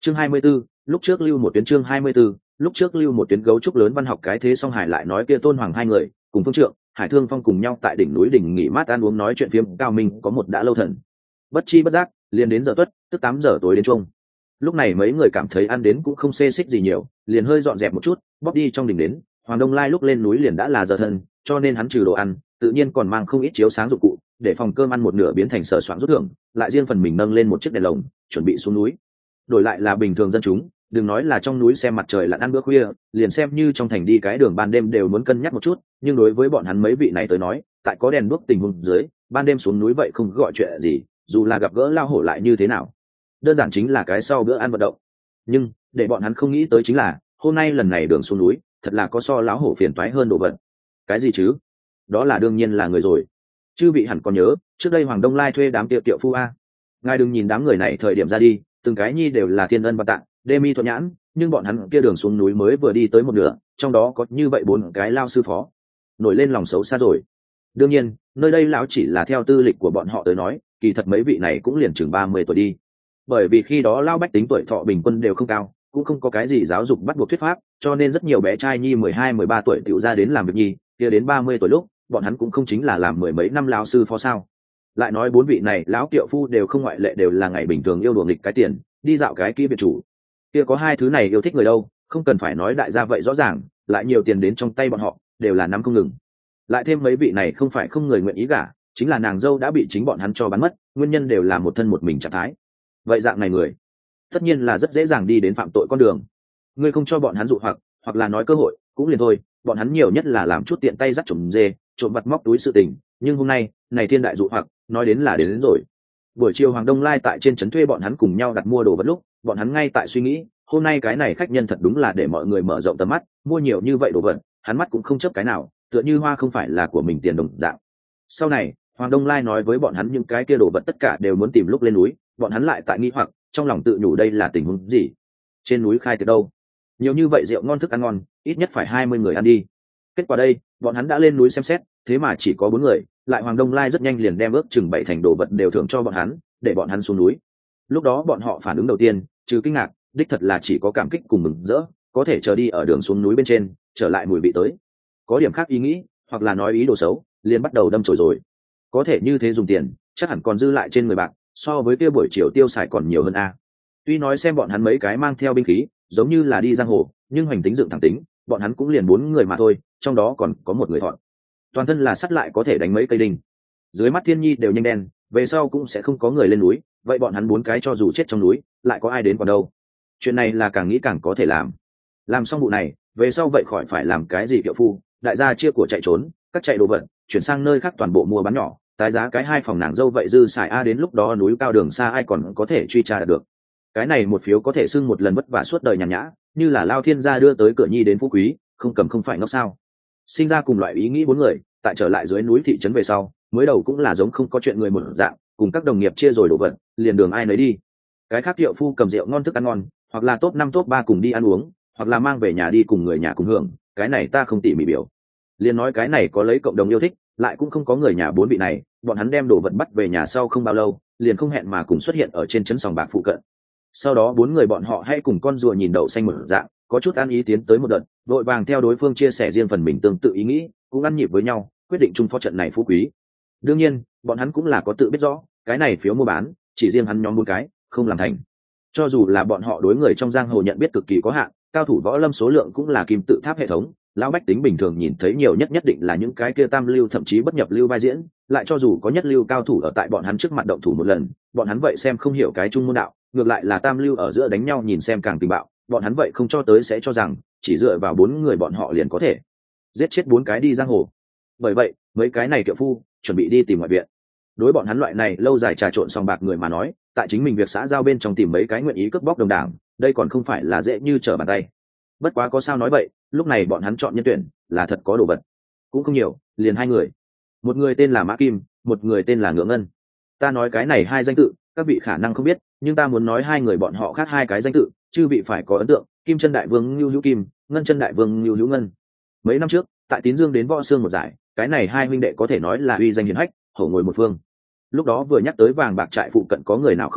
Chương 24, lúc trước lưu một tuyến. Chương 24, lúc trước lưu một tuyến. Gấu trúc lớn văn học cái thế song Hải lại nói kia Tôn Hoàng hai người cùng Phương Trượng, Hải Thương Phong cùng nhau tại đỉnh núi đỉnh nghỉ mát ăn uống nói chuyện phiếm cao minh có một đã lâu thần. Bất chi bất giác, liền đến giờ tuất, tức 8 giờ tối đến chung. Lúc này mấy người cảm thấy ăn đến cũng không xê xích gì nhiều, liền hơi dọn dẹp một chút, bóp đi trong đỉnh đến. Hoàng Đông Lai lúc lên núi liền đã là giờ thân, cho nên hắn trừ đồ ăn, tự nhiên còn mang không ít chiếu sáng dụng cụ, để phòng cơm ăn một nửa biến thành sờ soạng rút thưởng, lại riêng phần mình nâng lên một chiếc đèn lồng, chuẩn bị xuống núi. Đổi lại là bình thường dân chúng, đừng nói là trong núi xem mặt trời lặn ăn bữa khuya, liền xem như trong thành đi cái đường ban đêm đều muốn cân nhắc một chút, nhưng đối với bọn hắn mấy vị này tới nói, tại có đèn đuốc tình huống dưới, ban đêm xuống núi vậy không gọi chuyện gì, dù là gặp gỡ lao hổ lại như thế nào. Đơn giản chính là cái sau bữa ăn vận động. Nhưng để bọn hắn không nghĩ tới chính là, hôm nay lần này đường xuống núi, thật là có so lão hổ phiền toái hơn đồ vật. Cái gì chứ? Đó là đương nhiên là người rồi. Chư vị hẳn còn nhớ, trước đây Hoàng Đông Lai thuê đám tiệu tiệu phu a. Ngài đừng nhìn đám người này thời điểm ra đi, từng cái nhi đều là thiên ân và tạng, đê mi thuận nhãn, nhưng bọn hắn kia đường xuống núi mới vừa đi tới một nửa, trong đó có như vậy 4 cái lao sư phó, nổi lên lòng xấu xa rồi. Đương nhiên, nơi đây lão chỉ là theo tư lịch của bọn họ tới nói, kỳ thật mấy vị này cũng liền chừng 30 tuổi đi. Bởi vì khi đó lao bách tính tuổi thọ bình quân đều không cao, cũng không có cái gì giáo dục bắt buộc thuyết pháp, cho nên rất nhiều bé trai nhi 12-13 tuổi tiểu ra đến làm việc nhi, kia đến 30 tuổi lúc, bọn hắn cũng không chính là làm 10 mấy năm lao sư phó sao. Lại nói 4 vị này lão kiệu phu đều không ngoại lệ đều là ngày bình thường yêu đùa nghịch cái tiền, đi dạo cái kia biệt chủ. Kia có hai thứ này yêu thích người đâu, không cần phải nói đại gia vậy rõ ràng, lại nhiều tiền đến trong tay bọn họ, đều là nắm không ngừng. Lại thêm mấy vị này không phải không người nguyện ý gả, chính là nàng dâu đã bị chính bọn hắn cho bán mất, nguyên nhân đều là một thân một mình trạng thái. Vậy dạng này người, tất nhiên là rất dễ dàng đi đến phạm tội con đường. Ngươi không cho bọn hắn dụ hoặc là nói cơ hội, cũng liền thôi, bọn hắn nhiều nhất là làm chút tiện tay dắt trộm dê, trộm vặt móc túi sự tình, nhưng hôm nay, này thiên đại dụ hoặc, nói đến là đến rồi. Buổi chiều Hoàng Đông Lai tại trên trấn thuê bọn hắn cùng nhau đặt mua đồ vật lúc, bọn hắn ngay tại suy nghĩ, hôm nay cái này khách nhân thật đúng là để mọi người mở rộng tầm mắt, mua nhiều như vậy đồ vật, hắn mắt cũng không chấp cái nào, tựa như hoa không phải là của mình tiền đồng dạng. Sau này, Hoàng Đông Lai nói với bọn hắn những cái kia đồ vật tất cả đều muốn tìm lúc lên núi, bọn hắn lại tại nghi hoặc, trong lòng tự nhủ đây là tình huống gì? Trên núi khai tiệc đâu? Nhiều như vậy rượu ngon thức ăn ngon, ít nhất phải 20 người ăn đi. Kết quả đây, bọn hắn đã lên núi xem xét, thế mà chỉ có 4 người, lại Hoàng Đông Lai rất nhanh liền đem ước chừng 7 thành đồ vật đều thưởng cho bọn hắn, để bọn hắn xuống núi. Lúc đó bọn họ phản ứng đầu tiên, trừ kinh ngạc, đích thật là chỉ có cảm kích cùng mừng rỡ, có thể chờ đi ở đường xuống núi bên trên, trở lại mùi vị tới. Có điểm khác ý nghĩ, hoặc là nói ý đồ xấu, liền bắt đầu đâm chồi rồi. Có thể như thế dùng tiền, chắc hẳn còn dư lại trên người bạn, so với kia buổi chiều tiêu xài còn nhiều hơn a. Tuy nói xem bọn hắn mấy cái mang theo binh khí, giống như là đi giang hồ, nhưng hoành tính dựng thẳng tính, bọn hắn cũng liền 4 người mà thôi, trong đó còn có một người thọn. Toàn thân là sắt lại có thể đánh mấy cây đinh. Dưới mắt Thiên Nhi đều nhanh đen, về sau cũng sẽ không có người lên núi, vậy bọn hắn 4 cái cho dù chết trong núi, lại có ai đến còn đâu. Chuyện này là càng nghĩ càng có thể làm. Làm xong vụ này, về sau vậy khỏi phải làm cái gì kiệu phu, đại gia chia của chạy trốn, cắt chạy đồ vật, chuyển sang nơi khác toàn bộ mua bán nhỏ, tái giá cái 2 phòng nàng dâu vậy dư xài a, đến lúc đó núi cao đường xa ai còn có thể truy tra được. Cái này một phiếu có thể xưng một lần vất vả suốt đời nhàn nhã, như là Lao Thiên gia đưa tới cửa nhi đến phú quý, không cầm không phải ngốc sao. Sinh ra cùng loại ý nghĩ 4 người, tại trở lại dưới núi thị trấn về sau, mới đầu cũng là giống không có chuyện người một dạng, cùng các đồng nghiệp chia rồi đồ vật, liền đường ai nấy đi. Cái khác tiệu phu cầm rượu ngon thức ăn ngon, hoặc là top 5 top 3 cùng đi ăn uống, hoặc là mang về nhà đi cùng người nhà cùng hưởng, cái này ta không tỉ mỉ biểu. Liền nói cái này có lấy cộng đồng yêu thích, lại cũng không có người nhà 4 vị này, bọn hắn đem đồ vật bắt về nhà sau không bao lâu, liền không hẹn mà cùng xuất hiện ở trên trấn sòng bạc phụ cận. Sau đó 4 người bọn họ hay cùng con rùa nhìn đậu xanh một dạng, có chút ăn ý tiến tới một đợt, vội vàng theo đối phương chia sẻ riêng phần mình tương tự ý nghĩ, cũng ăn nhịp với nhau, quyết định chung phó trận này phú quý. Đương nhiên, bọn hắn cũng là có tự biết rõ, cái này phiếu mua bán, chỉ riêng hắn nhóm 4 cái, không làm thành. Cho dù là bọn họ đối người trong giang hồ nhận biết cực kỳ có hạn, cao thủ võ lâm số lượng cũng là kim tự tháp hệ thống, lão bách tính bình thường nhìn thấy nhiều nhất nhất định là những cái kia tam lưu thậm chí bất nhập lưu vai diễn, lại cho dù có nhất lưu cao thủ ở tại bọn hắn trước mặt động thủ một lần, bọn hắn vậy xem không hiểu cái trung môn đạo, ngược lại là tam lưu ở giữa đánh nhau nhìn xem càng tình bạo, bọn hắn vậy không cho tới sẽ cho rằng chỉ dựa vào 4 người bọn họ liền có thể giết chết 4 cái đi giang hồ. Bởi vậy, mấy cái này kiệu phu chuẩn bị đi tìm ngoại viện. Đối bọn hắn loại này lâu dài trà trộn sòng bạc người mà nói, tại chính mình việc xã giao bên trong tìm mấy cái nguyện ý cướp bóc đồng đảng, đây còn không phải là dễ như trở bàn tay. Bất quá có sao nói vậy, lúc này bọn hắn chọn nhân tuyển là thật có đồ vật, cũng không nhiều, liền 2 người. Một người tên là Mã Kim, một người tên là Ngựa Ngân. Ta nói cái này 2 danh tự, các vị khả năng không biết, nhưng ta muốn nói 2 người bọn họ khác 2 cái danh tự, chư vị phải có ấn tượng, Kim Chân Đại Vương Nưu Hữu Kim, Ngân Chân Đại Vương Nưu Hữu Ngân. Mấy năm trước, tại Tín Dương đến Võ Xương một giải, cái này 2 huynh đệ có thể nói là uy danh hiển hách, hổ ngồi một phương. Lúc đó vừa nhắc tới vàng bạc trại phụ cận có người nào không biết,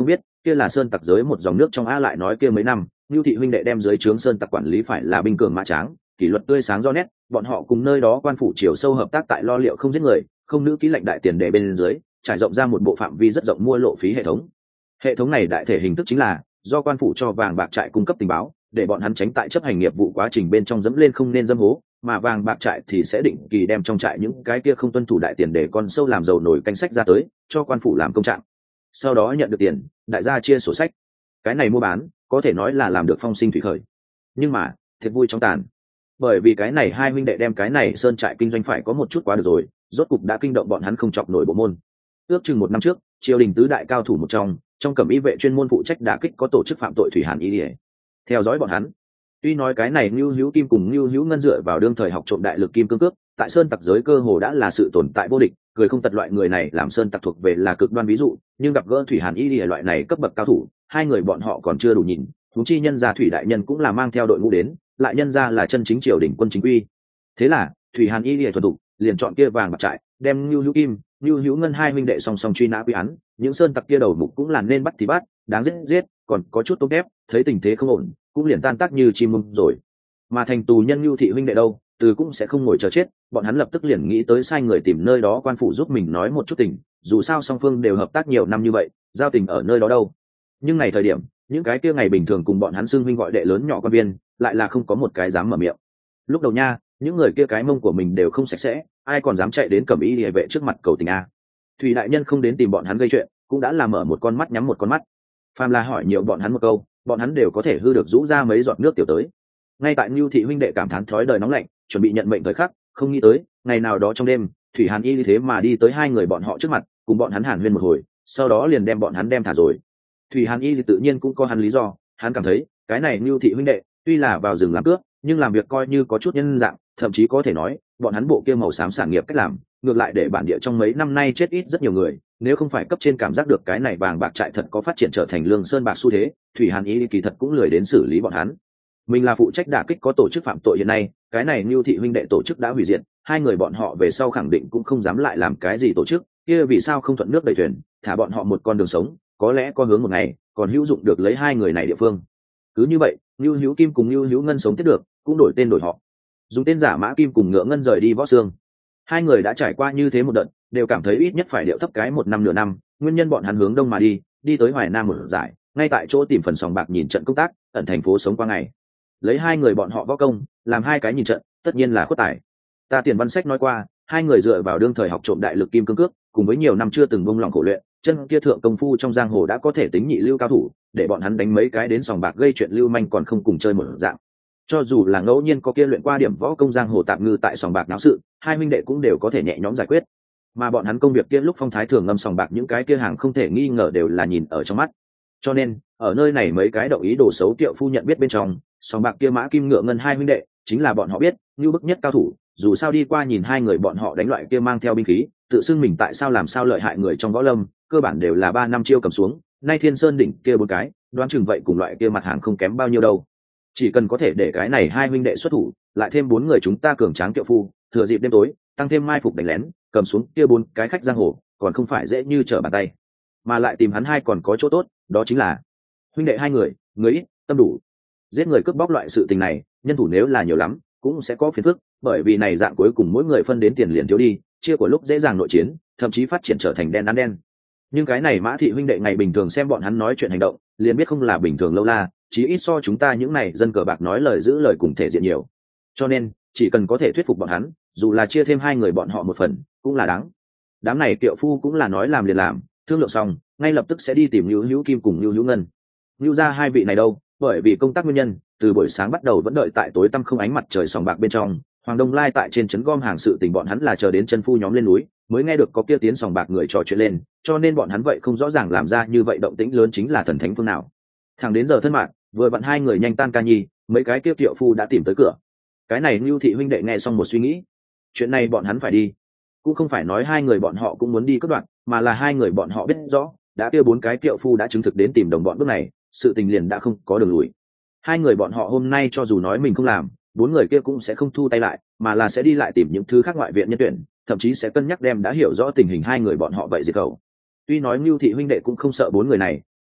kia là sơn tặc giới một dòng nước trong a. Lại nói kia mấy năm Nưu thị huynh đệ đem dưới trướng sơn tặc quản lý phải là binh cường mã tráng, kỷ luật tươi sáng rõ nét, bọn họ cùng nơi đó quan phủ chiều sâu hợp tác tại lo liệu không giết người, không nữ ký lệnh đại tiền đề bên dưới, trải rộng ra một bộ phạm vi rất rộng mua lộ phí hệ thống. Hệ thống này đại thể hình thức chính là do quan phủ cho vàng bạc trại cung cấp tình báo, để bọn hắn tránh tại chấp hành nghiệp vụ quá trình bên trong dẫm lên không nên dẫm hố, mà vàng bạc trại thì sẽ định kỳ đem trong trại những cái kia không tuân thủ đại tiền để con sâu làm giàu nổi canh sách ra tới cho quan phủ làm công trạng, sau đó nhận được tiền đại gia chia sổ sách. Cái này mua bán có thể nói là làm được phong sinh thủy khởi, nhưng mà thiệt vui trong tàn, bởi vì cái này hai huynh đệ đem cái này sơn trại kinh doanh phải có một chút quá được rồi, rốt cục đã kinh động bọn hắn không chọc nổi bộ môn. Ước chừng một năm trước, triều đình tứ đại cao thủ một trong cẩm y vệ chuyên môn phụ trách đả kích có tổ chức phạm tội thủy hàn y lìa theo dõi bọn hắn. Tuy nói cái này Nưu Hữu Kim cùng Nưu Hữu Ngân dựa vào đương thời học trộm đại lực kim cương cước, tại sơn tặc giới cơ hồ đã là sự tồn tại vô địch, cười không tật loại người này làm sơn tặc thuộc về là cực đoan ví dụ, nhưng gặp gỡ thủy hàn y lìa loại này cấp bậc cao thủ, hai người bọn họ còn chưa đủ nhìn, huống chi nhân gia thủy đại nhân cũng là mang theo đội ngũ đến, lại nhân gia là chân chính triều đình quân chính quy. Thế là thủy hàn y lìa thuần thục liền chọn kia vàng bạc trại, đem Nưu Hữu Kim, Nưu Hữu Ngân hai huynh đệ song song truy nã quy án. Những sơn tặc kia đầu mục cũng là nên bắt thì bắt, đáng giết, còn có chút tôm kép, thấy tình thế không ổn cũng liền tan tác như chim mông rồi. Mà thành tù nhân Nưu thị huynh đệ đâu, từ cũng sẽ không ngồi chờ chết, bọn hắn lập tức liền nghĩ tới sai người tìm nơi đó quan phủ giúp mình nói một chút tình, dù sao song phương đều hợp tác nhiều năm như vậy, giao tình ở nơi đó đâu. Nhưng này thời điểm, những cái kia ngày bình thường cùng bọn hắn xưng huynh gọi đệ lớn nhỏ quan viên, lại là không có một cái dám mở miệng. Lúc đầu nha, những người kia cái mông của mình đều không sạch sẽ, ai còn dám chạy đến cẩm y liề vệ trước mặt cầu tình a. Thủy đại nhân không đến tìm bọn hắn gây chuyện, cũng đã là mở một con mắt nhắm một con mắt. Phàm là hỏi nhiều bọn hắn một câu, bọn hắn đều có thể hư được rũ ra mấy giọt nước tiểu tới. Ngay tại Nưu thị huynh đệ cảm thán thói đời nóng lạnh, chuẩn bị nhận mệnh thời khắc, không nghĩ tới ngày nào đó trong đêm, thủy hàn y thế mà đi tới hai người bọn họ trước mặt, cùng bọn hắn hàn huyên một hồi, sau đó liền đem bọn hắn đem thả rồi. Thủy hàn y thì tự nhiên cũng có hắn lý do, hắn cảm thấy cái này Nưu thị huynh đệ tuy là vào rừng làm cướp, nhưng làm việc coi như có chút nhân dạng, thậm chí có thể nói bọn hắn bộ kia màu xám sản nghiệp cách làm ngược lại để bản địa trong mấy năm nay chết ít rất nhiều người. Nếu không phải cấp trên cảm giác được cái này vàng bạc trại thật có phát triển trở thành lương sơn bạc xu thế, thủy hàn y kỳ thật cũng lười đến xử lý bọn hắn. Mình là phụ trách đả kích có tổ chức phạm tội hiện nay, cái này Nưu thị huynh đệ tổ chức đã hủy diệt, hai người bọn họ về sau khẳng định cũng không dám lại làm cái gì tổ chức kia, vì sao không thuận nước đẩy thuyền, thả bọn họ một con đường sống, có lẽ có hướng một ngày còn hữu dụng được lấy hai người này địa phương. Cứ như vậy, Nưu Hữu Kim cùng Nưu Hữu Ngân sống tiếp được, cũng đổi tên đổi họ, dùng tên giả Mã Kim cùng Ngựa Ngân rời đi Võ Xương. Hai người đã trải qua như thế một đợt, đều cảm thấy ít nhất phải điệu thấp cái một năm nửa năm. Nguyên nhân bọn hắn hướng đông mà đi tới Hoài Nam một giải, ngay tại chỗ tìm phần sòng bạc nhìn trận công tác, ẩn thành phố sống qua ngày. Lấy hai người bọn họ võ công, làm hai cái nhìn trận, tất nhiên là khuất tài. Ta tiền văn sách nói qua, hai người dựa vào đương thời học trộm đại lực kim cương cước, cùng với nhiều năm chưa từng buông lòng khổ luyện, chân kia thượng công phu trong giang hồ đã có thể tính nhị lưu cao thủ, để bọn hắn đánh mấy cái đến sòng bạc gây chuyện lưu manh còn không cùng chơi một dạng. Cho dù là ngẫu nhiên có kia luyện qua điểm võ công giang hồ tạm ngư tại sòng bạc náo sự, hai huynh đệ cũng đều có thể nhẹ nhõm giải quyết. Mà bọn hắn công việc kia lúc phong thái thường ngâm sòng bạc những cái kia hàng không thể nghi ngờ đều là nhìn ở trong mắt. Cho nên ở nơi này mấy cái động ý đồ xấu tiệu phu nhận biết bên trong, sòng bạc kia Mã Kim Ngựa Ngân hai huynh đệ chính là bọn họ biết như bức nhất cao thủ. Dù sao đi qua nhìn hai người bọn họ đánh loại kia mang theo binh khí, tự xưng mình tại sao làm sao lợi hại người trong võ lâm, cơ bản đều là 3 năm chiêu cầm xuống. Nay Thiên Sơn đỉnh kia 4 cái, đoán chừng vậy cùng loại kia mặt hàng không kém bao nhiêu đâu. Chỉ cần có thể để cái này hai huynh đệ xuất thủ, lại thêm 4 người chúng ta cường tráng tiệu phu, thừa dịp đêm tối tăng thêm mai phục đánh lén, cầm xuống kia 4 cái khách giang hồ, còn không phải dễ như trở bàn tay. Mà lại tìm hắn hai còn có chỗ tốt, đó chính là huynh đệ hai người ít tâm đủ. Giết người cướp bóc loại sự tình này, nhân thủ nếu là nhiều lắm cũng sẽ có phiền phức, bởi vì này dạng cuối cùng mỗi người phân đến tiền liền thiếu đi, chia của lúc dễ dàng nội chiến, thậm chí phát triển trở thành đen ăn đen. Nhưng cái này Mã thị huynh đệ ngày bình thường xem bọn hắn nói chuyện hành động, liền biết không là bình thường lâu la, chí ít so chúng ta những này dân cờ bạc nói lời giữ lời cùng thể diện nhiều. Cho nên chỉ cần có thể thuyết phục bọn hắn, dù là chia thêm hai người bọn họ một phần cũng là đáng. Đám này tiệu phu cũng là nói làm liền làm, thương lượng xong ngay lập tức sẽ đi tìm Nưu Hữu Kim cùng Nưu Hữu Ngân. Nưu ra hai vị này đâu, bởi vì công tác nguyên nhân, từ buổi sáng bắt đầu vẫn đợi tại tối tăm không ánh mặt trời sòng bạc bên trong. Hoàng Đông Lai tại trên trấn gom hàng sự tình, bọn hắn là chờ đến chân phu nhóm lên núi mới nghe được có kia tiến sòng bạc người trò chuyện lên, cho nên bọn hắn vậy không rõ ràng làm ra như vậy động tĩnh lớn chính là thần thánh phương nào. Thẳng đến giờ thân mạng, vừa vặn hai người nhanh tan ca nhi, mấy cái kia tiệu phu đã tìm tới cửa. Cái này Nưu thị huynh đệ nghe xong một suy nghĩ, chuyện này bọn hắn phải đi, cũng không phải nói hai người bọn họ cũng muốn đi cất đoạn, mà là hai người bọn họ biết rõ, đã kia 4 cái tiệu phu đã chứng thực đến tìm đồng bọn bước này, sự tình liền đã không có đường lùi. Hai người bọn họ hôm nay cho dù nói mình không làm, 4 người kia cũng sẽ không thu tay lại, mà là sẽ đi lại tìm những thứ khác ngoại viện nhân tuyển, thậm chí sẽ cân nhắc đem đã hiểu rõ tình hình hai người bọn họ vậy diệt khẩu. Tuy nói Nưu thị huynh đệ cũng không sợ 4 người này,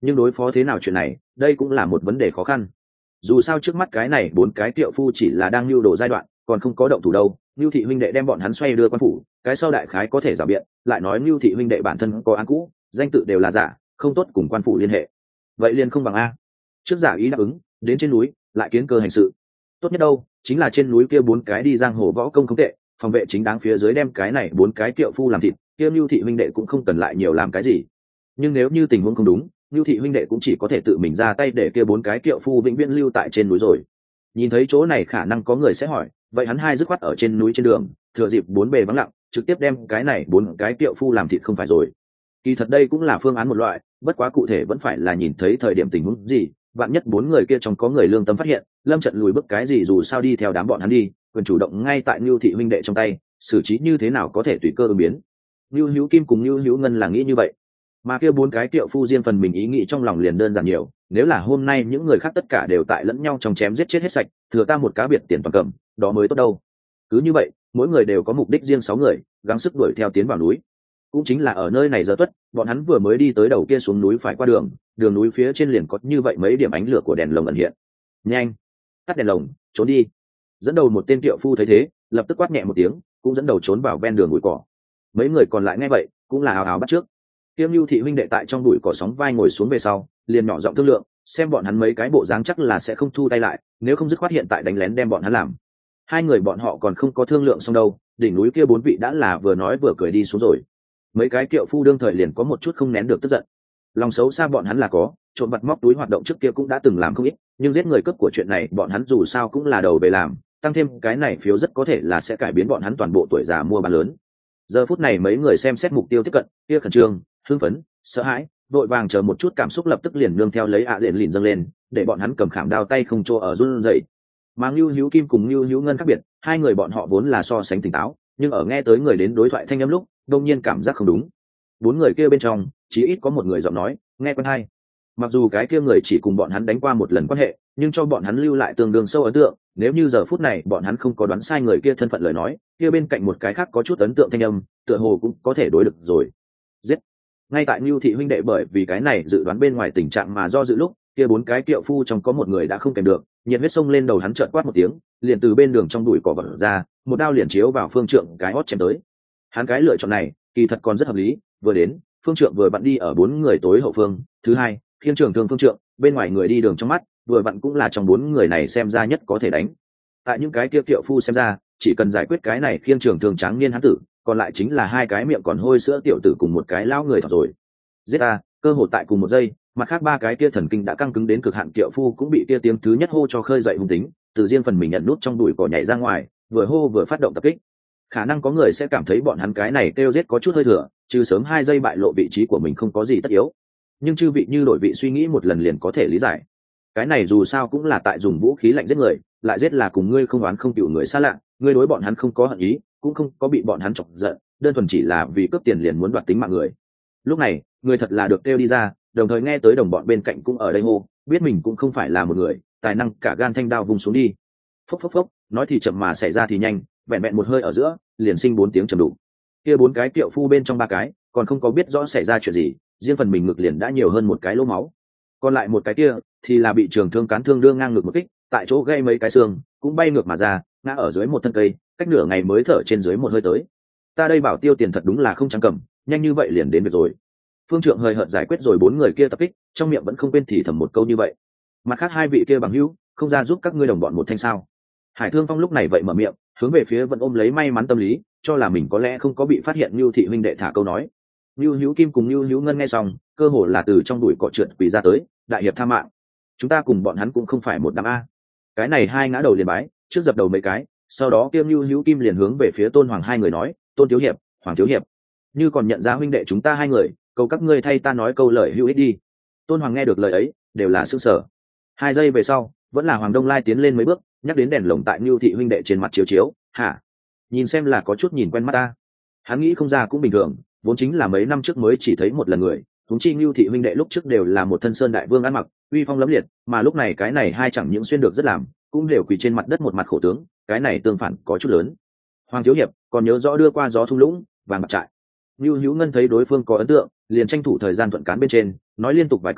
nhưng đối phó thế nào chuyện này đây cũng là một vấn đề khó khăn. Dù sao trước mắt cái này 4 cái kiệu phu chỉ là đang lưu đồ giai đoạn, còn không có động thủ đâu. Lưu thị huynh đệ đem bọn hắn xoay đưa quan phủ, cái sau đại khái có thể rào biện, lại nói Lưu thị huynh đệ bản thân có án cũ, danh tự đều là giả, không tốt cùng quan phủ liên hệ. Vậy liền không bằng a. Trước giả ý đáp ứng, đến trên núi lại kiến cơ hành sự. Tốt nhất đâu chính là trên núi kia 4 cái đi giang hồ võ công không tệ, phòng vệ chính đáng phía dưới đem cái này 4 cái kiệu phu làm thịt, kia Lưu thị huynh đệ cũng không cần lại nhiều làm cái gì. Nhưng nếu như tình huống không đúng, Lưu thị huynh đệ cũng chỉ có thể tự mình ra tay để kia 4 cái kiệu phu vĩnh viễn lưu tại trên núi rồi. Nhìn thấy chỗ này khả năng có người sẽ hỏi, vậy hắn hai dứt khoát ở trên núi trên đường, thừa dịp 4 bề vắng lặng, trực tiếp đem cái này 4 cái kiệu phu làm thịt không phải rồi. Kỳ thật đây cũng là phương án một loại, bất quá cụ thể vẫn phải là nhìn thấy thời điểm tình huống gì, vạn nhất 4 người kia trong có người lương tâm phát hiện, lâm trận lùi bước cái gì dù sao đi theo đám bọn hắn đi, quyền chủ động ngay tại Lưu thị huynh đệ trong tay, xử trí như thế nào có thể tùy cơ ứng biến. Lưu Hữu Kim cùng Lưu Hữu Ngân là nghĩ như vậy, mà kia 4 cái kiệu phu riêng phần mình ý nghĩ trong lòng liền đơn giản nhiều, nếu là hôm nay những người khác tất cả đều tại lẫn nhau trong chém giết chết hết sạch, thừa ta một cá biệt tiền toàn cầm, đó mới tốt đâu. Cứ như vậy, mỗi người đều có mục đích riêng 6 người, gắng sức đuổi theo tiến vào núi. Cũng chính là ở nơi này giờ tuất, bọn hắn vừa mới đi tới đầu kia xuống núi phải qua đường, đường núi phía trên liền có như vậy mấy điểm ánh lửa của đèn lồng ẩn hiện. Nhanh, tắt đèn lồng, trốn đi. Dẫn đầu một tên kiệu phu thấy thế, lập tức quát nhẹ một tiếng, cũng dẫn đầu trốn vào ven đường bụi cỏ. Mấy người còn lại nghe vậy, cũng là ào ào bắt trước. Kiêm Lưu thị huynh đệ tại trong bụi cỏ sóng vai ngồi xuống về sau, liền nhỏ giọng thương lượng, xem bọn hắn mấy cái bộ dáng chắc là sẽ không thu tay lại, nếu không dứt khoát hiện tại đánh lén đem bọn hắn làm. Hai người bọn họ còn không có thương lượng xong đâu, đỉnh núi kia 4 vị đã là vừa nói vừa cười đi xuống rồi. Mấy cái kiệu phu đương thời liền có một chút không nén được tức giận. Lòng xấu xa bọn hắn là có, trộm vặt móc túi hoạt động trước kia cũng đã từng làm không ít, nhưng giết người cướp của chuyện này bọn hắn dù sao cũng là đầu về làm, tăng thêm cái này phiếu rất có thể là sẽ cải biến bọn hắn toàn bộ tuổi già mua bán lớn. Giờ phút này mấy người xem xét mục tiêu tiếp cận, kia khẩn trương, hưng phấn, sợ hãi, vội vàng chờ một chút cảm xúc lập tức liền nương theo lấy diện lìn dâng lên, để bọn hắn cầm khảm đao tay không chỗ ở run rẩy. Mà Lưu Hữu Kim cùng Lưu Hữu Ngân khác biệt, hai người bọn họ vốn là so sánh tỉnh táo, nhưng ở nghe tới người đến đối thoại thanh âm lúc, đột nhiên cảm giác không đúng. 4 người kia bên trong, chỉ ít có một người giọng nói, nghe quen hay. Mặc dù cái kia người chỉ cùng bọn hắn đánh qua một lần quan hệ, nhưng cho bọn hắn lưu lại tương đương sâu ấn tượng, nếu như giờ phút này bọn hắn không có đoán sai người kia thân phận lời nói, kia bên cạnh một cái khác có chút ấn tượng thanh âm, tựa hồ cũng có thể đối được rồi. Giết. Ngay tại Lưu thị huynh đệ bởi vì cái này dự đoán bên ngoài tình trạng mà do dự lúc, kia 4 cái kiệu phu trong có một người đã không kèm được, nhiệt huyết xông lên đầu hắn trợn quát một tiếng, liền từ bên đường trong bụi cỏ vọt ra, một đao liền chiếu vào Phương Trượng cái hót chém tới. Hắn cái lựa chọn này, kỳ thật còn rất hợp lý, vừa đến, Phương Trượng vừa vặn đi ở 4 người tối hậu phương, thứ hai, khiên trưởng thương Phương Trượng, bên ngoài người đi đường trong mắt, vừa vặn cũng là trong 4 người này xem ra nhất có thể đánh. Tại những cái kia kiệu phu xem ra, chỉ cần giải quyết cái này khiên trưởng thương tráng niên hắn tử, còn lại chính là 2 cái miệng còn hôi sữa tiểu tử cùng một cái lão người thật rồi. Giết a, cơ hội tại cùng một giây, mặt khác 3 cái kia thần kinh đã căng cứng đến cực hạn kiệu phu cũng bị kia tiếng thứ nhất hô cho khơi dậy hung tính, từ riêng phần mình nhận nút trong bụi cỏ nhảy ra ngoài, vừa hô vừa phát động tập kích. Khả năng có người sẽ cảm thấy bọn hắn cái này kêu giết có chút hơi thừa, trừ sớm 2 giây bại lộ vị trí của mình không có gì tất yếu. Nhưng chư vị như đổi vị suy nghĩ một lần liền có thể lý giải. Cái này dù sao cũng là tại dùng vũ khí lạnh giết người, lại giết là cùng ngươi không oán không cừu người xa lạ, ngươi đối bọn hắn không có hận ý, cũng không có bị bọn hắn chọc giận, đơn thuần chỉ là vì cướp tiền liền muốn đoạt tính mạng người. Lúc này, người thật là được kêu đi ra, đồng thời nghe tới đồng bọn bên cạnh cũng ở đây hô, biết mình cũng không phải là một người, tài năng cả gan thanh đao vùng xuống đi. Phốc phốc phốc, nói thì chậm mà xảy ra thì nhanh, vẹn vẹn một hơi ở giữa, liền sinh 4 tiếng trầm đủ. Kia 4 cái kiệu phu bên trong 3 cái, còn không có biết rõ xảy ra chuyện gì, riêng phần mình ngực liền đã nhiều hơn một cái lỗ máu. Còn lại một cái kia thì là bị trường thương cán thương đưa ngang ngực một kích, tại chỗ gây mấy cái xương, cũng bay ngược mà ra, ngã ở dưới một thân cây, cách nửa ngày mới thở trên dưới một hơi tới. Ta đây bảo tiêu tiền thật đúng là không trắng cầm, nhanh như vậy liền đến việc rồi. Phương Trượng hơi hợt giải quyết rồi 4 người kia tập kích, trong miệng vẫn không quên thì thầm một câu như vậy. Mặt khác 2 vị kia bằng hữu, không ra giúp các ngươi đồng bọn một thanh sao? Hải Thương Phong lúc này vậy mở miệng, hướng về phía vẫn ôm lấy may mắn tâm lý, cho là mình có lẽ không có bị phát hiện Lưu thị huynh đệ thả câu nói. Lưu Hữu Kim cùng Lưu Hữu Ngân nghe xong, cơ hồ là từ trong bụi cỏ trượt quỳ ra tới, đại hiệp tha mạng. Chúng ta cùng bọn hắn cũng không phải một đám a. Cái này 2 ngã đầu liền bái, trước dập đầu mấy cái, sau đó Kiêm Lưu Hữu Kim liền hướng về phía Tôn Hoàng 2 người nói, Tôn thiếu hiệp, Hoàng thiếu hiệp, như còn nhận ra huynh đệ chúng ta 2 người, cầu các ngươi thay ta nói câu lời hữu ích đi. Tôn Hoàng nghe được lời ấy, đều là sửng sở. 2 giây về sau, vẫn là Hoàng Đông Lai tiến lên mấy bước, nhắc đến đèn lồng tại Lưu thị huynh đệ trên mặt chiếu chiếu, hả? Nhìn xem là có chút nhìn quen mắt ta. Hắn nghĩ không ra cũng bình thường, vốn chính là mấy năm trước mới chỉ thấy một lần người, huống chi Lưu thị huynh đệ lúc trước đều là một thân sơn đại vương ăn mặc, uy phong lẫm liệt, mà lúc này cái này 2 chẳng những xuyên được rất làm, cũng đều quỳ trên mặt đất một mặt khổ tướng, cái này tương phản có chút lớn. Hoàng thiếu hiệp, còn nhớ rõ đưa qua gió thung lũng, vàng bạc trại. Lưu Hữu Ngân thấy đối phương có ấn tượng, liền tranh thủ thời gian thuận cán bên trên, nói liên tục vài câu,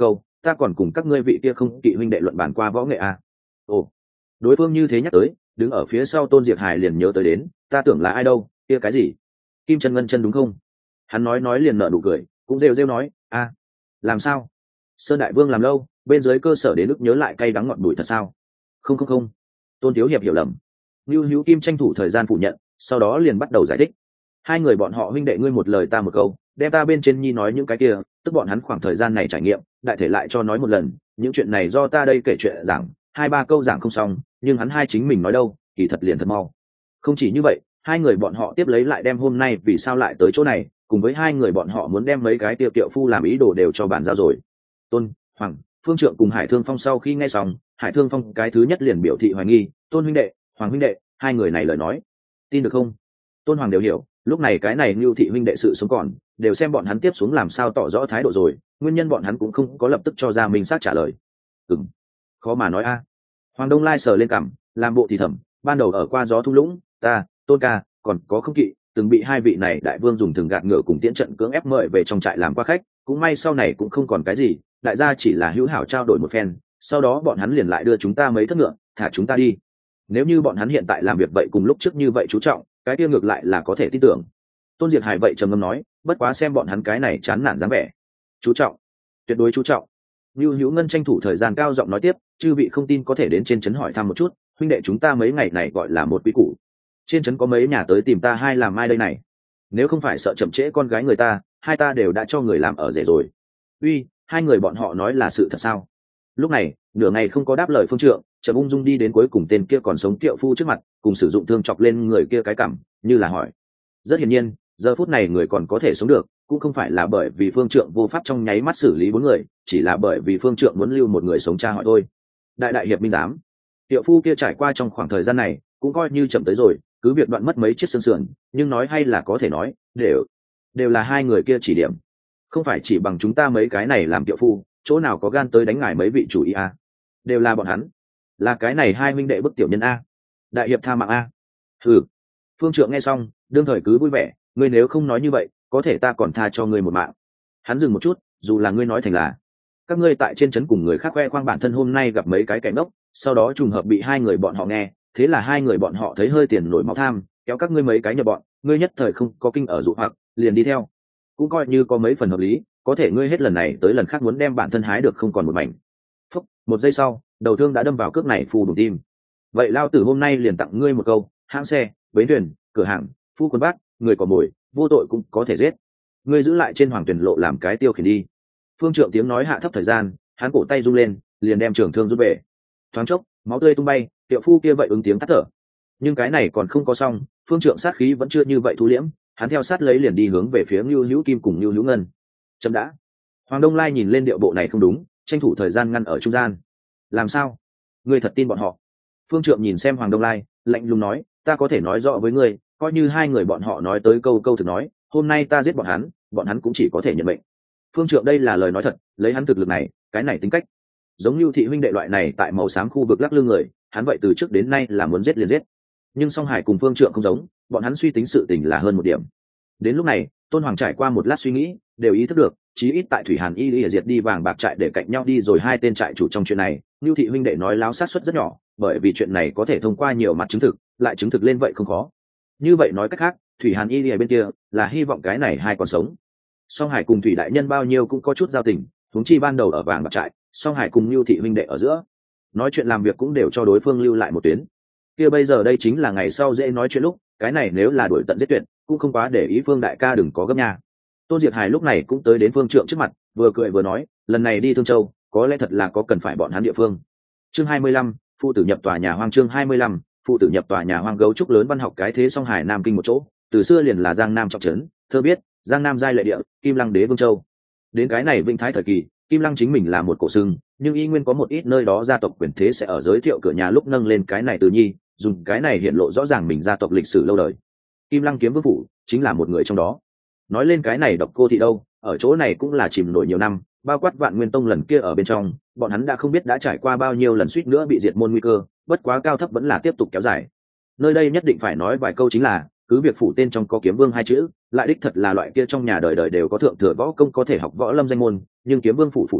ta còn cùng các ngươi vị kia không kỵ huynh đệ luận bàn qua võ nghệ à. Ồ, đối phương như thế nhắc tới, đứng ở phía sau Tôn Diệt Hải liền nhớ tới đến, ta tưởng là ai đâu, kia cái gì Kim Chân Ngân Chân đúng không? Hắn nói liền nở nụ cười, cũng rêu rêu nói, a, làm sao? Sơn Đại Vương làm lâu, bên dưới cơ sở đến lúc nhớ lại cay đắng ngọt bùi thật sao? Không. Tôn Thiếu Hiệp hiểu lầm. Nưu Hữu Kim tranh thủ thời gian phủ nhận, sau đó liền bắt đầu giải thích. Hai người bọn họ huynh đệ ngươi một lời ta một câu, đem ta bên trên nhi nói những cái kia, tức bọn hắn khoảng thời gian này trải nghiệm, đại thể lại cho nói một lần, những chuyện này do ta đây kể chuyện giảng, 2-3 câu giảng không xong, nhưng hắn hai chính mình nói đâu, kỳ thật liền thật mau. Không chỉ như vậy, hai người bọn họ tiếp lấy lại đem hôm nay vì sao lại tới chỗ này, cùng với hai người bọn họ muốn đem mấy cái tiêu kiệu phu làm ý đồ đều cho bàn giao rồi. Tôn, Hoàng, Phương Trượng cùng Hải Thương Phong sau khi nghe xong, Hải Thương Phong cái thứ nhất liền biểu thị hoài nghi, Tôn huynh đệ, Hoàng huynh đệ, hai người này lời nói, tin được không? Tôn Hoàng đều hiểu, lúc này cái này Nưu thị huynh đệ sự sống còn, đều xem bọn hắn tiếp xuống làm sao tỏ rõ thái độ rồi, nguyên nhân bọn hắn cũng không có lập tức cho ra minh xác trả lời. Khó mà nói a. Hoàng Đông Lai sờ lên cằm, làm bộ thì thầm, ban đầu ở qua gió thung lũng, ta, Tôn ca, còn có không kỵ, từng bị hai vị này đại vương dùng thường gạt ngựa cùng tiễn trận cưỡng ép mời về trong trại làm qua khách, cũng may sau này cũng không còn cái gì, đại gia chỉ là hữu hảo trao đổi một phen, sau đó bọn hắn liền lại đưa chúng ta mấy thất ngựa, thả chúng ta đi. Nếu như bọn hắn hiện tại làm việc vậy cùng lúc trước như vậy chú trọng, cái kia ngược lại là có thể tin tưởng. Tôn Diệt Hải vậy trầm ngâm nói, bất quá xem bọn hắn cái này chán nản dáng vẻ. Chú trọng, tuyệt đối chú trọng. Nưu Hữu Ngân tranh thủ thời gian cao giọng nói tiếp, chư vị không tin có thể đến trên trấn hỏi thăm một chút, huynh đệ chúng ta mấy ngày này gọi là một quý củ. Trên trấn có mấy nhà tới tìm ta hai làm mai đây này. Nếu không phải sợ chậm trễ con gái người ta, hai ta đều đã cho người làm ở rể rồi. Uy, hai người bọn họ nói là sự thật sao? Lúc này, nửa ngày không có đáp lời Phương Trượng, chợt ung dung đi đến cuối cùng tên kia còn sống kiệu phu trước mặt, cùng sử dụng thương chọc lên người kia cái cằm, như là hỏi. Rất hiển nhiên, giờ phút này người còn có thể sống được, cũng không phải là bởi vì Phương Trượng vô pháp trong nháy mắt xử lý 4 người, chỉ là bởi vì Phương Trượng muốn lưu một người sống tra hỏi thôi. Đại hiệp minh giám, kiệu phu kia trải qua trong khoảng thời gian này, cũng coi như chậm tới rồi, cứ việc đoạn mất mấy chiếc xương sườn, nhưng nói hay là có thể nói, đều là hai người kia chỉ điểm, không phải chỉ bằng chúng ta mấy cái này làm kiệu phu, chỗ nào có gan tới đánh ngài mấy vị chủ ý a? Đều là bọn hắn, là cái này hai minh đệ bức tiểu nhân a. Đại hiệp tha mạng a. Ừ. Phương Trượng nghe xong, đương thời cứ vui vẻ, ngươi nếu không nói như vậy, có thể ta còn tha cho ngươi một mạng. Hắn dừng một chút, dù là ngươi nói thành là các ngươi tại trên trấn cùng người khác khoe khoang bản thân hôm nay gặp mấy cái kẻ ngốc, sau đó trùng hợp bị hai người bọn họ nghe, thế là hai người bọn họ thấy hơi tiền nổi máu tham, kéo các ngươi mấy cái nhập bọn, ngươi nhất thời không có kinh ở dụ hoặc, liền đi theo, cũng coi như có mấy phần hợp lý, có thể ngươi hết lần này tới lần khác muốn đem bản thân hái được không còn một mảnh. Phúc, một giây sau, đầu thương đã đâm vào cước này phù đùng tim. Vậy lao tử hôm nay liền tặng ngươi một câu, hãng xe, bến thuyền, cửa hàng, phu quân bác, người có mồi, vô tội cũng có thể giết. Ngươi giữ lại trên hoàng tuyển lộ làm cái tiêu khiển đi. Phương Trượng tiếng nói hạ thấp thời gian, hắn cổ tay rung lên, liền đem trường thương rút về. Thoáng chốc, máu tươi tung bay, tiệu phu kia vậy ứng tiếng tắt thở. Nhưng cái này còn không có xong, Phương Trượng sát khí vẫn chưa như vậy thu liễm, hắn theo sát lấy liền đi hướng về phía Nưu Hữu Kim cùng Nưu Hữu Ngân. Chậm đã. Hoàng Đông Lai nhìn lên điệu bộ này không đúng, tranh thủ thời gian ngăn ở trung gian. Làm sao? Ngươi thật tin bọn họ? Phương Trượng nhìn xem Hoàng Đông Lai, lạnh lùng nói, ta có thể nói rõ với ngươi, coi như hai người bọn họ nói tới câu thực nói, hôm nay ta giết bọn hắn cũng chỉ có thể nhận mệnh. Phương Trượng đây là lời nói thật, lấy hắn thực lực này, cái này tính cách, giống như thị huynh đệ loại này tại màu xám khu vực lắc lư người, hắn vậy từ trước đến nay là muốn giết liền giết. Nhưng Song Hải cùng Phương Trượng không giống, bọn hắn suy tính sự tình là hơn một điểm. Đến lúc này, Tôn Hoàng trải qua một lát suy nghĩ, đều ý thức được, chí ít tại Thủy Hàn Y diệt đi vàng bạc trại để cạnh nhau đi rồi hai tên trại chủ trong chuyện này, Nưu thị huynh đệ nói láo sát suất rất nhỏ, bởi vì chuyện này có thể thông qua nhiều mặt chứng thực, lại chứng thực lên vậy không khó. Như vậy nói cách khác, Thủy Hàn Y bên kia là hy vọng cái này hai còn sống. Song Hải cùng Thủy đại nhân bao nhiêu cũng có chút giao tình, huống chi ban đầu ở vàng bạc trại, Song Hải cùng Nưu thị huynh đệ ở giữa, nói chuyện làm việc cũng đều cho đối phương lưu lại một tuyến. Kia bây giờ đây chính là ngày sau dễ nói chuyện lúc, cái này nếu là đuổi tận giết tuyệt, cũng không quá để ý Phương đại ca đừng có gấp nha. Tôn Diệt Hải lúc này cũng tới đến Phương Trượng trước mặt, vừa cười vừa nói, lần này đi Thương Châu, có lẽ thật là có cần phải bọn hắn địa phương. Chương 25, phụ tử nhập tòa nhà hoang. Chương 25, phụ tử nhập tòa nhà hoang. Gấu trúc lớn văn học cái thế Song Hải Nam Kinh một chỗ, từ xưa liền là Giang Nam trọng trấn, thơ biết, Giang Nam giai lệ địa, Kim Lăng đế vương châu. Đến cái này Vinh Thái thời kỳ, Kim Lăng chính mình là một cổ xưng, nhưng y nguyên có một ít nơi đó gia tộc quyền thế sẽ ở giới thiệu cửa nhà lúc nâng lên cái này từ nhi, dùng cái này hiện lộ rõ ràng mình gia tộc lịch sử lâu đời. Kim Lăng kiếm vương phủ chính là một người trong đó. Nói lên cái này Độc Cô thị đâu, ở chỗ này cũng là chìm nổi nhiều năm, bao quát Vạn Nguyên Tông lần kia ở bên trong, bọn hắn đã không biết đã trải qua bao nhiêu lần suýt nữa bị diệt môn nguy cơ, bất quá cao thấp vẫn là tiếp tục kéo dài. Nơi đây nhất định phải nói vài câu chính là, cứ việc phủ tên trong có kiếm vương hai chữ, lại đích thật là loại kia trong nhà đời đời đều có thượng thừa võ công có thể học võ lâm danh môn, nhưng kiếm vương phủ phụ chủ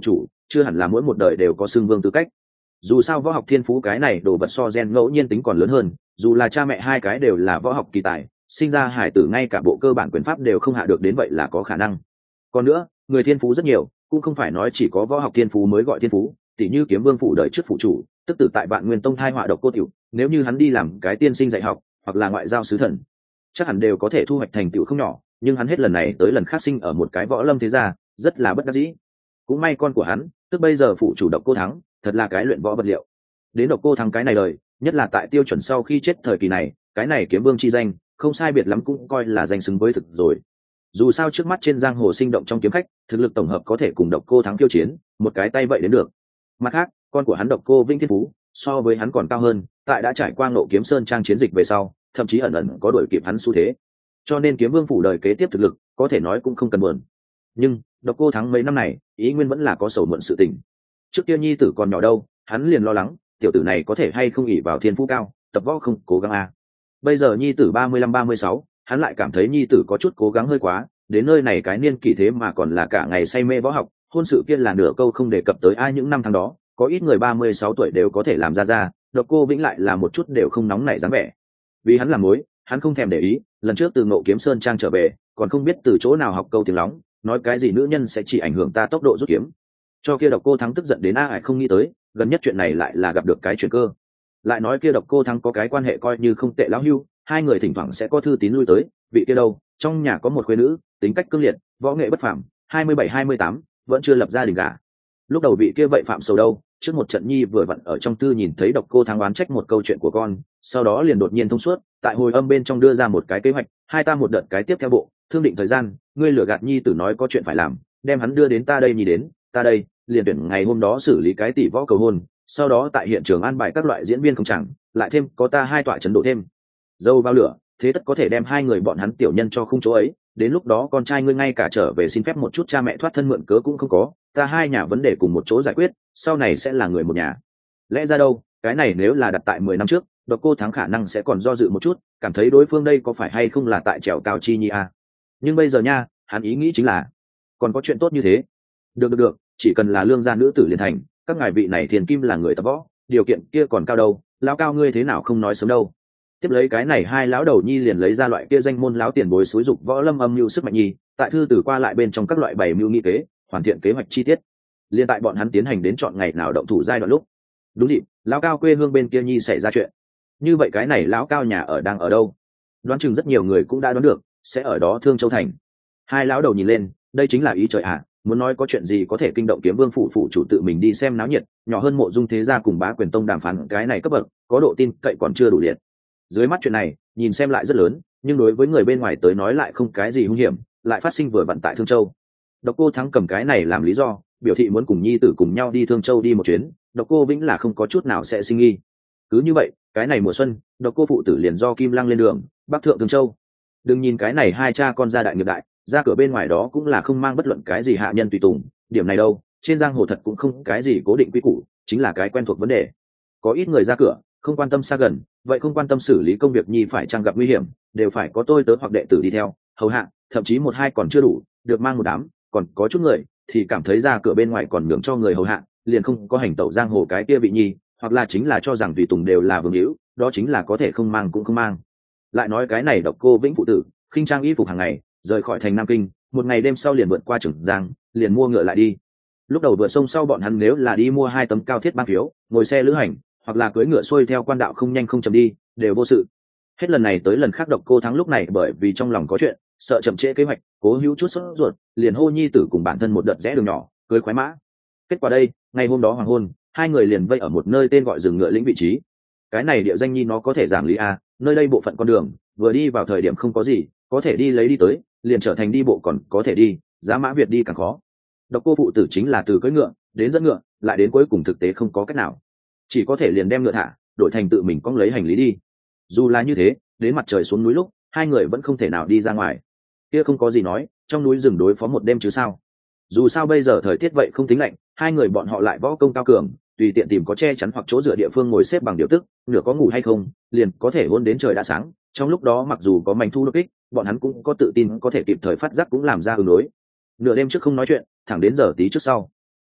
chưa hẳn là mỗi một đời đều có xưng vương tư cách. Dù sao võ học thiên phú cái này đồ vật so gen ngẫu nhiên tính còn lớn hơn, dù là cha mẹ hai cái đều là võ học kỳ tài, sinh ra hải tử ngay cả bộ cơ bản quyền pháp đều không hạ được đến vậy là có khả năng. Còn nữa, người thiên phú rất nhiều, cũng không phải nói chỉ có võ học thiên phú mới gọi thiên phú, tỉ như Kiếm Vương phủ đời trước phụ chủ, tức tử tại Vạn Nguyên Tông thai họa độc cô tiểu, nếu như hắn đi làm cái tiên sinh dạy học, hoặc là ngoại giao sứ thần, chắc hẳn đều có thể thu hoạch thành tựu không nhỏ, nhưng hắn hết lần này tới lần khác sinh ở một cái võ lâm thế gia, rất là bất đắc dĩ. Cũng may con của hắn, tức bây giờ phụ chủ Độc Cô Thắng, thật là cái luyện võ vật liệu. Đến Độc Cô Thắng cái này đời, nhất là tại tiêu chuẩn sau khi chết thời kỳ này, cái này Kiếm Vương chi danh, không sai biệt lắm cũng coi là danh xứng với thực rồi. Dù sao trước mắt trên giang hồ sinh động trong kiếm khách, thực lực tổng hợp có thể cùng Độc Cô Thắng tiêu chiến, một cái tay vậy đến được. Mặt khác, con của hắn Độc Cô Vĩnh Thiên Phú, so với hắn còn cao hơn, tại đã trải qua Ngộ Kiếm Sơn trang chiến dịch về sau, thậm chí ẩn ẩn có đuổi kịp hắn xu thế. Cho nên Kiếm Vương phủ đời kế tiếp thực lực, có thể nói cũng không cần buồn. Nhưng Độc Cô Thắng mấy năm này, ý nguyên vẫn là có sầu muộn sự tình. Trước kia nhi tử còn nhỏ đâu, hắn liền lo lắng, tiểu tử này có thể hay không ỷ vào thiên phú cao, tập võ không cố gắng à. Bây giờ nhi tử 35-36, hắn lại cảm thấy nhi tử có chút cố gắng hơi quá, đến nơi này cái niên kỷ thế mà còn là cả ngày say mê võ học, hôn sự kia là nửa câu không đề cập tới ai những năm tháng đó, có ít người 36 tuổi đều có thể làm ra, Độc Cô Vĩnh lại là một chút đều không nóng nảy dáng vẻ. Vì hắn làm mối, hắn không thèm để ý, lần trước từ Ngộ Kiếm Sơn trang trở về, còn không biết từ chỗ nào học câu tiếng lóng, nói cái gì nữ nhân sẽ chỉ ảnh hưởng ta tốc độ rút kiếm. Cho kia Độc Cô Thắng tức giận đến ải không nghĩ tới, gần nhất chuyện này lại là gặp được cái chuyện cơ. Lại nói kia Độc Cô Thắng có cái quan hệ coi như không tệ lão hưu, hai người thỉnh thoảng sẽ có thư tín lui tới, vị kia đâu, trong nhà có một khuê nữ, tính cách cương liệt, võ nghệ bất phàm, 27-28, vẫn chưa lập gia đình cả. Lúc đầu vị kia vậy phạm sầu đâu, trước một trận nhi vừa vặn ở trong thư nhìn thấy Độc Cô Thắng oán trách một câu chuyện của con, sau đó liền đột nhiên thông suốt, tại hồi âm bên trong đưa ra một cái kế hoạch, hai ta một đợt cái tiếp theo bộ, thương định thời gian, ngươi lừa gạt nhi tử nói có chuyện phải làm, đem hắn đưa đến ta đây nhi đến, ta đây, liền tuyển ngày hôm đó xử lý cái tỷ võ cầu hôn, sau đó tại hiện trường an bài các loại diễn viên không chẳng, lại thêm có ta hai tọa chấn độ thêm. Dâu vào lửa, thế tất có thể đem hai người bọn hắn tiểu nhân cho khung chỗ ấy, đến lúc đó con trai ngươi ngay cả trở về xin phép một chút cha mẹ thoát thân mượn cớ cũng không có, ta hai nhà vấn đề cùng một chỗ giải quyết, sau này sẽ là người một nhà. Lẽ ra đâu, cái này nếu là đặt tại 10 năm trước, Độc Cô Thắng khả năng sẽ còn do dự một chút, cảm thấy đối phương đây có phải hay không là tại trèo cao chi nhi à. Nhưng bây giờ nha, hắn ý nghĩ chính là còn có chuyện tốt như thế. Được, chỉ cần là lương gia nữ tử liền thành, các ngài vị này Thiền Kim là người tập võ, điều kiện kia còn cao đâu, lão cao ngươi thế nào không nói sớm đâu. Tiếp lấy cái này hai lão đầu nhi liền lấy ra loại kia danh môn lão tiền bối xúi dục võ lâm âm mưu sức mạnh nhi, tại thư từ qua lại bên trong các loại bày mưu nghị kế, hoàn thiện kế hoạch chi tiết. Liên tại bọn hắn tiến hành đến chọn ngày nào động thủ giai đoạn lúc, đúng dịp, lão cao quê hương bên kia nhi xảy ra chuyện. Như vậy cái này lão cao nhà ở đang ở đâu? Đoán chừng rất nhiều người cũng đã đoán được, sẽ ở đó Thương Châu thành. Hai lão đầu nhìn lên, đây chính là ý trời ạ, muốn nói có chuyện gì có thể kinh động Kiếm Vương phủ chủ tự mình đi xem náo nhiệt, nhỏ hơn Mộ Dung thế gia cùng Bá Quyền tông đàm phán cái này cấp bậc, có độ tin cậy còn chưa đủ liệt. Dưới mắt chuyện này, nhìn xem lại rất lớn, nhưng đối với người bên ngoài tới nói lại không cái gì hung hiểm, lại phát sinh vừa vặn tại Thương Châu. Độc Cô Thắng cầm cái này làm lý do, biểu thị muốn cùng nhi tử cùng nhau đi Thương Châu đi một chuyến, Độc Cô Vĩnh là không có chút nào sẽ sinh nghi. Cứ như vậy, cái này mùa xuân, Độc Cô phụ tử liền do Kim Lăng lên đường, bắc thượng Thương Châu. Đừng nhìn cái này hai cha con gia đại nghiệp đại, ra cửa bên ngoài đó cũng là không mang bất luận cái gì hạ nhân tùy tùng, điểm này đâu, trên giang hồ thật cũng không cái gì cố định quy củ, chính là cái quen thuộc vấn đề. Có ít người ra cửa, không quan tâm xa gần, vậy không quan tâm xử lý công việc nhi phải chăng gặp nguy hiểm, đều phải có tôi tớ hoặc đệ tử đi theo, hầu hạ, thậm chí một hai còn chưa đủ, được mang một đám, còn có chút người thì cảm thấy ra cửa bên ngoài còn nhường cho người hầu hạ, liền không có hành tẩu giang hồ cái kia vị nhi, hoặc là chính là cho rằng tùy tùng đều là vương hữu, đó chính là có thể không mang cũng không mang. Lại nói cái này Độc Cô Vĩnh phụ tử, khinh trang y phục hàng ngày, rời khỏi thành Nam Kinh, một ngày đêm sau liền vượt qua Trường Giang, liền mua ngựa lại đi. Lúc đầu vượt sông sau bọn hắn nếu là đi mua 2 tấm cao thiết ban phiếu, ngồi xe lữ hành, hoặc là cưỡi ngựa xuôi theo quan đạo không nhanh không chậm đi, đều vô sự. Hết lần này tới lần khác Độc Cô Thắng lúc này bởi vì trong lòng có chuyện, sợ chậm trễ kế hoạch, cố hữu chút sốt ruột, liền hô nhi tử cùng bản thân một đợt rẽ đường nhỏ, cưới khoái mã. Kết quả đây, ngày hôm đó hoàng hôn, hai người liền vây ở một nơi tên gọi rừng ngựa lĩnh vị trí. Cái này địa danh nhi nó có thể giảng lý a, nơi đây bộ phận con đường, vừa đi vào thời điểm không có gì, có thể đi lấy đi tới, liền trở thành đi bộ còn có thể đi, giá mã Việt đi càng khó. Độc Cô phụ tử chính là từ cưỡi ngựa đến dẫn ngựa, lại đến cuối cùng thực tế không có cách nào, chỉ có thể liền đem ngựa thả, đổi thành tự mình cong lấy hành lý đi. Dù là như thế, đến mặt trời xuống núi lúc, hai người vẫn không thể nào đi ra ngoài. Kia không có gì nói, trong núi rừng đối phó một đêm chứ sao. Dù sao bây giờ thời tiết vậy không tính lạnh, hai người bọn họ lại võ công cao cường, tùy tiện tìm có che chắn hoặc chỗ dựa địa phương ngồi xếp bằng điều tức, nửa có ngủ hay không, liền có thể hôn đến trời đã sáng. Trong lúc đó mặc dù có manh thu đột kích, bọn hắn cũng có tự tin có thể kịp thời phát giác cũng làm ra ứng đối. Nửa đêm trước không nói chuyện, thẳng đến giờ tí trước sau.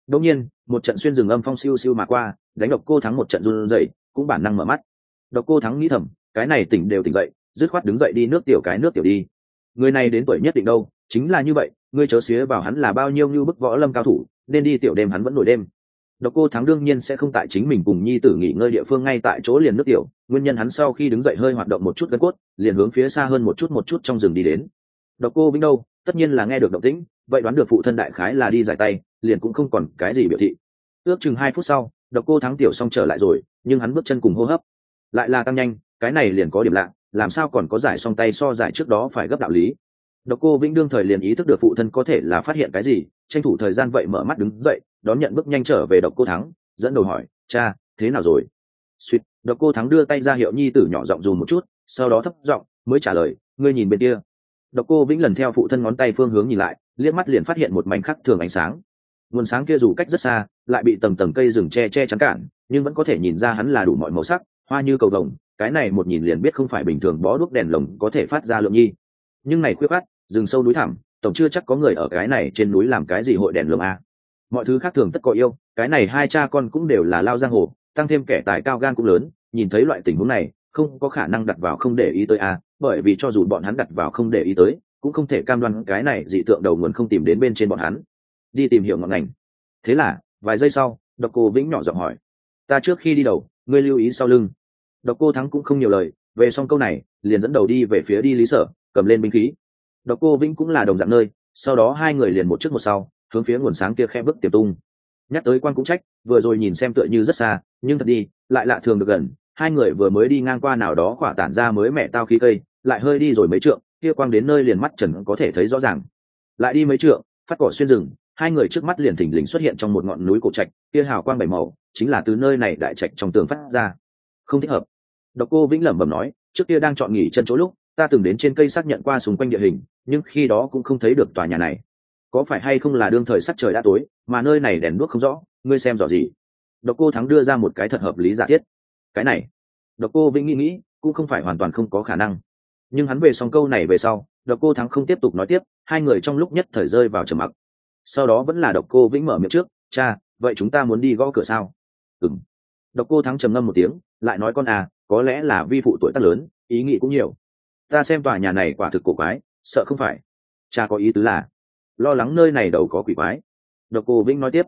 đột nhiên một trận xuyên rừng âm phong siêu siêu mà qua, đánh Độc Cô Thắng một trận run rẩy, cũng bản năng mở mắt. Độc Cô Thắng nghĩ thầm, cái này tỉnh đều tỉnh dậy, dứt khoát đứng dậy đi nước tiểu cái nước tiểu đi. Người này đến tuổi nhất định đâu, chính là như vậy, ngươi chớ xía vào hắn là bao nhiêu như bức võ lâm cao thủ, nên đi tiểu đêm hắn vẫn nổi đêm. Độc Cô Thắng đương nhiên sẽ không tại chính mình cùng nhi tử nghỉ ngơi địa phương ngay tại chỗ liền nước tiểu, nguyên nhân hắn sau khi đứng dậy hơi hoạt động một chút gân cốt, liền hướng phía xa hơn một chút trong rừng đi đến. Độc Cô Vĩnh đâu, tất nhiên là nghe được động tĩnh, vậy đoán được phụ thân đại khái là đi giải tay, liền cũng không còn cái gì biểu thị. Ước chừng 2 phút sau, Độc Cô Thắng tiểu xong trở lại rồi, nhưng hắn bước chân cùng hô hấp lại là tăng nhanh, cái này liền có điểm lạ, làm sao còn có giải xong tay so giải trước đó phải gấp đạo lý. Độc Cô Vĩnh đương thời liền ý thức được phụ thân có thể là phát hiện cái gì, tranh thủ thời gian vậy mở mắt đứng dậy, đón nhận bước nhanh trở về Độc Cô Thắng, dẫn đầu hỏi, cha, thế nào rồi? Suýt, Độc Cô Thắng đưa tay ra hiệu nhi tử nhỏ giọng dùm một chút, sau đó thấp giọng mới trả lời, ngươi nhìn bên kia. Độc Cô Vĩnh lần theo phụ thân ngón tay phương hướng nhìn lại, liếc mắt liền phát hiện một mảnh khắc thường ánh sáng. Nguồn sáng kia dù cách rất xa, lại bị tầng tầng cây rừng che chắn cản, nhưng vẫn có thể nhìn ra hắn là đủ mọi màu sắc, hoa như cầu vồng, cái này một nhìn liền biết không phải bình thường bó đuốc đèn lồng có thể phát ra lượng nhi. Nhưng này khuyết khát, rừng sâu núi thẳm, tổng chưa chắc có người ở cái này trên núi làm cái gì hội đèn lồng a. Mọi thứ khác thường tất có yêu, cái này hai cha con cũng đều là lao giang hồ, tăng thêm kẻ tài cao gan cũng lớn, nhìn thấy loại tình huống này, không có khả năng đặt vào không để ý tới a, bởi vì cho dù bọn hắn đặt vào không để ý tới, cũng không thể cam đoan cái này dị tượng đầu nguồn không tìm đến bên trên bọn hắn. Đi tìm hiểu ngọn ngành. Thế là, vài giây sau, Độc Cô Vĩnh nhỏ giọng hỏi, ta trước khi đi đầu, ngươi lưu ý sau lưng. Độc Cô Thắng cũng không nhiều lời, về xong câu này, liền dẫn đầu đi về phía đi Lý Sở, cầm lên binh khí. Độc Cô Vĩnh cũng là đồng dạng nơi, sau đó hai người liền một trước một sau, hướng phía nguồn sáng kia khẽ bước tiềm tung. Nhắc tới quan cũng trách, vừa rồi nhìn xem tựa như rất xa, nhưng thật đi, lại lạ thường được gần. Hai người vừa mới đi ngang qua nào đó khỏa tản ra mới mẹ tao khí cây, lại hơi đi rồi mấy trượng, kia quang đến nơi liền mắt trần có thể thấy rõ ràng. Lại đi mấy trượng, phát cỏ xuyên rừng, hai người trước mắt liền thình lình xuất hiện trong một ngọn núi cổ trạch, kia hào quang bảy màu, chính là từ nơi này đại trạch trong tường phát ra. Không thích hợp. Độc Cô Vĩnh lẩm bẩm nói, trước kia đang chọn nghỉ chân chỗ lúc, ta từng đến trên cây xác nhận qua xung quanh địa hình, nhưng khi đó cũng không thấy được tòa nhà này. Có phải hay không là đương thời sắc trời đã tối, mà nơi này đèn đuốc không rõ, ngươi xem rõ gì? Độc Cô Thắng đưa ra một cái thật hợp lý giả thiết. Cái này, Độc Cô Vĩnh nghĩ, cũng không phải hoàn toàn không có khả năng. Nhưng hắn về xong câu này về sau, Độc Cô Thắng không tiếp tục nói tiếp, hai người trong lúc nhất thời rơi vào trầm mặc. Sau đó vẫn là Độc Cô Vĩnh mở miệng trước, cha, vậy chúng ta muốn đi gõ cửa sao? Ừm. Độc Cô Thắng trầm ngâm một tiếng, lại nói con à, có lẽ là vi phụ tuổi tác lớn, ý nghĩ cũng nhiều. Ta xem tòa nhà này quả thực cổ quái, sợ không phải. Cha có ý tứ là lo lắng nơi này đầu có quỷ quái. Độc Cô Vĩnh nói tiếp.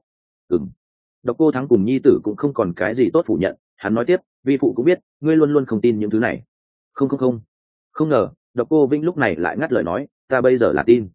Độc Cô Thắng cùng nhi tử cũng không còn cái gì tốt phủ nhận, hắn nói tiếp, vi phụ cũng biết, ngươi luôn luôn không tin những thứ này. Không ngờ, Độc Cô Vĩnh lúc này lại ngắt lời nói, ta bây giờ là tin.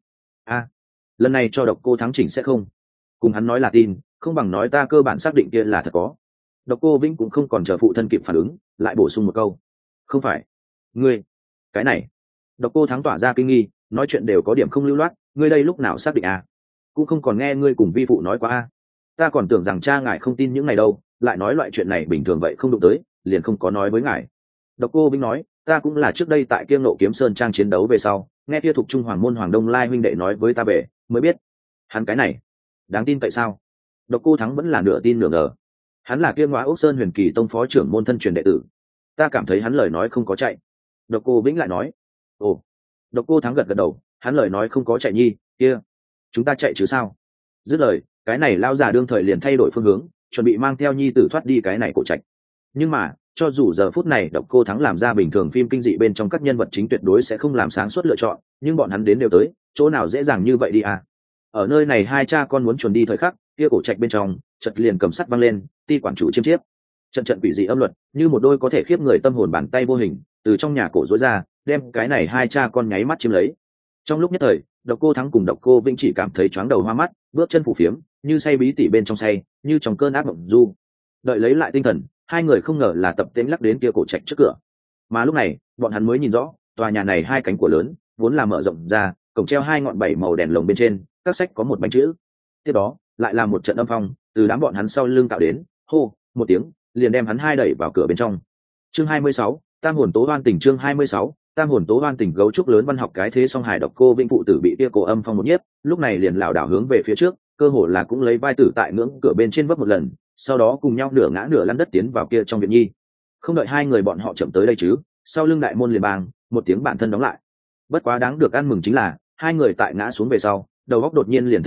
Lần này cho Độc Cô Thắng chỉnh sẽ không. Cùng hắn nói là tin, không bằng nói ta cơ bản xác định kia là thật có. Độc Cô Vĩnh cũng không còn chờ phụ thân kịp phản ứng, lại bổ sung một câu, không phải ngươi. Cái này, Độc Cô Thắng tỏa ra kinh nghi, nói chuyện đều có điểm không lưu loát, ngươi đây lúc nào xác định cũng không còn nghe ngươi cùng vi phụ nói qua ta còn tưởng rằng cha ngài không tin những ngày đâu, lại nói loại chuyện này bình thường vậy không đụng tới, liền không có nói với ngài. Độc Cô Vĩnh nói, ta cũng là trước đây tại Kiêng Nộ Kiếm Sơn trang chiến đấu về sau, nghe kia thuộc Trung Hoàng môn Hoàng Đông Lai huynh đệ nói với ta về, mới biết hắn cái này đáng tin tại sao. Độc Cô Thắng vẫn là nửa tin nửa ngờ, hắn là Kiêng Ngõa Ốc Sơn Huyền Kỳ tông phó trưởng môn thân truyền đệ tử, ta cảm thấy hắn lời nói không có chạy. Độc Cô Vĩnh lại nói, ồ. Độc Cô Thắng gật gật đầu, hắn lời nói không có chạy nhi, kia chúng ta chạy chứ sao. Dứt lời, cái này lao già đương thời liền thay đổi phương hướng, chuẩn bị mang theo nhi tử thoát đi cái này cổ trạch. Nhưng mà cho dù giờ phút này Độc Cô Thắng làm ra bình thường phim kinh dị bên trong các nhân vật chính tuyệt đối sẽ không làm sáng suốt lựa chọn, nhưng bọn hắn đến đều tới, chỗ nào dễ dàng như vậy đi ở nơi này hai cha con muốn chuẩn đi thời khắc, kia cổ trạch bên trong chợt liền cầm sắt văng lên, ti quản chủ chiêm chiếp, trận quỷ dị âm luật như một đôi có thể khiếp người tâm hồn bàn tay vô hình từ trong nhà cổ rối ra, đem cái này hai cha con nháy mắt chiếm lấy. Trong lúc nhất thời, Độc Cô Thắng cùng Độc Cô Vĩnh chỉ cảm thấy chóng đầu hoa mắt, bước chân phủ phiếm, như say bí tỉ bên trong say, như trong cơn ác mộng du. Đợi lấy lại tinh thần, hai người không ngờ là tập tễnh lắc đến kia cổ trạch trước cửa. Mà lúc này, bọn hắn mới nhìn rõ, tòa nhà này hai cánh cửa lớn, vốn là mở rộng ra, cổng treo hai ngọn bảy màu đèn lồng bên trên, các sách có một bánh chữ. Tiếp đó, lại là một trận âm phong, từ đám bọn hắn sau lưng tạo đến, hô, một tiếng, liền đem hắn hai đẩy vào cửa bên trong. Chương 26, Tam hồn tố hoan tình. Chương 26, Tam hồn tố hoan tình. Gấu trúc lớn văn học cái thế song hài Độc Cô Vĩnh phụ tử bị kia cổ âm phong một nhiếp, lúc này liền lảo đảo hướng về phía trước, cơ hồ là cũng lấy vai tử tại ngưỡng cửa bên trên vấp một lần, sau đó cùng nhau nửa ngã nửa lăn đất tiến vào kia trong viện nhi. Không đợi hai người bọn họ chậm tới đây chứ, sau lưng đại môn liền bang một tiếng bản thân đóng lại. Bất quá đáng được ăn mừng chính là hai người tại ngã xuống về sau, đầu óc đột nhiên liền thanh tỉnh,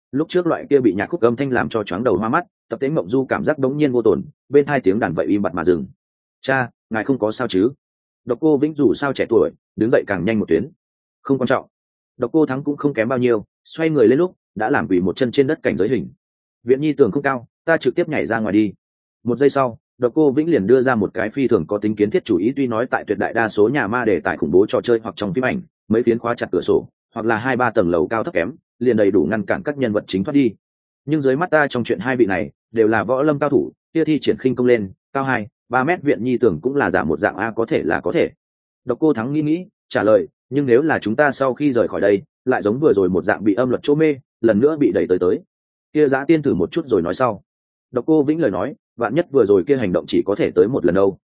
lúc trước loại kia bị nhạc khúc âm thanh làm cho choáng đầu hoa mắt, tập tễnh mộng du cảm giác đống nhiên vô tổn, bên hai tiếng đàn vậy im bặt mà dừng. Cha, ngài không có sao chứ? Độc Cô Vĩnh dù sao trẻ tuổi, đứng dậy càng nhanh một tuyến. Không quan trọng. Độc Cô Thắng cũng không kém bao nhiêu, xoay người lên lúc đã làm quỳ một chân trên đất cảnh giới hình. Viện nhi tường không cao, ta trực tiếp nhảy ra ngoài đi. Một giây sau, Độc Cô Vĩnh liền đưa ra một cái phi thường có tính kiến thiết chủ ý, tuy nói tại tuyệt đại đa số nhà ma đề tài khủng bố trò chơi hoặc trong phim ảnh, mấy phiến khóa chặt cửa sổ, hoặc là 2-3 tầng lầu cao thấp kém, liền đầy đủ ngăn cản các nhân vật chính thoát đi. Nhưng dưới mắt ta trong chuyện hai vị này đều là võ lâm cao thủ, kia thi triển khinh công lên, cao 2-3 mét viện nhi tưởng cũng là giả một dạng a, có thể là có thể. Độc Cô Thắng nghĩ trả lời, nhưng nếu là chúng ta sau khi rời khỏi đây lại giống vừa rồi một dạng bị âm luật chỗ mê, lần nữa bị đẩy tới kia Giá Tiên thử một chút rồi nói sau. Độc Cô Vĩnh lời nói, vạn nhất vừa rồi kia hành động chỉ có thể tới một lần đâu.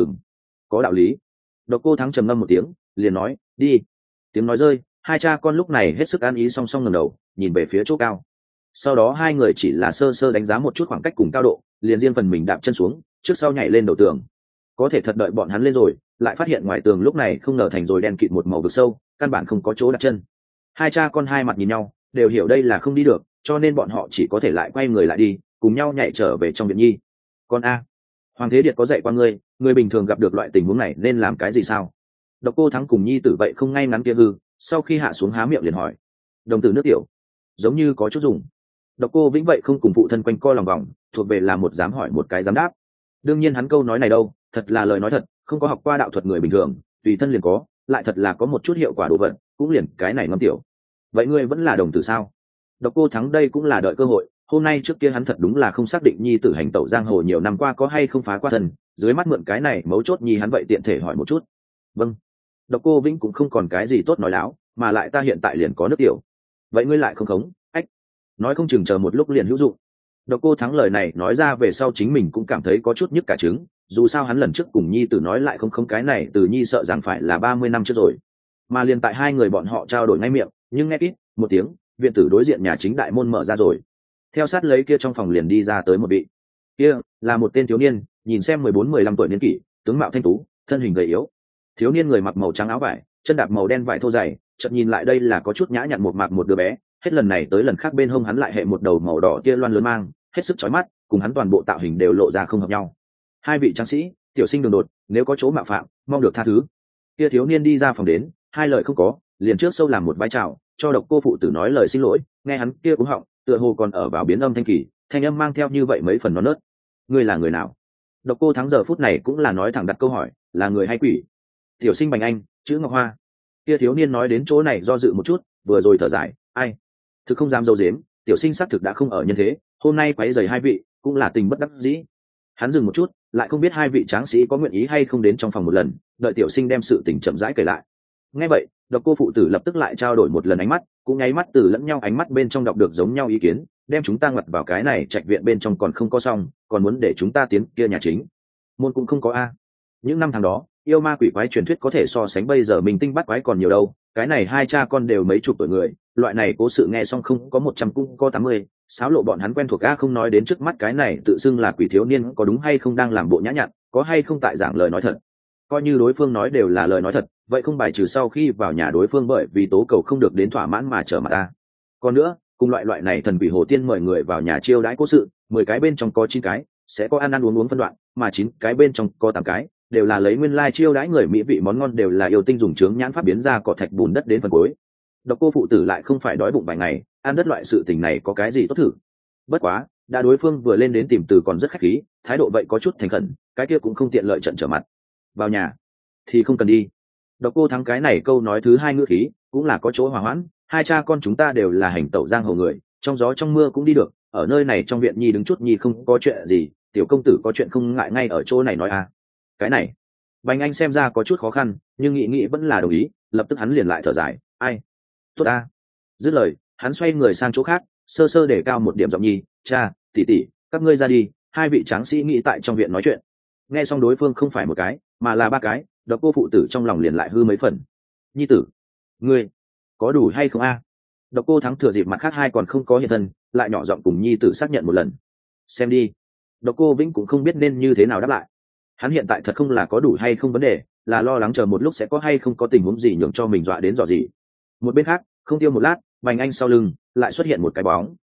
Có đạo lý. Độc Cô Thắng trầm ngâm một tiếng, liền nói, đi. Tiếng nói rơi, hai cha con lúc này hết sức an ý, song song ngẩng đầu nhìn về phía chỗ cao. Sau đó hai người chỉ là sơ sơ đánh giá một chút khoảng cách cùng cao độ, liền riêng phần mình đạp chân xuống, trước sau nhảy lên đầu tường. Có thể thật đợi bọn hắn lên rồi, lại phát hiện ngoài tường lúc này không ngờ thành rồi đen kịt một màu vực sâu, căn bản không có chỗ đặt chân. Hai cha con hai mặt nhìn nhau, đều hiểu đây là không đi được, cho nên bọn họ chỉ có thể lại quay người lại đi, cùng nhau nhảy trở về trong viện nhi. Con a, Hoàng Thế Điệt có dạy qua ngươi, người bình thường gặp được loại tình huống này nên làm cái gì sao? Độc Cô Thắng cùng nhi tử vậy không ngay ngắn kia hư, sau khi hạ xuống há miệng liền hỏi. Đồng tử nước tiểu, giống như có chút dùng. Độc Cô Vĩnh vậy không cùng phụ thân quanh co lòng vòng, thuộc về là một dám hỏi một cái dám đáp. Đương nhiên hắn câu nói này đâu, thật là lời nói thật, không có học qua đạo thuật người bình thường, tùy thân liền có, lại thật là có một chút hiệu quả đồ vật, cũng liền cái này ngâm tiểu. Vậy ngươi vẫn là đồng tử sao? Độc Cô Thắng đây cũng là đợi cơ hội, hôm nay trước kia hắn thật đúng là không xác định nhi tử hành tẩu giang hồ nhiều năm qua có hay không phá qua thần, dưới mắt mượn cái này mấu chốt nhi hắn vậy tiện thể hỏi một chút. Vâng. Độc Cô Vĩnh cũng không còn cái gì tốt nói láo, mà lại ta hiện tại liền có nước tiểu. Vậy ngươi lại không khống, ách. Nói không chừng chờ một lúc liền hữu dụng. Độc Cô Thắng lời này nói ra về sau chính mình cũng cảm thấy có chút nhức cả trứng, dù sao hắn lần trước cùng nhi tử nói lại không cái này từ nhi sợ rằng phải là 30 năm trước rồi. Mà liền tại hai người bọn họ trao đổi ngay miệng, nhưng nghe kít, một tiếng, viện tử đối diện nhà chính đại môn mở ra rồi. Theo sát lấy kia trong phòng liền đi ra tới một vị. Kia là một tên thiếu niên, nhìn xem 14-15 tuổi niên kỷ, tướng mạo thanh tú, thân hình gầy yếu. Thiếu niên người mặc màu trắng áo vải, chân đạp màu đen vải thô dày, chợt nhìn lại đây là có chút nhã nhặn một mạc một đứa bé, hết lần này tới lần khác bên hông hắn lại hệ một đầu màu đỏ tia loan lớn mang, hết sức chói mắt, cùng hắn toàn bộ tạo hình đều lộ ra không hợp nhau. Hai vị tráng sĩ, tiểu sinh đường đột, nếu có chỗ mạo phạm, mong được tha thứ. Kia thiếu niên đi ra phòng đến, hai lời không có, liền trước sâu làm một vai chào, cho Độc Cô phụ tử nói lời xin lỗi, nghe hắn kia cúng họng, tựa hồ còn ở vào biến âm thanh kỳ, thanh âm mang theo như vậy mấy phần non nớt. Ngươi là người nào? Độc Cô Thắng giờ phút này cũng là nói thẳng đặt câu hỏi, là người hay quỷ? Tiểu sinh Bành Anh, chữ Ngọc Hoa. Kia thiếu niên nói đến chỗ này do dự một chút, vừa rồi thở dài, ai? Thực không dám dâu dếm, tiểu sinh xác thực đã không ở nhân thế, hôm nay quấy rầy hai vị, cũng là tình bất đắc dĩ. Hắn dừng một chút, lại không biết hai vị tráng sĩ có nguyện ý hay không đến trong phòng một lần, đợi tiểu sinh đem sự tình chậm rãi kể lại. Nghe vậy, Độc Cô phụ tử lập tức lại trao đổi một lần ánh mắt, cũng nháy mắt từ lẫn nhau ánh mắt bên trong đọc được giống nhau ý kiến, đem chúng ta ngoặt vào cái này trạch viện bên trong còn không có xong, còn muốn để chúng ta tiến kia nhà chính. Môn cũng không có a. Những năm tháng đó, yêu ma quỷ quái truyền thuyết có thể so sánh bây giờ mình tinh bắt quái còn nhiều đâu, cái này hai cha con đều mấy chục tuổi người, loại này cố sự nghe xong không có 100 cũng có 80, sáo lộ bọn hắn quen thuộc a, không nói đến trước mắt cái này tự xưng là quỷ thiếu niên có đúng hay không đang làm bộ nhã nhặn, có hay không tại giảng lời nói thật. Coi như đối phương nói đều là lời nói thật, vậy không bài trừ sau khi vào nhà đối phương bởi vì tố cầu không được đến thỏa mãn mà trở mặt ta. Còn nữa, cùng loại này thần quỷ hồ tiên mời người vào nhà chiêu đãi cố sự, 10 cái bên trong có 9 cái sẽ có ăn ăn uống uống phân đoạn, mà 9 cái bên trong có 8 cái đều là lấy nguyên lai chiêu đãi người mỹ vị món ngon, đều là yêu tinh dùng chướng nhãn pháp biến ra cỏ thạch bùn đất đến phần cuối. Độc Cô phụ tử lại không phải đói bụng vài ngày, ăn đất loại sự tình này có cái gì tốt thử. Bất quá, đã đối phương vừa lên đến tìm từ còn rất khách khí, thái độ vậy có chút thành khẩn, cái kia cũng không tiện lợi trận trở mặt. Vào nhà thì không cần đi. Độc Cô Thắng cái này câu nói thứ hai ngữ khí cũng là có chỗ hòa hoãn, hai cha con chúng ta đều là hành tẩu giang hồ người, trong gió trong mưa cũng đi được, ở nơi này trong viện nhi đứng chút nhi không có chuyện gì, tiểu công tử có chuyện không ngại ngay ở chỗ này nói à. Cái này Bành Anh xem ra có chút khó khăn, nhưng nghĩ vẫn là đồng ý, lập tức hắn liền lại thở dài, ai tốt ta. Dứt lời, hắn xoay người sang chỗ khác, sơ sơ để cao một điểm giọng nhi, cha, tỷ tỷ, các ngươi ra đi, hai vị tráng sĩ nghĩ tại trong viện nói chuyện. Nghe xong đối phương không phải một cái mà là 3 cái, Độc Cô phụ tử trong lòng liền lại hư mấy phần. Nhi tử, ngươi có đủ hay không a? Độc Cô Thắng thừa dịp mặt khác hai còn không có hiện thân, lại nhỏ giọng cùng nhi tử xác nhận một lần. Xem đi. Độc Cô Vĩnh cũng không biết nên như thế nào đáp lại. Hắn hiện tại thật không là có đủ hay không vấn đề, là lo lắng chờ một lúc sẽ có hay không có tình huống gì nhường cho mình dọa đến dọa gì. Một bên khác, không tiêu một lát, Bành Anh sau lưng lại xuất hiện một cái bóng.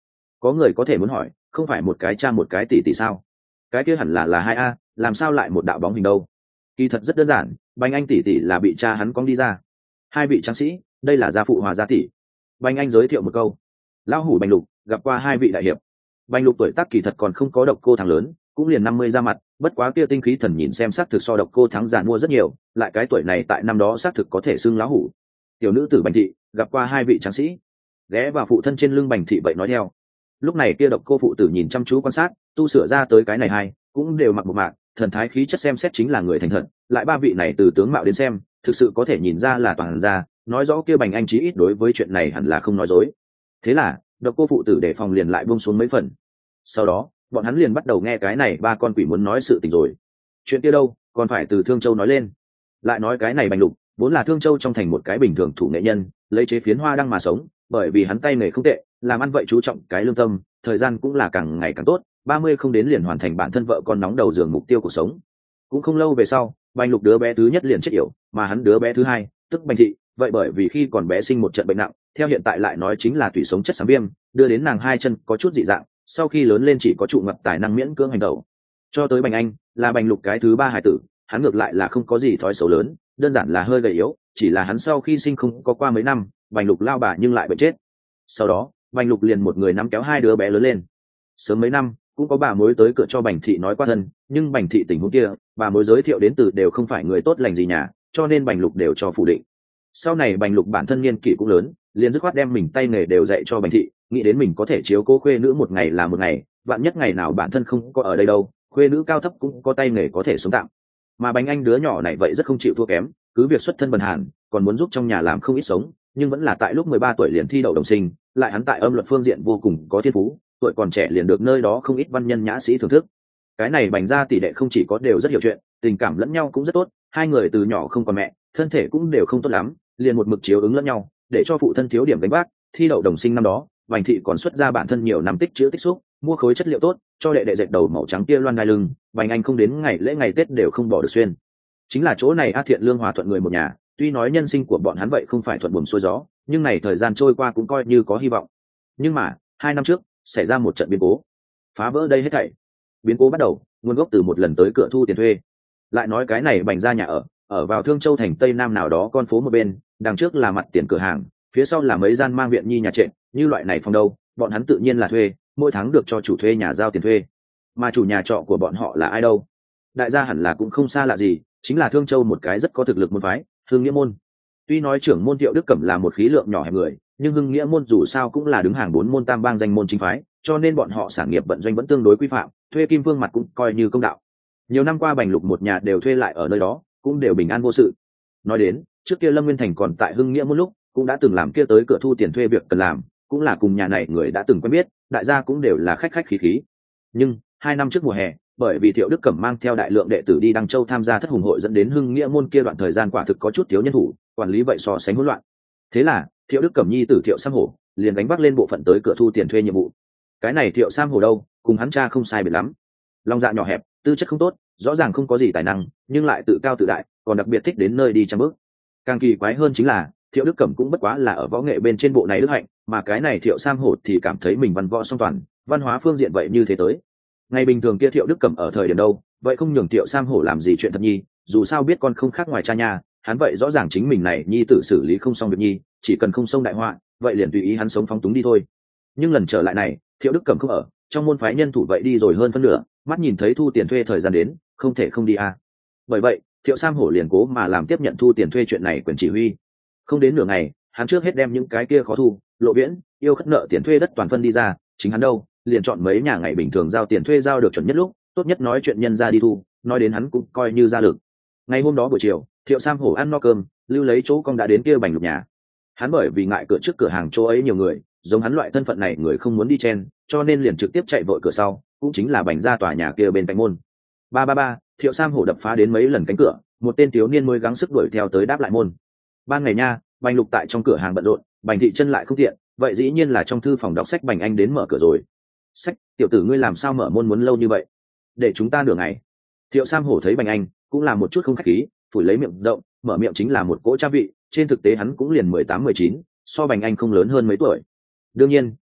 Có người có thể muốn hỏi, không phải một cái cha một cái tỷ tỷ sao? Cái kia hẳn là hai a, làm sao lại một đạo bóng hình đâu? Kỳ thật rất đơn giản, Bành Anh tỷ tỷ là bị cha hắn cong đi ra. Hai vị tráng sĩ, đây là gia phụ hòa gia tỷ. Bành Anh giới thiệu một câu. Lão hủ Bành Lục gặp qua hai vị đại hiệp. Bành Lục tuổi tác kỳ thật còn không có Độc Cô Thắng lớn, cũng liền 50 ra mặt, bất quá kia tinh khí thần nhìn xem xác thực so Độc Cô Thắng giàn mua rất nhiều, lại cái tuổi này tại năm đó xác thực có thể xưng lão hủ. Tiểu nữ tử Bành thị gặp qua hai vị tráng sĩ. Ghé vào phụ thân trên lưng Bành thị vậy nói theo. Lúc này kia Độc Cô phụ tử nhìn chăm chú quan sát, tu sửa ra tới cái này hai, cũng đều mặc một mạc, thần thái khí chất xem xét chính là người thành thật, lại ba vị này từ tướng mạo đến xem, thực sự có thể nhìn ra là toàn gia, nói rõ kia Bành Anh chí ít đối với chuyện này hẳn là không nói dối. Thế là, Độc Cô phụ tử để phòng liền lại buông xuống mấy phần. Sau đó, bọn hắn liền bắt đầu nghe cái này ba con quỷ muốn nói sự tình rồi. Chuyện kia đâu, còn phải từ Thương Châu nói lên. Lại nói cái này Bành Lục, vốn là Thương Châu trong thành một cái bình thường thủ nghệ nhân, lấy chế phiến hoa đăng mà sống, bởi vì hắn tay nghề không tệ, làm ăn vậy chú trọng cái lương tâm, thời gian cũng là càng ngày càng tốt, 30 không đến liền hoàn thành bản thân vợ con nóng đầu giường mục tiêu cuộc sống. Cũng không lâu về sau, Bành Lục đứa bé thứ nhất liền chết yểu, mà hắn đứa bé thứ hai, tức Bành Thị, vậy bởi vì khi còn bé sinh một trận bệnh nặng, theo hiện tại lại nói chính là tủy sống chất xám viêm, đưa đến nàng hai chân có chút dị dạng, sau khi lớn lên chỉ có trụ ngập tài năng miễn cưỡng hành động. Cho tới Bành Anh, là Bành Lục cái thứ ba hài tử, hắn ngược lại là không có gì thói xấu lớn, đơn giản là hơi gầy yếu, chỉ là hắn sau khi sinh không có qua mấy năm, Bành Lục lao bà nhưng lại bệnh chết. Sau đó, Bành Lục liền một người nắm kéo hai đứa bé lớn lên. Sớm mấy năm, cũng có bà mối tới cửa cho Bành Thị nói qua thân, nhưng Bành Thị tình huống kia, bà mối giới thiệu đến từ đều không phải người tốt lành gì nhà, cho nên Bành Lục đều cho phủ định. Sau này Bành Lục bản thân niên kỷ cũng lớn, liền dứt khoát đem mình tay nghề đều dạy cho Bành Thị, nghĩ đến mình có thể chiếu cố khuê nữ một ngày là một ngày, vạn nhất ngày nào bản thân không có ở đây đâu, khuê nữ cao thấp cũng có tay nghề có thể sống tạm. Mà Bành Anh đứa nhỏ này vậy rất không chịu thua kém, cứ việc xuất thân bần hàn, còn muốn giúp trong nhà làm không ít sống, nhưng vẫn là tại lúc 13 tuổi liền thi đậu đồng sinh, lại hắn tại âm luật phương diện vô cùng có thiên phú, tuổi còn trẻ liền được nơi đó không ít văn nhân nhã sĩ thưởng thức. Cái này Bành gia tỷ đệ không chỉ có đều rất hiểu chuyện, tình cảm lẫn nhau cũng rất tốt, hai người từ nhỏ không còn mẹ, thân thể cũng đều không tốt lắm, liền một mực chiếu ứng lẫn nhau, để cho phụ thân thiếu điểm đánh bác. Thi đậu đồng sinh năm đó, Bành Thị còn xuất ra bản thân nhiều năm tích chữ tích xúc, mua khối chất liệu tốt, cho đệ đệ dệt đầu màu trắng kia loan đai lưng, Bành Anh không đến ngày lễ ngày Tết đều không bỏ được xuyên. Chính là chỗ này A Thiện Lương hòa thuận người một nhà, tuy nói nhân sinh của bọn hắn vậy không phải thuận buồm xuôi gió, nhưng này thời gian trôi qua cũng coi như có hy vọng. Nhưng mà, 2 năm trước, xảy ra một trận biến cố, phá vỡ đây hết thảy. Biến cố bắt đầu, nguồn gốc từ một lần tới cửa thu tiền thuê. Lại nói cái này Bành gia nhà ở vào Thương Châu thành Tây Nam nào đó con phố một bên, đằng trước là mặt tiền cửa hàng, phía sau là mấy gian mang viện nhi nhà trệt, như loại này phòng đâu, bọn hắn tự nhiên là thuê, mỗi tháng được cho chủ thuê nhà giao tiền thuê. Mà chủ nhà trọ của bọn họ là ai đâu? Đại gia hẳn là cũng không xa lạ gì, chính là Thương Châu một cái rất có thực lực môn phái, Hưng Nghĩa môn. Tuy nói trưởng môn Thiệu Đức Cẩm là một khí lượng nhỏ hẹp người, nhưng Hưng Nghĩa môn dù sao cũng là đứng hàng 4 môn tam bang danh môn chính phái, cho nên bọn họ sản nghiệp vận doanh vẫn tương đối quy phạm, thuê kim vương mặt cũng coi như công đạo. Nhiều năm qua Bành Lục một nhà đều thuê lại ở nơi đó, cũng đều bình an vô sự. Nói đến, trước kia Lâm Nguyên Thành còn tại Hưng Nghĩa một lúc, cũng đã từng làm kia tới cửa thu tiền thuê việc cần làm, cũng là cùng nhà này người đã từng quen biết, đại gia cũng đều là khách khách khí khí. Nhưng 2 năm trước mùa hè, bởi vì Thiệu Đức Cẩm mang theo đại lượng đệ tử đi Đăng Châu tham gia thất hùng hội dẫn đến Hưng Nghĩa môn kia đoạn thời gian quả thực có chút thiếu nhân thủ, quản lý vậy so sánh hỗn loạn. Thế là, Thiệu Đức Cẩm nhi tử Thiệu Sam Hổ liền đánh vác lên bộ phận tới cửa thu tiền thuê nhiệm vụ. Cái này Thiệu Sam Hổ đâu, cùng hắn cha không sai biệt lắm. Lòng dạ nhỏ hẹp, tư chất không tốt, rõ ràng không có gì tài năng, nhưng lại tự cao tự đại, còn đặc biệt thích đến nơi đi trăm bước. Càng kỳ quái hơn chính là, Thiệu Đức Cẩm cũng bất quá là ở võ nghệ bên trên bộ này đức hạnh, mà cái này Thiệu Sam Hổ thì cảm thấy mình văn võ song toàn, văn hóa phương diện vậy như thế tới. Ngày bình thường kia Thiệu Đức Cẩm ở thời điểm đâu, vậy không nhường Thiệu Sam Hổ làm gì chuyện thật nhi, dù sao biết con không khác ngoài cha nha, hắn vậy rõ ràng chính mình này nhi tử xử lý không xong việc nhi, chỉ cần không xông đại họa, vậy liền tùy ý hắn sống phóng túng đi thôi. Nhưng lần trở lại này, Thiệu Đức Cẩm không ở, trong môn phái nhân thủ vậy đi rồi hơn phân nửa, mắt nhìn thấy thu tiền thuê thời gian đến, không thể không đi à. Bởi vậy, Thiệu Sam Hổ liền cố mà làm tiếp nhận thu tiền thuê chuyện này quyền chỉ huy. Không đến nửa ngày, hắn trước hết đem những cái kia khó thu, Lộ Viễn, yêu khất nợ tiền thuê đất toàn phân đi ra, chính hắn đâu, liền chọn mấy nhà ngày bình thường giao tiền thuê giao được chuẩn nhất lúc, tốt nhất nói chuyện nhân ra đi thu, nói đến hắn cũng coi như ra lực. Ngày hôm đó buổi chiều, Thiệu Sam Hổ ăn no cơm, lưu lấy chỗ con đã đến kia Bành Lục nhà. Hắn bởi vì ngại cửa trước cửa hàng chỗ ấy nhiều người, giống hắn loại thân phận này người không muốn đi chen, cho nên liền trực tiếp chạy vội cửa sau, cũng chính là Bành ra tòa nhà kia bên cạnh môn. Ba, Thiệu Sam Hổ đập phá đến mấy lần cánh cửa, một tên thiếu niên mới gắng sức đuổi theo tới đáp lại môn. Ban ngày nha, Bành Lục tại trong cửa hàng bận rộn, Bành Thị chân lại không tiện, vậy dĩ nhiên là trong thư phòng đọc sách Bành Anh đến mở cửa rồi. Sách, tiểu tử ngươi làm sao mở môn muốn lâu như vậy? Để chúng ta nửa ngày. Thiệu Sam Hổ thấy Bành Anh cũng là một chút không khách khí, phủi lấy miệng rộng, mở miệng chính là một cỗ cha vị, trên thực tế hắn cũng liền 18-19, so Bành Anh không lớn hơn mấy tuổi. Đương nhiên,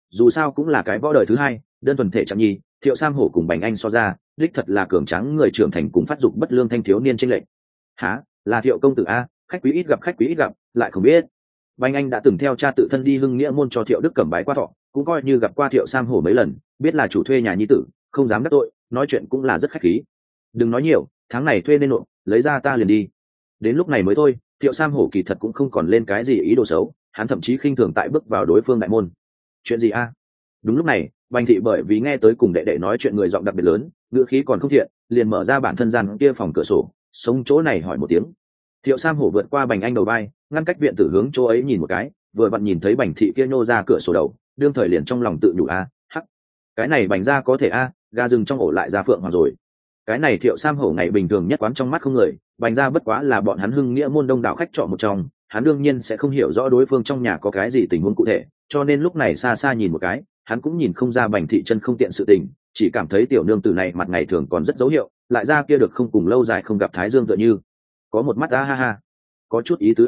dù sao cũng là cái võ đời thứ hai, đơn thuần thể trạng nhi, Thiệu Sam Hổ cùng Bành Anh so ra đích thật là cường tráng người trưởng thành cùng phát dục bất lương thanh thiếu niên tranh lệch. Hả? Là Thiệu công tử a? Khách quý ít gặp, khách quý ít gặp, lại không biết. Bành Anh đã từng theo cha tự thân đi Hưng Nghĩa môn cho Thiệu Đức Cẩm bái qua thọ, cũng coi như gặp qua Thiệu Sam Hổ mấy lần, biết là chủ thuê nhà nhi tử, không dám đắc tội, nói chuyện cũng là rất khách khí. Đừng nói nhiều, tháng này thuê nên nộp, lấy ra ta liền đi. Đến lúc này mới thôi, Thiệu Sam Hổ kỳ thật cũng không còn lên cái gì ý đồ xấu, hắn thậm chí khinh thường tại bước vào đối phương đại môn. Chuyện gì a? Đúng lúc này, Bành thị bởi vì nghe tới cùng đệ đệ nói chuyện người giọng đặc biệt lớn, ngữ khí còn không thiện, liền mở ra bản thân gian kia phòng cửa sổ, sống chỗ này hỏi một tiếng. Thiệu Sam Hổ vượt qua Bành Anh đầu vai, ngăn cách viện tử hướng chỗ ấy nhìn một cái, vừa vặn nhìn thấy Bành thị kia nhô ra cửa sổ đầu, đương thời liền trong lòng tự nhủ hắc, cái này Bành gia có thể gà rừng trong ổ lại ra phượng hoàng rồi. Cái này Thiệu Sam Hổ ngày bình thường nhất quán trong mắt không người, Bành gia bất quá là bọn hắn Hưng Nghĩa môn đông đảo khách trọ một trong, hắn đương nhiên sẽ không hiểu rõ đối phương trong nhà có cái gì tình huống cụ thể, cho nên lúc này xa xa nhìn một cái, hắn cũng nhìn không ra Bành thị chân không tiện sự tình, chỉ cảm thấy tiểu nương tử này mặt ngày thường còn rất dấu hiệu, lại ra kia được không cùng lâu dài không gặp thái dương tựa như có một mắt ha ha, có chút ý tứ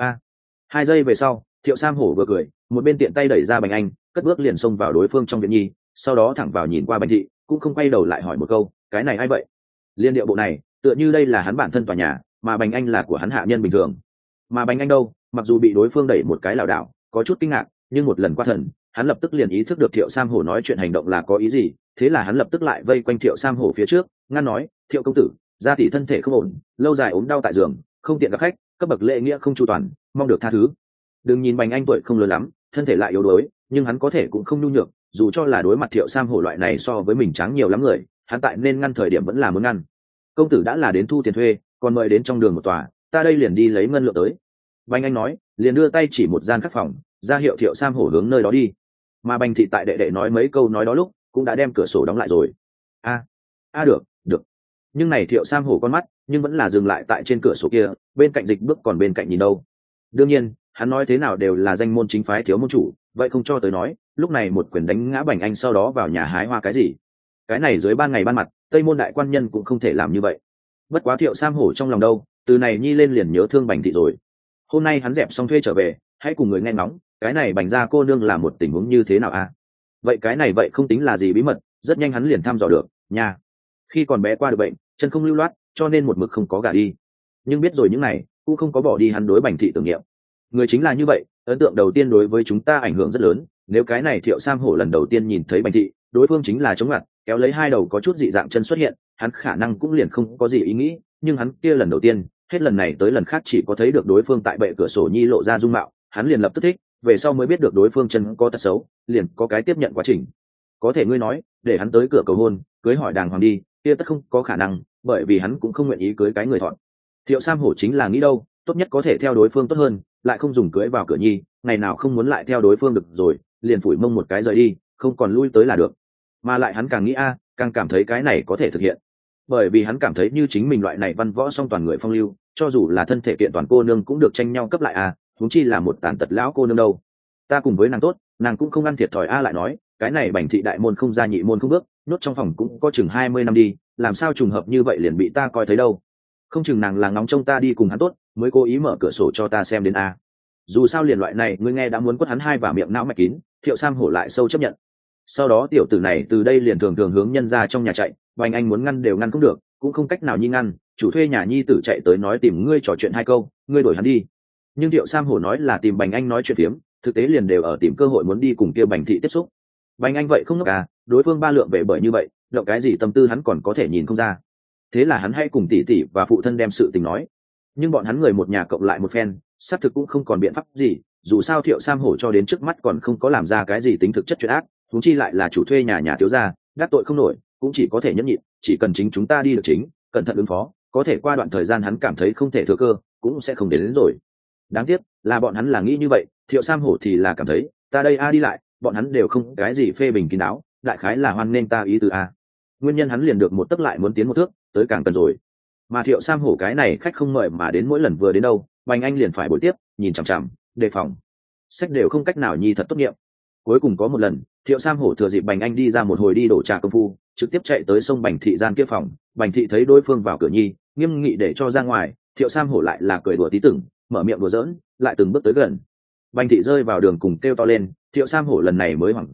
2 giây về sau, Thiệu Sam Hổ vừa cười, một bên tiện tay đẩy ra Bành Anh, cất bước liền xông vào đối phương trong viện nhi, sau đó thẳng vào nhìn qua Bành thị, cũng không quay đầu lại hỏi một câu, cái này ai vậy? Liên điệu bộ này, tựa như đây là hắn bản thân tòa nhà, mà Bành Anh là của hắn hạ nhân bình thường. Mà Bành Anh đâu, mặc dù bị đối phương đẩy một cái lảo đảo, có chút kinh ngạc, nhưng một lần qua thần, hắn lập tức liền ý thức được Thiệu Sam Hổ nói chuyện hành động là có ý gì, thế là hắn lập tức lại vây quanh Thiệu Sam Hổ phía trước, ngăn nói, Thiệu công tử, gia tỷ thân thể không ổn, lâu dài ốm đau tại giường, không tiện gặp khách, cấp bậc lễ nghĩa không chu toàn, mong được tha thứ. Đừng nhìn Bành Anh tuổi không lớn lắm, thân thể lại yếu đuối, nhưng hắn có thể cũng không nhu nhược, dù cho là đối mặt Thiệu Sam Hổ loại này so với mình tráng nhiều lắm người, hắn tại nên ngăn thời điểm vẫn là muốn ngăn. Công tử đã là đến thu tiền thuê, còn mời đến trong đường một tòa, ta đây liền đi lấy ngân lượng tới. Bành Anh nói, liền đưa tay chỉ một gian khách phòng, ra hiệu Thiệu Sam Hổ hướng nơi đó đi. Mà Bành thị tại đệ đệ nói mấy câu nói đó lúc, cũng đã đem cửa sổ đóng lại rồi. Được. Nhưng này Thiệu Sam Hổ con mắt, nhưng vẫn là dừng lại tại trên cửa sổ kia, bên cạnh Dịch Bước còn bên cạnh nhìn đâu. Đương nhiên, hắn nói thế nào đều là danh môn chính phái thiếu môn chủ, vậy không cho tới nói, lúc này một quyền đánh ngã Bành Anh sau đó vào nhà hái hoa cái gì. Cái này dưới ban ngày ban mặt, Tây môn đại quan nhân cũng không thể làm như vậy. Bất quá Thiệu Sam Hổ trong lòng đâu, từ này nhi lên liền nhớ thương Bành thị rồi. Hôm nay hắn dẹp xong thuê trở về, hãy cùng người nghe ngóng, cái này Bành gia cô nương là một tình huống như thế nào Vậy cái này vậy không tính là gì bí mật, rất nhanh hắn liền thăm dò được, nha. Khi còn bé qua được bệnh, chân không lưu loát, cho nên một mực không có gả đi. Nhưng biết rồi những này, cũng không có bỏ đi hắn đối Bành thị tưởng niệm. Người chính là như vậy, ấn tượng đầu tiên đối với chúng ta ảnh hưởng rất lớn. Nếu cái này Thiệu Sam Hổ lần đầu tiên nhìn thấy Bành thị, đối phương chính là chống ngặt, kéo lấy 2 đầu có chút dị dạng chân xuất hiện, hắn khả năng cũng liền không có gì ý nghĩ. Nhưng hắn kia lần đầu tiên, hết lần này tới lần khác chỉ có thấy được đối phương tại bệ cửa sổ nhi lộ ra dung mạo, hắn liền lập tức thích, về sau mới biết được đối phương chân có tật xấu, liền có cái tiếp nhận quá trình. Có thể ngươi nói, để hắn tới cửa cầu hôn, cưới hỏi đàng hoàng đi, kia tất không có khả năng, bởi vì hắn cũng không nguyện ý cưới cái người thọn. Thiệu Sam Hổ chính là nghĩ đâu, tốt nhất có thể theo đối phương tốt hơn, lại không dùng cưới vào cửa nhi, ngày nào không muốn lại theo đối phương được rồi, liền phủi mông một cái rời đi, không còn lui tới là được. Mà lại hắn càng nghĩ càng cảm thấy cái này có thể thực hiện, bởi vì hắn cảm thấy như chính mình loại này văn võ song toàn người phong lưu, cho dù là thân thể kiện toàn cô nương cũng được tranh nhau cấp lại huống chi là một tàn tật lão cô nương đâu. Ta cùng với nàng tốt, nàng cũng không ăn thiệt thòi lại nói, cái này Bành thị đại môn không ra nhị môn không bước, nốt trong phòng cũng có chừng 20 năm đi, làm sao trùng hợp như vậy liền bị ta coi thấy đâu. Không chừng nàng là ngóng trông ta đi cùng hắn tốt, mới cố ý mở cửa sổ cho ta xem đến dù sao liền loại này ngươi nghe đã muốn quất hắn hai và miệng não mạch kín. Thiệu Sam Hổ lại sâu chấp nhận. Sau đó tiểu tử này từ đây liền thường thường hướng nhân ra trong nhà chạy, Bành Anh muốn ngăn đều ngăn không được, cũng không cách nào nhi ngăn, chủ thuê nhà nhi tử chạy tới nói tìm ngươi trò chuyện 2 câu, ngươi đổi hắn đi. Nhưng Thiệu Sam Hổ nói là tìm Bành Anh nói chuyện phiếm, thực tế liền đều ở tìm cơ hội muốn đi cùng kia Bành thị tiếp xúc. Bành Anh vậy không ngốc đối phương ba lượng về bởi như vậy, động cái gì tâm tư hắn còn có thể nhìn không ra. Thế là hắn hay cùng tỷ tỷ và phụ thân đem sự tình nói, nhưng bọn hắn người một nhà cộng lại một phen, xác thực cũng không còn biện pháp gì, dù sao Thiệu Sam Hổ cho đến trước mắt còn không có làm ra cái gì tính thực chất chuyện ác, huống chi lại là chủ thuê nhà thiếu gia, đắc tội không nổi, cũng chỉ có thể nhẫn nhịn, chỉ cần chính chúng ta đi được chính, cẩn thận ứng phó, có thể qua đoạn thời gian hắn cảm thấy không thể thừa cơ, cũng sẽ không đến rồi. Đáng tiếc là bọn hắn là nghĩ như vậy, Thiệu Sam Hổ thì là cảm thấy ta đây đi lại, bọn hắn đều không cái gì phê bình kín đáo, đại khái là hoan nên ta ý từ nguyên nhân hắn liền được một tấc lại muốn tiến một thước, tới càng cần rồi. Mà Thiệu Sam Hổ cái này khách không mời mà đến mỗi lần vừa đến đâu, Bành Anh liền phải bồi tiếp, nhìn chằm chằm, đề phòng, sách đều không cách nào nhi thật tốt nghiệm. Cuối cùng có một lần, Thiệu Sam Hổ thừa dịp Bành Anh đi ra một hồi đi đổ trà công phu, trực tiếp chạy tới sông Bành thị gian kia phòng. Bành thị thấy đối phương vào cửa nhi, nghiêm nghị để cho ra ngoài. Thiệu Sam Hổ lại là cười đùa tí tưởng, mở miệng đùa giỡn, lại từng bước tới gần. Bành thị rơi vào đường cùng kêu to lên. Thiệu Sam Hổ lần này mới hoảng rồi,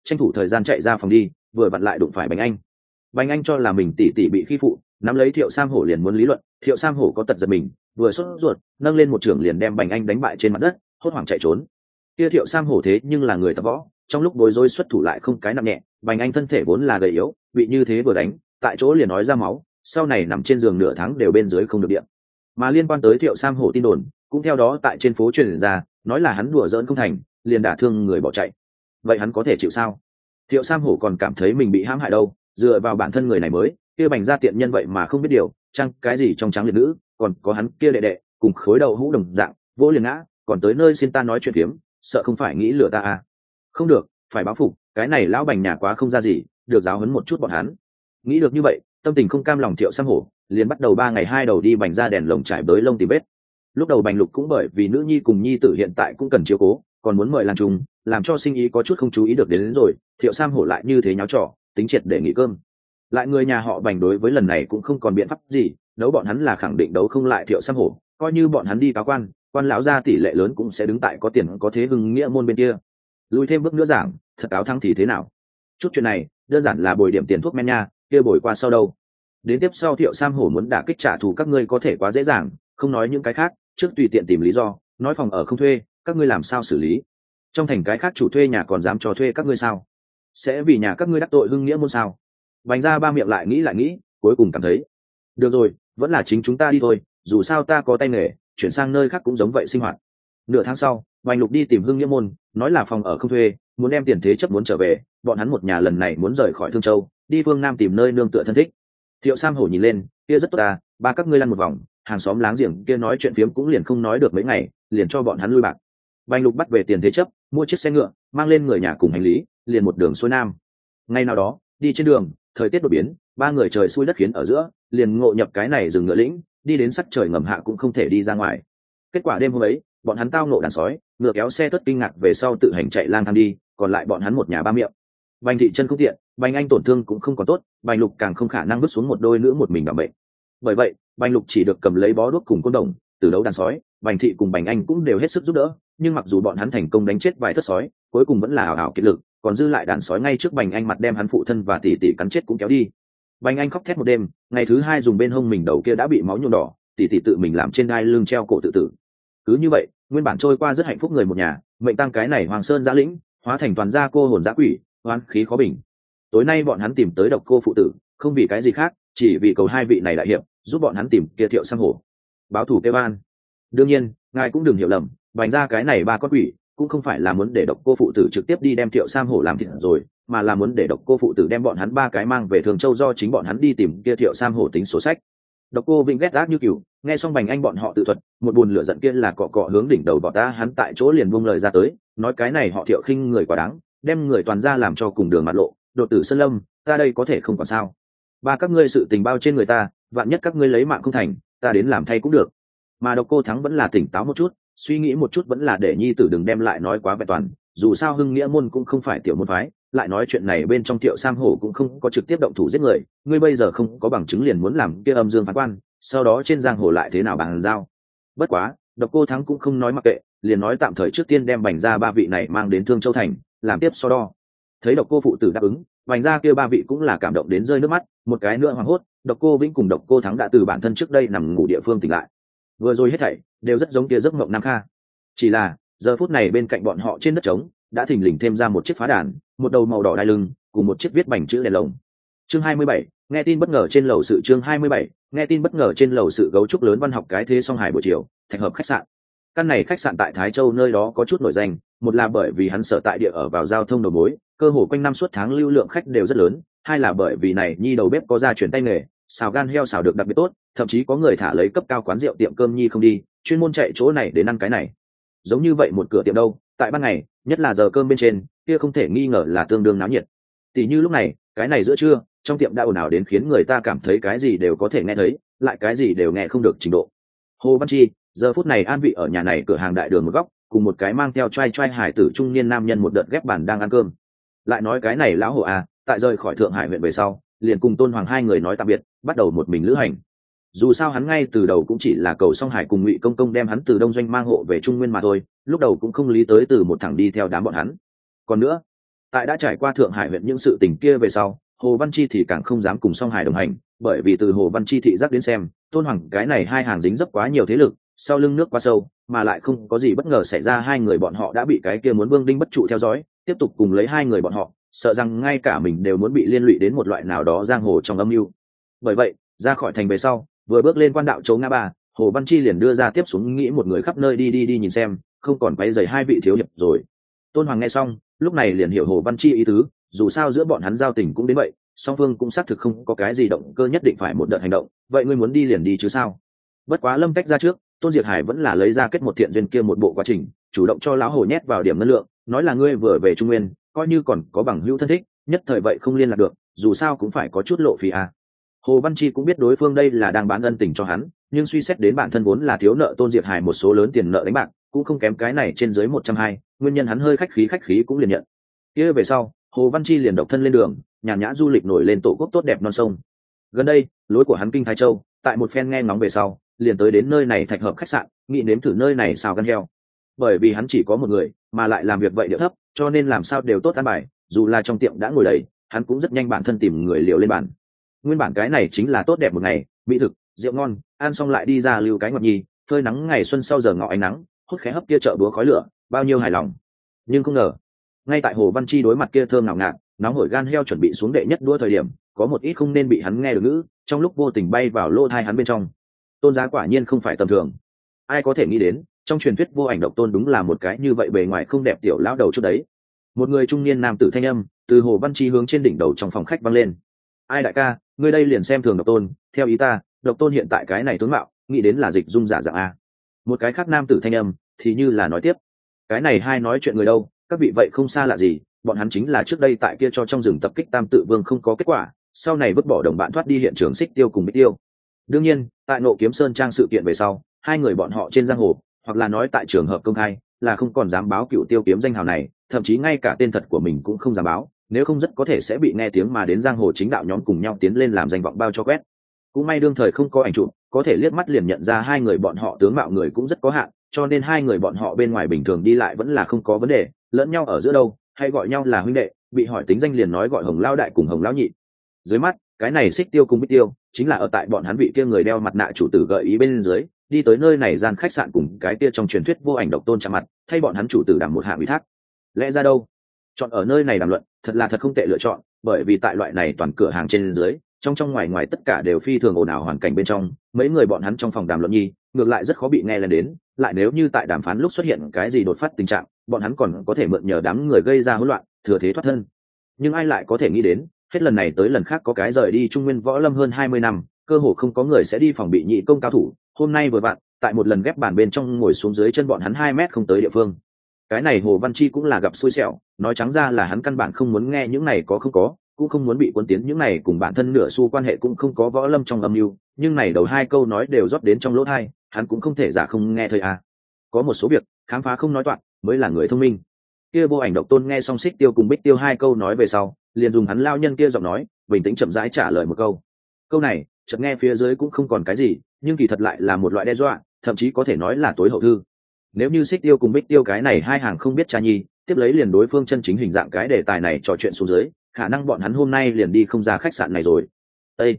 tranh thủ thời gian chạy ra phòng đi, vừa vặn lại đụng phải Bành Anh. Bành Anh cho là mình tỷ tỷ bị khi phụ, nắm lấy Thiệu Sam Hổ liền muốn lý luận. Thiệu Sam Hổ có tật giật mình, vừa sốt ruột nâng lên một chưởng liền đem Bành Anh đánh bại trên mặt đất, hốt hoảng chạy trốn. Kia Thiệu Sam Hổ thế nhưng là người tập võ, trong lúc bối rối xuất thủ lại không cái nặng nhẹ. Bành Anh thân thể vốn là gầy yếu, bị như thế vừa đánh, tại chỗ liền nói ra máu, sau này nằm trên giường nửa tháng đều bên dưới không được điện. Mà liên quan tới Thiệu Sam Hổ tin đồn cũng theo đó tại trên phố truyền ra, nói là hắn đùa giỡn không thành, liền đả thương người bỏ chạy. Vậy hắn có thể chịu sao? Thiệu Sam Hổ còn cảm thấy mình bị hãm hại đâu, dựa vào bản thân người này mới, kia Bành gia tiện nhân vậy mà không biết điều, chăng cái gì trong trắng liệt nữ, còn có hắn kia đệ đệ cùng khối đầu hũ đồng dạng, vô liền ngã, còn tới nơi xin ta nói chuyện phiếm, sợ không phải nghĩ lừa ta à? Không được, phải báo phục, cái này lão Bành nhà quá không ra gì, được giáo huấn một chút bọn hắn. Nghĩ được như vậy, tâm tình không cam lòng Thiệu Sam Hổ liền bắt đầu 3 ngày 2 đầu đi Bành gia đèn lồng trải bới lông tìm vết. Lúc đầu Bành Lục cũng bởi vì nữ nhi cùng nhi tử hiện tại cũng cần chiếu cố, còn muốn mời làm chung, làm cho sinh ý có chút không chú ý được đến rồi, Thiệu Sam Hổ lại như thế nháo trò, tính triệt để nghỉ cơm. Lại người nhà họ Bành đối với lần này cũng không còn biện pháp gì, đấu bọn hắn là khẳng định đấu không lại Thiệu Sam Hổ, coi như bọn hắn đi cáo quan, quan lão gia tỷ lệ lớn cũng sẽ đứng tại có tiền có thế hưng nghĩa môn bên kia. Lùi thêm bước nữa giảng, thật áo thắng thì thế nào? Chút chuyện này, đơn giản là bồi điểm tiền thuốc men nha, kia bồi qua sau đâu. Đến tiếp sau Thiệu Sam Hổ muốn đả kích trả thù các ngươi có thể quá dễ dàng, không nói những cái khác, trước tùy tiện tìm lý do, nói phòng ở không thuê, các ngươi làm sao xử lý? Trong thành cái khác chủ thuê nhà còn dám cho thuê các ngươi sao? Sẽ vì nhà các ngươi đắc tội hưng nghĩa môn sao? Bành ra ba miệng lại nghĩ, cuối cùng cảm thấy được rồi, vẫn là chính chúng ta đi thôi, dù sao ta có tay nghề, chuyển sang nơi khác cũng giống vậy sinh hoạt. Nửa tháng sau, Bành Lục đi tìm hưng nghĩa môn, nói là phòng ở không thuê, muốn đem tiền thế chấp muốn trở về, bọn hắn một nhà lần này muốn rời khỏi Thương Châu, đi phương Nam tìm nơi nương tựa thân thích. Thiệu Sam Hổ nhìn lên, kia rất tốt ta, ba các ngươi lăn một vòng, hàng xóm láng giềng kia nói chuyện phiếm cũng liền không nói được mấy ngày, liền cho bọn hắn lui bạc. Bành Lục bắt về tiền thế chấp, mua chiếc xe ngựa, mang lên người nhà cùng hành lý, liền một đường xuôi nam. Ngay nào đó, đi trên đường, thời tiết đột biến, ba người trời xui đất khiến ở giữa, liền ngộ nhập cái này rừng ngựa lĩnh, đi đến sắc trời ngầm hạ cũng không thể đi ra ngoài. Kết quả đêm hôm ấy, bọn hắn tao ngộ đàn sói, ngựa kéo xe thất kinh ngạc về sau tự hành chạy lang thang đi, còn lại bọn hắn một nhà ba miệng. Bành thị chân không tiện, Bành Anh tổn thương cũng không còn tốt, Bành Lục càng không khả năng vứt xuống một đôi nữa một mình bảo bệnh. Bởi vậy, Bành Lục chỉ được cầm lấy bó đuốc cùng côn đồng, từ đấu đàn sói. Bành thị cùng Bành Anh cũng đều hết sức giúp đỡ, nhưng mặc dù bọn hắn thành công đánh chết vài thất sói, cuối cùng vẫn là ảo ảo kiệt lực, còn dư lại đàn sói ngay trước Bành Anh mặt đem hắn phụ thân và tỷ tỷ cắn chết cũng kéo đi. Bành Anh khóc thét một đêm, ngày thứ hai dùng bên hông mình đầu kia đã bị máu nhuộm đỏ, tỷ tỷ tự mình làm trên đai lưng treo cổ tự tử. Cứ như vậy, nguyên bản trôi qua rất hạnh phúc người một nhà, mệnh tăng cái này Hoàng Sơn giã lĩnh, hóa thành toàn gia cô hồn dã quỷ, oan khí khó bình. Tối nay bọn hắn tìm tới Độc Cô phụ tử, không vì cái gì khác, chỉ vì cầu hai vị này đại hiệp giúp bọn hắn tìm kia Thiệu Sam Hổ, báo thù kêu an. Đương nhiên, ngài cũng đừng hiểu lầm, Bành ra cái này ba con quỷ cũng không phải là muốn để Độc Cô phụ tử trực tiếp đi đem Thiệu Sam Hổ làm thịt rồi, mà là muốn để Độc Cô phụ tử đem bọn hắn ba cái mang về Thường Châu do chính bọn hắn đi tìm kia Thiệu Sam Hổ tính sổ sách. Độc Cô Vĩnh ghét gác như cừu, nghe xong Bành Anh bọn họ tự thuật, một buồn lửa giận kia là cọ cọ hướng đỉnh đầu bọn ta, hắn tại chỗ liền buông lời ra tới, nói cái này họ Thiệu khinh người quá đáng, đem người toàn ra làm cho cùng đường mặt lộ, đột tử sơn lâm, ta đây có thể không còn sao? Ba các ngươi sự tình bao trên người ta, vạn nhất các ngươi lấy mạng không thành, ta đến làm thay cũng được. Mà Độc Cô Thắng vẫn là tỉnh táo một chút, suy nghĩ một chút vẫn là để nhi tử đừng đem lại nói quá vẹn toàn, dù sao hưng nghĩa môn cũng không phải tiểu môn phái, lại nói chuyện này bên trong Thiệu Sam Hổ cũng không có trực tiếp động thủ giết người, ngươi bây giờ không có bằng chứng liền muốn làm kia âm dương phán quan, sau đó trên giang hồ lại thế nào bàn giao. Bất quá, Độc Cô Thắng cũng không nói mặc kệ, liền nói tạm thời trước tiên đem Bành ra ba vị này mang đến Thương Châu thành, làm tiếp so đo. Thấy Độc Cô phụ tử đáp ứng, Bành ra kia ba vị cũng là cảm động đến rơi nước mắt, một cái nữa hoảng hốt, Độc Cô Vĩnh cùng Độc Cô Thắng đã từ bản thân trước đây nằm ngủ địa phương tỉnh lại. Vừa rồi hết thảy đều rất giống kia giấc mộng Nam Kha. Chỉ là, giờ phút này bên cạnh bọn họ trên đất trống, đã thình lình thêm ra một chiếc phá đàn, một đầu màu đỏ đai lưng, cùng một chiếc viết Bành chữ đèn lồng. Chương 27, nghe tin bất ngờ trên lầu sự. Chương 27, nghe tin bất ngờ trên lầu sự. Gấu trúc lớn văn học cái thế song hải buổi chiều, Thạch Hợp khách sạn. Căn này khách sạn tại Thái Châu nơi đó có chút nổi danh, một là bởi vì hắn sở tại địa ở vào giao thông đầu mối, cơ hồ quanh năm suốt tháng lưu lượng khách đều rất lớn, hai là bởi vì này nhi đầu bếp có gia truyền tay nghề, xào gan heo xào được đặc biệt tốt, thậm chí có người thả lấy cấp cao quán rượu tiệm cơm nhi không đi, chuyên môn chạy chỗ này đến ăn cái này. Giống như vậy một cửa tiệm đâu, tại ban ngày, nhất là giờ cơm bên trên, kia không thể nghi ngờ là tương đương náo nhiệt. Tỷ như lúc này, cái này giữa trưa, trong tiệm đã ồn ào đến khiến người ta cảm thấy cái gì đều có thể nghe thấy, lại cái gì đều nghe không được trình độ. Hồ Văn Chi, giờ phút này an vị ở nhà này cửa hàng đại đường một góc, cùng một cái mang theo trai hải tử trung niên nam nhân một đợt ghép bàn đang ăn cơm. Lại nói cái này lão hồ à, tại rời khỏi Thượng Hải huyện về sau, liền cùng Tôn Hoàng hai người nói tạm biệt, bắt đầu một mình lữ hành. Dù sao hắn ngay từ đầu cũng chỉ là cầu Song Hải cùng Ngụy Công Công đem hắn từ Đông Doanh mang hộ về Trung Nguyên mà thôi, lúc đầu cũng không lý tới từ một thằng đi theo đám bọn hắn. Còn nữa, Tại đã trải qua Thượng Hải huyện những sự tình kia về sau, Hồ Văn Chi thì càng không dám cùng Song Hải đồng hành, bởi vì từ Hồ Văn Chi thị giác đến xem, Tôn Hoàng cái này hai hàng dính dấp quá nhiều thế lực, sau lưng nước quá sâu, mà lại không có gì bất ngờ xảy ra, hai người bọn họ đã bị cái kia muốn Vương Đinh bất trụ theo dõi, tiếp tục cùng lấy hai người bọn họ, sợ rằng ngay cả mình đều muốn bị liên lụy đến một loại nào đó giang hồ trong âm mưu. Bởi vậy, ra khỏi thành về sau, vừa bước lên quan đạo chỗ ngã ba, Hồ Văn Chi liền đưa ra tiếp xuống nghĩ một người khắp nơi đi nhìn xem, không còn quấy rầy hai vị thiếu hiệp rồi. Tôn Hoàng nghe xong, lúc này liền hiểu Hồ Văn Chi ý tứ, dù sao giữa bọn hắn giao tình cũng đến vậy, song phương cũng xác thực không có cái gì động cơ nhất định phải một đợt hành động, vậy ngươi muốn đi liền đi chứ sao? Bất quá Lâm Cách ra trước, Tôn Diệt Hải vẫn là lấy ra kết một thiện duyên kia một bộ quá trình, chủ động cho lão hồ nhét vào điểm ngân lượng, nói là ngươi vừa về Trung Nguyên, coi như còn có bằng hữu thân thích, nhất thời vậy không liên lạc được, dù sao cũng phải có chút lộ phí à. Hồ Văn Chi cũng biết đối phương đây là đang bán ân tình cho hắn, nhưng suy xét đến bản thân vốn là thiếu nợ Tôn Diệt Hải một số lớn tiền nợ đánh bạc, cũng không kém cái này trên dưới 120, nguyên nhân hắn hơi khách khí cũng liền nhận. Kia về sau, Hồ Văn Chi liền độc thân lên đường, nhàn nhã du lịch nổi lên tổ quốc tốt đẹp non sông. Gần đây, lối của hắn kinh Thái Châu, tại một phen nghe ngóng về sau, liền tới đến nơi này Thạch Hợp khách sạn, nghĩ nếm thử nơi này xào gan heo. Bởi vì hắn chỉ có một người, mà lại làm việc vậy điệu thấp, cho nên làm sao đều tốt ăn bài, dù là trong tiệm đã ngồi đầy, hắn cũng rất nhanh bản thân tìm người liều lên bàn. Nguyên bản cái này chính là tốt đẹp một ngày, mỹ thực, rượu ngon, ăn xong lại đi ra lưu cái ngọt nhì, phơi nắng ngày xuân sau giờ ngọ ánh nắng, hút khé hấp kia chợ búa khói lửa, bao nhiêu hài lòng. Nhưng không ngờ, ngay tại Hồ Văn Chi đối mặt kia thơm ngào ngạt, nóng hổi gan heo chuẩn bị xuống đệ nhất đua thời điểm, có một ít không nên bị hắn nghe được ngữ, trong lúc vô tình bay vào lỗ tai hắn bên trong. Tôn Giá quả nhiên không phải tầm thường. Ai có thể nghĩ đến, trong truyền thuyết vô ảnh độc tôn đúng là một cái như vậy bề ngoài không đẹp tiểu lão đầu chút đấy. Một người trung niên nam tử thanh âm từ Hồ Văn Chi hướng trên đỉnh đầu trong phòng khách vang lên. Ai đại ca, ngươi đây liền xem thường độc tôn, theo ý ta, độc tôn hiện tại cái này tướng mạo, nghĩ đến là dịch dung giả dạng a. Một cái khác nam tử thanh âm thì như là nói tiếp, cái này hai nói chuyện người đâu, các vị vậy không xa lạ gì, bọn hắn chính là trước đây tại kia cho trong rừng tập kích Tam Tự Vương không có kết quả, sau này vứt bỏ đồng bạn thoát đi hiện trường Xích Tiêu cùng Bích Tiêu. Đương nhiên, tại Nộ Kiếm Sơn trang sự kiện về sau, hai người bọn họ trên giang hồ, hoặc là nói tại trường hợp công khai, là không còn dám báo Cựu Tiêu kiếm danh hào này, thậm chí ngay cả tên thật của mình cũng không dám báo, nếu không rất có thể sẽ bị nghe tiếng mà đến giang hồ chính đạo nhóm cùng nhau tiến lên làm danh vọng bao cho quét. Cũng may đương thời không có ảnh chụp, có thể liếc mắt liền nhận ra hai người bọn họ tướng mạo người cũng rất có hạn, cho nên hai người bọn họ bên ngoài bình thường đi lại vẫn là không có vấn đề, lẫn nhau ở giữa đâu, hay gọi nhau là huynh đệ, bị hỏi tính danh liền nói gọi Hồng Lão đại cùng Hồng Lão nhị. Dưới mắt, cái này Xích Tiêu cùng Bích Tiêu, chính là ở tại bọn hắn vị kia người đeo mặt nạ chủ tử gợi ý bên dưới, đi tới nơi này gian khách sạn cùng cái kia trong truyền thuyết vô ảnh độc tôn chạm mặt, thay bọn hắn chủ tử đảm một hạng ủy thác. Lẽ ra đâu, chọn ở nơi này đàm luận, thật không tệ lựa chọn, bởi vì tại loại này toàn cửa hàng trên dưới, trong ngoài tất cả đều phi thường ồn ào hoàn cảnh bên trong, mấy người bọn hắn trong phòng đàm luận nhi, ngược lại rất khó bị nghe lên đến, lại nếu như tại đàm phán lúc xuất hiện cái gì đột phát tình trạng, bọn hắn còn có thể mượn nhờ đám người gây ra hỗn loạn, thừa thế thoát thân. Nhưng ai lại có thể nghĩ đến, hết lần này tới lần khác có cái rời đi Trung Nguyên võ lâm hơn 20 năm, cơ hồ không có người sẽ đi phòng bị nhị công cao thủ, hôm nay vừa vặn, tại một lần ghép bàn bên trong ngồi xuống dưới chân bọn hắn 2 mét không tới địa phương. Cái này Hồ Văn Chi cũng là gặp xui xẻo, nói trắng ra là hắn căn bản không muốn nghe những này có không có, cũng không muốn bị cuốn tiến những này cùng bản thân nửa xu quan hệ cũng không có võ lâm trong âm mưu, nhưng này đầu hai câu nói đều rót đến trong lỗ tai, hắn cũng không thể giả không nghe thôi à. Có một số việc, khám phá không nói toạc, mới là người thông minh. Kia vô ảnh độc tôn nghe xong Xích Tiêu cùng Bích Tiêu hai câu nói về sau, liền dùng hắn lao nhân kia giọng nói, bình tĩnh chậm rãi trả lời một câu. Câu này, chợt nghe phía dưới cũng không còn cái gì, nhưng kỳ thật lại là một loại đe dọa, thậm chí có thể nói là tối hậu thư. Nếu như Xích Tiêu cùng Bích Tiêu cái này hai hàng không biết cha nhi, tiếp lấy liền đối phương chân chính hình dạng cái đề tài này trò chuyện xuống dưới, khả năng bọn hắn hôm nay liền đi không ra khách sạn này rồi. Ê,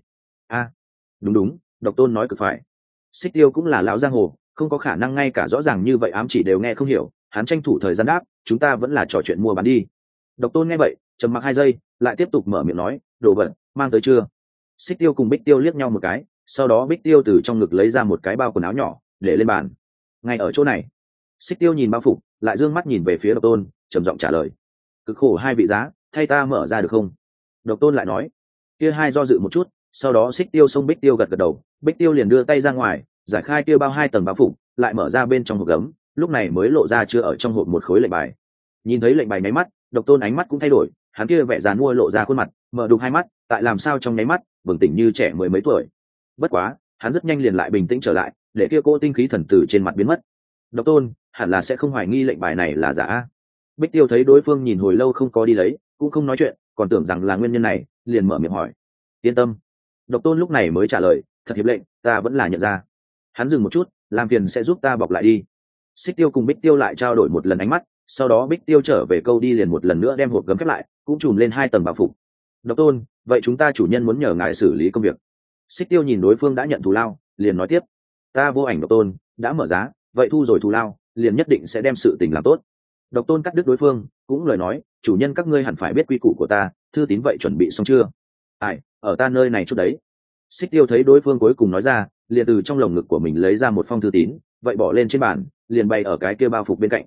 đúng, độc tôn nói cực phải. Xích Tiêu cũng là lão giang hồ, không có khả năng ngay cả rõ ràng như vậy ám chỉ đều nghe không hiểu, hắn tranh thủ thời gian đáp, chúng ta vẫn là trò chuyện mua bán đi. Độc tôn nghe vậy, trầm mặc 2 giây, lại tiếp tục mở miệng nói, đồ vật mang tới chưa? Xích Tiêu cùng Bích Tiêu liếc nhau một cái, sau đó Bích Tiêu từ trong ngực lấy ra một cái bao quần áo nhỏ, để lên bàn. Ngay ở chỗ này. Xích Tiêu nhìn bao phục, lại dương mắt nhìn về phía độc tôn, trầm giọng trả lời, cực khổ hai vị giá, thay ta mở ra được không? Độc tôn lại nói. Kia hai do dự một chút, sau đó Xích Tiêu xông Bích Tiêu gật đầu, Bích Tiêu liền đưa tay ra ngoài, giải khai kia bao 2 tầng bao phục, lại mở ra bên trong hộp gấm, lúc này mới lộ ra chưa ở trong hộp một khối lệnh bài. Nhìn thấy lệnh bài nháy mắt, độc tôn ánh mắt cũng thay đổi, hắn kia vẻ già nua lộ ra khuôn mặt, mở đục 2 mắt, tại làm sao trong nháy mắt bừng tỉnh như trẻ mười mấy tuổi. Bất quá, hắn rất nhanh liền lại bình tĩnh trở lại, để kia cô tinh khí thần tử trên mặt biến mất. Độc tôn hẳn là sẽ không hoài nghi lệnh bài này là giả. Bích Tiêu thấy đối phương nhìn hồi lâu không có đi lấy, cũng không nói chuyện, còn tưởng rằng là nguyên nhân này, liền mở miệng hỏi. Yên tâm. Độc tôn lúc này mới trả lời, thật hiệp lệnh, ta vẫn là nhận ra. Hắn dừng một chút, làm phiền sẽ giúp ta bọc lại đi. Xích Tiêu cùng Bích Tiêu lại trao đổi một lần ánh mắt, sau đó Bích Tiêu trở về câu đi liền một lần nữa đem hộp gấm khép lại, cũng trùm lên 2 tầng bảo phục. Độc Tôn, vậy chúng ta chủ nhân muốn nhờ ngài xử lý công việc. Xích Tiêu nhìn đối phương đã nhận thù lao, liền nói tiếp: ta Vô Ảnh Độc Tôn đã mở giá, vậy thu rồi thù lao, liền nhất định sẽ đem sự tình làm tốt. Độc Tôn cắt đứt đối phương, cũng lời nói: chủ nhân các ngươi hẳn phải biết quy củ của ta, thư tín vậy chuẩn bị xong chưa? Ai, ở ta nơi này chút đấy. Xích Tiêu thấy đối phương cuối cùng nói ra, liền từ trong lồng ngực của mình lấy ra một phong thư tín, vậy bỏ lên trên bàn, liền bày ở cái kia bao phục bên cạnh.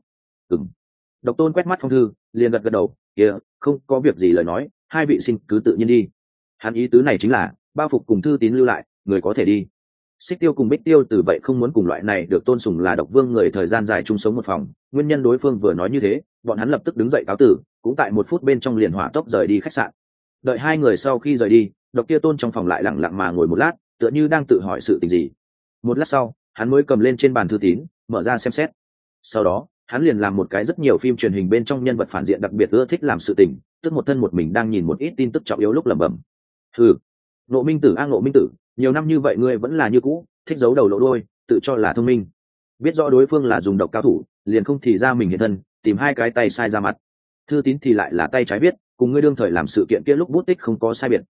Độc Tôn quét mắt phong thư, liền gật gật đầu: kia, không có việc gì lời nói, hai vị xin cứ tự nhiên đi. Hắn ý tứ này chính là bao phục cùng thư tín lưu lại, người có thể đi. Xích Tiêu cùng Bích Tiêu từ vậy không muốn cùng loại này được tôn sùng là độc vương người thời gian dài chung sống một phòng, nguyên nhân đối phương vừa nói như thế, bọn hắn lập tức đứng dậy cáo tử, cũng tại 1 phút bên trong liền hỏa tốc rời đi khách sạn. Đợi hai người sau khi rời đi, Độc Kia Tôn trong phòng lại lặng lặng mà ngồi một lát, tựa như đang tự hỏi sự tình gì. Một lát sau, hắn mới cầm lên trên bàn thư tín, mở ra xem xét. Sau đó, hắn liền làm một cái rất nhiều phim truyền hình bên trong nhân vật phản diện đặc biệt ưa thích làm sự tình, tức một thân một mình đang nhìn một ít tin tức trọng yếu lúc lẩm bẩm: Ngộ Minh Tử Ngộ Minh Tử, nhiều năm như vậy ngươi vẫn là như cũ, thích giấu đầu lộ đuôi, tự cho là thông minh. Biết rõ đối phương là dùng độc cao thủ, liền không thì ra mình hiện thân, tìm hai cái tay sai ra mặt. Thư tín thì lại là tay trái viết, cùng ngươi đương thời làm sự kiện kia lúc bút tích không có sai biệt.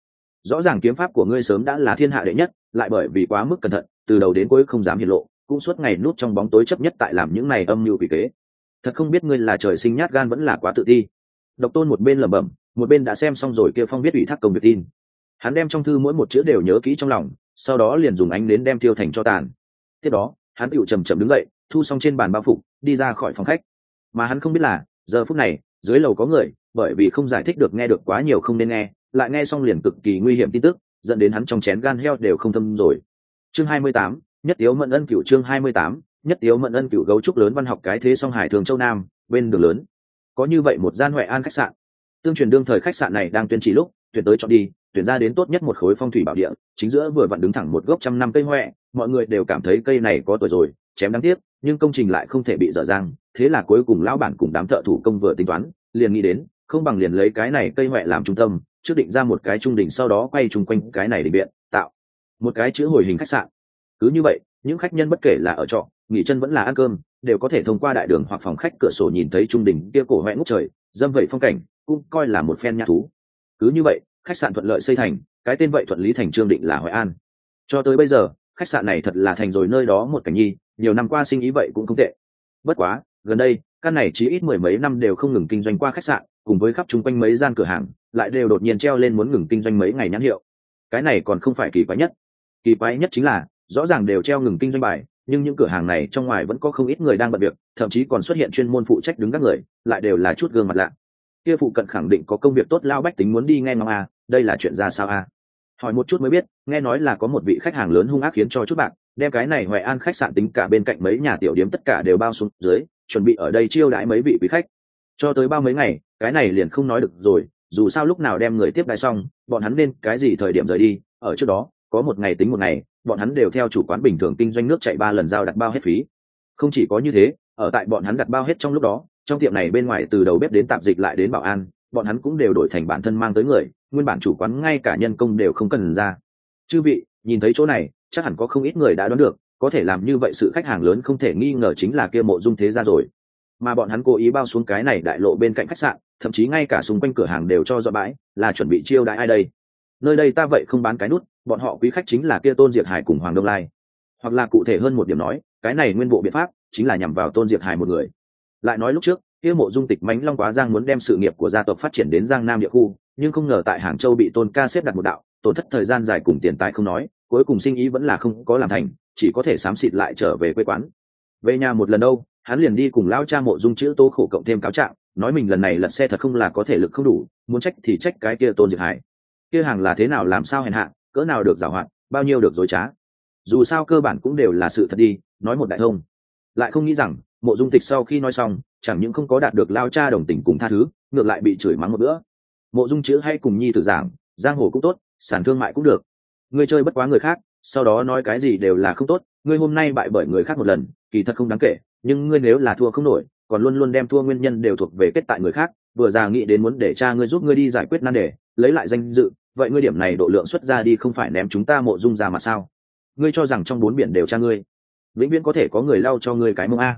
Rõ ràng kiếm pháp của ngươi sớm đã là thiên hạ đệ nhất, lại bởi vì quá mức cẩn thận, từ đầu đến cuối không dám hiển lộ, cũng suốt ngày núp trong bóng tối chấp nhất tại làm những này âm mưu quỷ kế. Thật không biết ngươi là trời sinh nhát gan vẫn là quá tự ti. Độc Tôn một bên lẩm bẩm, một bên đã xem xong rồi kia phong viết ủy thác công việc tin. Hắn đem trong thư mỗi một chữ đều nhớ kỹ trong lòng, sau đó liền dùng ánh nến đem tiêu thành cho tàn. Tiếp đó, hắn tựu chậm chậm đứng dậy, thu xong trên bàn bao phục, đi ra khỏi phòng khách. Mà hắn không biết là, giờ phút này, dưới lầu có người, bởi vì không giải thích được nghe được quá nhiều không nên nghe, lại nghe xong liền cực kỳ nguy hiểm tin tức, dẫn đến hắn trong chén gan heo đều không thâm rồi. Chương 28, Nhất Tiếu Mẫn Ân Cửu. Chương 28, Nhất Tiếu Mẫn Ân Cửu. Gấu trúc lớn văn học cái thế song Hải Thường Châu Nam, bên đường lớn. Có như vậy một gian Huệ An khách sạn. Tương truyền đương thời khách sạn này đang tuyên chỉ lúc, tuyển tới chọn đi, tuyển ra đến tốt nhất một khối phong thủy bảo địa, chính giữa vừa vặn đứng thẳng một gốc 100 năm cây huệ, mọi người đều cảm thấy cây này có tuổi rồi, chém đáng tiếc, nhưng công trình lại không thể bị dở dang, thế là cuối cùng lão bản cùng đám thợ thủ công vừa tính toán, liền nghĩ đến, không bằng liền lấy cái này cây huệ làm trung tâm, trước định ra một cái trung đỉnh, sau đó quay chung quanh cái này định biện, tạo một cái chữ hồi hình khách sạn. Cứ như vậy, những khách nhân bất kể là ở trọ, nghỉ chân vẫn là ăn cơm, đều có thể thông qua đại đường hoặc phòng khách cửa sổ nhìn thấy trung đỉnh kia cổ huệ ngút trời, dâm vậy phong cảnh, cũng coi là một phen nhã thú. Cứ như vậy, khách sạn thuận lợi xây thành, cái tên vậy thuận lý thành trương định là Huệ An. Cho tới bây giờ, khách sạn này thật là thành rồi nơi đó một cảnh nhi, nhiều năm qua sinh ý vậy cũng không tệ. Bất quá, gần đây, căn này chỉ ít 10 mấy năm đều không ngừng kinh doanh qua khách sạn, cùng với khắp chung quanh mấy gian cửa hàng, lại đều đột nhiên treo lên muốn ngừng kinh doanh mấy ngày nhãn hiệu. Cái này còn không phải kỳ quái nhất. Kỳ quái nhất chính là, rõ ràng đều treo ngừng kinh doanh bài, nhưng những cửa hàng này trong ngoài vẫn có không ít người đang bận việc, thậm chí còn xuất hiện chuyên môn phụ trách đứng các người, lại đều là chút gương mặt lạ. Kia phụ cận khẳng định có công việc tốt, lao bách tính muốn đi nghe ngóng đây là chuyện ra sao hỏi một chút mới biết, nghe nói là có một vị khách hàng lớn hung ác khiến cho chút bạc, đem cái này Huệ An khách sạn tính cả bên cạnh mấy nhà tiểu điếm tất cả đều bao xuống dưới, chuẩn bị ở đây chiêu đãi mấy vị quý khách. Cho tới bao mấy ngày, cái này liền không nói được rồi, dù sao lúc nào đem người tiếp đãi xong, bọn hắn nên cái gì thời điểm rời đi, ở trước đó, có một ngày tính một ngày, bọn hắn đều theo chủ quán bình thường kinh doanh nước chạy 3 lần giao đặt bao hết phí. Không chỉ có như thế, ở tại bọn hắn đặt bao hết trong lúc đó, trong tiệm này bên ngoài từ đầu bếp đến tạp dịch lại đến bảo an, bọn hắn cũng đều đổi thành bản thân mang tới người, nguyên bản chủ quán ngay cả nhân công đều không cần ra. Chư vị, nhìn thấy chỗ này, chắc hẳn có không ít người đã đoán được, có thể làm như vậy sự khách hàng lớn không thể nghi ngờ chính là kia Mộ Dung Thế Gia rồi. Mà bọn hắn cố ý bao xuống cái này đại lộ bên cạnh khách sạn, thậm chí ngay cả xung quanh cửa hàng đều cho dọn bãi, là chuẩn bị chiêu đãi ai đây? Nơi đây ta vậy không bán cái nút, bọn họ quý khách chính là kia Tôn Diệp Hải cùng Hoàng Đông Lai. Hoặc là cụ thể hơn một điểm nói, cái này nguyên bộ biện pháp chính là nhằm vào Tôn Diệp Hải một người. Lại nói lúc trước, kia Mộ Dung Tịch Mãnh Long Quá Giang muốn đem sự nghiệp của gia tộc phát triển đến Giang Nam địa khu, nhưng không ngờ tại Hàng Châu bị Tôn Ca xếp đặt một đạo, tổn thất thời gian dài cùng tiền tài không nói, cuối cùng sinh ý vẫn là không có làm thành, chỉ có thể xám xịt lại trở về quê quán. Về nhà một lần đâu, hắn liền đi cùng lão cha Mộ Dung chữ Tố khổ cộng thêm cáo trạng, nói mình lần này lật xe thật không là có thể lực không đủ, muốn trách thì trách cái kia Tôn Diệp Hải. Kia hàng là thế nào làm sao hèn hạ, cỡ nào được giàu hoạt, bao nhiêu được dối trá. Dù sao cơ bản cũng đều là sự thật đi, nói một đại thông. Lại không nghĩ rằng, Mộ Dung Tịch sau khi nói xong, chẳng những không có đạt được lao cha đồng tình cùng tha thứ, ngược lại bị chửi mắng một bữa. Mộ Dung chữ hay cùng nhi tử giảng, giang hồ cũng tốt, sản thương mại cũng được, ngươi chơi bất quá người khác, sau đó nói cái gì đều là không tốt, ngươi hôm nay bại bởi người khác một lần, kỳ thật không đáng kể, nhưng ngươi nếu là thua không nổi, còn luôn luôn đem thua nguyên nhân đều thuộc về kết tại người khác, vừa già nghĩ đến muốn để cha ngươi giúp ngươi đi giải quyết nan đề, lấy lại danh dự, vậy ngươi điểm này độ lượng xuất ra đi không phải ném chúng ta Mộ Dung ra mà sao? Ngươi cho rằng trong 4 biển đều cha ngươi, vĩnh viễn có thể có người lau cho ngươi cái mông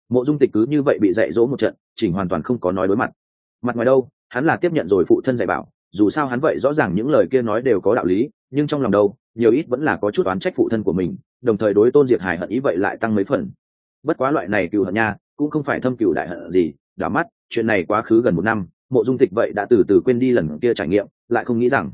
Mộ Dung Tịch cứ như vậy bị dạy dỗ một trận, chỉnh hoàn toàn không có nói đối mặt. Mặt ngoài đâu, hắn là tiếp nhận rồi phụ thân dạy bảo, dù sao hắn vậy rõ ràng những lời kia nói đều có đạo lý, nhưng trong lòng đâu, nhiều ít vẫn là có chút oán trách phụ thân của mình, đồng thời đối Tôn Diệt Hải hận ý vậy lại tăng mấy phần. Bất quá loại này cừu hận nha, cũng không phải thâm cừu đại hận gì, đảo mắt, chuyện này quá khứ gần 1 năm, Mộ Dung Tịch vậy đã từ từ quên đi lần kia trải nghiệm, lại không nghĩ rằng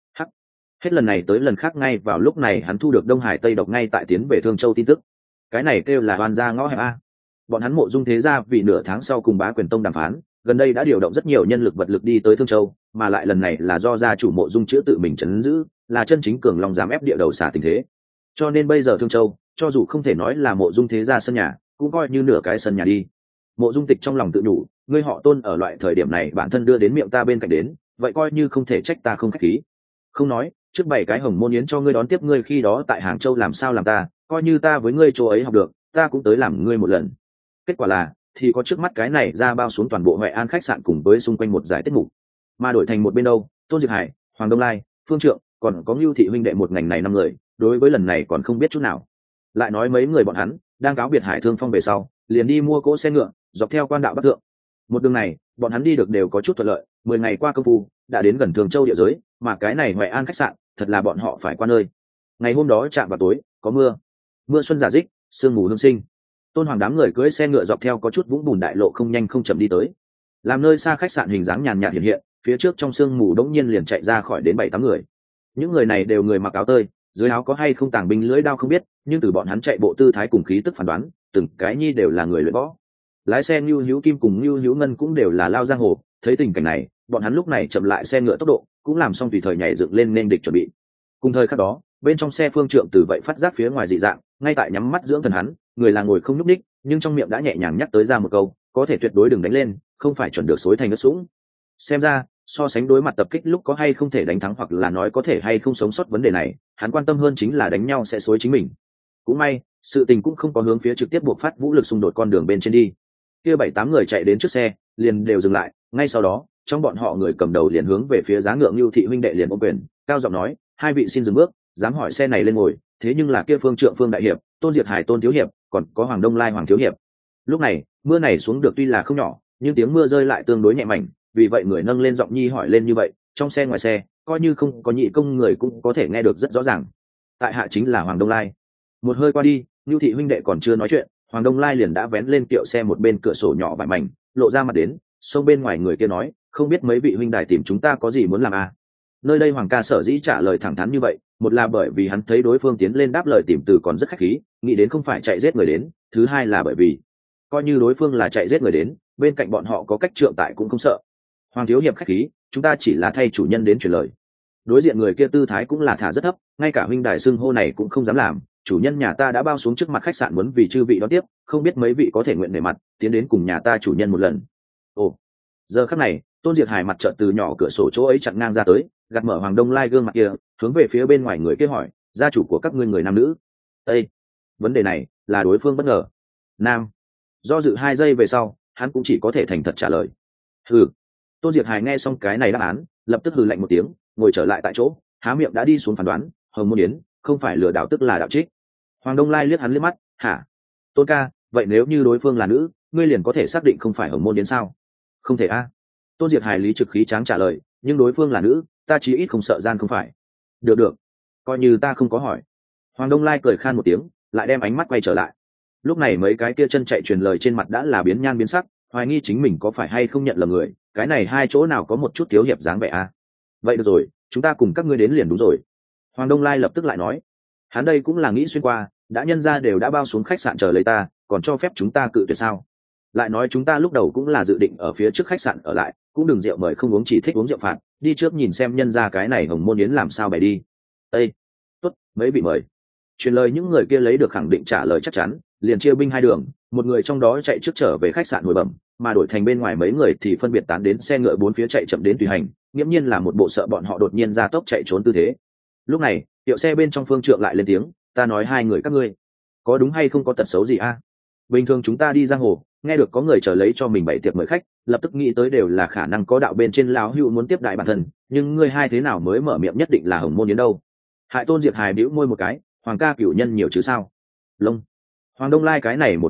hết lần này tới lần khác ngay vào lúc này hắn thu được Đông Hải Tây độc ngay tại tiến về Thương Châu tin tức. Cái này kêu là oan gia ngõ hẹp a. Bọn hắn Mộ Dung thế gia vì nửa tháng sau cùng Bá Quyền Tông đàm phán, gần đây đã điều động rất nhiều nhân lực vật lực đi tới Thương Châu, mà lại lần này là do gia chủ Mộ Dung chữa tự mình trấn giữ, là chân chính cường long dám ép địa đầu xả tình thế. Cho nên bây giờ Thương Châu, cho dù không thể nói là Mộ Dung thế gia sân nhà, cũng coi như nửa cái sân nhà đi. Mộ Dung Tịch trong lòng tự nhủ, ngươi họ Tôn ở loại thời điểm này bản thân đưa đến miệng ta bên cạnh đến, vậy coi như không thể trách ta không khách khí. Không nói, trước 7 cái hồng môn yến cho ngươi đón tiếp ngươi khi đó tại Hàng Châu làm sao làm ta, coi như ta với ngươi chỗ ấy học được, ta cũng tới làm ngươi một lần. Kết quả là, thì có trước mắt cái này ra bao xuống toàn bộ Huệ An khách sạn cùng với xung quanh một giải tiết mục, mà đổi thành một bên đâu, Tôn Diệp Hải, Hoàng Đông Lai, Phương Trượng, còn có Ngưu Thị huynh đệ một ngành này 5 người, đối với lần này còn không biết chút nào. Lại nói mấy người bọn hắn đang cáo biệt Hải Thương Phong về sau, liền đi mua cỗ xe ngựa, dọc theo quan đạo Bắc Thượng. Một đường này, bọn hắn đi được đều có chút thuận lợi, 10 ngày qua công phu, đã đến gần Thường Châu địa giới, mà cái này Huệ An khách sạn, thật là bọn họ phải qua nơi. Ngày hôm đó chạm vào tối, có mưa xuân giả dích, sương mù hương sinh. Tôn Hoàng đám người cưỡi xe ngựa dọc theo có chút vũng bùn đại lộ không nhanh không chậm đi tới. Làm nơi xa khách sạn hình dáng nhàn nhạt hiện hiện, phía trước trong sương mù đống nhiên liền chạy ra khỏi đến 7-8 người. Những người này đều người mặc áo tơi, dưới áo có hay không tàng binh lưỡi đao không biết, nhưng từ bọn hắn chạy bộ tư thái cùng khí tức phán đoán, từng cái nhi đều là người luyện võ. Lái xe Nưu Hữu Kim cùng Nưu Hữu Ngân cũng đều là lao giang hồ, thấy tình cảnh này, bọn hắn lúc này chậm lại xe ngựa tốc độ, cũng làm xong tùy thời nhảy dựng lên nên địch chuẩn bị. Cùng thời khắc đó, bên trong xe Phương Trượng từ vậy phát giác phía ngoài dị dạng, ngay tại nhắm mắt dưỡng thần hắn, người là ngồi không nhúc nhích, nhưng trong miệng đã nhẹ nhàng nhắc tới ra một câu, có thể tuyệt đối đừng đánh lên, không phải chuẩn được xối thành nước sũng. Xem ra, so sánh đối mặt tập kích lúc có hay không thể đánh thắng hoặc là nói có thể hay không sống sót vấn đề này, hắn quan tâm hơn chính là đánh nhau sẽ xối chính mình. Cũng may, sự tình cũng không có hướng phía trực tiếp buộc phát vũ lực xung đột con đường bên trên đi. Kia 7-8 người chạy đến trước xe, liền đều dừng lại, ngay sau đó, trong bọn họ người cầm đầu liền hướng về phía giá ngựa Nưu Thị huynh đệ liền ôm quyền, cao giọng nói, hai vị xin dừng bước, dám hỏi xe này lên ngồi, thế nhưng là kia Phương Trượng Phương đại hiệp, Tôn Diệt Hải Tôn thiếu hiệp, còn có Hoàng Đông Lai Hoàng thiếu hiệp. Lúc này, mưa này xuống được tuy là không nhỏ, nhưng tiếng mưa rơi lại tương đối nhẹ mảnh, vì vậy người nâng lên giọng nhi hỏi lên như vậy, trong xe ngoài xe, coi như không có nhị công người cũng có thể nghe được rất rõ ràng. Tại hạ chính là Hoàng Đông Lai. Một hơi qua đi, Nưu Thị huynh đệ còn chưa nói chuyện, Hoàng Đông Lai liền đã vén lên kiệu xe một bên cửa sổ nhỏ vải mảnh, lộ ra mặt đến, xông bên ngoài người kia nói, không biết mấy vị huynh đài tìm chúng ta có gì muốn làm à? Nơi đây Hoàng ca sở dĩ trả lời thẳng thắn như vậy, một là bởi vì hắn thấy đối phương tiến lên đáp lời tìm từ còn rất khách khí, nghĩ đến không phải chạy giết người đến, thứ hai là bởi vì coi như đối phương là chạy giết người đến, bên cạnh bọn họ có cách trượng tại cũng không sợ. Hoàng thiếu hiệp khách khí, chúng ta chỉ là thay chủ nhân đến truyền lời. Đối diện người kia tư thái cũng là thả rất thấp, ngay cả huynh đài xưng hô này cũng không dám làm, chủ nhân nhà ta đã bao xuống trước mặt khách sạn muốn vì chư vị đón tiếp, không biết mấy vị có thể nguyện để mặt tiến đến cùng nhà ta chủ nhân một lần. Ồ, giờ khắc này, Tôn Diệt Hải mặt trợn từ nhỏ cửa sổ chỗ ấy chặn ngang ra tới, gạt mở Hoàng Đông Lai gương mặt kia, hướng về phía bên ngoài người kia hỏi, gia chủ của các ngươi người nam nữ? Ê, vấn đề này là đối phương bất ngờ. Nam. Do dự 2 giây về sau, hắn cũng chỉ có thể thành thật trả lời. Hừ. Tôn Diệt Hải nghe xong cái này đáp án, lập tức hừ lạnh một tiếng, ngồi trở lại tại chỗ, há miệng đã đi xuống phán đoán, Hồng Môn Yến, không phải lừa đảo tức là đạo trích. Hoàng Đông Lai liếc hắn liếc mắt, hả? Tôn ca, vậy nếu như đối phương là nữ, ngươi liền có thể xác định không phải Hồng Môn Yến sao? Không thể a. Tôn Diệt Hải lý trực khí tráng trả lời, nhưng đối phương là nữ, ta chí ít không sợ gian không phải. Được được, coi như ta không có hỏi. Hoàng Đông Lai cười khan một tiếng, lại đem ánh mắt quay trở lại. Lúc này mấy cái kia chân chạy truyền lời trên mặt đã là biến nhan biến sắc, hoài nghi chính mình có phải hay không nhận lầm người, cái này hai chỗ nào có một chút thiếu hiệp dáng vẻ a. Vậy được rồi, chúng ta cùng các ngươi đến liền đúng rồi. Hoàng Đông Lai lập tức lại nói, hắn đây cũng là nghĩ xuyên qua, đã nhân ra đều đã bao xuống khách sạn chờ lấy ta, còn cho phép chúng ta cự tuyệt sao? Lại nói chúng ta lúc đầu cũng là dự định ở phía trước khách sạn ở lại, cũng đừng rượu mời không uống, chỉ thích uống rượu phạt, đi trước nhìn xem nhân ra cái này Hồng Môn Yến làm sao bày đi. Ê, tốt, mấy vị mời. Truyền lời những người kia lấy được khẳng định trả lời chắc chắn, liền chia binh 2 đường, một người trong đó chạy trước trở về khách sạn hồi bẩm, mà đổi thành bên ngoài mấy người thì phân biệt tán đến xe ngựa 4 phía chạy chậm đến tùy hành, nghiễm nhiên là một bộ sợ bọn họ đột nhiên ra tốc chạy trốn tư thế. Lúc này, tiệu xe bên trong Phương Trượng lại lên tiếng, ta nói 2 người các ngươi, có đúng hay không có tật xấu gì a? Bình thường chúng ta đi giang hồ, nghe được có người chờ lấy cho mình bày tiệc mời khách, lập tức nghĩ tới đều là khả năng có đạo bên trên lão hữu muốn tiếp đại bản thân, nhưng ngươi hai thế nào mới mở miệng nhất định là Hồng Môn Yến đâu? Hại Tôn Diệt Hài bĩu môi một cái, Hoàng ca cửu nhân nhiều chứ sao? Lông. Hoàng Đông Lai cái này một cú họng,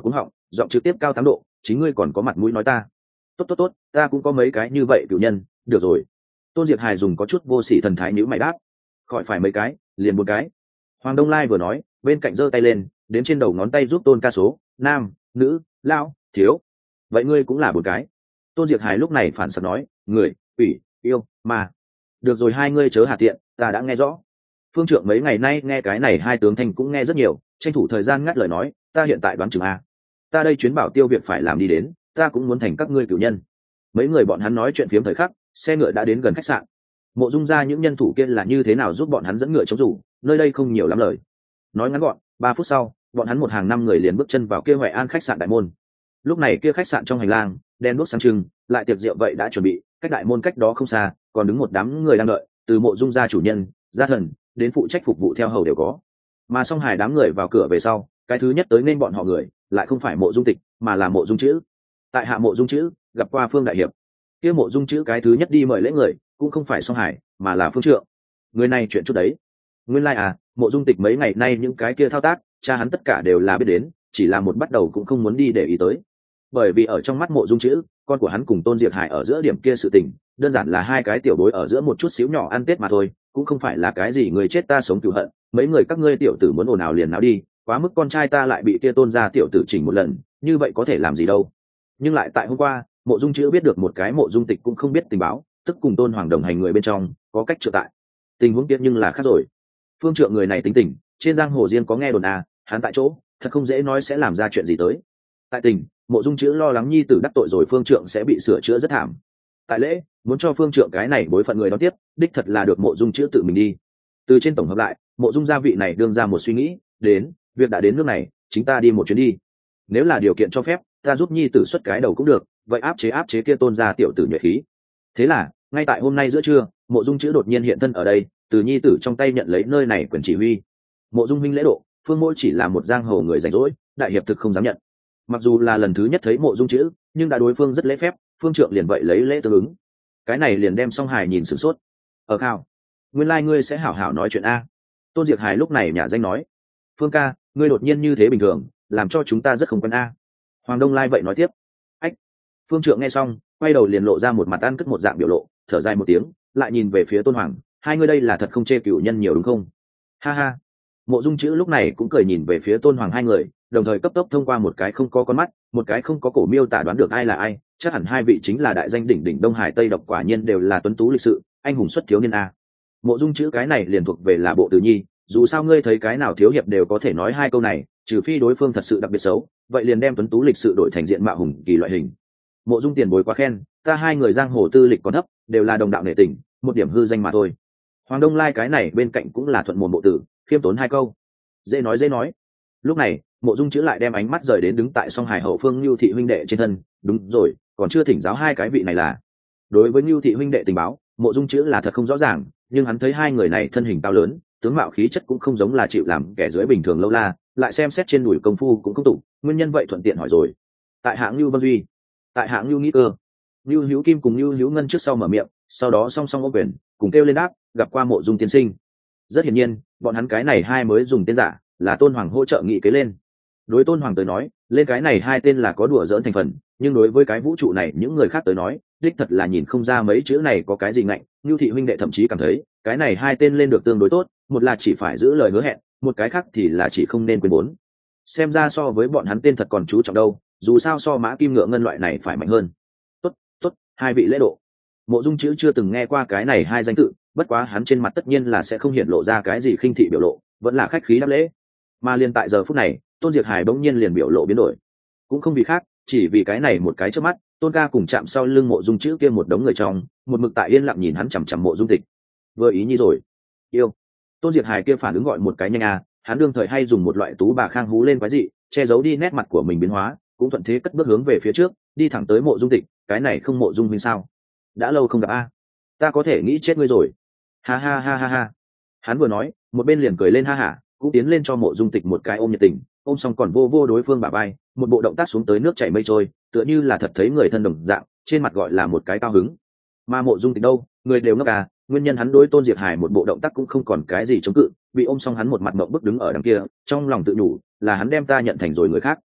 giọng trực tiếp cao 8 độ, chính ngươi còn có mặt mũi nói ta. Tốt, ta cũng có mấy cái như vậy cựu nhân, được rồi. Tôn Diệt Hải dùng có chút vô sỉ thần thái nhíu mày đáp, khỏi phải mấy cái, liền một cái. Hoàng Đông Lai vừa nói, bên cạnh giơ tay lên, đếm trên đầu ngón tay giúp Tôn ca số, nam, nữ, lão, thiếu. Vậy ngươi cũng là một cái. Tôn Diệt Hải lúc này phản sặc nói, người, quỷ, yêu, ma. Được rồi, hai ngươi chớ hà tiện, ta đã nghe rõ. Phương Trượng mấy ngày nay nghe cái này hai tướng thanh cũng nghe rất nhiều, tranh thủ thời gian ngắt lời nói, ta hiện tại đoán chừng a, ta đây chuyến bảo tiêu việc phải làm đi đến, ta cũng muốn thành các ngươi cửu nhân. Mấy người bọn hắn nói chuyện phiếm thời khắc, xe ngựa đã đến gần khách sạn. Mộ Dung ra những nhân thủ kia là như thế nào giúp bọn hắn dẫn ngựa chống rủ, nơi đây không nhiều lắm lời. Nói ngắn gọn, 3 phút sau, bọn hắn một hàng 5 người liền bước chân vào kia Huệ An khách sạn đại môn. Lúc này kia khách sạn trong hành lang, đen đuốc sáng trưng, lại tiệc rượu vậy đã chuẩn bị, cách đại môn cách đó không xa, còn đứng một đám người đang đợi, từ Mộ Dung gia chủ nhân, gia thần, đến phụ trách phục vụ theo hầu đều có. Mà Song Hải đám người vào cửa về sau, cái thứ nhất tới nên bọn họ người, lại không phải Mộ Dung Tịch, mà là Mộ Dung Chữ. Tại hạ Mộ Dung Chữ, gặp qua Phương đại hiệp. Kia Mộ Dung Chữ cái thứ nhất đi mời lễ người, cũng không phải Song Hải, mà là Phương Trượng. Người này chuyện chút đấy. Nguyên lai à, Mộ Dung Tịch mấy ngày nay những cái kia thao tác, cha hắn tất cả đều là biết đến, chỉ là một bắt đầu cũng không muốn đi để ý tới. Bởi vì ở trong mắt Mộ Dung Chữ, con của hắn cùng Tôn Diệt Hải ở giữa điểm kia sự tình, đơn giản là hai cái tiểu bối ở giữa một chút xíu nhỏ ăn tết mà thôi, cũng không phải là cái gì người chết ta sống cửu hận. Mấy người các ngươi tiểu tử muốn ồn ào liền nào đi, quá mức con trai ta lại bị kia Tôn gia tiểu tử chỉnh một lần, như vậy có thể làm gì đâu. Nhưng lại tại hôm qua, Mộ Dung Chữ biết được một cái Mộ Dung Tịch cũng không biết tình báo, tức cùng Tôn Hoàng đồng hành người bên trong có cách trợ tại. Tình huống kia nhưng là khác rồi. Phương Trượng người này tính tình, trên giang hồ riêng có nghe đồn à, hắn tại chỗ thật không dễ nói sẽ làm ra chuyện gì tới. Tại tình, Mộ Dung Chữ lo lắng nhi tử đắc tội rồi Phương Trượng sẽ bị sửa chữa rất thảm. Tại lễ, muốn cho Phương Trượng cái này bối phận người đón tiếp, đích thật là được Mộ Dung Chữ tự mình đi. Từ trên tổng hợp lại, Mộ Dung gia vị này đương ra một suy nghĩ, đến, việc đã đến nước này, chính ta đi một chuyến đi. Nếu là điều kiện cho phép, ta giúp nhi tử xuất cái đầu cũng được, vậy áp chế kia Tôn gia tiểu tử nhuệ khí. Thế là, ngay tại hôm nay giữa trưa, Mộ Dung Chữ đột nhiên hiện thân ở đây, từ nhi tử trong tay nhận lấy nơi này quyền chỉ huy. Mộ Dung huynh lễ độ, Phương Mỗ chỉ là một giang hồ người rảnh rỗi, đại hiệp thực không dám nhận. Mặc dù là lần thứ nhất thấy Mộ Dung Chữ, nhưng đã đối phương rất lễ phép, Phương Trượng liền vậy lấy lễ tương ứng. Cái này liền đem Song Hải nhìn sửng sốt. Ở khảo, nguyên lai ngươi sẽ hảo hảo nói chuyện a. Tôn Diệt Hải lúc này nhả danh nói, Phương ca, ngươi đột nhiên như thế bình thường, làm cho chúng ta rất không quen a. Hoàng Đông Lai vậy nói tiếp, ách. Phương Trượng nghe xong, quay đầu liền lộ ra một mặt ăn cất một dạng biểu lộ, thở dài một tiếng, lại nhìn về phía Tôn Hoàng, hai ngươi đây là thật không chê cửu nhân nhiều đúng không? Ha ha. Mộ Dung Chữ lúc này cũng cười nhìn về phía Tôn Hoàng hai người, đồng thời cấp tốc thông qua một cái không có con mắt, một cái không có cổ miêu tả đoán được ai là ai, chắc hẳn hai vị chính là đại danh đỉnh đỉnh Đông Hải Tây độc, quả nhiên đều là tuấn tú lịch sự, anh hùng xuất thiếu niên a. Mộ Dung Chữ cái này liền thuộc về là bộ tử nhi, dù sao ngươi thấy cái nào thiếu hiệp đều có thể nói hai câu này, trừ phi đối phương thật sự đặc biệt xấu, vậy liền đem tuấn tú lịch sự đổi thành diện mạo hùng kỳ loại hình. Mộ Dung tiền bối quá khen, ta hai người giang hồ tư lịch còn thấp, đều là đồng đạo nể tình, một điểm hư danh mà thôi. Hoàng Đông Lai cái này bên cạnh cũng là thuận mồm bộ tử, khiêm tốn hai câu. Dễ nói. Lúc này, Mộ Dung Chữ lại đem ánh mắt rời đến đứng tại Song Hải hậu phương Nưu thị huynh đệ trên thân, đúng rồi, còn chưa thỉnh giáo hai cái vị này là. Đối với Nưu thị huynh đệ tình báo, Mộ Dung Chữ là thật không rõ ràng, nhưng hắn thấy hai người này thân hình cao lớn, tướng mạo khí chất cũng không giống là chịu làm kẻ dưới bình thường lâu la, lại xem xét trên đùi công phu cũng không tụng, nguyên nhân vậy thuận tiện hỏi rồi. Tại hạng Nưu Vân Duy, tại hạng Nưu Nghĩ Cơ. Nưu Hữu Kim cùng Nưu Hữu Ngân trước sau mở miệng, sau đó song song ô quyền, cùng kêu lên đáp, gặp qua Mộ Dung tiên sinh. Rất hiển nhiên, bọn hắn cái này hai mới dùng tên giả, là Tôn Hoàng hỗ trợ nghị kế lên. Đối Tôn Hoàng tới nói, lên cái này hai tên là có đùa giỡn thành phần, nhưng đối với cái vũ trụ này những người khác tới nói, đích thật là nhìn không ra mấy chữ này có cái gì ngạnh. Nưu thị huynh đệ thậm chí cảm thấy, cái này hai tên lên được tương đối tốt, một là chỉ phải giữ lời hứa hẹn, một cái khác thì là chỉ không nên quên bốn. Xem ra so với bọn hắn tên thật còn chú trọng đâu, dù sao so Mã Kim Ngựa Ngân loại này phải mạnh hơn. Tốt, hai vị lễ độ. Mộ Dung Chữ chưa từng nghe qua cái này hai danh tự, bất quá hắn trên mặt tất nhiên là sẽ không hiện lộ ra cái gì khinh thị biểu lộ, vẫn là khách khí đáp lễ. Mà liền tại giờ phút này, Tôn Diệt Hải bỗng nhiên liền biểu lộ biến đổi, cũng không vì khác, chỉ vì cái này một cái trước mắt, Tôn ca cùng chạm sau lưng Mộ Dung Chữ kia một đống người trong, một mực tại yên lặng nhìn hắn chằm chằm Mộ Dung Tịch. Vừa ý nhi rồi, yêu. Tôn Diệt Hải kia phản ứng gọi một cái nhanh à, hắn đương thời hay dùng một loại tú bà khang hú lên quái dị, che giấu đi nét mặt của mình biến hóa, cũng thuận thế cất bước hướng về phía trước, đi thẳng tới Mộ Dung Tịch, cái này không Mộ Dung huynh sao? Đã lâu không gặp a, ta có thể nghĩ chết ngươi rồi. Ha ha ha ha ha. Hắn vừa nói, một bên liền cười lên ha hả, cũng tiến lên cho Mộ Dung Tịch một cái ôm nhiệt tình, ôm xong còn vô đối phương bả vai, một bộ động tác xuống tới nước chảy mây trôi, tựa như là thật thấy người thân đồng dạng, trên mặt gọi là một cái cao hứng. Mà Mộ Dung Tịch đâu, người đều ngốc à, nguyên nhân hắn đối Tôn Diệt Hải một bộ động tác cũng không còn cái gì chống cự, bị ôm xong hắn một mặt mộng bức đứng ở đằng kia, trong lòng tự nhủ, là hắn đem ta nhận thành rồi người khác.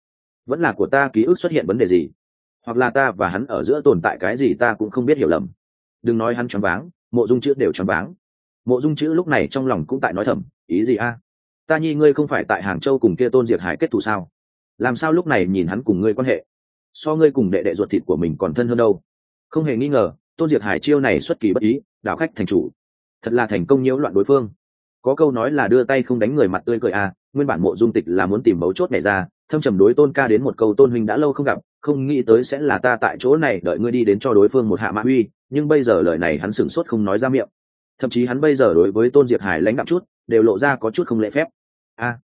vẫn là của ta ký ức xuất hiện vấn đề gì, hoặc là ta và hắn ở giữa tồn tại cái gì ta cũng không biết, hiểu lầm. Đừng nói hắn choáng váng, Mộ Dung Chữ đều choáng váng. Mộ Dung Chữ lúc này trong lòng cũng tại nói thầm, ý gì a? Ta nhi ngươi không phải tại Hàng Châu cùng kia Tôn Diệt Hải kết thù sao? Làm sao lúc này nhìn hắn cùng ngươi quan hệ so ngươi cùng đệ đệ ruột thịt của mình còn thân hơn đâu? Không hề nghi ngờ, Tôn Diệt Hải chiêu này xuất kỳ bất ý, đảo khách thành chủ, thật là thành công nhiễu loạn đối phương. Có câu nói là đưa tay không đánh người mặt tươi cười a, nguyên bản Mộ Dung Tịch là muốn tìm mấu chốt này ra, thâm trầm đối Tôn ca đến một câu Tôn huynh đã lâu không gặp, không nghĩ tới sẽ là ta tại chỗ này đợi ngươi đi đến cho đối phương một hạ mã uy, nhưng bây giờ lời này hắn sửng sốt không nói ra miệng. Thậm chí hắn bây giờ đối với Tôn Diệt Hải lãnh đạm chút, đều lộ ra có chút không lễ phép. A,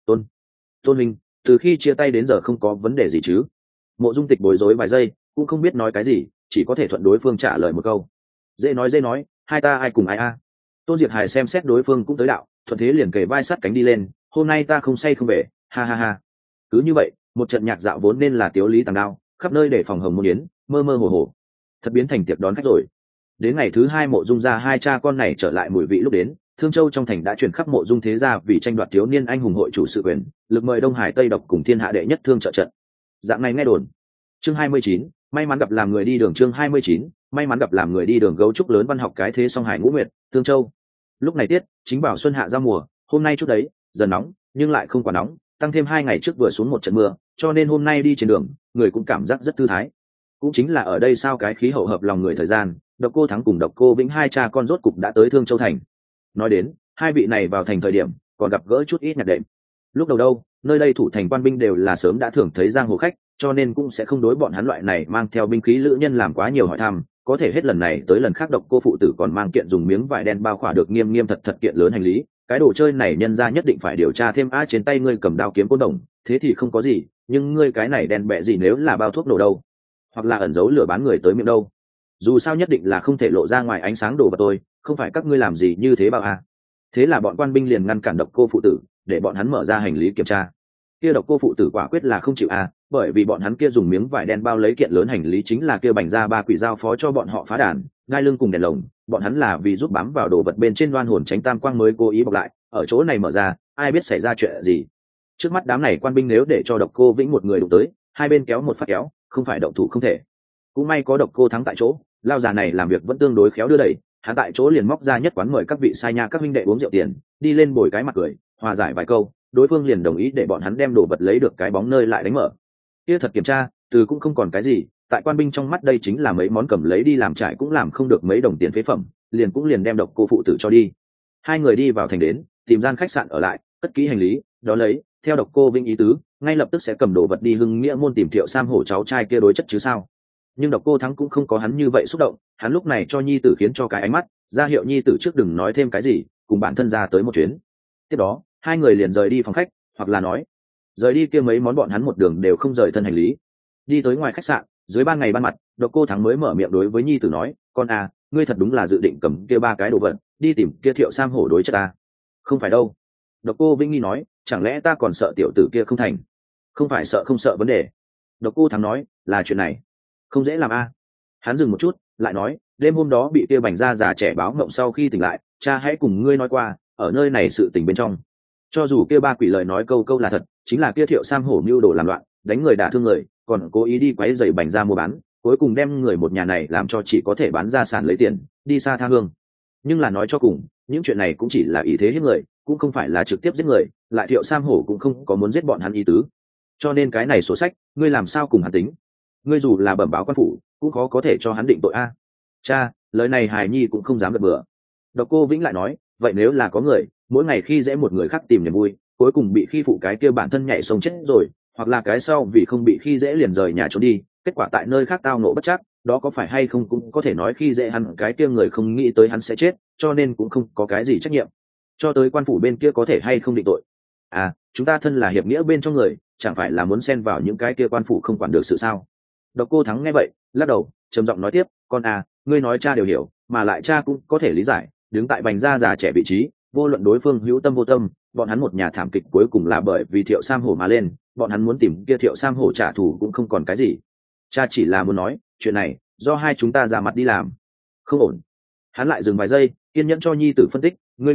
Tôn huynh, từ khi chia tay đến giờ không có vấn đề gì chứ? Mộ Dung Tịch bối rối vài giây, cũng không biết nói cái gì, chỉ có thể thuận đối phương trả lời một câu. Dễ nói, hai ta ai cùng ai a? Tôn Diệt Hải xem xét đối phương cũng tới đạo, thuận thế liền kề vai sát cánh đi lên. Hôm nay ta không say không về, ha ha ha. Cứ như vậy, một trận nhạc dạo vốn nên là tiếu lý tàng đao, khắp nơi để phòng hồng môn yến, mơ mơ hồ hồ, thật biến thành tiệc đón khách rồi. Đến ngày thứ hai Mộ Dung gia hai cha con này trở lại mùi vị lúc đến, Thương Châu trong thành đã chuyển khắp Mộ Dung thế gia vì tranh đoạt thiếu niên anh hùng hội chủ sự quyền, lực mời Đông Hải Tây Độc cùng thiên hạ đệ nhất thương trợ trận. Dạng này nghe đồn. Chương 29, may mắn gặp làm người đi đường. Chương 29, may mắn gặp làm người đi đường. Gấu trúc lớn văn học cái thế song hải ngũ nguyệt, Thương Châu. Lúc này tiết chính vào xuân hạ giao mùa, hôm nay chút đấy dần nóng nhưng lại không quá nóng, tăng thêm 2 ngày trước vừa xuống một trận mưa, cho nên hôm nay đi trên đường người cũng cảm giác rất thư thái. Cũng chính là ở đây sao cái khí hậu hợp lòng người thời gian, Độc Cô Thắng cùng Độc Cô Vĩnh hai cha con rốt cục đã tới Thương Châu thành. Nói đến hai vị này vào thành thời điểm còn gặp gỡ chút ít nhạc đệm. Lúc đầu đâu nơi đây thủ thành quan binh đều là sớm đã thường thấy giang hồ khách, cho nên cũng sẽ không đối bọn hắn loại này mang theo binh khí lữ nhân làm quá nhiều hỏi thăm. Có thể hết lần này tới lần khác Độc Cô phụ tử còn mang kiện dùng miếng vải đen bao khỏa được nghiêm nghiêm thật thật kiện lớn hành lý. Cái đồ chơi này nhân ra nhất định phải điều tra thêm. Trên tay ngươi cầm đao kiếm côn đồng thế thì không có gì, nhưng ngươi cái này đen bẹ gì nếu là bao thuốc nổ đâu, hoặc là ẩn giấu lửa bán người tới miệng đâu? Dù sao nhất định là không thể lộ ra ngoài ánh sáng đồ vật, tôi không phải các ngươi làm gì như thế bao à. Thế là bọn quan binh liền ngăn cản Độc Cô phụ tử, để bọn hắn mở ra hành lý kiểm tra. Kia Độc Cô phụ tử quả quyết là không chịu à, bởi vì bọn hắn kia dùng miếng vải đen bao lấy kiện lớn hành lý chính là kia Bành ra ba quỷ giao phó cho bọn họ phá đàn gai lưng cùng đèn lồng, bọn hắn là vì giúp bám vào đồ vật bên trên đoan hồn tránh tam quang mới cố ý bọc lại, ở chỗ này mở ra ai biết xảy ra chuyện gì. Trước mắt đám này quan binh nếu để cho Độc Cô Vĩnh một người đụng tới, hai bên kéo một phát kéo, không phải động thủ không thể. Cũng may có Độc Cô Thắng tại chỗ, lao già này làm việc vẫn tương đối khéo đưa đẩy, hắn tại chỗ liền móc ra nhất quán mời các vị sai nha các huynh đệ uống rượu tiền, đi lên bồi cái mặt cười hòa giải vài câu, đối phương liền đồng ý để bọn hắn đem đồ vật lấy được cái bóng nơi lại đánh mở. Kia thật kiểm tra từ cũng không còn cái gì, tại quan binh trong mắt đây chính là mấy món cầm lấy đi làm trải cũng làm không được mấy đồng tiền phế phẩm, liền đem Độc Cô phụ tử cho đi. Hai người đi vào thành đến, tìm gian khách sạn ở lại, cất kỹ hành lý, đó lấy theo Độc Cô Vĩnh ý tứ, ngay lập tức sẽ cầm đồ vật đi Hưng Nghĩa môn tìm Thiệu Sam hổ cháu trai kia đối chất chứ sao. Nhưng Độc Cô Thắng cũng không có hắn như vậy xúc động, hắn lúc này cho nhi tử khiến cho cái ánh mắt ra hiệu nhi tử trước đừng nói thêm cái gì, cùng bản thân ra tới một chuyến. Tiếp đó hai người liền rời đi phòng khách, hoặc là nói rời đi kia mấy món bọn hắn một đường đều không rời thân hành lý. Đi tới ngoài khách sạn, dưới ban ngày ban mặt, Độc Cô Thắng mới mở miệng đối với nhi tử nói, con à, ngươi thật đúng là dự định cầm kia ba cái đồ vật đi tìm kia Thiệu Sam hổ đối chất à? Không phải đâu. Độc Cô Vĩnh nghi nói, chẳng lẽ ta còn sợ tiểu tử kia không thành? Không phải sợ không sợ vấn đề. Độc Cô Thắng nói, là chuyện này không dễ làm a. Hắn dừng một chút lại nói, đêm hôm đó bị kia Bành gia già trẻ báo mộng sau khi tỉnh lại, cha hãy cùng ngươi nói qua ở nơi này sự tình bên trong, cho dù kia ba quỷ lời nói câu câu là thật, chính là kia Thiệu Sam hổ mưu đồ làm loạn, đánh người đả thương người, còn cố ý đi quấy rầy Bành gia mua bán, cuối cùng đem người một nhà này làm cho chỉ có thể bán ra sản lấy tiền đi xa tha hương. Nhưng là nói cho cùng những chuyện này cũng chỉ là ý thế hiếp người, cũng không phải là trực tiếp giết người, lại Thiệu Sam hổ cũng không có muốn giết bọn hắn ý tứ, cho nên cái này sổ sách ngươi làm sao cùng hắn tính? Ngươi dù là bẩm báo quan phủ cũng khó có thể cho hắn định tội a. Cha, lời này hài nhi cũng không dám gật bừa. Độc Cô Vĩnh lại nói, vậy nếu là có người mỗi ngày khi dễ một người khác tìm niềm vui, cuối cùng bị khi phụ cái kia bản thân nhảy sông chết rồi, hoặc là cái sau vì không bị khi dễ liền rời nhà trốn đi, kết quả tại nơi khác tao nộ bất chắc, đó có phải hay không cũng có thể nói khi dễ hắn cái kia người không nghĩ tới hắn sẽ chết, cho nên cũng không có cái gì trách nhiệm. Cho tới quan phủ bên kia có thể hay không định tội, à, chúng ta thân là hiệp nghĩa bên trong người, chẳng phải là muốn xen vào những cái kia quan phủ không quản được sự sao? Độc Cô Thắng nghe vậy lắc đầu trầm giọng nói tiếp, con à, ngươi nói cha đều hiểu, mà lại cha cũng có thể lý giải, đứng tại Bành gia già trẻ vị trí, vô luận đối phương hữu tâm vô tâm, bọn hắn một nhà thảm kịch cuối cùng là bởi vì Thiệu Sam hổ mà lên, bọn hắn muốn tìm kia Thiệu Sam hổ trả thù cũng không còn cái gì. Cha chỉ là muốn nói chuyện này do hai chúng ta ra mặt đi làm không ổn. Hắn lại dừng vài giây kiên nhẫn cho nhi tử phân tích, ngươi nghĩ à,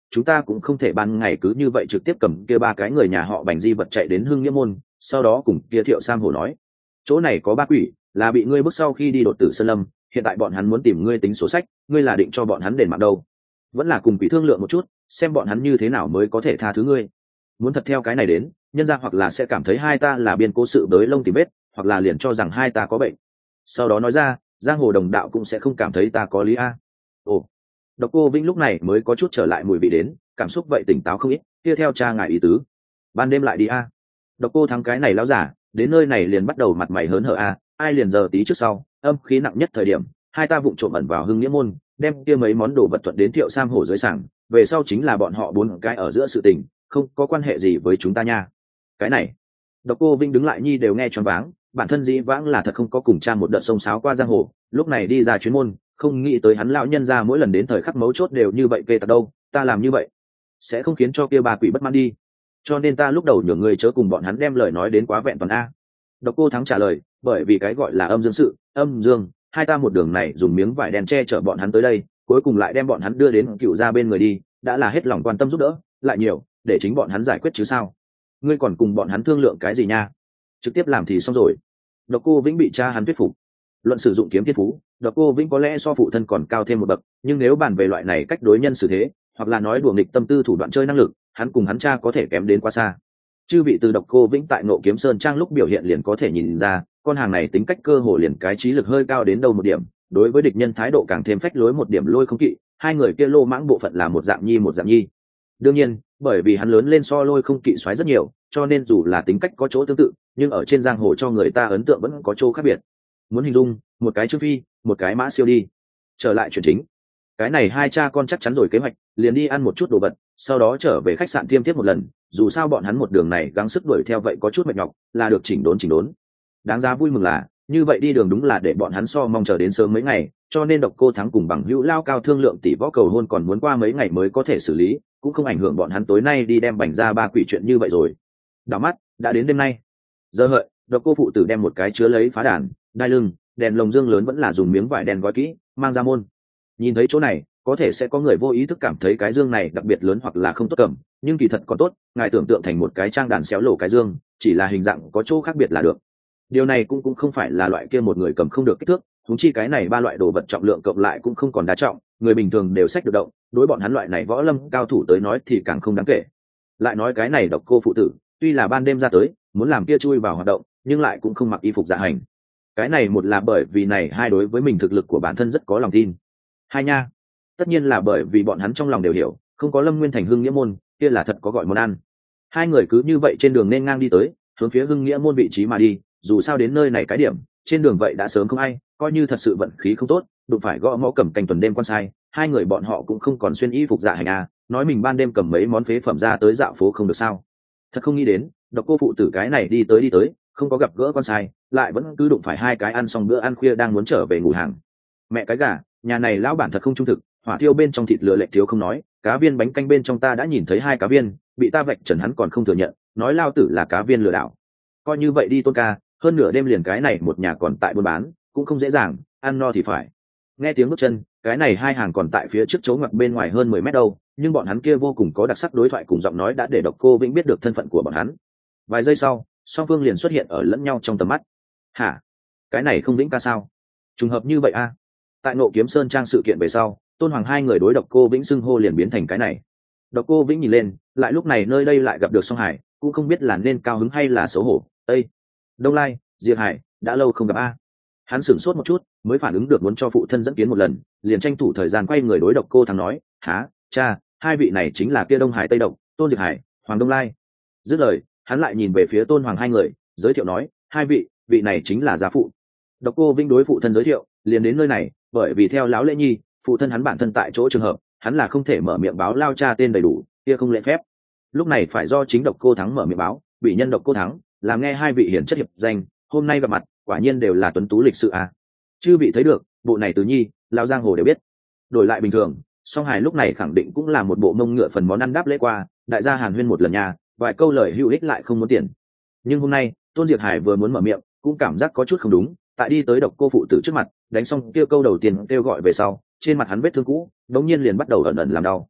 chúng ta cũng không thể ban ngày cứ như vậy trực tiếp cầm kia ba cái người nhà họ Bành di vật chạy đến Hưng Nghĩa môn, sau đó cùng kia Thiệu Sam Hổ nói, chỗ này có ba quỷ, là bị ngươi bước sau khi đi đột tử sơn lâm, hiện tại bọn hắn muốn tìm ngươi tính sổ sách, ngươi là định cho bọn hắn đền mạng đâu, vẫn là cùng quỷ thương lượng một chút, xem bọn hắn như thế nào mới có thể tha thứ ngươi. Muốn thật theo cái này đến, nhân ra hoặc là sẽ cảm thấy hai ta là biên cố sự bới lông tìm vết, hoặc là liền cho rằng hai ta có bệnh. Sau đó nói ra, giang hồ đồng đạo cũng sẽ không cảm thấy ta có lý a. Ồ, Độc Cô Vĩnh lúc này mới có chút trở lại mùi vị đến, cảm xúc vậy tỉnh táo không ít, kia theo cha ngài ý tứ, ban đêm lại đi a. Độc Cô Thắng cái này lão giả, đến nơi này liền bắt đầu mặt mày hớn hở a, ai liền giờ tí trước sau, âm khí nặng nhất thời điểm, hai ta vụng trộm ẩn vào Hưng Nghĩa môn, đem kia mấy món đồ vật thuận đến Thiệu Sam Hổ dưới sảng, về sau chính là bọn họ bốn cái ở giữa sự tình, không có quan hệ gì với chúng ta nha. Cái này, Độc Cô Vinh đứng lại nhi đều nghe choáng váng, bản thân dĩ vãng là thật không có cùng cha một đợt sông sáo qua giang hồ, lúc này đi ra chuyến môn, không nghĩ tới hắn lão nhân ra mỗi lần đến thời khắc mấu chốt đều như vậy kê tật đâu, ta làm như vậy sẽ không khiến cho kia ba quỷ bất mãn đi, cho nên ta lúc đầu nhường người chớ cùng bọn hắn đem lời nói đến quá vẹn toàn a. Độc Cô Thắng trả lời, bởi vì cái gọi là âm dương sự, âm dương, hai ta một đường này dùng miếng vải đen che chở bọn hắn tới đây, cuối cùng lại đem bọn hắn đưa đến Cựu gia bên người đi, đã là hết lòng quan tâm giúp đỡ, lại nhiều, để chính bọn hắn giải quyết chứ sao? Ngươi còn cùng bọn hắn thương lượng cái gì nha? Trực tiếp làm thì xong rồi. Độc Cô Vĩnh bị cha hắn thuyết phục. Luận sử dụng kiếm thiên phú, Độc Cô Vĩnh có lẽ so phụ thân còn cao thêm một bậc, nhưng nếu bàn về loại này cách đối nhân xử thế, hoặc là nói đùa nghịch tâm tư thủ đoạn chơi năng lực, hắn cùng hắn cha có thể kém đến quá xa. Chư vị từ Độc Cô Vĩnh tại Ngộ Kiếm Sơn trang lúc biểu hiện liền có thể nhìn ra, con hàng này tính cách cơ hồ liền cái trí lực hơi cao đến đâu một điểm, đối với địch nhân thái độ càng thêm phách lối một điểm lôi không kỵ, hai người kia lô mãng bộ phận là một dạng nhi. Đương nhiên, bởi vì hắn lớn lên so lôi không kỵ xoáy rất nhiều, cho nên dù là tính cách có chỗ tương tự, nhưng ở trên giang hồ cho người ta ấn tượng vẫn có chỗ khác biệt. Muốn hình dung, một cái Trương Phi, một cái Mã Siêu đi. Trở lại chuyện chính, cái này hai cha con chắc chắn rồi kế hoạch, liền đi ăn một chút đồ vật, sau đó trở về khách sạn tiêm tiếp một lần, dù sao bọn hắn một đường này gắng sức đuổi theo vậy có chút mệt nhọc, là được chỉnh đốn. Đáng giá vui mừng là, như vậy đi đường đúng là để bọn hắn so mong chờ đến sớm mấy ngày, cho nên Độc Cô Thắng cùng bằng hữu lao cao thương lượng tỷ võ cầu hôn còn muốn qua mấy ngày mới có thể xử lý, cũng không ảnh hưởng bọn hắn tối nay đi đem Bành ra ba quỷ chuyện như vậy rồi. Đảo mắt, đã đến đêm nay. Giờ hợi, Độc Cô phụ tử đem một cái chứa lấy phá đàn, đai lưng, đèn lồng dương lớn vẫn là dùng miếng vải đen gói kỹ, mang ra môn. Nhìn thấy chỗ này, có thể sẽ có người vô ý thức cảm thấy cái dương này đặc biệt lớn hoặc là không tốt cầm, nhưng kỳ thật còn tốt, ngài tưởng tượng thành một cái trang đàn xéo lổ cái dương, chỉ là hình dạng có chỗ khác biệt là được. Điều này cũng không phải là loại kia một người cầm không được kích thước, huống chi cái này ba loại đồ vật trọng lượng cộng lại cũng không còn đa trọng, người bình thường đều xách được động, đối bọn hắn loại này võ lâm cao thủ tới nói thì càng không đáng kể. Lại nói cái này Độc Cô phụ tử, tuy là ban đêm ra tới, muốn làm kia chui vào hoạt động, nhưng lại cũng không mặc y phục dạ hành. Cái này một là bởi vì này hai đối với mình thực lực của bản thân rất có lòng tin. Hai nha, tất nhiên là bởi vì bọn hắn trong lòng đều hiểu, không có Lâm Nguyên Thành Hưng Nghĩa môn, kia là thật có gọi món ăn. Hai người cứ như vậy trên đường nên ngang đi tới, hướng phía Hưng Nghĩa môn vị trí mà đi, dù sao đến nơi này cái điểm, trên đường vậy đã sớm không ai, coi như thật sự vận khí không tốt, đụng phải gõ mõ cầm canh tuần đêm quan sai, hai người bọn họ cũng không còn xuyên y phục dạ hành à, nói mình ban đêm cầm mấy món phế phẩm ra tới dạo phố không được sao? Thật không nghĩ đến, Độc Cô phụ tử cái này đi tới, không có gặp gỡ con sai, lại vẫn cứ đụng phải hai cái ăn xong bữa ăn khuya đang muốn trở về ngủ hàng. Mẹ cái gà, nhà này lão bản thật không trung thực, hỏa thiêu bên trong thịt lửa lệch thiếu không nói, cá viên bánh canh bên trong ta đã nhìn thấy hai cá viên, bị ta vạch trần hắn còn không thừa nhận, nói lao tử là cá viên lừa đảo. Coi như vậy đi Tôn ca, hơn nửa đêm liền cái này một nhà còn tại buôn bán, cũng không dễ dàng, ăn no thì phải. Nghe tiếng bước chân, cái này hai hàng còn tại phía trước chỗ ngoặt bên ngoài hơn 10 mét đâu, nhưng bọn hắn kia vô cùng có đặc sắc đối thoại cùng giọng nói đã để Độc Cô Vĩnh biết được thân phận của bọn hắn. Vài giây sau, song phương liền xuất hiện ở lẫn nhau trong tầm mắt. Hả? Cái này không Vĩnh ca sao? Trùng hợp như vậy a? Tại Ngộ Kiếm Sơn trang sự kiện về sau, Tôn Hoàng hai người đối Độc Cô Vĩnh xưng hô liền biến thành cái này. Độc Cô Vĩnh nhìn lên, lại lúc này nơi đây lại gặp được Song Hải, cũng không biết là nên cao hứng hay là xấu hổ. Ê! Đông Lai, Diệp Hải, đã lâu không gặp a. Hắn sửng sốt một chút, mới phản ứng được muốn cho phụ thân dẫn kiến một lần, liền tranh thủ thời gian quay người đối Độc Cô Thắng nói, há, cha, hai vị này chính là kia Đông Hải Tây Độc, Tôn Diệp Hải, Hoàng Đông Lai. Dứt lời, hắn lại nhìn về phía Tôn Hoàng hai người, giới thiệu nói, hai vị này chính là gia phụ. Độc Cô Vĩnh đối phụ thân giới thiệu, liền đến nơi này, bởi vì theo lão lễ nhi, phụ thân hắn bản thân tại chỗ trường hợp, hắn là không thể mở miệng báo lao cha tên đầy đủ, kia không lễ phép. Lúc này phải do chính Độc Cô Thắng mở miệng báo, bị nhân Độc Cô Thắng, làm nghe hai vị hiển chất hiệp danh, hôm nay gặp mặt, quả nhiên đều là tuấn tú lịch sự à. Chư vị thấy được, bộ này từ nhi, lão giang hồ đều biết. Đổi lại bình thường, Song Hải lúc này khẳng định cũng là một bộ mông ngựa phần món ăn đáp lễ qua, đại gia hàn huyên một lần nha, vài câu lời hữu ích lại không muốn tiền. Nhưng hôm nay, Tôn Diệp Hải vừa muốn mở miệng, cũng cảm giác có chút không đúng, tại đi tới Độc Cô phụ tử trước mặt, đánh xong kêu câu đầu tiên kêu gọi về sau, trên mặt hắn vết thương cũ, đống nhiên liền bắt đầu ẩn ẩn làm đau.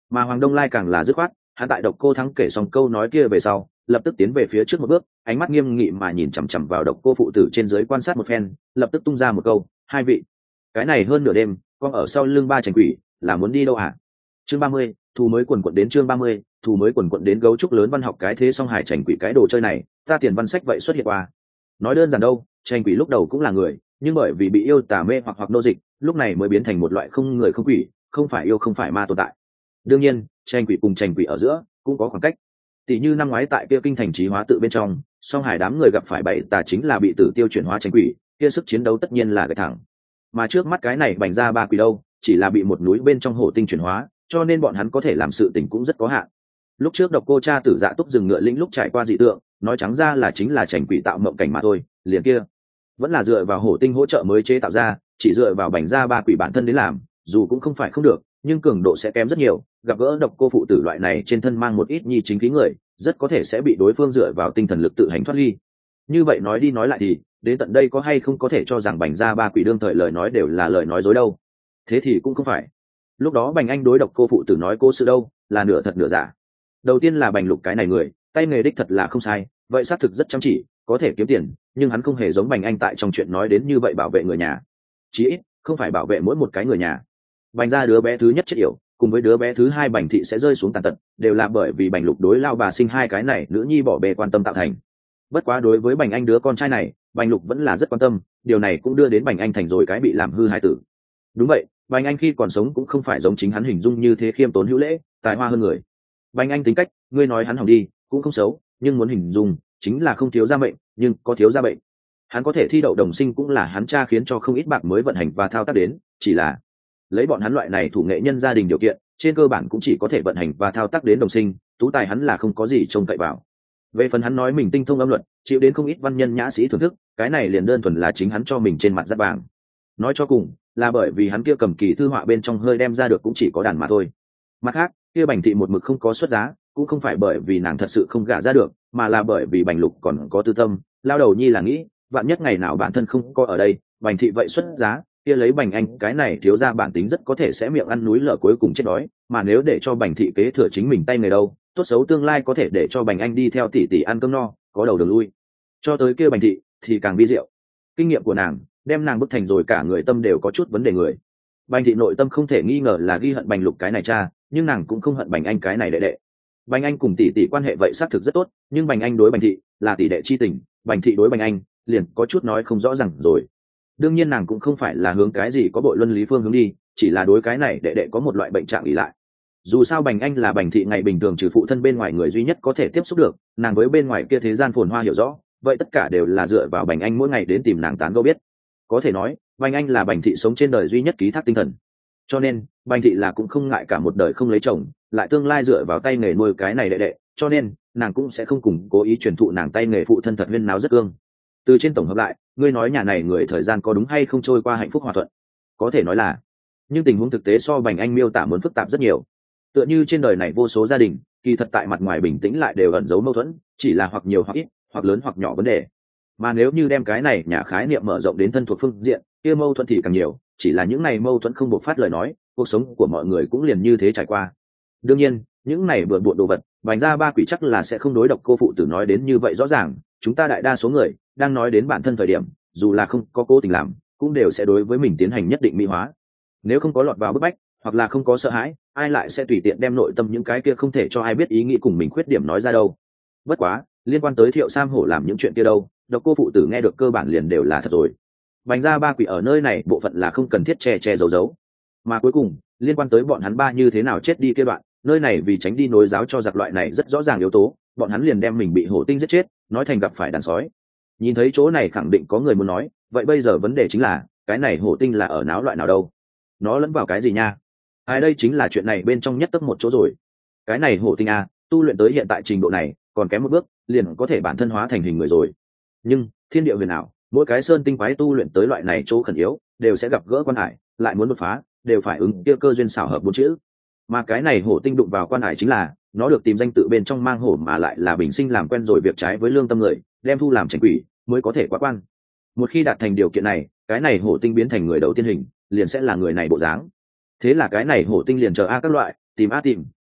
Mà Hoàng Đông Lai càng là dứt khoát, hắn tại Độc Cô Thắng kể xong câu nói kia về sau, lập tức tiến về phía trước một bước, ánh mắt nghiêm nghị mà nhìn chằm chằm vào Độc Cô phụ tử trên dưới quan sát một phen, lập tức tung ra một câu: hai vị, cái này hơn nửa đêm con ở sau lưng ba trành quỷ là muốn đi đâu hả? Chương 30, thù mới quần quật đến. Chương 30, thù mới quần quật đến. Gấu trúc lớn văn học cái thế song hải trành quỷ cái đồ chơi này ta tiền văn sách vậy xuất hiện qua. Nói đơn giản đâu, trành quỷ lúc đầu cũng là người, nhưng bởi vì bị yêu tà mê hoặc nô dịch, lúc này mới biến thành một loại không người không quỷ, không phải yêu không phải ma tồn tại. Đương nhiên trành quỷ cùng trành quỷ ở giữa cũng có khoảng cách. Tỷ như năm ngoái tại kia kinh thành trí hóa tự bên trong, song hải đám người gặp phải bảy tà chính là bị tử tiêu chuyển hóa trành quỷ, kia sức chiến đấu tất nhiên là gạch thẳng. Mà trước mắt cái này bành ra ba quỷ đâu, chỉ là bị một núi bên trong hổ tinh chuyển hóa, cho nên bọn hắn có thể làm sự tình cũng rất có hạn. Lúc trước Độc Cô cha tử dạ túc rừng ngựa lĩnh lúc trải qua dị tượng, nói trắng ra là chính là trành quỷ tạo mộng cảnh mà thôi, liền kia vẫn là dựa vào hổ tinh hỗ trợ mới chế tạo ra, chỉ dựa vào bành ra ba quỷ bản thân đến làm, dù cũng không phải không được, nhưng cường độ sẽ kém rất nhiều. Gặp gỡ Độc Cô phụ tử loại này trên thân mang một ít nhi chính khí người, rất có thể sẽ bị đối phương dựa vào tinh thần lực tự hành thoát ly. Như vậy nói đi nói lại thì đến tận đây có hay không có thể cho rằng bành ra ba quỷ đương thời lời nói đều là lời nói dối đâu? Thế thì cũng không phải. Lúc đó bành anh đối Độc Cô phụ tử nói cố sự đâu là nửa thật nửa giả. Đầu tiên là bành lục cái này người tay nghề đích thật là không sai, vậy xác thực rất chăm chỉ, có thể kiếm tiền, nhưng hắn không hề giống bành anh tại trong chuyện nói đến như vậy bảo vệ người nhà, chí ít không phải bảo vệ mỗi một cái người nhà. Bành ra đứa bé thứ nhất chết yểu, cùng với đứa bé thứ hai bành thị sẽ rơi xuống tàn tật, đều là bởi vì bành lục đối lao bà sinh hai cái này nữ nhi bỏ bê quan tâm tạo thành. Bất quá đối với bành anh đứa con trai này, bành lục vẫn là rất quan tâm, điều này cũng đưa đến bành anh thành rồi cái bị làm hư hại tử. Đúng vậy, bành anh khi còn sống cũng không phải giống chính hắn hình dung như thế khiêm tốn hữu lễ, tài hoa hơn người. Bành anh tính cách, ngươi nói hắn hỏng đi cũng không xấu, nhưng muốn hình dung chính là không thiếu gia mệnh, nhưng có thiếu gia bệnh. Hắn có thể thi đậu đồng sinh cũng là hắn cha khiến cho không ít bạc mới vận hành và thao tác đến, chỉ là lấy bọn hắn loại này thủ nghệ nhân gia đình điều kiện, trên cơ bản cũng chỉ có thể vận hành và thao tác đến đồng sinh, tú tài hắn là không có gì trông cậy vào. Về phần hắn nói mình tinh thông âm luật, chịu đến không ít văn nhân nhã sĩ thưởng thức, cái này liền đơn thuần là chính hắn cho mình trên mặt dắt vàng. Nói cho cùng là bởi vì hắn kia cầm kỳ thư họa bên trong hơi đem ra được cũng chỉ có đàn mà thôi. Mặt khác, kia bành thị một mực không có xuất giá, cũng không phải bởi vì nàng thật sự không gả ra được, mà là bởi vì bành lục còn có tư tâm, lao đầu nhi là nghĩ vạn nhất ngày nào bản thân không có ở đây, bành thị vậy xuất giá, kia lấy bành anh cái này thiếu ra bản tính rất có thể sẽ miệng ăn núi lở cuối cùng chết đói, mà nếu để cho bành thị kế thừa chính mình tay người đâu, tốt xấu tương lai có thể để cho bành anh đi theo tỷ tỷ ăn cơm no, có đầu đường lui. Cho tới kia bành thị thì càng vi diệu, kinh nghiệm của nàng đem nàng bức thành rồi cả người tâm đều có chút vấn đề người. Bành thị nội tâm không thể nghi ngờ là ghi hận bành lục cái này cha, nhưng nàng cũng không hận bành anh cái này đệ đệ. Bành anh cùng tỷ tỷ quan hệ vậy xác thực rất tốt, nhưng bành anh đối bành thị là tỷ đệ chi tình, bành thị đối bành anh liền có chút nói không rõ ràng rồi. Đương nhiên nàng cũng không phải là hướng cái gì có bội luân lý phương hướng đi, chỉ là đối cái này đệ đệ có một loại bệnh trạng ỷ lại. Dù sao bành anh là bành thị ngày bình thường trừ phụ thân bên ngoài người duy nhất có thể tiếp xúc được, nàng với bên ngoài kia thế gian phồn hoa hiểu rõ, vậy tất cả đều là dựa vào bành anh mỗi ngày đến tìm nàng tán gẫu biết. Có thể nói bành anh là bành thị sống trên đời duy nhất ký thác tinh thần, cho nên bành thị là cũng không ngại cả một đời không lấy chồng, lại tương lai dựa vào tay nghề nuôi cái này đệ đệ, cho nên nàng cũng sẽ không cùng cố ý truyền thụ nàng tay nghề phụ thân thật huyên náo rất ương. Từ trên tổng hợp lại, ngươi nói nhà này người thời gian có đúng hay không trôi qua hạnh phúc hòa thuận? Có thể nói là, nhưng tình huống thực tế so bành anh miêu tả muốn phức tạp rất nhiều. Tựa như trên đời này vô số gia đình, kỳ thật tại mặt ngoài bình tĩnh lại đều ẩn giấu mâu thuẫn, chỉ là hoặc nhiều hoặc ít, hoặc lớn hoặc nhỏ vấn đề. Mà nếu như đem cái này nhà khái niệm mở rộng đến thân thuộc phương diện, kia mâu thuẫn thì càng nhiều, chỉ là những này mâu thuẫn không bộc phát lời nói, cuộc sống của mọi người cũng liền như thế trải qua. Đương nhiên những này bừa bộn đồ vật bành ra ba quỷ chắc là sẽ không đối Độc Cô phụ tử nói đến như vậy rõ ràng. Chúng ta đại đa số người đang nói đến bản thân thời điểm, dù là không có cố tình làm, cũng đều sẽ đối với mình tiến hành nhất định mỹ hóa. Nếu không có lọt vào bức bách, hoặc là không có sợ hãi, ai lại sẽ tùy tiện đem nội tâm những cái kia không thể cho ai biết ý nghĩ cùng mình khuyết điểm nói ra đâu. Bất quá liên quan tới Thiệu Sam Hổ làm những chuyện kia đâu, Độc Cô phụ tử nghe được cơ bản liền đều là thật rồi. Bành ra ba quỷ ở nơi này bộ phận là không cần thiết che che giấu giấu. Mà cuối cùng liên quan tới bọn hắn ba như thế nào chết đi kia đoạn, nơi này vì tránh đi nối giáo cho giặc loại này rất rõ ràng yếu tố, bọn hắn liền đem mình bị hổ tinh giết chết nói thành gặp phải đàn sói. Nhìn thấy chỗ này khẳng định có người muốn nói, vậy bây giờ vấn đề chính là cái này hổ tinh là ở náo loại nào đâu, nó lẫn vào cái gì nha? Ai đây chính là chuyện này bên trong nhất tấp một chỗ rồi. Cái này hổ tinh a, tu luyện tới hiện tại trình độ này còn kém một bước liền có thể bản thân hóa thành hình người rồi. Nhưng thiên địa huyền ảo, mỗi cái sơn tinh quái tu luyện tới loại này chỗ khẩn yếu đều sẽ gặp gỡ quan hải, lại muốn đột phá đều phải ứng kia cơ duyên xảo hợp bốn chữ. Mà cái này hổ tinh đụng vào quan hải chính là nó được tìm danh tự bên trong mang hổ, mà lại là bình sinh làm quen rồi việc trái với lương tâm người, đem thu làm tránh quỷ mới có thể quá quan. Một khi đạt thành điều kiện này, cái này hổ tinh biến thành người đầu tiên hình liền sẽ là người này bộ dáng. Thế là cái này hổ tinh liền chờ a các loại tìm a tìm,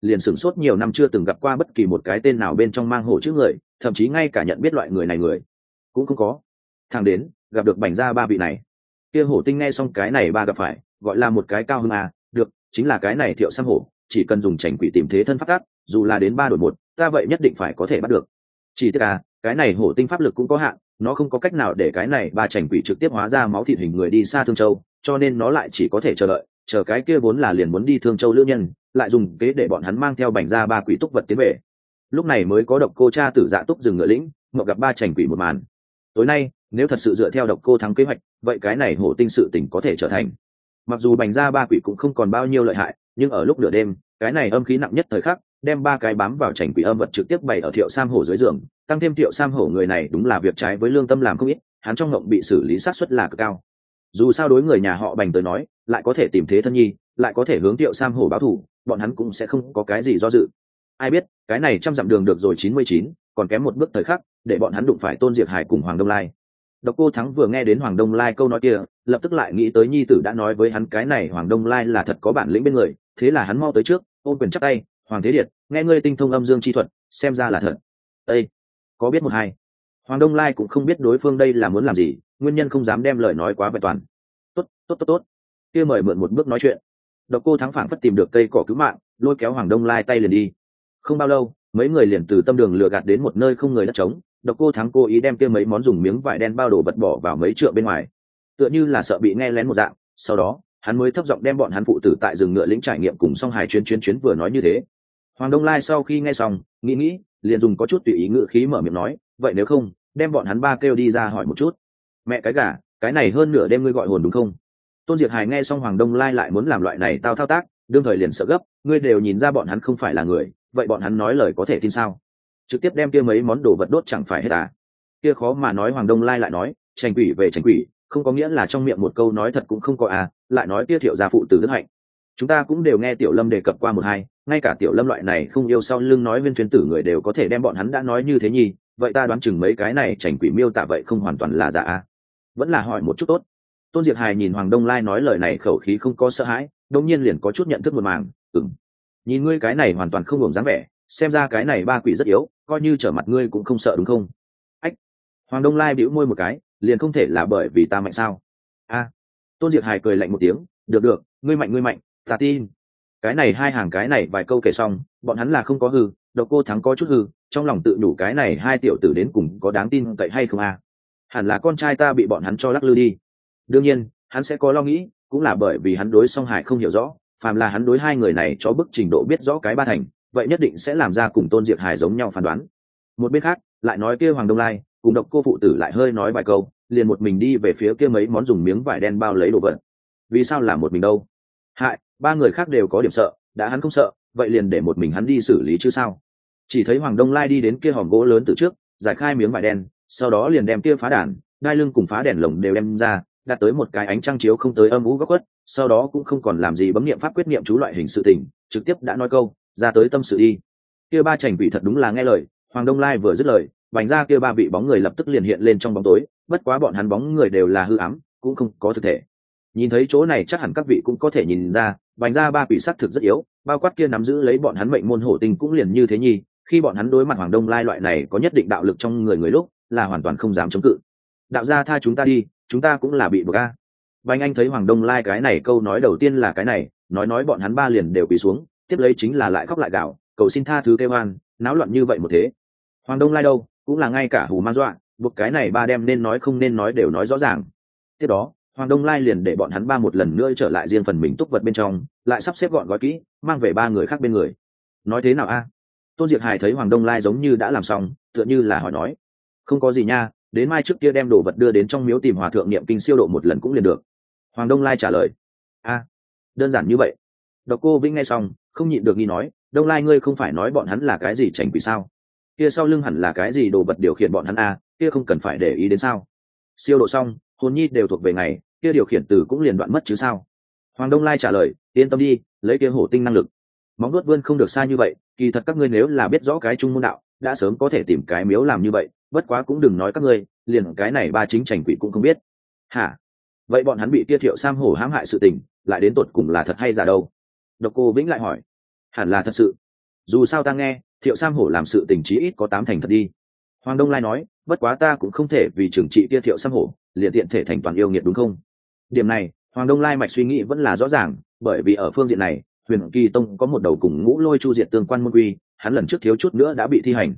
liền sửng sốt nhiều năm chưa từng gặp qua bất kỳ một cái tên nào bên trong mang hổ chữ người, thậm chí ngay cả nhận biết loại người này người cũng không có. Thằng đến gặp được Bành gia ba vị này, kia hổ tinh nghe xong cái này ba gặp phải gọi là một cái cao hưng à, được, chính là cái này Thiệu Sam hổ, chỉ cần dùng chảnh quỷ tìm thế thân pháp tát, dù là đến 3 đổi 1, ta vậy nhất định phải có thể bắt được. Chỉ tiếc à, cái này hổ tinh pháp lực cũng có hạn, nó không có cách nào để cái này ba chảnh quỷ trực tiếp hóa ra máu thịt hình người đi xa Thương Châu, cho nên nó lại chỉ có thể chờ đợi, chờ cái kia vốn là liền muốn đi Thương Châu lữ nhân, lại dùng kế để bọn hắn mang theo Bành gia ba quỷ túc vật tiến về. Lúc này mới có Độc Cô cha tử dạ túc dừng ngựa lĩnh, ngộ gặp ba chảnh quỷ một màn. Tối nay, nếu thật sự dựa theo Độc Cô thắng kế hoạch, vậy cái này hổ tinh sự tình có thể trở thành. Mặc dù Bành gia ba quỷ cũng không còn bao nhiêu lợi hại, nhưng ở lúc nửa đêm, cái này âm khí nặng nhất thời khắc, đem ba cái bám vào chảnh quỷ âm vật trực tiếp bày ở Thiệu Sam hổ dưới giường, tăng thêm Thiệu Sam hổ người này đúng là việc trái với lương tâm làm không ít, hắn trong ngộng bị xử lý xác suất là cực cao. Dù sao đối người nhà họ Bành tới nói, lại có thể tìm thế thân nhi, lại có thể hướng Thiệu Sam hổ báo thù, bọn hắn cũng sẽ không có cái gì do dự. Ai biết, cái này trăm dặm đường được rồi 99, còn kém một bước thời khắc, để bọn hắn đụng phải Tôn Diệp Hải cùng Hoàng Đông Lai. Độc Cô Thắng vừa nghe đến Hoàng Đông Lai câu nói kia, lập tức lại nghĩ tới nhi tử đã nói với hắn cái này Hoàng Đông Lai là thật có bản lĩnh bên người, thế là hắn mau tới trước, ôm quyền chắp tay, Hoàng Thế Điệt, nghe ngươi tinh thông âm dương chi thuật, xem ra là thật. Ê, có biết một hai. Hoàng Đông Lai cũng không biết đối phương đây là muốn làm gì, nguyên nhân không dám đem lời nói quá vẹn toàn. Tốt, kia mời mượn một bước nói chuyện. Độc Cô Thắng phảng phất tìm được cây cỏ cứu mạng, lôi kéo Hoàng Đông Lai tay liền đi. Không bao lâu, mấy người liền từ tâm đường lừa gạt đến một nơi không người đất trống. Độc Cô Thắng cố ý đem kia mấy món dùng miếng vải đen bao đồ vật bỏ vào mấy trượng bên ngoài, tựa như là sợ bị nghe lén một dạng. Sau đó, hắn mới thấp giọng đem bọn hắn phụ tử tại rừng ngựa lĩnh trải nghiệm cùng song hài chuyến vừa nói như thế. Hoàng Đông Lai sau khi nghe xong, nghĩ, liền dùng có chút tùy ý ngữ khí mở miệng nói, vậy nếu không, đem bọn hắn ba kêu đi ra hỏi một chút. Mẹ cái gà, cái này hơn nửa đêm ngươi gọi hồn đúng không? Tôn Diệt Hải nghe xong Hoàng Đông Lai lại muốn làm loại này tao thao tác, đương thời liền sợ gấp, ngươi đều nhìn ra bọn hắn không phải là người, vậy bọn hắn nói lời có thể tin sao? Trực tiếp đem kia mấy món đồ vật đốt chẳng phải hết à? Kia khó mà nói. Hoàng Đông Lai lại nói, tranh quỷ về tranh quỷ, không có nghĩa là trong miệng một câu nói thật cũng không có à, lại nói kia Thiệu gia phụ tử đức hạnh. Chúng ta cũng đều nghe Tiểu Lâm đề cập qua một hai, ngay cả Tiểu Lâm loại này không yêu sau lưng nói viên thuyền tử người đều có thể đem bọn hắn đã nói như thế nhỉ, vậy ta đoán chừng mấy cái này tranh quỷ miêu tả vậy không hoàn toàn là giả à? Vẫn là hỏi một chút tốt. Tôn Diệp Hài nhìn Hoàng Đông Lai nói lời này khẩu khí không có sợ hãi, đột nhiên liền có chút nhận thức một màng, nhìn ngươi cái này hoàn toàn không hưởng dáng vẻ, xem ra cái này ba quỷ rất yếu, coi như trở mặt ngươi cũng không sợ đúng không? Ách. Hoàng Đông Lai bĩu môi một cái, liền không thể là bởi vì ta mạnh sao? A. Tôn Diệp Hài cười lạnh một tiếng, được, ngươi mạnh, ta tin. Cái này hai hàng cái này vài câu kể xong, bọn hắn là không có hư, Độc Cô Thắng có chút hư, trong lòng tự đủ cái này hai tiểu tử đến cùng có đáng tin cậy hay không a? Hẳn là con trai ta bị bọn hắn cho lắc lư đi. Đương nhiên, hắn sẽ có lo nghĩ, cũng là bởi vì hắn đối Song Hải không hiểu rõ, phàm là hắn đối hai người này cho bức trình độ biết rõ cái ba thành, vậy nhất định sẽ làm ra cùng Tôn Diệp Hải giống nhau phán đoán. Một bên khác, lại nói kia Hoàng Đông Lai cùng Độc Cô phụ tử lại hơi nói vài câu, liền một mình đi về phía kia mấy món dùng miếng vải đen bao lấy đồ vật. Vì sao là một mình đâu? Hại, ba người khác đều có điểm sợ, đã hắn không sợ, vậy liền để một mình hắn đi xử lý chứ sao? Chỉ thấy Hoàng Đông Lai đi đến kia hòm gỗ lớn từ trước, giải khai miếng vải đen, sau đó liền đem kia phá đàn, đai lưng cùng phá đèn lồng đều đem ra, đặt tới một cái ánh trăng chiếu không tới âm u góc khuất, sau đó cũng không còn làm gì bấm niệm pháp quyết niệm chú loại hình sự tình, trực tiếp đã nói câu, ra tới tâm sự đi. Kia ba chảnh quỷ thật đúng là nghe lời, Hoàng Đông Lai vừa dứt lời, Bành ra kia ba vị bóng người lập tức liền hiện lên trong bóng tối, bất quá bọn hắn bóng người đều là hư ám, cũng không có thực thể. Nhìn thấy chỗ này chắc hẳn các vị cũng có thể nhìn ra, Bành ra ba quỷ sắc thực rất yếu, bao quát kia nắm giữ lấy bọn hắn mệnh môn hổ tinh cũng liền như thế nhỉ, khi bọn hắn đối mặt Hoàng Đông Lai loại này có nhất định đạo lực trong người lúc, là hoàn toàn không dám chống cự. Đạo gia tha chúng ta đi, chúng ta cũng là bị buộc a. Bành Anh thấy Hoàng Đông Lai cái này câu nói đầu tiên là cái này, nói bọn hắn ba liền đều quỳ xuống, tiếp lấy chính là lại khóc lại gào, cầu xin tha thứ kêu oan, náo loạn như vậy một thế. Hoàng Đông Lai đâu, cũng là ngay cả hù man dọa, buộc cái này ba đem nên nói không nên nói đều nói rõ ràng. Tiếp đó, Hoàng Đông Lai liền để bọn hắn ba một lần nữa trở lại riêng phần mình túc vật bên trong, lại sắp xếp gọn gói kỹ, mang về ba người khác bên người. Nói thế nào a? Tôn Diệp Hải thấy Hoàng Đông Lai giống như đã làm xong, tựa như là hỏi nói, không có gì nha, đến mai trước kia đem đồ vật đưa đến trong miếu tìm hòa thượng niệm kinh siêu độ một lần cũng liền được. Hoàng Đông Lai trả lời, a, đơn giản như vậy. Độc Cô Vĩnh nghe xong, không nhịn được nghi nói, Đông Lai ngươi không phải nói bọn hắn là cái gì chảnh quỷ sao? Kia sau lưng hẳn là cái gì đồ vật điều khiển bọn hắn a, kia không cần phải để ý đến sao? Siêu độ xong, hồn nhi đều thuộc về ngày, kia điều khiển từ cũng liền đoạn mất chứ sao? Hoàng Đông Lai trả lời, yên tâm đi, lấy kia hổ tinh năng lực, móng nuốt vươn không được xa như vậy, kỳ thật các ngươi nếu là biết rõ cái trung môn đạo, đã sớm có thể tìm cái miếu làm như vậy, bất quá cũng đừng nói các ngươi, liền cái này ba chính chảnh quỷ cũng không biết. Hả? Vậy bọn hắn bị kia Thiệu Sam hổ hãm hại sự tình, lại đến tột cùng là thật hay giả đâu? Độc Cô Vĩnh lại hỏi. Hẳn là thật sự, dù sao ta nghe Thiệu Sam Hổ làm sự tình trí ít có 8 thành thật đi. Hoàng Đông Lai nói, bất quá ta cũng không thể vì trừng trị kia Thiệu Sam Hổ liền tiện thể thành toàn yêu nghiệt đúng không? Điểm này Hoàng Đông Lai mạch suy nghĩ vẫn là rõ ràng, bởi vì ở phương diện này Huyền Kỳ Tông có một đầu cùng Ngũ Lôi Chu Diệt tương quan môn quy, hắn lần trước thiếu chút nữa đã bị thi hành.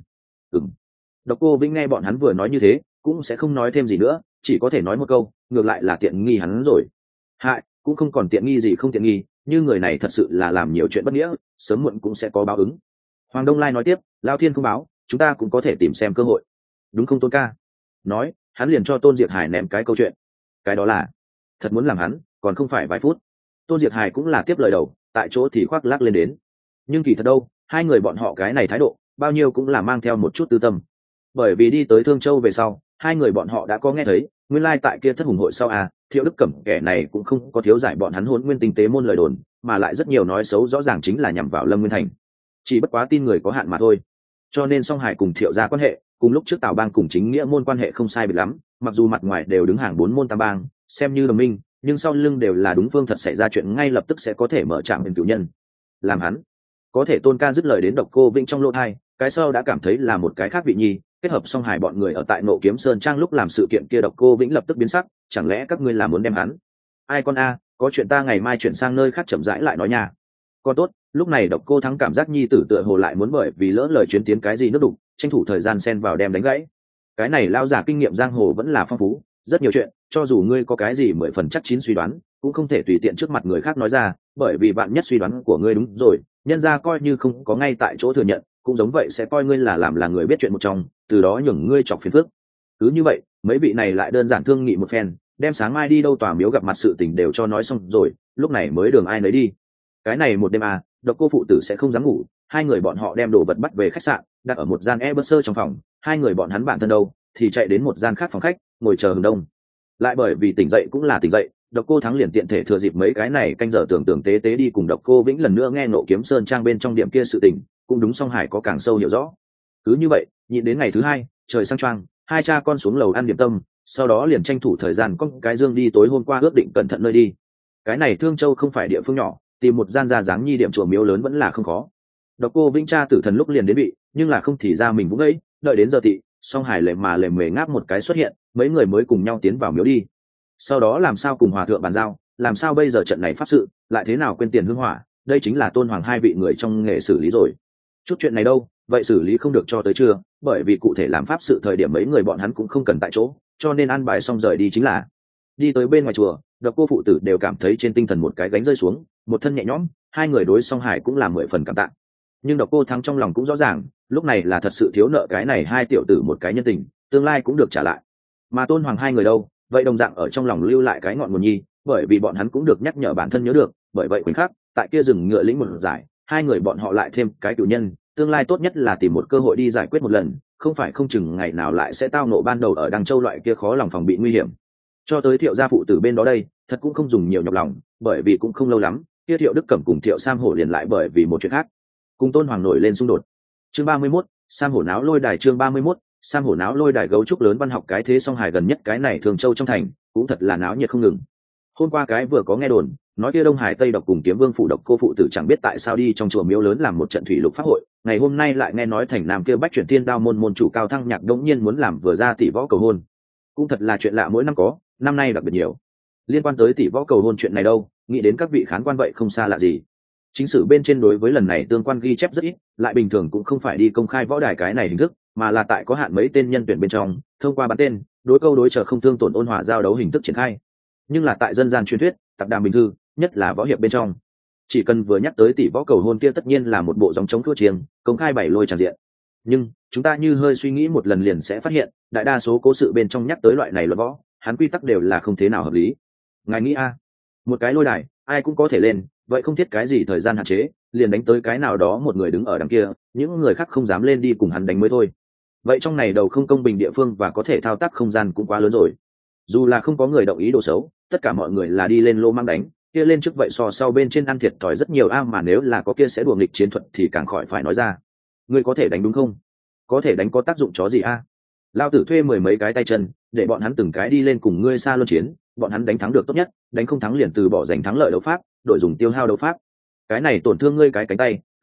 Độc Cô Vĩnh nghe bọn hắn vừa nói như thế cũng sẽ không nói thêm gì nữa, chỉ có thể nói một câu, ngược lại là tiện nghi hắn rồi. Hại, cũng không còn tiện nghi gì không tiện nghi, như người này thật sự là làm nhiều chuyện bất nghĩa, sớm muộn cũng sẽ có báo ứng. Hoàng Đông Lai nói tiếp, Lao Thiên không báo, chúng ta cũng có thể tìm xem cơ hội, đúng không Tôn ca? Nói, hắn liền cho Tôn Diệt Hải ném cái câu chuyện. Cái đó là, thật muốn làm hắn, còn không phải vài phút. Tôn Diệt Hải cũng là tiếp lời đầu, tại chỗ thì khoác lác lên đến. Nhưng kỳ thật đâu, hai người bọn họ cái này thái độ, bao nhiêu cũng là mang theo một chút tư tâm. Bởi vì đi tới Thương Châu về sau, hai người bọn họ đã có nghe thấy, nguyên lai tại kia thất hùng hội sau Thiệu Đức Cẩm kẻ này cũng không có thiếu giải bọn hắn Hỗn Nguyên tinh tế môn lời đồn, mà lại rất nhiều nói xấu rõ ràng chính là nhằm vào Lâm Nguyên Thành. Chỉ bất quá tin người có hạn mà thôi. Cho nên Song Hải cùng Thiệu gia quan hệ, cùng lúc trước Tào Bang cùng Chính Nghĩa môn quan hệ không sai biệt lắm, mặc dù mặt ngoài đều đứng hàng 4 môn tam bang, xem như đồng minh, nhưng sau lưng đều là đúng phương thật xảy ra chuyện ngay lập tức sẽ có thể mở trạm bên cửu nhân. Làm hắn, có thể Tôn ca dứt lời đến Độc Cô Vĩnh trong lỗ tai, cái sau đã cảm thấy là một cái khác vị nhi, kết hợp Song Hải bọn người ở tại Nộ Kiếm Sơn Trang lúc làm sự kiện kia. Độc Cô Vĩnh lập tức biến sắc, chẳng lẽ các ngươi là muốn đem hắn? Ai con có chuyện ta ngày mai chuyển sang nơi khác chậm rãi lại nói nha. Con tốt, lúc này Độc Cô Thắng cảm giác nhi tử tựa hồ lại muốn bởi vì lỡ lời chuyến tiến cái gì nước đục, tranh thủ thời gian xen vào đem đánh gãy. Cái này lao giả kinh nghiệm giang hồ vẫn là phong phú, rất nhiều chuyện, cho dù ngươi có cái gì 10 phần chắc chín suy đoán, cũng không thể tùy tiện trước mặt người khác nói ra, bởi vì bạn nhất suy đoán của ngươi đúng rồi, nhân ra coi như không có ngay tại chỗ thừa nhận, cũng giống vậy sẽ coi ngươi là làm là người biết chuyện một trong, từ đó nhường ngươi chọc phiền phức. Cứ như vậy, mấy vị này lại đơn giản thương nghị một phen, đem sáng mai đi đâu tòa miếu gặp mặt sự tình đều cho nói xong rồi, lúc này mới đường ai nấy đi. Cái này một đêm Độc Cô phụ tử sẽ không dám ngủ, hai người bọn họ đem đồ vật bắt về khách sạn, đặt ở một gian Eberser trong phòng, hai người bọn hắn bản thân đâu thì chạy đến một gian khác phòng khách, ngồi chờ hừng đông. Lại bởi vì tỉnh dậy cũng là tỉnh dậy, Độc Cô Thắng liền tiện thể thừa dịp mấy cái này canh giờ tưởng tế tế đi cùng Độc Cô Vĩnh lần nữa nghe Nộ Kiếm Sơn Trang bên trong điểm kia sự tình, cũng đúng Song Hải có càng sâu hiểu rõ. Cứ như vậy, nhịn đến ngày thứ hai, trời sang choang, hai cha con xuống lầu ăn điểm tâm, sau đó liền tranh thủ thời gian con cái dương đi tối hôm qua ước định cẩn thận nơi đi. Cái này Thương Châu không phải địa phương nhỏ, tìm một gian ra dáng nhi điểm chùa miếu lớn vẫn là không khó. Độc Cô Vĩnh cha tử thần lúc liền đến bị, nhưng là không thì ra mình cũng ấy, đợi đến giờ tị, Song Hải lề mề ngáp một cái xuất hiện, mấy người mới cùng nhau tiến vào miếu đi. Sau đó làm sao cùng hòa thượng bàn giao, làm sao bây giờ trận này pháp sự, lại thế nào quên tiền hương hỏa, đây chính là Tôn Hoàng hai vị người trong nghề xử lý rồi. Chút chuyện này đâu, vậy xử lý không được cho tới trưa, bởi vì cụ thể làm pháp sự thời điểm mấy người bọn hắn cũng không cần tại chỗ, cho nên ăn bài xong rời đi chính là. Đi tới bên ngoài chùa, Độc Cô phụ tử đều cảm thấy trên tinh thần một cái gánh rơi xuống, một thân nhẹ nhõm, hai người đối Song Hải cũng là 10 phần cảm tạ. Nhưng Độc Cô Thắng trong lòng cũng rõ ràng, lúc này là thật sự thiếu nợ cái này hai tiểu tử một cái nhân tình, tương lai cũng được trả lại. Mà Tôn Hoàng hai người đâu, vậy đồng dạng ở trong lòng lưu lại cái ngọn nguồn nhi, bởi vì bọn hắn cũng được nhắc nhở bản thân nhớ được, bởi vậy khoảnh khắc, tại kia rừng ngựa lĩnh một giải, hai người bọn họ lại thêm cái cửu nhân, tương lai tốt nhất là tìm một cơ hội đi giải quyết một lần, không phải không chừng ngày nào lại sẽ tao nộ ban đầu ở Đăng Châu loại kia khó lòng phòng bị nguy hiểm. Cho tới Thiệu gia phụ tử bên đó đây, thật cũng không dùng nhiều nhọc lòng, bởi vì cũng không lâu lắm, kia Thiệu Đức Cẩm cùng Thiệu Sam Hổ liền lại bởi vì một chuyện khác, cùng Tôn Hoàng nổi lên xung đột. Chương 31, Sam Hổ náo lôi đài. Chương 31, Sam Hổ náo lôi đài. Gấu trúc lớn văn học cái thế Song Hải gần nhất cái này Thường Châu trong thành, cũng thật là náo nhiệt không ngừng. Hôm qua cái vừa có nghe đồn, nói kia Đông Hải Tây Độc cùng Kiếm Vương phủ Độc Cô phụ tử chẳng biết tại sao đi trong chùa miếu lớn làm một trận thủy lục pháp hội, ngày hôm nay lại nghe nói thành Nam kia Bách Chuyển Thiên Đao môn môn chủ Cao Thăng Nhạc đống nhiên muốn làm vừa ra tỷ võ cầu hôn. Cũng thật là chuyện lạ mỗi năm có, năm nay đặc biệt nhiều. Liên quan tới tỷ võ cầu hôn chuyện này đâu, nghĩ đến các vị khán quan vậy không xa lạ gì. Chính sử bên trên đối với lần này tương quan ghi chép rất ít, lại bình thường cũng không phải đi công khai võ đài cái này hình thức, mà là tại có hạn mấy tên nhân tuyển bên trong, thông qua bắn tên, đối câu đối chờ không thương tổn ôn hòa giao đấu hình thức triển khai. Nhưng là tại dân gian truyền thuyết, tạp đàm bình thư, nhất là võ hiệp bên trong, chỉ cần vừa nhắc tới tỷ võ cầu hôn kia tất nhiên là một bộ dòng chống thua chiêng, công khai bảy lôi tràn diện. Nhưng chúng ta như hơi suy nghĩ một lần liền sẽ phát hiện, đại đa số cố sự bên trong nhắc tới loại này luật võ, hắn quy tắc đều là không thế nào hợp lý. Ngài nghĩ một cái lôi đài, ai cũng có thể lên, vậy không thiết cái gì thời gian hạn chế, liền đánh tới cái nào đó một người đứng ở đằng kia, những người khác không dám lên đi cùng hắn đánh mới thôi. Vậy trong này đầu không công bình địa phương và có thể thao tác không gian cũng quá lớn rồi. Dù là không có người đồng ý đồ xấu, tất cả mọi người là đi lên lô mang đánh, kia lên trước vậy so sau bên trên ăn thiệt thòi rất nhiều mà nếu là có kia sẽ đùa nghịch chiến thuật thì càng khỏi phải nói ra. Ngươi có thể đánh đúng không? Có thể đánh có tác dụng chó gì Lao tử thuê 10 mấy cái tay chân, để bọn hắn từng cái đi lên cùng ngươi xa luân chiến, bọn hắn đánh thắng được tốt nhất, đánh không thắng liền từ bỏ giành thắng lợi đấu pháp, đổi dùng tiêu hao đấu pháp. Cái này tổn thương ngươi cái cánh tay,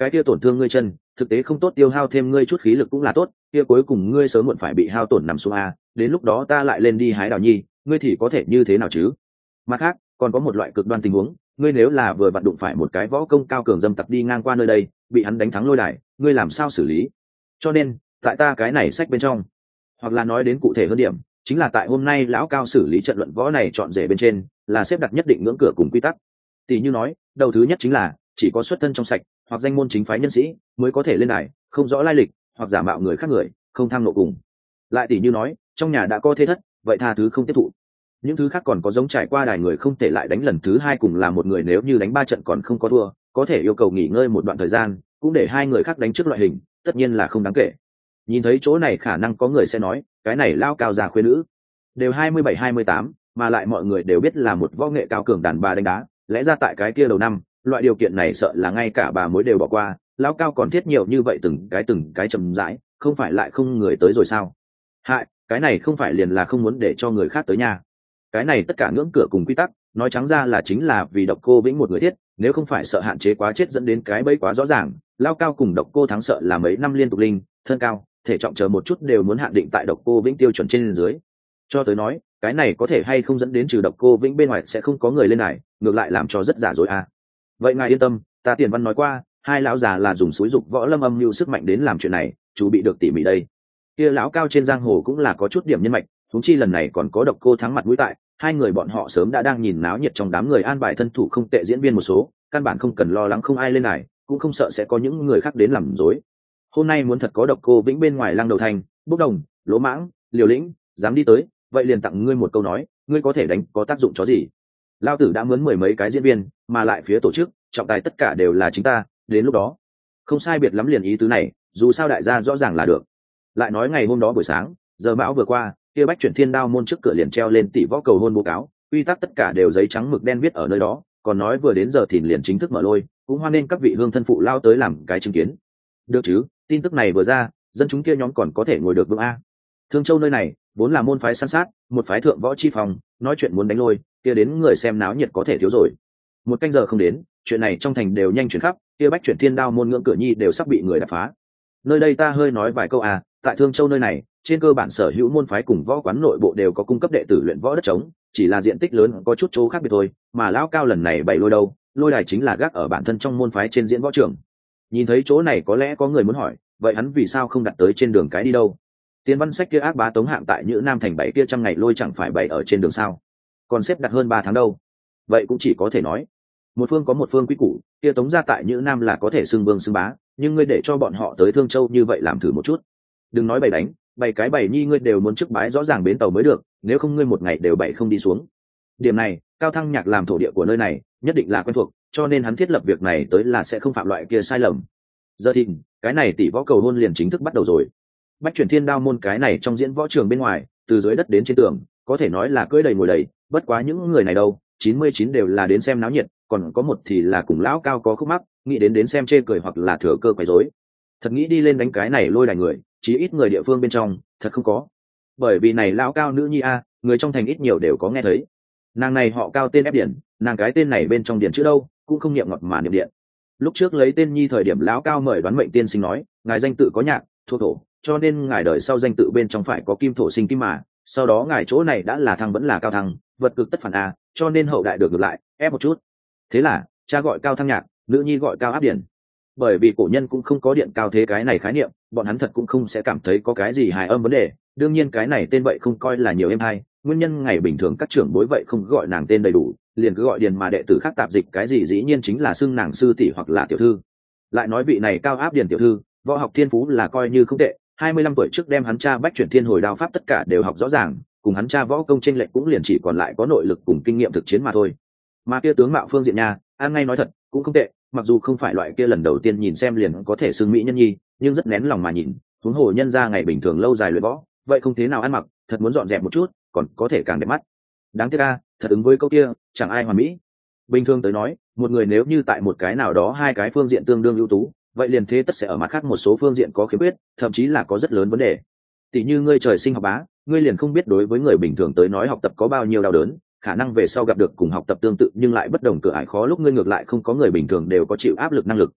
cái kia tổn thương ngươi chân thực tế không tốt, tiêu hao thêm ngươi chút khí lực cũng là tốt, kia cuối cùng ngươi sớm muộn phải bị hao tổn nằm xuống a, đến lúc đó ta lại lên đi hái đào nhi, ngươi thì có thể như thế nào chứ? Mặt khác còn có một loại cực đoan tình huống, ngươi nếu là vừa vặn đụng phải một cái võ công cao cường dâm tặc đi ngang qua nơi đây, bị hắn đánh thắng lôi đài, ngươi làm sao xử lý? Cho nên tại ta cái này sách bên trong, hoặc là nói đến cụ thể hơn điểm, chính là tại hôm nay lão cao xử lý trận luận võ này chọn rể bên trên là xếp đặt nhất định ngưỡng cửa cùng quy tắc. Tỷ như nói, đầu thứ nhất chính là chỉ có xuất thân trong sạch hoặc danh môn chính phái nhân sĩ mới có thể lên đài, không rõ lai lịch hoặc giả mạo người khác người, không tham nộ cùng. Lại tỷ như nói, trong nhà đã có thế thất, vậy tha thứ không tiếp thụ. Những thứ khác còn có giống trải qua đài người không thể lại đánh lần thứ hai cùng là một người, nếu như đánh 3 trận còn không có thua, có thể yêu cầu nghỉ ngơi một đoạn thời gian, cũng để 2 người khác đánh trước loại hình, tất nhiên là không đáng kể. Nhìn thấy chỗ này khả năng có người sẽ nói, cái này lao cao già khuê nữ đều 27-28, mà lại mọi người đều biết là một võ nghệ cao cường đàn bà đánh đá, lẽ ra tại cái kia đầu năm, loại điều kiện này sợ là ngay cả bà mối đều bỏ qua, lao cao còn thiết nhiều như vậy từng cái chậm rãi, không phải lại không người tới rồi sao? Hại, cái này không phải liền là không muốn để cho người khác tới nha. Cái này tất cả ngưỡng cửa cùng quy tắc, nói trắng ra là chính là vì Độc Cô Vĩnh một người thiết, nếu không phải sợ hạn chế quá chết dẫn đến cái bẫy quá rõ ràng, lao cao cùng Độc Cô Thắng sợ là mấy năm liên tục linh, thân cao, thể trọng chờ một chút đều muốn hạn định tại Độc Cô Vĩnh tiêu chuẩn trên dưới. Cho tới nói, cái này có thể hay không dẫn đến trừ Độc Cô Vĩnh bên ngoài sẽ không có người lên này, ngược lại làm cho rất giả dối à. Vậy ngài yên tâm, ta Tiền Văn nói qua, hai lão già là dùng xúi dục võ lâm âm mưu sức mạnh đến làm chuyện này, chú bị được tỉ mỉ đây. Kia lão cao trên giang hồ cũng là có chút điểm nhân mạch, huống chi lần này còn có Độc Cô Thắng mặt mũi tại, hai người bọn họ sớm đã đang nhìn náo nhiệt trong đám người an bài thân thủ không tệ diễn viên một số, căn bản không cần lo lắng không ai lên này, cũng không sợ sẽ có những người khác đến làm rối. Hôm nay muốn thật có Độc Cô Vĩnh bên ngoài Lăng Đầu Thành, Bốc Đồng, Lỗ Mãng, Liều Lĩnh dám đi tới, vậy liền tặng ngươi một câu nói, ngươi có thể đánh có tác dụng chó gì? Lao tử đã mướn 10 mấy cái diễn viên, mà lại phía tổ chức trọng tài tất cả đều là chính ta, đến lúc đó không sai biệt lắm liền ý tứ này, dù sao đại gia rõ ràng là được. Lại nói ngày hôm đó buổi sáng, giờ mão vừa qua, kia Bách Chuyển Thiên Đao môn trước cửa liền treo lên tỷ võ cầu hôn báo cáo, quy tắc tất cả đều giấy trắng mực đen viết ở nơi đó, còn nói vừa đến giờ thì liền chính thức mở lôi, cũng hoan nên các vị hương thân phụ lao tới làm cái chứng kiến. Được chứ, tin tức này vừa ra, dân chúng kia nhóm còn có thể ngồi được vững a. Thương Châu nơi này vốn là môn phái săn sát, một phái thượng võ chi phòng, nói chuyện muốn đánh lôi, kia đến người xem náo nhiệt có thể thiếu rồi. Một canh giờ không đến, chuyện này trong thành đều nhanh chuyển khắp, kia Bách Chuyển Thiên Đao môn ngưỡng cửa nhi đều sắp bị người đập phá. Nơi đây ta hơi nói vài câu à, tại Thương Châu nơi này, trên cơ bản sở hữu môn phái cùng võ quán nội bộ đều có cung cấp đệ tử luyện võ đất trống, chỉ là diện tích lớn có chút chỗ khác biệt thôi, mà lão cao lần này bày lôi đâu, lôi đài chính là gác ở bản thân trong môn phái trên diễn võ trường. Nhìn thấy chỗ này có lẽ có người muốn hỏi, vậy hắn vì sao không đặt tới trên đường cái đi đâu? Tiền văn sách kia ác bá Tống Hạng tại Nhữ Nam thành 7 kia trăm ngày lôi chẳng phải bày ở trên đường sao? Còn xếp đặt hơn 3 tháng đâu? Vậy cũng chỉ có thể nói, một phương có một phương quý củ, kia Tống gia tại Nhữ Nam là có thể xưng vương xưng bá, nhưng ngươi để cho bọn họ tới Thương Châu như vậy làm thử một chút. Đừng nói bày đánh, bày cái bày nhi ngươi đều muốn trước bái rõ ràng bến tàu mới được, nếu không ngươi một ngày đều bày không đi xuống. Điểm này, Cao Thăng Nhạc làm thổ địa của nơi này, nhất định là quen thuộc, cho nên hắn thiết lập việc này tới là sẽ không phạm loại kia sai lầm. Giờ thì, cái này tỷ võ cầu hôn liền chính thức bắt đầu rồi. Bách Chuyển Thiên Đao môn cái này trong diễn võ trường bên ngoài, từ dưới đất đến trên tường, có thể nói là cưỡi đầy ngồi đầy, bất quá những người này đâu, 99 đều là đến xem náo nhiệt, còn có một thì là cùng lão cao có khúc mắc, nghĩ đến xem chê cười hoặc là thừa cơ quấy rối. Thật nghĩ đi lên đánh cái này lôi đài người, chí ít người địa phương bên trong, thật không có. Bởi vì này lão cao nữ nhi a, người trong thành ít nhiều đều có nghe thấy. Nàng này họ Cao tên ép điển, nàng cái tên này bên trong điển chữ đâu, cũng không niệm ngọt mà niệm điện. Lúc trước lấy tên nhi thời điểm lão cao mời đoán mệnh tiên sinh nói, ngài danh tự có nhạc, thua thổ, cho nên ngài đời sau danh tự bên trong phải có kim thổ sinh kim mà, sau đó ngài chỗ này đã là thăng vẫn là cao thăng, vật cực tất phản a, cho nên hậu đại được ngược lại, ép một chút. Thế là, cha gọi Cao Thăng Nhạc, nữ nhi gọi Cao Áp Điển. Bởi vì cổ nhân cũng không có điện cao thế cái này khái niệm, bọn hắn thật cũng không sẽ cảm thấy có cái gì hài âm vấn đề, đương nhiên cái này tên vậy không coi là nhiều em hay, nguyên nhân ngày bình thường các trưởng bối vậy không gọi nàng tên đầy đủ, liền cứ gọi điền mà đệ tử khác tạp dịch cái gì dĩ nhiên chính là xưng nàng sư tỷ hoặc là tiểu thư. Lại nói vị này Cao Áp Điển tiểu thư, võ học thiên phú là coi như không tệ, 25 tuổi trước đem hắn cha Bách Chuyển Thiên Hồi đao pháp tất cả đều học rõ ràng, cùng hắn cha võ công chênh lệch cũng liền chỉ còn lại có nội lực cùng kinh nghiệm thực chiến mà thôi. Mà kia tướng mạo phương diện nha, an ngay nói thật cũng không tệ, mặc dù không phải loại kia lần đầu tiên nhìn xem liền có thể xưng mỹ nhân nhi, nhưng rất nén lòng mà nhìn, huống hồ nhân ra ngày bình thường lâu dài luyện võ, vậy không thế nào ăn mặc, thật muốn dọn dẹp một chút, còn có thể càng đẹp mắt. Đáng tiếc a, thật ứng với câu kia, chẳng ai hoàn mỹ. Bình thường tới nói, một người nếu như tại một cái nào đó hai cái phương diện tương đương ưu tú, vậy liền thế tất sẽ ở mặt khác một số phương diện có khiếm khuyết, thậm chí là có rất lớn vấn đề. Tỷ như ngươi trời sinh học bá, ngươi liền không biết đối với người bình thường tới nói học tập có bao nhiêu đau đớn, khả năng về sau gặp được cùng học tập tương tự nhưng lại bất đồng cửa ải khó lúc ngươi ngược lại không có người bình thường đều có chịu áp lực năng lực.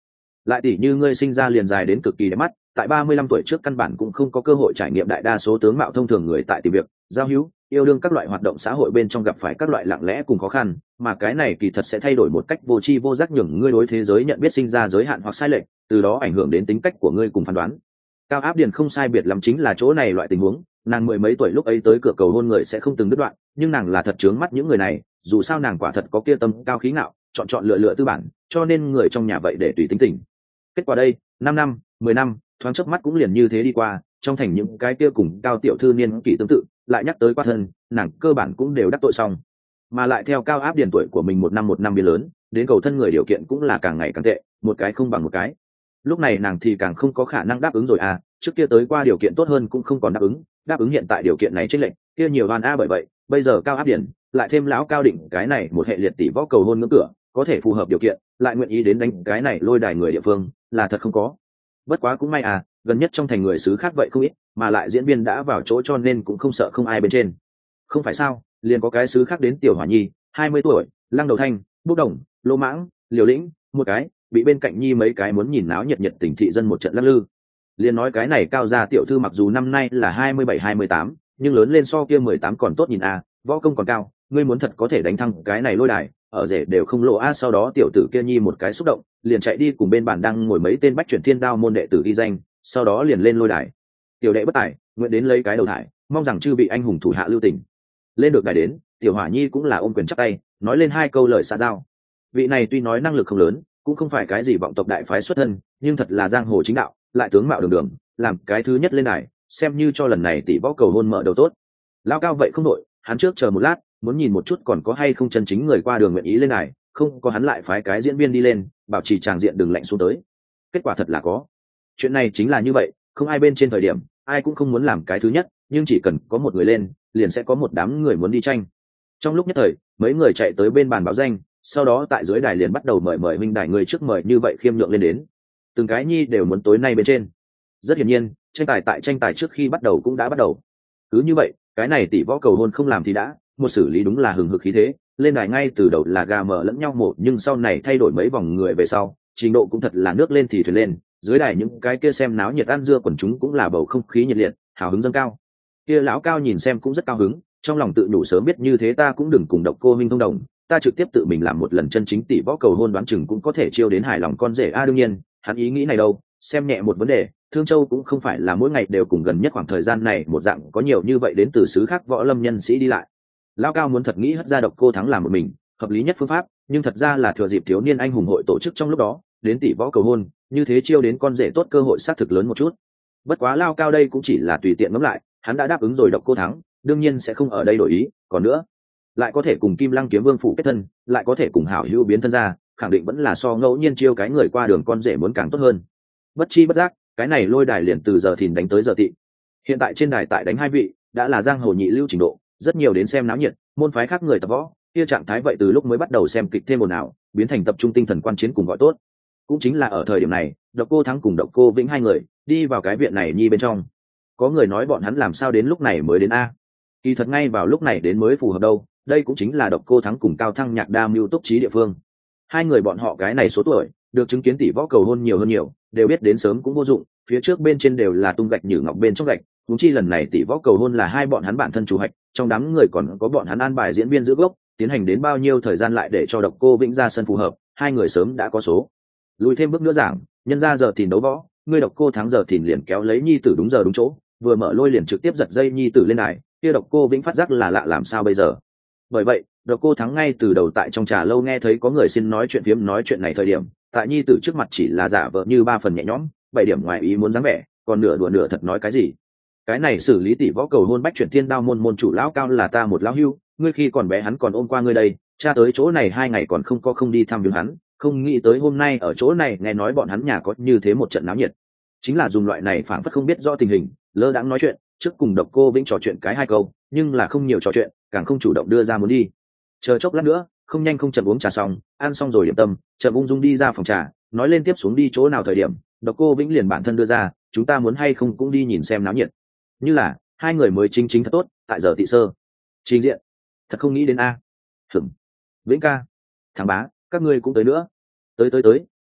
Lại tỷ như ngươi sinh ra liền dài đến cực kỳ đẹp mắt, tại 35 tuổi trước căn bản cũng không có cơ hội trải nghiệm đại đa số tướng mạo thông thường người tại tìm việc, giao hữu, yêu đương các loại hoạt động xã hội bên trong gặp phải các loại lặng lẽ cùng khó khăn, mà cái này kỳ thật sẽ thay đổi một cách vô tri vô giác, nhường ngươi đối thế giới nhận biết sinh ra giới hạn hoặc sai lệch, từ đó ảnh hưởng đến tính cách của ngươi cùng phán đoán. Cao Áp Điền không sai biệt lắm chính là chỗ này loại tình huống, nàng mười mấy tuổi lúc ấy tới cửa cầu hôn người sẽ không từng đứt đoạn, nhưng nàng là thật chướng mắt những người này, dù sao nàng quả thật có kia tâm cao khí ngạo, chọn lựa lựa tư bản, cho nên người trong nhà vậy để tùy tính tình. Kết quả đây, 5 năm 10 năm thoáng chớp mắt cũng liền như thế đi qua, trong thành những cái kia cùng Cao tiểu thư niên kỷ tương tự lại nhắc tới qua thân, nàng cơ bản cũng đều đắc tội xong, mà lại theo Cao Áp Điền tuổi của mình một năm biến lớn, đến cầu thân người điều kiện cũng là càng ngày càng tệ, một cái không bằng một cái. Lúc này nàng thì càng không có khả năng đáp ứng rồi à, trước kia tới qua điều kiện tốt hơn cũng không còn đáp ứng hiện tại điều kiện này chênh lệch kia nhiều van a, bởi vậy bây giờ Cao Áp Điền lại thêm lão Cao Định cái này một hệ liệt tỷ võ cầu hôn ngưỡng cửa, có thể phù hợp điều kiện lại nguyện ý đến đánh cái này lôi đài người địa phương là thật không có. Bất quá cũng may à, gần nhất trong thành người xứ khác vậy không ít, mà lại diễn viên đã vào chỗ cho nên cũng không sợ không ai bên trên. Không phải sao, liền có cái xứ khác đến Tiểu Hỏa Nhi 20 tuổi, Lăng Đầu Thanh, Bốc Đồng, Lô Mãng, Liều Lĩnh, một cái bị bên cạnh Nhi mấy cái muốn nhìn náo nhiệt tỉnh thị dân một trận lắc lư. Liền nói cái này Cao gia tiểu thư mặc dù năm nay là 27-28, nhưng lớn lên so kia 18 còn tốt nhìn à, võ công còn cao, ngươi muốn thật có thể đánh thăng cái này lôi đài, ở rể đều không lộ a. Sau đó tiểu tử kia Nhi một cái xúc động, liền chạy đi cùng bên bàn đang ngồi mấy tên bách chuyển thiên đao môn đệ tử ghi danh, sau đó liền lên lôi đài. Tiểu đệ bất tài, nguyện đến lấy cái đầu thải, mong rằng chư bị anh hùng thủ hạ lưu tình. Lên được đài đến, Tiểu Hỏa Nhi cũng là ôm quyền chắp tay, nói lên hai câu lời xã giao. Vị này tuy nói năng lực không lớn, cũng không phải cái gì vọng tộc đại phái xuất thân, nhưng thật là giang hồ chính đạo, lại tướng mạo đường đường, làm cái thứ nhất lên đài, xem như cho lần này tỷ võ cầu hôn mở đầu tốt. Lao Cao vậy không đội, hắn trước chờ một lát, muốn nhìn một chút còn có hay không chân chính người qua đường nguyện ý lên đài, không có hắn lại phái cái diễn viên đi lên, bảo trì tràng diện đừng lạnh xuống tới. Kết quả thật là có. Chuyện này chính là như vậy, không ai bên trên thời điểm, ai cũng không muốn làm cái thứ nhất, nhưng chỉ cần có một người lên, liền sẽ có một đám người muốn đi tranh. Trong lúc nhất thời, mấy người chạy tới bên bàn báo danh, sau đó tại dưới đài liền bắt đầu mời minh đài người trước mời như vậy khiêm nhượng lên đến. Từng cái Nhi đều muốn tối nay bên trên. Rất hiển nhiên, tranh tài trước khi bắt đầu cũng đã bắt đầu. Cứ như vậy, cái này tỷ võ cầu hôn không làm thì đã, một xử lý đúng là hừng hực khí thế, lên đài ngay từ đầu là gà mở lẫn nhau một, nhưng sau này thay đổi mấy vòng người về sau, trình độ cũng thật là nước lên thì thuyền lên, dưới đài những cái kia xem náo nhiệt ăn dưa quần chúng cũng là bầu không khí nhiệt liệt, hào hứng dâng cao. Kia lão Cao nhìn xem cũng rất cao hứng, trong lòng tự nhủ sớm biết như thế ta cũng đừng cùng Độc Cô Minh thông đồng, ta trực tiếp tự mình làm một lần chân chính tỷ võ cầu hôn, đoán chừng cũng có thể chiêu đến hài lòng con rể a. Đương nhiên, hắn ý nghĩ này đâu, xem nhẹ một vấn đề, Thương Châu cũng không phải là mỗi ngày đều cùng gần nhất khoảng thời gian này một dạng có nhiều như vậy đến từ xứ khác võ lâm nhân sĩ đi lại. Lão Cao muốn thật nghĩ hất ra Độc Cô Thắng làm một mình, hợp lý nhất phương pháp, nhưng thật ra là thừa dịp thiếu niên anh hùng hội tổ chức trong lúc đó, đến tỷ võ cầu hôn, như thế chiêu đến con rể tốt cơ hội xác thực lớn một chút. Bất quá Lão Cao đây cũng chỉ là tùy tiện ngẫm lại, hắn đã đáp ứng rồi Độc Cô Thắng, đương nhiên sẽ không ở đây đổi ý, còn nữa, lại có thể cùng Kim Lăng Kiếm Vương phủ kết thân, lại có thể cùng hảo hữu biến thân ra, khẳng định vẫn là so ngẫu nhiên chiêu cái người qua đường con rể muốn càng tốt hơn. Bất chi bất giác, cái này lôi đài liền từ giờ thìn đánh tới giờ tị. Hiện tại trên đài tại đánh hai vị, đã là giang hồ nhị lưu trình độ, rất nhiều đến xem náo nhiệt, môn phái khác người tập võ, kia trạng thái vậy từ lúc mới bắt đầu xem kịch thêm ồn ào, biến thành tập trung tinh thần quan chiến cùng gọi tốt. Cũng chính là ở thời điểm này, Độc Cô Thắng cùng Độc Cô Vĩnh hai người đi vào cái viện này Nhi bên trong. Có người nói bọn hắn làm sao đến lúc này mới đến a? Kỳ thật ngay vào lúc này đến mới phù hợp đâu, đây cũng chính là Độc Cô Thắng cùng Cao Thăng Nhạc đa mưu túc trí địa phương. Hai người bọn họ cái này số tuổi, được chứng kiến tỷ võ cầu hôn nhiều hơn nhiều, đều biết đến sớm cũng vô dụng, phía trước bên trên đều là tung gạch như ngọc bên trong gạch, huống chi lần này tỷ võ cầu hôn là hai bọn hắn bản thân chủ hạch, trong đám người còn có bọn hắn an bài diễn viên giữ gốc, tiến hành đến bao nhiêu thời gian lại để cho Độc Cô Vĩnh ra sân phù hợp, hai người sớm đã có số. Lùi thêm bước nữa giảng, nhân ra giờ thìn đấu võ, ngươi Độc Cô Thắng giờ thìn liền kéo lấy Nhi tử đúng giờ đúng chỗ, vừa mở lôi liền trực tiếp giật dây Nhi tử lên đài, kia Độc Cô Vĩnh phát giác là lạ làm sao bây giờ. Bởi vậy, Độc Cô Thắng ngay từ đầu tại trong trà lâu nghe thấy có người xin nói chuyện phiếm nói chuyện này thời điểm, tại Nhi tử trước mặt chỉ là giả vờ như 3 phần nhẹ nhõm, 7 điểm ngoài ý muốn dáng vẻ, còn nửa đùa nửa thật nói cái gì. Cái này xử lý tỷ võ cầu hôn bách chuyển thiên đao môn môn chủ lão Cao là ta một lão hưu, ngươi khi còn bé hắn còn ôm qua ngươi đây, cha tới chỗ này 2 ngày còn không đi thăm viếng hắn, không nghĩ tới hôm nay ở chỗ này nghe nói bọn hắn nhà có như thế một trận náo nhiệt. Chính là dùng loại này phảng phất không biết rõ tình hình, lơ đãng nói chuyện, trước cùng Độc Cô Vĩnh trò chuyện cái 2 câu, nhưng là không nhiều trò chuyện, càng không chủ động đưa ra muốn đi. Chờ chốc lát nữa, không nhanh không chậm uống trà xong, ăn xong rồi điểm tâm, chậm ung dung đi ra phòng trà, nói lên tiếp xuống đi chỗ nào thời điểm, Độc Cô Vĩnh liền bản thân đưa ra, chúng ta muốn hay không cũng đi nhìn xem náo nhiệt. Như là hai người mới chính thật tốt, tại giờ tị sơ trình diện, thật không nghĩ đến a. Hửng, Vĩnh ca, Thắng bá, các ngươi cũng tới nữa. Tới,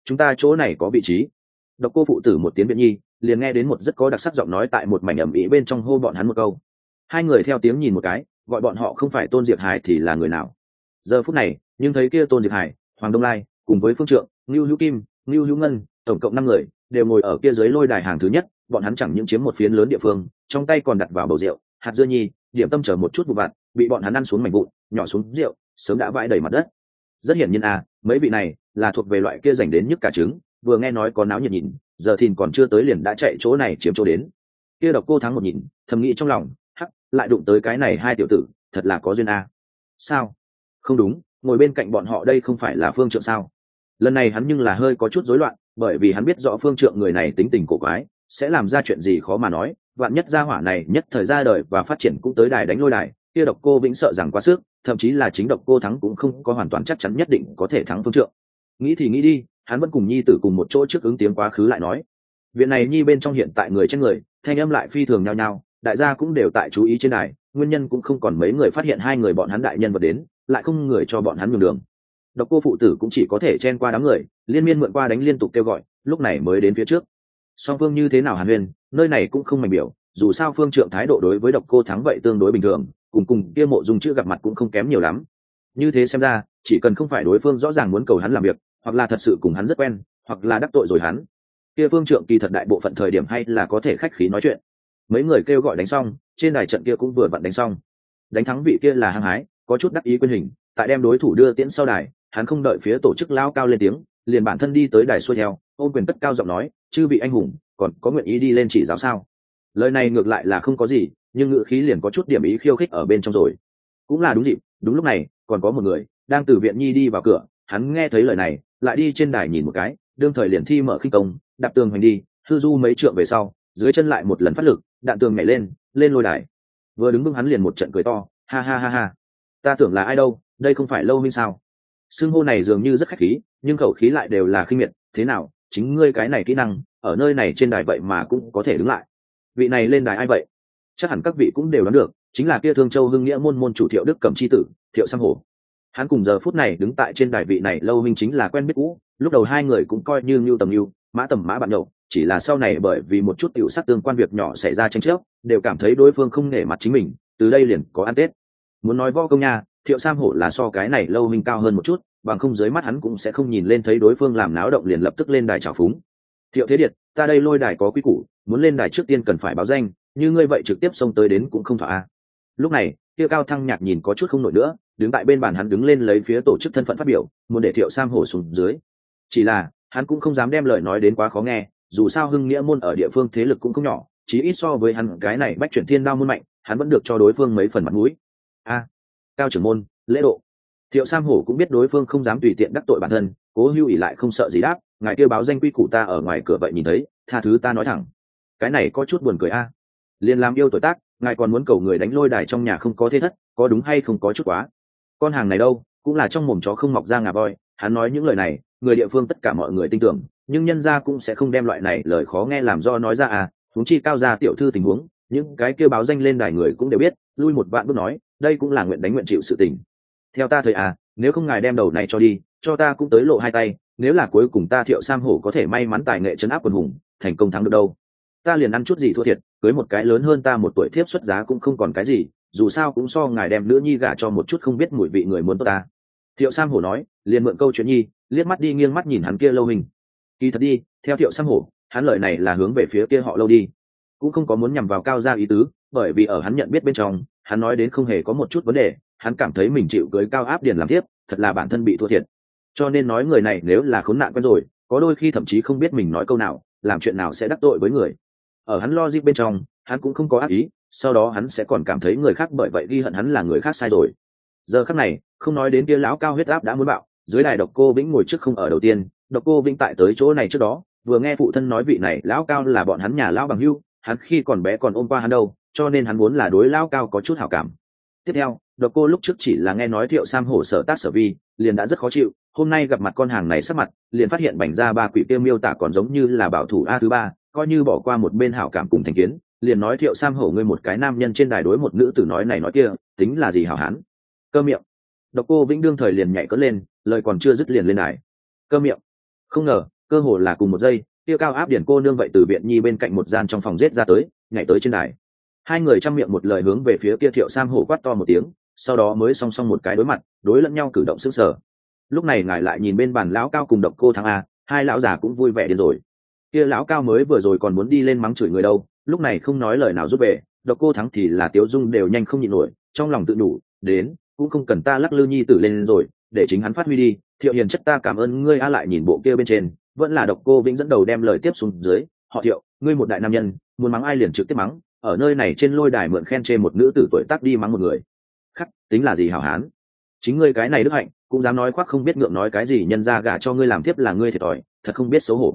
chúng ta chỗ này có vị trí. Độc Cô phụ tử một tiếng Viện Nhi, liền nghe đến một rất có đặc sắc giọng nói tại một mảnh ầm ĩ bên trong hô bọn hắn một câu. Hai người theo tiếng nhìn một cái, gọi bọn họ không phải Tôn Diệp Hải thì là người nào. Giờ phút này, nhưng thấy kia Tôn Diệp Hải, Hoàng Đông Lai, cùng với Phương Trượng, Nưu Hữu Kim, Nưu Hữu Ngân, tổng cộng 5 người, đều ngồi ở kia dưới lôi đài hàng thứ nhất. Bọn hắn chẳng những chiếm một phiến lớn địa phương, trong tay còn đặt vào bầu rượu, hạt dưa nhi, điểm tâm chờ một chút vụ vặt, bị bọn hắn ăn xuống mảnh vụn, nhỏ xuống rượu, sớm đã vãi đầy mặt đất. Rất hiển nhiên mấy vị này là thuộc về loại kia dành đến nhức cả trứng, vừa nghe nói có náo nhiệt nhìn, giờ thìn còn chưa tới liền đã chạy chỗ này chiếm chỗ đến. Kia Độc Cô Thắng một nhìn, thầm nghĩ trong lòng, hắc, lại đụng tới cái này hai tiểu tử, thật là có duyên Sao? Không đúng, ngồi bên cạnh bọn họ đây không phải là Phương Trượng sao? Lần này hắn nhưng là hơi có chút rối loạn, bởi vì hắn biết rõ Phương Trượng người này tính tình cổ quái, sẽ làm ra chuyện gì khó mà nói, vạn nhất gia hỏa này nhất thời ra đời và phát triển cũng tới đài đánh lôi đài, kia Độc Cô Vĩnh sợ rằng quá sức, thậm chí là chính Độc Cô Thắng cũng không có hoàn toàn chắc chắn nhất định có thể thắng Phương Trượng. Nghĩ thì nghĩ đi, hắn vẫn cùng nhi tử cùng một chỗ trước ứng tiếng quá khứ lại nói. Viện này nhi bên trong hiện tại người trên người, thanh âm lại phi thường nhao nhao, đại gia cũng đều tại chú ý trên đài, nguyên nhân cũng không còn mấy người phát hiện hai người bọn hắn đại nhân vật đến, lại không người cho bọn hắn nhường đường. Độc Cô phụ tử cũng chỉ có thể chen qua đám người, liên miên mượn qua đánh liên tục kêu gọi, lúc này mới đến phía trước. Song phương như thế nào hàn huyên, nơi này cũng không mảnh biểu, dù sao Phương Trượng thái độ đối với Độc Cô Thắng vậy tương đối bình thường, cùng kia Mộ Dung chưa gặp mặt cũng không kém nhiều lắm. Như thế xem ra, chỉ cần không phải đối phương rõ ràng muốn cầu hắn làm việc, hoặc là thật sự cùng hắn rất quen, hoặc là đắc tội rồi hắn, kia Phương Trượng kỳ thật đại bộ phận thời điểm hay là có thể khách khí nói chuyện. Mấy người kêu gọi đánh xong, trên đài trận kia cũng vừa vặn đánh xong. Đánh thắng vị kia là hăng hái, có chút đắc ý quên hình, tại đem đối thủ đưa tiễn sau đài, hắn không đợi phía tổ chức lao cao lên tiếng, liền bản thân đi tới đài xuôi theo, ôn quyền cất cao giọng nói, chư vị anh hùng, còn có nguyện ý đi lên chỉ giáo sao? Lời này ngược lại là không có gì, nhưng ngữ khí liền có chút điểm ý khiêu khích ở bên trong rồi. Cũng là đúng dịp, đúng lúc này, còn có một người đang từ viện nhi đi vào cửa, hắn nghe thấy lời này, lại đi trên đài nhìn một cái, đương thời liền thi mở khinh công, đạp tường hoành đi, hư du mấy trượng về sau, dưới chân lại một lần phát lực, đạn tường nhảy lên lôi đài. Vừa đứng vững hắn liền một trận cười to, ha ha ha ha, ta tưởng là ai đâu, đây không phải Lâu Minh sao? Xưng hô này dường như rất khách khí, nhưng khẩu khí lại đều là khinh miệt, thế nào, chính ngươi cái này kỹ năng, ở nơi này trên đài vậy mà cũng có thể đứng lại. Vị này lên đài ai vậy? Chắc hẳn các vị cũng đều đoán được, chính là kia Thương Châu Hưng Nghĩa môn môn chủ Thiệu Đức Cẩm chi tử, Thiệu Sam Hổ. Hắn cùng giờ phút này đứng tại trên đài vị này Lâu Minh chính là quen biết cũ, lúc đầu hai người cũng coi như Nưu tầm Nưu, Mã tầm Mã bạn nhậu, chỉ là sau này bởi vì một chút tiểu sắc tương quan việc nhỏ xảy ra tranh chấp, đều cảm thấy đối phương không nể mặt chính mình, từ đây liền có ăn tết. Muốn nói võ công nha, Thiệu Sam Hổ là so cái này Lâu Minh cao hơn một chút, bằng không dưới mắt hắn cũng sẽ không nhìn lên thấy đối phương làm náo động liền lập tức lên đài chào phúng. Thiệu Thế Điệt, ta đây lôi đài có quý củ, muốn lên đài trước tiên cần phải báo danh, như ngươi vậy trực tiếp xông tới đến cũng không thỏa. Lúc này, Tiêu Cao Thăng Nhạc nhìn có chút không nổi nữa, đứng tại bên bàn hắn đứng lên lấy phía tổ chức thân phận phát biểu, muốn để Thiệu Sam Hổ xuống dưới. Chỉ là, hắn cũng không dám đem lời nói đến quá khó nghe, dù sao Hưng Nghĩa môn ở địa phương thế lực cũng không nhỏ, chí ít so với hắn cái này Bách Chuyển Thiên Đao môn mạnh, hắn vẫn được cho đối phương mấy phần mặt mũi. Cao trưởng môn, lễ độ. Thiệu Sam Hổ cũng biết đối phương không dám tùy tiện đắc tội bản thân, Cố Hưu ỉ lại không sợ gì đáp, ngài kêu báo danh quy củ ta ở ngoài cửa vậy nhìn thấy, tha thứ ta nói thẳng. Cái này có chút buồn cười liền làm yêu tuổi tác, ngài còn muốn cầu người đánh lôi đài trong nhà không có thế thất, có đúng hay không có chút quá. Con hàng này đâu, cũng là trong mồm chó không mọc ra ngà voi, hắn nói những lời này, người địa phương tất cả mọi người tin tưởng, nhưng nhân gia cũng sẽ không đem loại này lời khó nghe làm do nói ra huống chi Cao gia tiểu thư tình huống, những cái kêu báo danh lên đài người cũng đều biết, lui một vạn bước nói, đây cũng là nguyện đánh nguyện chịu sự tình. Theo ta thời nếu không ngài đem đầu này cho đi, cho ta cũng tới lộ hai tay, nếu là cuối cùng ta Thiệu Sam Hổ có thể may mắn tài nghệ trấn áp quần hùng, thành công thắng được đâu, ta liền ăn chút gì thua thiệt, cưới một cái lớn hơn ta một tuổi thiếp xuất giá cũng không còn cái gì, dù sao cũng so ngài đem nữ nhi gả cho một chút không biết mùi vị người muốn tốt ta. Thiệu Sam Hổ nói, liền mượn câu chuyện nhi, liếc mắt đi nghiêng mắt nhìn hắn kia Lâu Hình. Kỳ thật đi, theo Thiệu Sam Hổ, hắn lời này là hướng về phía kia họ Lâu đi, cũng không có muốn nhằm vào Cao gia ý tứ, bởi vì ở hắn nhận biết bên trong, hắn nói đến không hề có một chút vấn đề, hắn cảm thấy mình chịu cưới Cao Áp Điền làm tiếp, thật là bản thân bị thua thiệt. Cho nên nói người này nếu là khốn nạn quen rồi, có đôi khi thậm chí không biết mình nói câu nào, làm chuyện nào sẽ đắc tội với người. Ở hắn logic bên trong, hắn cũng không có ác ý, sau đó hắn sẽ còn cảm thấy người khác bởi vậy ghi hận hắn là người khác sai rồi. Giờ khắc này, không nói đến kia lão cao huyết áp đã muốn bạo, dưới đài Độc Cô Vĩnh ngồi trước không ở đầu tiên, Độc Cô Vĩnh tại tới chỗ này trước đó, vừa nghe phụ thân nói vị này lão cao là bọn hắn nhà lão bằng hữu, hắn khi còn bé còn ôm qua hắn đâu, cho nên hắn muốn là đối lão cao có chút hảo cảm. Tiếp theo, Độc Cô lúc trước chỉ là nghe nói Thiệu Sam Hổ sở tác sở vi, liền đã rất khó chịu, hôm nay gặp mặt con hàng này sắc mặt, liền phát hiện bảnh ra ba quỷ kia miêu tả còn giống như là bảo thủ a thứ ba, coi như bỏ qua một bên hảo cảm cùng thành kiến, liền nói Thiệu Sam Hổ ngươi một cái nam nhân trên đài đối một nữ tử nói này nói kia, tính là gì hảo hán. Cơ miệng. Độc Cô Vĩnh đương thời liền nhảy cất lên, lời còn chưa dứt liền lên đài. Cơ miệng. Không ngờ cơ hồ là cùng một giây, kia cao áp điển cô nương vậy từ viện nhi bên cạnh một gian trong phòng giết ra tới, nhảy tới trên đài. Hai người chăm miệng một lời hướng về phía kia Thiệu Sam Hổ quát to một tiếng, sau đó mới song song một cái đối mặt, đối lẫn nhau cử động sững sờ. Lúc này ngài lại nhìn bên bàn lão cao cùng Độc Cô Thắng a, hai lão già cũng vui vẻ điên rồi. Kia lão cao mới vừa rồi còn muốn đi lên mắng chửi người đâu, lúc này không nói lời nào giúp về, Độc Cô Thắng thì là Tiếu Dung đều nhanh không nhịn nổi, trong lòng tự đủ, đến, cũng không cần ta lắc lư nhi tử lên rồi, để chính hắn phát huy đi. Thiệu hiền chất ta cảm ơn ngươi a, lại nhìn bộ kia bên trên, vẫn là Độc Cô Vĩnh dẫn đầu đem lời tiếp xuống dưới, họ Thiệu, ngươi một đại nam nhân, muốn mắng ai liền trực tiếp mắng, ở nơi này trên lôi đài mượn khen chê một nữ tử tuổi tác đi mắng một người khắc tính là gì hảo hán, chính ngươi cái này đức hạnh cũng dám nói khoác không biết ngượng, nói cái gì nhân ra gả cho ngươi làm tiếp là ngươi thiệt thòi, thật không biết xấu hổ.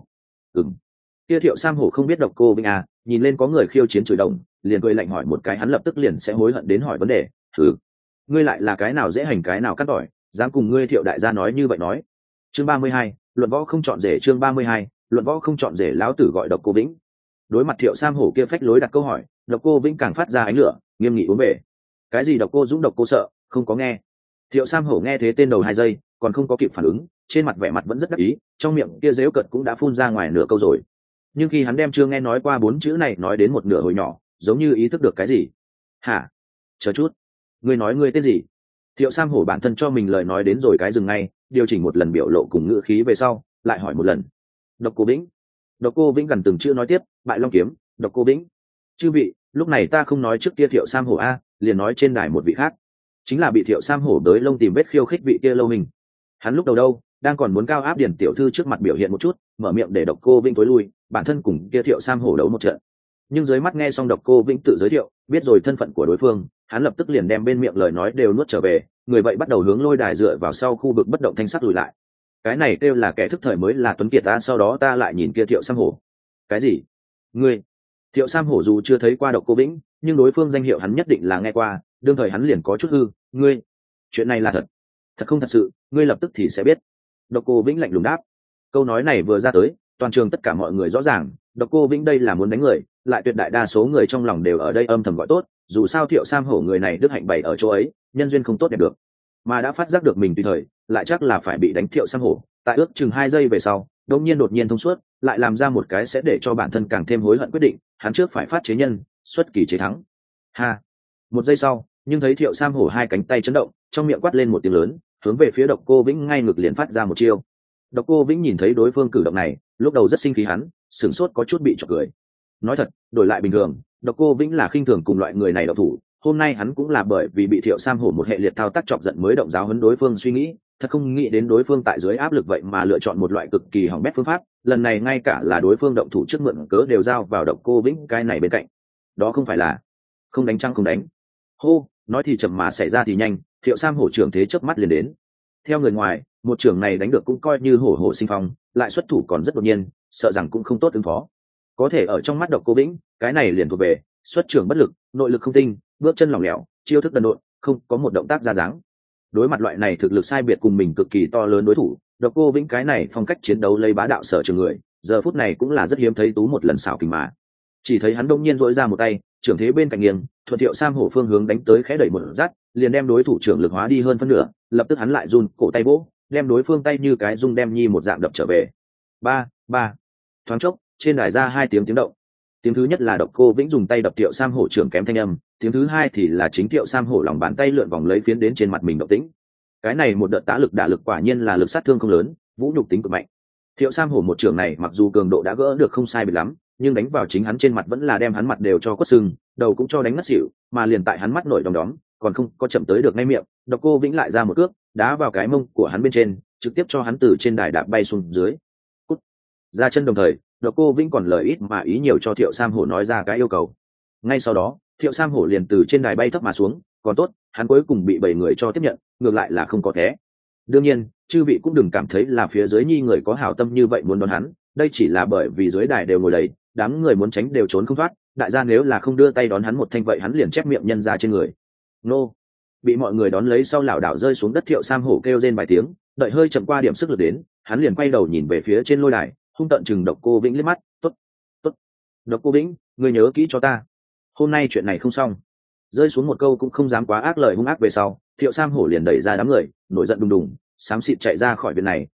Kia Thiệu Sam Hổ không biết Độc Cô Vĩnh à, nhìn lên có người khiêu chiến chửi đồng, liền cười lạnh hỏi một cái, hắn lập tức liền sẽ hối hận đến hỏi vấn đề. Ngươi lại là cái nào dễ hành cái nào cắt tỏi, dám cùng ngươi Thiệu đại gia nói như vậy nói. Chương 32, luận võ không chọn rể. Chương 32, luận võ không chọn rể. Lão tử gọi Độc Cô Vĩnh. Đối mặt Thiệu Sam Hổ kia phách lối đặt câu hỏi, Độc Cô Vĩnh càng phát ra ánh lửa, nghiêm nghị uống về. Cái gì Độc Cô Dũng Độc Cô Sợ, không có nghe. Thiệu Sam Hổ nghe thế tên đầu 2 giây, còn không có kịp phản ứng, trên mặt vẻ mặt vẫn rất đắc ý, trong miệng kia giễu cợt cũng đã phun ra ngoài nửa câu rồi. Nhưng khi hắn đem chưa nghe nói qua 4 chữ này nói đến một nửa hồi nhỏ, giống như ý thức được cái gì. Hả? Chờ chút, ngươi nói ngươi tên gì? Thiệu Sam Hổ bản thân cho mình lời nói đến rồi cái dừng ngay, điều chỉnh một lần biểu lộ cùng ngữ khí về sau, lại hỏi một lần. Độc Cô Vĩnh. Độc Cô Vĩnh gần từng chữ nói tiếp, bại long kiếm, Độc Cô Vĩnh. Chư vị, lúc này ta không nói trước kia Thiệu Sam Hổ a, liền nói trên đài một vị khác, chính là bị Thiệu Sam Hổ đới lông tìm vết khiêu khích vị kia Lâu Minh. Hắn lúc đầu đâu, đang còn muốn cao áp điển tiểu thư trước mặt biểu hiện một chút, mở miệng để Độc Cô Vĩnh tối lui, bản thân cùng kia Thiệu Sam Hổ đấu một trận. Nhưng dưới mắt nghe xong Độc Cô Vĩnh tự giới thiệu, biết rồi thân phận của đối phương, hắn lập tức liền đem bên miệng lời nói đều nuốt trở về, người vậy bắt đầu hướng lôi đài dựa vào sau khu vực bất động thanh sắc lùi lại. Cái này kêu là kẻ thức thời mới là tuấn kiệt ta. Sau đó ta lại nhìn kia Thiệu Sam Hổ. Cái gì? Ngươi? Thiệu Sam Hổ dù chưa thấy qua Độc Cô Vĩnh, nhưng đối phương danh hiệu hắn nhất định là nghe qua, đương thời hắn liền có chút hư. Ngươi? Chuyện này là thật? Thật không thật sự, ngươi lập tức thì sẽ biết. Độc Cô Vĩnh lạnh lùng đáp. Câu nói này vừa ra tới, toàn trường tất cả mọi người rõ ràng, Độc Cô Vĩnh đây là muốn đánh người, lại tuyệt đại đa số người trong lòng đều ở đây âm thầm gọi tốt, dù sao Thiệu Sam Hổ người này đức hạnh bày ở chỗ ấy, nhân duyên không tốt đẹp được, mà đã phát giác được mình tùy thời lại chắc là phải bị đánh. Thiệu Sam Hổ tại ước chừng 2 giây về sau đột nhiên thông suốt, lại làm ra một cái sẽ để cho bản thân càng thêm hối hận quyết định, hắn trước phải phát chế nhân, xuất kỳ chế thắng. Ha. 1 giây sau, nhưng thấy Thiệu Sam Hổ 2 cánh tay chấn động, trong miệng quát lên một tiếng lớn, hướng về phía Độc Cô Vĩnh ngay ngực liền phát ra một chiêu. Độc Cô Vĩnh nhìn thấy đối phương cử động này, lúc đầu rất sinh khí, hắn sửng sốt có chút bị chọc cười. Nói thật, đổi lại bình thường, Độc Cô Vĩnh là khinh thường cùng loại người này động thủ, hôm nay hắn cũng là bởi vì bị Thiệu Sam Hổ một hệ liệt thao tác chọc giận mới động giáo huấn đối phương suy nghĩ, thật không nghĩ đến đối phương tại dưới áp lực vậy mà lựa chọn một loại cực kỳ hỏng bét phương pháp, lần này ngay cả là đối phương động thủ trước mượn cớ đều giao vào Độc Cô Vĩnh cái này bên cạnh. Đó không phải là không đánh chăng không đánh. Hô, nói thì chậm mà xảy ra thì nhanh, Thiệu Sam Hổ trưởng thế chớp mắt liền đến. Theo người ngoài, một trưởng này đánh được cũng coi như hổ hổ sinh phong, lại xuất thủ còn rất đột nhiên, sợ rằng cũng không tốt ứng phó. Có thể ở trong mắt Độc Cô Vĩnh, cái này liền thuộc về xuất trưởng bất lực, nội lực không tinh, bước chân lỏng lẻo, chiêu thức đần độn, không có một động tác ra dáng. Đối mặt loại này thực lực sai biệt cùng mình cực kỳ to lớn đối thủ, Độc Cô Vĩnh cái này phong cách chiến đấu lấy bá đạo sở trường người, giờ phút này cũng là rất hiếm thấy tú một lần xảo kình mà. Chỉ thấy hắn đông nhiên dỗi ra một tay, trưởng thế bên cạnh nghiêng, thuận Thiệu Sam Hổ phương hướng đánh tới, khẽ đẩy một dắt, liền đem đối thủ trưởng lực hóa đi hơn phân nửa, lập tức hắn lại run cổ tay vỗ, đem đối phương tay như cái rung đem nhi một dạng đập trở về. Ba, ba. Thoáng chốc, trên đài ra 2 tiếng động. Tiếng thứ nhất là Độc Cô Vĩnh dùng tay đập Thiệu Sam Hổ trưởng kém thanh âm, tiếng thứ hai thì là chính Thiệu Sam Hổ lòng bàn tay lượn vòng lấy phiến đến trên mặt mình động tĩnh. Cái này một đợt tá lực đả lực quả nhiên là lực sát thương không lớn, vũ nhục tính cực mạnh. Thiệu Sam Hổ một trưởng này mặc dù cường độ đã gỡ được không sai biệt lắm, nhưng đánh vào chính hắn trên mặt vẫn là đem hắn mặt đều cho quất sưng, đầu cũng cho đánh ngất xỉu, mà liền tại hắn mắt nổi đom đóm, còn không có chậm tới được ngay miệng, Độc Cô Vĩnh lại ra một cước, đá vào cái mông của hắn bên trên, trực tiếp cho hắn từ trên đài đạp bay xuống dưới. Cút. Ra chân đồng thời, Độc Cô Vĩnh còn lời ít mà ý nhiều cho Thiệu Sam Hổ nói ra cái yêu cầu. Ngay sau đó, Thiệu Sam Hổ liền từ trên đài bay thấp mà xuống, còn tốt, hắn cuối cùng bị 7 người cho tiếp nhận, ngược lại là không có thế. Đương nhiên, chư vị cũng đừng cảm thấy là phía dưới nhi người có hảo tâm như vậy muốn đón hắn, đây chỉ là bởi vì dưới đài đều ngồi đầy, đám người muốn tránh đều trốn không thoát, đại gia nếu là không đưa tay đón hắn một thanh vậy hắn liền chép miệng nhân ra trên người. Nô. Bị mọi người đón lấy sau lảo đảo rơi xuống đất, Thiệu Sam Hổ kêu rên vài tiếng, đợi hơi chậm qua điểm sức lực đến, hắn liền quay đầu nhìn về phía trên lôi đài, hung tợn chừng Độc Cô Vĩnh liếc mắt. Tốt, tốt. Độc Cô Vĩnh, ngươi nhớ kỹ cho ta, hôm nay chuyện này không xong. Rơi xuống một câu cũng không dám quá ác lời hung ác về sau, Thiệu Sam Hổ liền đẩy ra đám người, nổi giận đùng đùng, xám xịt chạy ra khỏi viện này,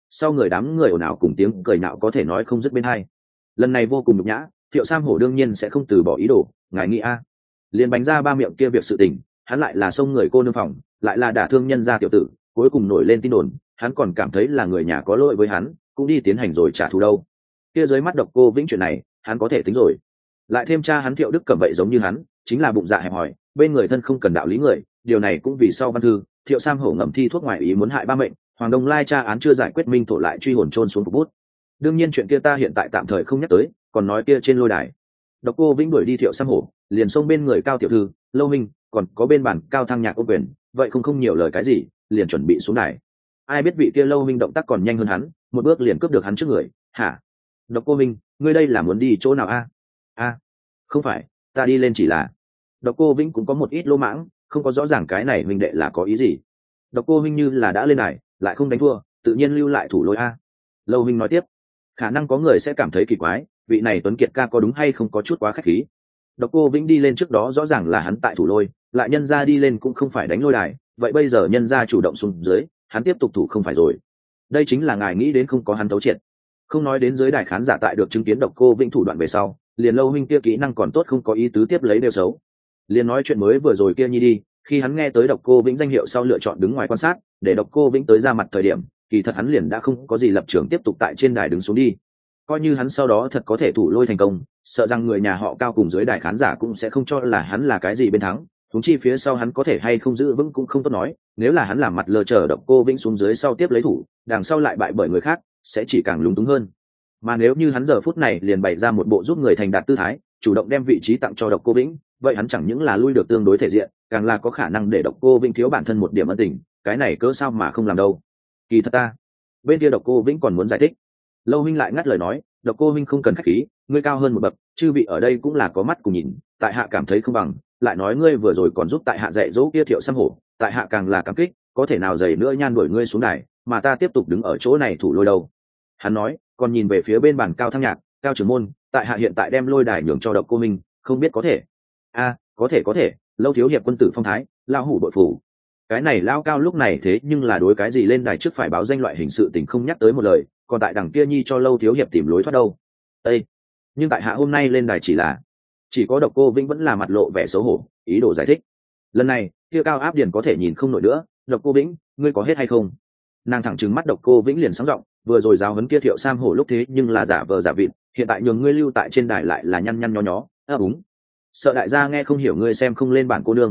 sau người đám người ồn ào cùng tiếng cười nạo có thể nói không dứt bên hai. Lần này vô cùng nhục nhã, Thiệu Sam Hổ đương nhiên sẽ không từ bỏ ý đồ. Ngài nghĩ a? Liền bánh ra ba miệng kia việc sự tình, hắn lại là xông người cô nương phòng, lại là đả thương nhân gia tiểu tử, cuối cùng nổi lên tin đồn, hắn còn cảm thấy là người nhà có lỗi với hắn, cũng đi tiến hành rồi trả thù đâu. Kia dưới mắt Độc Cô Vĩnh chuyện này, hắn có thể tính rồi. Lại thêm cha hắn Thiệu Đức Cẩm vậy giống như hắn, chính là bụng dạ hẹp hòi, bên người thân không cần đạo lý người, điều này cũng vì sau văn thư, Thiệu Sam Hổ ngầm thi thuốc ngoài ý muốn hại ba mệnh, Hoàng Đông Lai tra án chưa giải quyết, minh thổ lại truy hồn chôn xuống phục bút. Đương nhiên chuyện kia ta hiện tại tạm thời không nhắc tới, còn nói kia trên lôi đài. Độc Cô Vĩnh đuổi đi Thiệu Sam Hổ, liền xông bên người Cao tiểu thư, Lâu Minh, còn có bên bản Cao Thăng Nhạc ô quyền, vậy không nhiều lời cái gì, liền chuẩn bị xuống đài. Ai biết vị kia Lâu Minh động tác còn nhanh hơn hắn, một bước liền cướp được hắn trước người. Hả? Độc Cô Minh, ngươi đây là muốn đi chỗ nào a? A, không phải, ta đi lên chỉ là. Độc Cô Vĩnh cũng có một ít lỗ mãng, không có rõ ràng cái này huynh đệ là có ý gì. Độc Cô Minh như là đã lên đài, lại không đánh thua, tự nhiên lưu lại thủ lôi a. Lâu Minh nói tiếp, khả năng có người sẽ cảm thấy kỳ quái, vị này Tuấn Kiệt ca có đúng hay không có chút quá khách khí. Độc Cô Vĩnh đi lên trước đó rõ ràng là hắn tại thủ lôi, lại nhân ra đi lên cũng không phải đánh lôi đài, vậy bây giờ nhân ra chủ động xuống dưới, hắn tiếp tục thủ không phải rồi. Đây chính là ngài nghĩ đến không có hắn thấu triệt. Không nói đến dưới đài khán giả tại được chứng kiến Độc Cô Vĩnh thủ đoạn về sau, liền Lâu huynh kia kỹ năng còn tốt không có ý tứ tiếp lấy đều xấu. Liền nói chuyện mới vừa rồi kia nhi đi, khi hắn nghe tới Độc Cô Vĩnh danh hiệu sau lựa chọn đứng ngoài quan sát, để Độc Cô Vĩnh tới ra mặt thời điểm, kỳ thật hắn liền đã không có gì lập trường tiếp tục tại trên đài đứng xuống đi. Coi như hắn sau đó thật có thể thủ lôi thành công, sợ rằng người nhà họ Cao cùng dưới đài khán giả cũng sẽ không cho là hắn là cái gì bên thắng, huống chi phía sau hắn có thể hay không giữ vững cũng không tốt nói, nếu là hắn làm mặt lờ chờ Độc Cô Vĩnh xuống dưới sau tiếp lấy thủ, đằng sau lại bại bởi người khác, sẽ chỉ càng lúng túng hơn. Mà nếu như hắn giờ phút này liền bày ra một bộ giúp người thành đạt tư thái, chủ động đem vị trí tặng cho Độc Cô Vĩnh, vậy hắn chẳng những là lui được tương đối thể diện, càng là có khả năng để Độc Cô Vĩnh thiếu bản thân một điểm ân tình, cái này cớ sao mà không làm đâu. Kỳ thật ta, bên kia Độc Cô Vĩnh còn muốn giải thích. Lâu huynh lại ngắt lời nói, Độc Cô huynh không cần khách khí, ngươi cao hơn một bậc, chư vị ở đây cũng là có mắt cùng nhìn, tại hạ cảm thấy không bằng, lại nói ngươi vừa rồi còn giúp tại hạ dạy dỗ kia Thiệu Sam Hổ, tại hạ càng là cảm kích, có thể nào dày nữa nhan đuổi ngươi xuống đài, mà ta tiếp tục đứng ở chỗ này thủ lôi đâu. Hắn nói, còn nhìn về phía bên bàn Cao Thăng Nhạc, Cao trưởng môn, tại hạ hiện tại đem lôi đài nhường cho Độc Cô huynh, không biết có thể. A, có thể, Lâu thiếu hiệp quân tử phong thái, lao hủ bội phủ. Cái này Lao Cao lúc này thế nhưng là đối cái gì lên đài trước phải báo danh loại hình sự tình không nhắc tới một lời, còn tại đằng kia nhi cho Lâu thiếu hiệp tìm lối thoát đâu. Ê! Nhưng tại hạ hôm nay lên đài chỉ có Độc Cô Vĩnh vẫn là mặt lộ vẻ xấu hổ, ý đồ giải thích. Lần này, kia Cao Áp Điền có thể nhìn không nổi nữa, Độc Cô Vĩnh, ngươi có hết hay không? Nàng thẳng trừng mắt Độc Cô Vĩnh liền sáng giọng, vừa rồi giáo huấn kia Thiệu Sam Hổ lúc thế nhưng là giả vờ giả vịt, hiện tại nhường ngươi lưu tại trên đài lại là nhăn nhăn nhó nhó, đúng. Sợ đại gia nghe không hiểu ngươi xem không lên bản cô nương.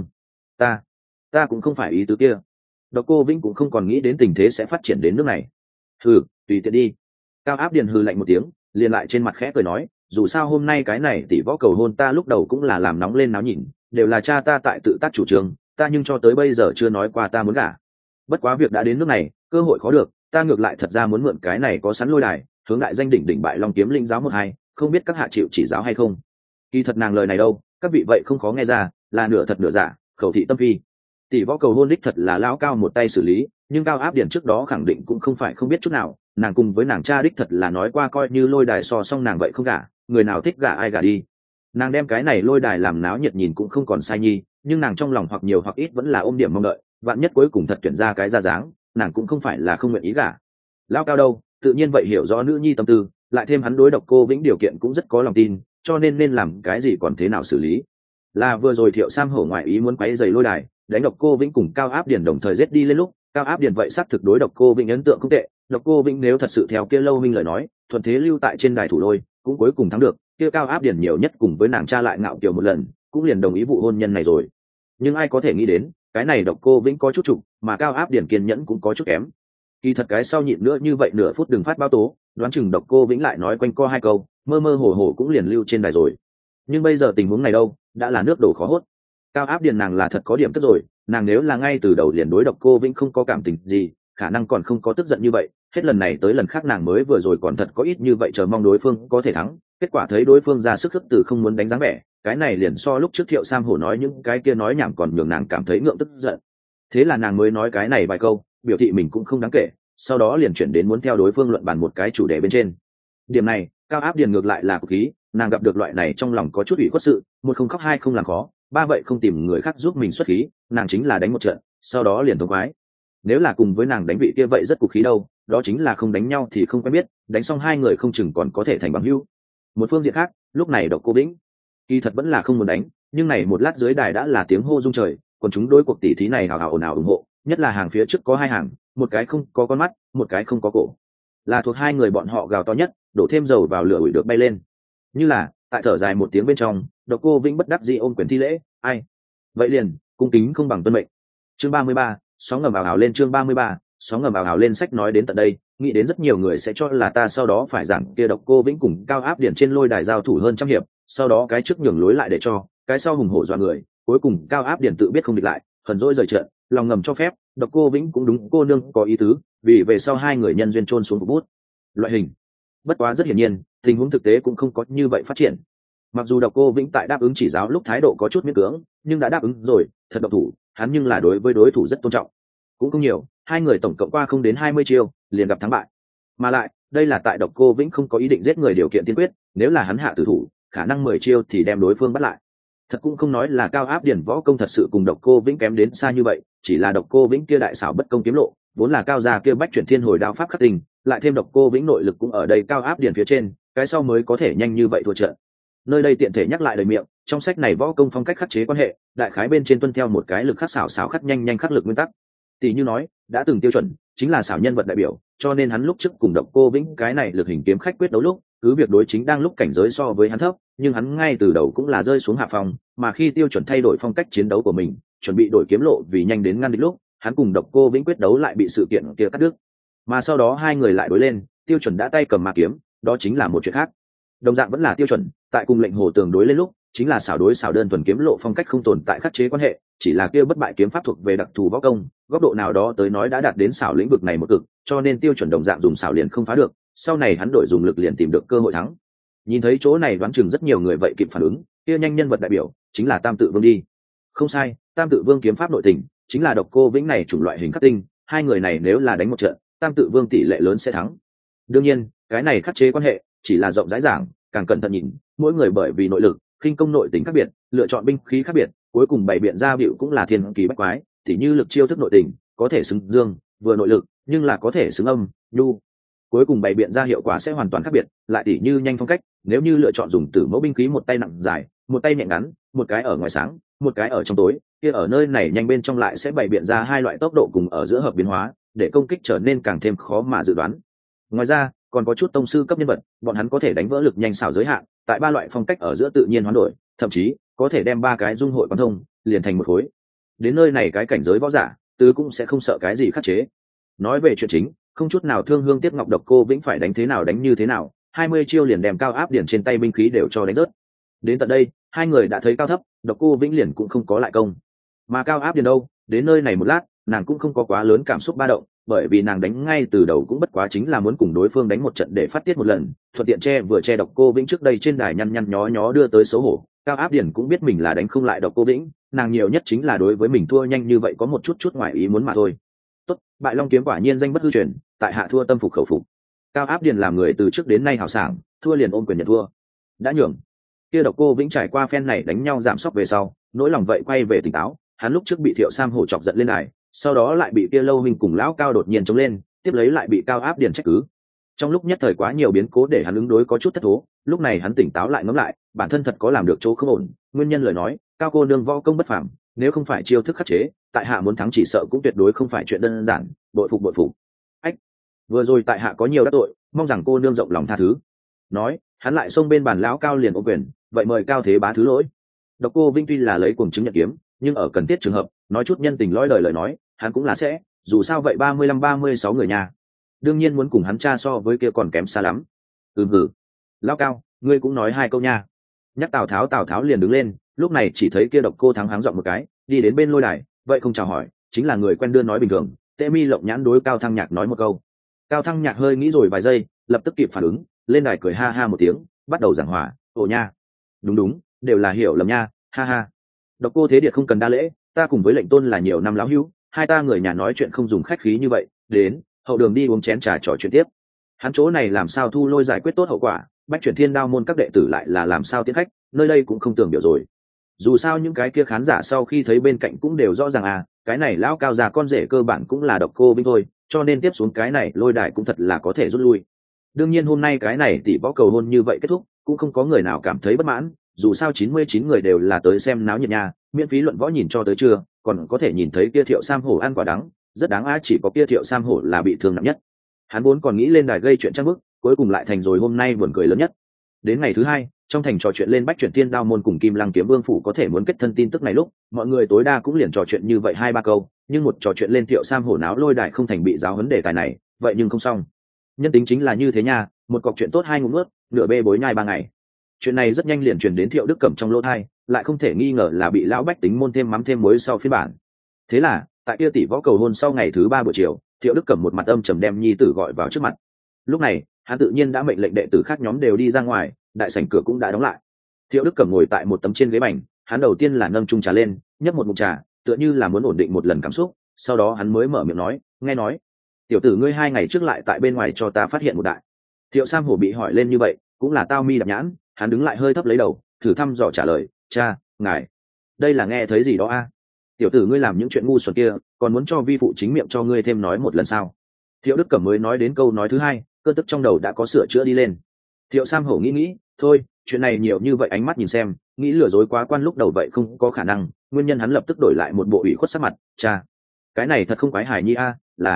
Ta cũng không phải ý tứ kia. Độc Cô Vĩnh cũng không còn nghĩ đến tình thế sẽ phát triển đến nước này. Hừ, tùy tiện đi. Cao Áp Điền hừ lạnh một tiếng, liền lại trên mặt khẽ cười nói, dù sao hôm nay cái này tỷ võ cầu hôn ta lúc đầu cũng là làm nóng lên náo nhìn, đều là cha ta tại tự tác chủ trương, ta nhưng cho tới bây giờ chưa nói qua ta muốn gả. Bất quá việc đã đến nước này, cơ hội khó được, ta ngược lại thật ra muốn mượn cái này có sẵn lôi đài, hướng đại danh đỉnh bại Long Kiếm Linh giáo một hai, không biết các hạ chịu chỉ giáo hay không. Kỳ thật nàng lời này đâu, các vị vậy không khó nghe ra, là nửa thật nửa giả, khẩu thị tâm phi. Tỷ võ cầu hôn đích thật là lão Cao một tay xử lý, nhưng Cao Áp Điền trước đó khẳng định cũng không phải không biết chút nào, nàng cùng với nàng cha đích thật là nói qua coi như lôi đài so xong nàng vậy không gả, người nào thích gả ai gả đi. Nàng đem cái này lôi đài làm náo nhiệt nhìn cũng không còn sai nhi, nhưng nàng trong lòng hoặc nhiều hoặc ít vẫn là ôm điểm mong đợi, vạn nhất cuối cùng thật tuyển ra cái ra dáng, nàng cũng không phải là không nguyện ý gả. Lão Cao đâu, tự nhiên vậy hiểu rõ nữ nhi tâm tư, lại thêm hắn đối Độc Cô Vĩnh điều kiện cũng rất có lòng tin, cho nên làm cái gì còn thế nào xử lý. Là vừa rồi Thiệu Sam Hổ ngoại ý muốn quấy giày lôi đài, đánh Độc Cô Vĩnh cùng Cao Áp Điền đồng thời giết đi lên lúc, Cao Áp Điền vậy xác thực đối Độc Cô Vĩnh ấn tượng không tệ, Độc Cô Vĩnh nếu thật sự theo kia Lâu minh lời nói, thuận thế lưu tại trên đài thủ lôi, cũng cuối cùng thắng được, kia Cao Áp Điền nhiều nhất cùng với nàng cha lại ngạo kiều một lần, cũng liền đồng ý vụ hôn nhân này rồi. Nhưng ai có thể nghĩ đến, cái này Độc Cô Vĩnh có chút trục, mà Cao Áp Điền kiên nhẫn cũng có chút kém. Kỳ thật cái sau nhịn nữa như vậy nửa phút đừng phát báo tố, đoán chừng Độc Cô Vĩnh lại nói quanh co hai câu, mơ mơ hồ hồ cũng liền lưu trên đài rồi. Nhưng bây giờ tình huống này đâu, đã là nước đổ khó hốt. Cao Áp Điền nàng là thật có điểm cất rồi, nàng nếu là ngay từ đầu liền đối Độc Cô Vĩnh không có cảm tình gì, khả năng còn không có tức giận như vậy, hết lần này tới lần khác nàng mới vừa rồi còn thật có ít như vậy chờ mong đối phương có thể thắng, kết quả thấy đối phương ra sức khước từ không muốn đánh dáng vẻ, cái này liền so lúc trước Thiệu Sam Hổ nói những cái kia nói nhảm còn nhường nàng cảm thấy ngượng tức giận. Thế là nàng mới nói cái này vài câu, biểu thị mình cũng không đáng kể, sau đó liền chuyển đến muốn theo đối phương luận bàn một cái chủ đề bên trên. Điểm này, Cao Áp Điền ngược lại là cực khí, nàng gặp được loại này trong lòng có chút ủy khuất sự, một không khóc hai không làm khó, ba vậy không tìm người khác giúp mình xuất khí, nàng chính là đánh một trận, sau đó liền thông khoái. Nếu là cùng với nàng đánh vị kia vậy rất cục khí đâu, đó chính là không đánh nhau thì không quen biết, đánh xong hai người không chừng còn có thể thành bằng hữu. Một phương diện khác, lúc này Độc Cô Vĩnh kỳ thật vẫn là không muốn đánh, nhưng này một lát dưới đài đã là tiếng hô rung trời, còn chúng đối cuộc tỷ thí này hào hào ồn ào ủng hộ, nhất là hàng phía trước có hai hàng, một cái không có con mắt, một cái không có cổ, là thuộc hai người bọn họ gào to nhất, đổ thêm dầu vào lửa ủi được bay lên. Như là tại thở dài một tiếng bên trong, Độc Cô Vĩnh bất đắc dĩ ôm quyền thi lễ, ai vậy liền cung kính không bằng tuân mệnh. Chương 33, sóng ngầm ào ào lên. Chương 33, sóng ngầm ào ào lên. Sách nói đến tận đây, nghĩ đến rất nhiều người sẽ cho là ta sau đó phải giảng kia Độc Cô Vĩnh cùng Cao Áp Điển trên lôi đài giao thủ hơn trăm hiệp, sau đó cái trước nhường lối lại để cho cái sau hùng hổ dọa người, cuối cùng Cao Áp Điển tự biết không địch lại, hờn dỗi rời trận, lòng ngầm cho phép Độc Cô Vĩnh cũng đúng cô nương có ý tứ, vì về sau hai người nhân duyên chôn xuống cục bút loại hình. Bất quá rất hiển nhiên, tình huống thực tế cũng không có như vậy phát triển. Mặc dù Độc Cô Vĩnh tại đáp ứng chỉ giáo lúc thái độ có chút miễn cưỡng, nhưng đã đáp ứng rồi, thật độc thủ, hắn nhưng là đối với đối thủ rất tôn trọng. Cũng không nhiều, hai người tổng cộng qua không đến 20 chiêu, liền gặp thắng bại. Mà lại, đây là tại Độc Cô Vĩnh không có ý định giết người điều kiện tiên quyết, nếu là hắn hạ tử thủ, khả năng 10 chiêu thì đem đối phương bắt lại. Thật cũng không nói là Cao Áp Điển võ công thật sự cùng Độc Cô Vĩnh kém đến xa như vậy, chỉ là Độc Cô Vĩnh kia đại xảo bất công kiếm lộ, vốn là cao gia kia bách chuyển thiên hồi đao pháp khắc tình, lại thêm Độc Cô Vĩnh nội lực cũng ở đây Cao Áp Điển phía trên, cái sau mới có thể nhanh như vậy thua trận. Nơi đây tiện thể nhắc lại lời miệng, trong sách này võ công phong cách khắc chế quan hệ, đại khái bên trên tuân theo một cái lực khắc xảo xảo khắc nhanh nhanh khắc lực nguyên tắc. Tỷ như nói, đã từng tiêu chuẩn, chính là xảo nhân vật đại biểu, cho nên hắn lúc trước cùng Độc Cô Vĩnh cái này lực hình kiếm khách quyết đấu lúc, cứ việc đối chính đang lúc cảnh giới so với hắn thấp, nhưng hắn ngay từ đầu cũng là rơi xuống hạ phòng, mà khi tiêu chuẩn thay đổi phong cách chiến đấu của mình, chuẩn bị đổi kiếm lộ vì nhanh đến ngăn địch lúc, hắn cùng Độc Cô Vĩnh quyết đấu lại bị sự kiện kia cắt đứt. Mà sau đó hai người lại đối lên, tiêu chuẩn đã tay cầm ma kiếm, đó chính là một chuyện khác. Đồng dạng vẫn là tiêu chuẩn, tại cùng lệnh Hồ Tường đối lên lúc, chính là xảo đối xảo đơn thuần kiếm lộ phong cách không tồn tại khắc chế quan hệ, chỉ là kia bất bại kiếm pháp thuộc về đặc thù võ công, góc độ nào đó tới nói đã đạt đến xảo lĩnh vực này một cực, cho nên tiêu chuẩn đồng dạng dùng xảo liền không phá được, sau này hắn đổi dùng lực liền tìm được cơ hội thắng. Nhìn thấy chỗ này đoán chừng rất nhiều người vậy kịp phản ứng, kia nhanh nhân vật đại biểu chính là Tam Tự Vương đi. Không sai, Tam Tự Vương kiếm pháp nội tình chính là Độc Cô Vĩnh này chủng loại hình khắc tinh, hai người này nếu là đánh một trận, Tam Tự Vương tỷ lệ lớn sẽ thắng. Đương nhiên, cái này khắc chế quan hệ chỉ là rộng rãi giảng, càng cẩn thận nhìn, mỗi người bởi vì nội lực, khinh công nội tính khác biệt, lựa chọn binh khí khác biệt, cuối cùng bày biện ra biểu cũng là thiên kỳ bách quái, tỉ như lực chiêu thức nội tình, có thể xứng dương, vừa nội lực, nhưng là có thể xứng âm, nhu. Cuối cùng bày biện ra hiệu quả sẽ hoàn toàn khác biệt, lại tỉ như nhanh phong cách, nếu như lựa chọn dùng tử mẫu binh khí một tay nặng dài, một tay nhẹ ngắn, một cái ở ngoài sáng, một cái ở trong tối, kia ở nơi này nhanh bên trong lại sẽ bày biện ra hai loại tốc độ cùng ở giữa hợp biến hóa, để công kích trở nên càng thêm khó mà dự đoán. Ngoài ra, còn có chút tông sư cấp nhân vật, bọn hắn có thể đánh vỡ lực nhanh xảo giới hạn, tại ba loại phong cách ở giữa tự nhiên hoán đổi, thậm chí có thể đem ba cái dung hội quán thông, liền thành một khối. Đến nơi này cái cảnh giới võ giả, tứ cũng sẽ không sợ cái gì khắc chế. Nói về chuyện chính, không chút nào thương hương tiếc ngọc, Độc Cô Vĩnh phải đánh thế nào đánh như thế nào, 20 chiêu liền đem Cao Áp Điển trên tay binh khí đều cho đánh rớt. Đến tận đây, hai người đã thấy cao thấp, Độc Cô Vĩnh liền cũng không có lại công. Mà Cao Áp Điển đâu, đến nơi này một lát, nàng cũng không có quá lớn cảm xúc ba động, bởi vì nàng đánh ngay từ đầu cũng bất quá chính là muốn cùng đối phương đánh một trận để phát tiết một lần, thuận tiện che Độc Cô Vĩnh trước đây trên đài nhăn nhăn nhó nhó đưa tới xấu hổ. Cao Áp Điển cũng biết mình là đánh không lại Độc Cô Vĩnh, nàng nhiều nhất chính là đối với mình thua nhanh như vậy có một chút ngoài ý muốn mà thôi. Tốt, bại long kiếm quả nhiên danh bất hư truyền, tại hạ thua tâm phục khẩu phục. Cao Áp Điển làm người từ trước đến nay hào sảng, thua liền ôm quyền nhận thua. Đã nhường. Kia Độc Cô Vĩnh trải qua phen này đánh nhau giảm sốc về sau, nỗi lòng vậy quay về tỉnh táo, hắn lúc trước bị Thiệu Sam hổ chọc giận lên đài, sau đó lại bị kia Lâu Minh cùng lão Cao đột nhiên chống lên, tiếp lấy lại bị Cao Áp Điển trách cứ. Trong lúc nhất thời quá nhiều biến cố để hắn ứng đối có chút thất thố, lúc này hắn tỉnh táo lại ngẫm lại, bản thân thật có làm được chỗ không ổn, nguyên nhân lời nói, Cao cô nương võ công bất phàm, nếu không phải chiêu thức khắc chế, tại hạ muốn thắng chỉ sợ cũng tuyệt đối không phải chuyện đơn giản, bội phục bội phục. Ách, vừa rồi tại hạ có nhiều đắc tội, mong rằng cô nương rộng lòng tha thứ. Nói, hắn lại xông bên bàn lão Cao liền ôm quyền, vậy mời Cao thế bá thứ lỗi. Độc Cô Vĩnh tuy là lấy cuồng chứng nhận kiếm, nhưng ở cần thiết trường hợp, nói chút nhân tình lõi đời lời nói, hắn cũng là sẽ, dù sao vậy 35-36 người nhà, đương nhiên muốn cùng hắn cha so với kia còn kém xa lắm. Hừ, lão Cao, ngươi cũng nói hai câu nha. Nhắc Tào Tháo liền đứng lên, lúc này chỉ thấy kia Độc Cô Thắng háng giọng một cái, đi đến bên lôi đài, vậy không chào hỏi, chính là người quen đưa nói bình thường. Tệ Mi lộng nhãn đối Cao Thăng Nhạc nói một câu. Cao Thăng Nhạc hơi nghĩ rồi vài giây, lập tức kịp phản ứng, lên đài cười ha ha một tiếng, bắt đầu giảng hòa. Ồ nha, đúng, đều là hiểu lầm nha, ha ha. Độc Cô Thế Điệt không cần đa lễ, ta cùng với lệnh tôn là nhiều năm lão hữu, hai ta người nhà nói chuyện không dùng khách khí như vậy, đến hậu đường đi uống chén trà trò chuyện tiếp. Hắn chỗ này làm sao thu lôi giải quyết tốt hậu quả, bách chuyển thiên đao môn các đệ tử lại là làm sao tiến khách, nơi đây cũng không tưởng biểu rồi. Dù sao những cái kia khán giả sau khi thấy bên cạnh cũng đều rõ ràng cái này lão Cao già con rể cơ bản cũng là Độc Cô Vĩnh thôi, cho nên tiếp xuống cái này lôi đài cũng thật là có thể rút lui. Đương nhiên hôm nay cái này tỷ võ cầu hôn như vậy kết thúc cũng không có người nào cảm thấy bất mãn, dù sao 99 người đều là tới xem náo nhiệt nha, miễn phí luận võ nhìn cho tới trưa, còn có thể nhìn thấy kia Thiệu Sam Hổ ăn quả đắng, rất đáng á, chỉ có kia Thiệu Sam Hổ là bị thương nặng nhất. Hắn vốn còn nghĩ lên đài gây chuyện trang bức, cuối cùng lại thành rồi hôm nay buồn cười lớn nhất. Đến ngày thứ hai, trong thành trò chuyện lên Bách Chuyển Thiên Đao môn cùng Kim Lăng Kiếm Vương phủ có thể muốn kết thân tin tức này lúc, mọi người tối đa cũng liền trò chuyện như vậy 2-3 câu, nhưng một trò chuyện lên Thiệu Sam Hổ náo lôi đài không thành bị giáo huấn đề tài này, vậy nhưng không xong. Nhân tính chính là như thế nha, một cọc chuyện tốt hai ngụm nuốt, nửa bê bối nhai 3 ngày. Chuyện này rất nhanh liền truyền đến Thiệu Đức Cẩm trong lỗ tai, lại không thể nghi ngờ là bị lão bách tính môn thêm mắm thêm muối sau phiên bản. Thế là, tại kia tỷ võ cầu hôn sau ngày thứ 3 buổi chiều, Thiệu Đức Cẩm một mặt âm trầm đem nhi tử gọi vào trước mặt. Lúc này, hắn tự nhiên đã mệnh lệnh đệ tử khác nhóm đều đi ra ngoài, đại sảnh cửa cũng đã đóng lại. Thiệu Đức Cẩm ngồi tại một tấm trên ghế bành, hắn đầu tiên là nâng chung trà lên, nhấp một ngụm trà, tựa như là muốn ổn định một lần cảm xúc, sau đó hắn mới mở miệng nói, nghe nói, tiểu tử ngươi 2 ngày trước lại tại bên ngoài cho ta phát hiện một đại. Thiệu Sam Hổ bị hỏi lên như vậy, cũng là tao mi đạp nhãn, hắn đứng lại hơi thấp lấy đầu, thử thăm dò trả lời, cha, ngài, đây là nghe thấy gì đó a? Tiểu tử ngươi làm những chuyện ngu xuẩn kia, còn muốn cho vi phụ chính miệng cho ngươi thêm nói một lần sao? Thiệu Đức Cẩm mới nói đến câu nói thứ hai, cơn tức trong đầu đã có sửa chữa đi lên. Thiệu Sam Hổ nghĩ, thôi, chuyện này nhiều như vậy ánh mắt nhìn xem, nghĩ lừa dối quá quan lúc đầu vậy không có khả năng, nguyên nhân hắn lập tức đổi lại một bộ ủy khuất sắc mặt, cha, cái này thật không quái hài nhi a,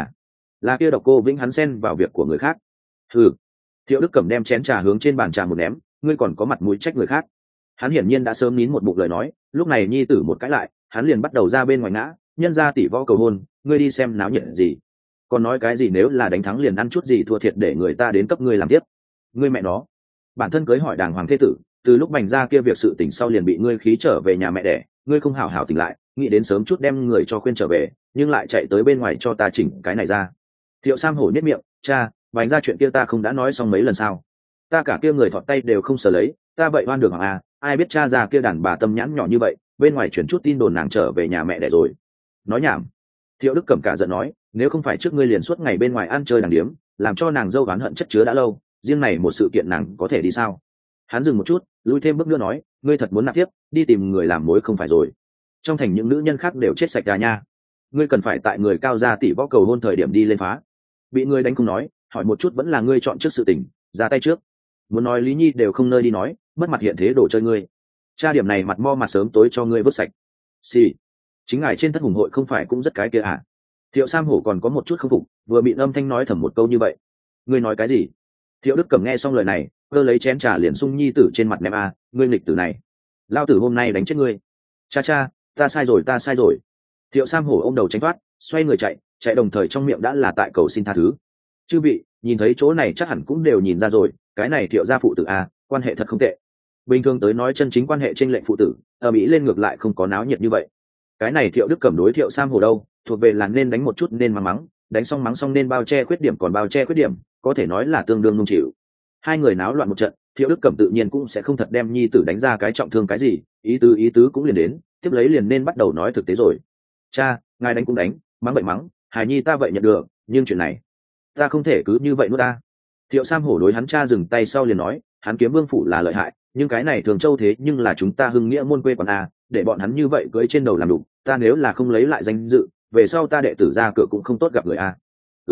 là kia độc cô Vĩnh hắn xen vào việc của người khác. Ừ. Thiệu Đức Cẩm đem chén trà hướng trên bàn trà một ném, ngươi còn có mặt mũi trách người khác? Hắn hiển nhiên đã sớm nín một bụng lời nói, lúc này nhi tử một cãi lại, hắn liền bắt đầu ra bên ngoài ngã, nhân ra tỷ võ cầu hôn, ngươi đi xem náo nhiệt gì? Còn nói cái gì nếu là đánh thắng liền ăn chút gì thua thiệt để người ta đến cấp ngươi làm tiếp? Ngươi mẹ nó, bản thân cưới hỏi đàng hoàng thế tử, từ lúc bành ra kia việc sự tỉnh sau liền bị ngươi khí trở về nhà mẹ đẻ, ngươi không hảo hảo tỉnh lại, nghĩ đến sớm chút đem người cho khuyên trở về, nhưng lại chạy tới bên ngoài cho ta chỉnh cái này ra. Thiệu Sam Hổ nhếch miệng, cha, bành ra chuyện kia ta không đã nói xong mấy lần sao? Ta cả kia người thọt tay đều không sờ lấy, ta vậy oan được hoàng à, ai biết cha già kia đàn bà tâm nhãn nhỏ như vậy, bên ngoài chuyển chút tin đồn nàng trở về nhà mẹ đẻ rồi. Nói nhảm. Thiệu Đức Cẩm cả giận nói, nếu không phải trước ngươi liền suốt ngày bên ngoài ăn chơi đàng điếm, làm cho nàng dâu oán hận chất chứa đã lâu, riêng này một sự kiện nàng có thể đi sao? Hắn dừng một chút, lui thêm bước nữa nói, ngươi thật muốn nạp tiếp, đi tìm người làm mối không phải rồi. Trong thành những nữ nhân khác đều chết sạch ra nha. Ngươi cần phải tại người cao gia tỷ võ cầu hôn thời điểm đi lên phá. Bị ngươi đánh không nói, hỏi một chút vẫn là ngươi chọn trước sự tình, ra tay trước. Muốn nói Lý Nhi đều không nơi đi nói, mất mặt hiện thế đồ chơi ngươi. Cha điểm này mặt mo mặt sớm tối cho ngươi vứt sạch. Xì. Chính ngài trên thất hùng hội không phải cũng rất cái kia à? Thiệu Sam Hổ còn có một chút không phục, vừa bị âm thanh nói thầm một câu như vậy. Ngươi nói cái gì? Thiệu Đức Cẩm nghe xong lời này, cơ lấy chén trà liền xung nhi tử trên mặt ném a, ngươi nghịch tử này, lao tử hôm nay đánh chết ngươi. Cha, ta sai rồi. Thiệu Sam Hổ ôm đầu tránh thoát, xoay người chạy đồng thời trong miệng đã là tại cầu xin tha thứ. Chư vị, nhìn thấy chỗ này chắc hẳn cũng đều nhìn ra rồi, cái này Thiệu gia phụ tử a, quan hệ thật không tệ. Bình thường tới nói chân chính quan hệ trên lệnh phụ tử, ở Mỹ lên ngược lại không có náo nhiệt như vậy. Cái này Thiệu Đức Cẩm đối Thiệu Sam Hổ đâu, thuộc về là nên đánh một chút nên mắng, đánh xong mắng xong nên bao che khuyết điểm còn bao che khuyết điểm, có thể nói là tương đương nung chịu. Hai người náo loạn một trận, Thiệu Đức Cẩm tự nhiên cũng sẽ không thật đem nhi tử đánh ra cái trọng thương cái gì, ý tứ cũng liền đến, tiếp lấy liền nên bắt đầu nói thực tế rồi. Cha, ngài đánh cũng đánh, mắng vậy mắng, hài nhi ta vậy nhận được, nhưng chuyện này ta không thể cứ như vậy nuốt ta. Thiệu Sam Hổ đối hắn cha dừng tay sau liền nói, hắn Kiếm Vương phủ là lợi hại, nhưng cái này Thường Châu thế nhưng là chúng ta hưng nghĩa môn quê quán a, để bọn hắn như vậy cưỡi trên đầu làm đủ, ta nếu là không lấy lại danh dự, về sau ta đệ tử ra cửa cũng không tốt gặp người a.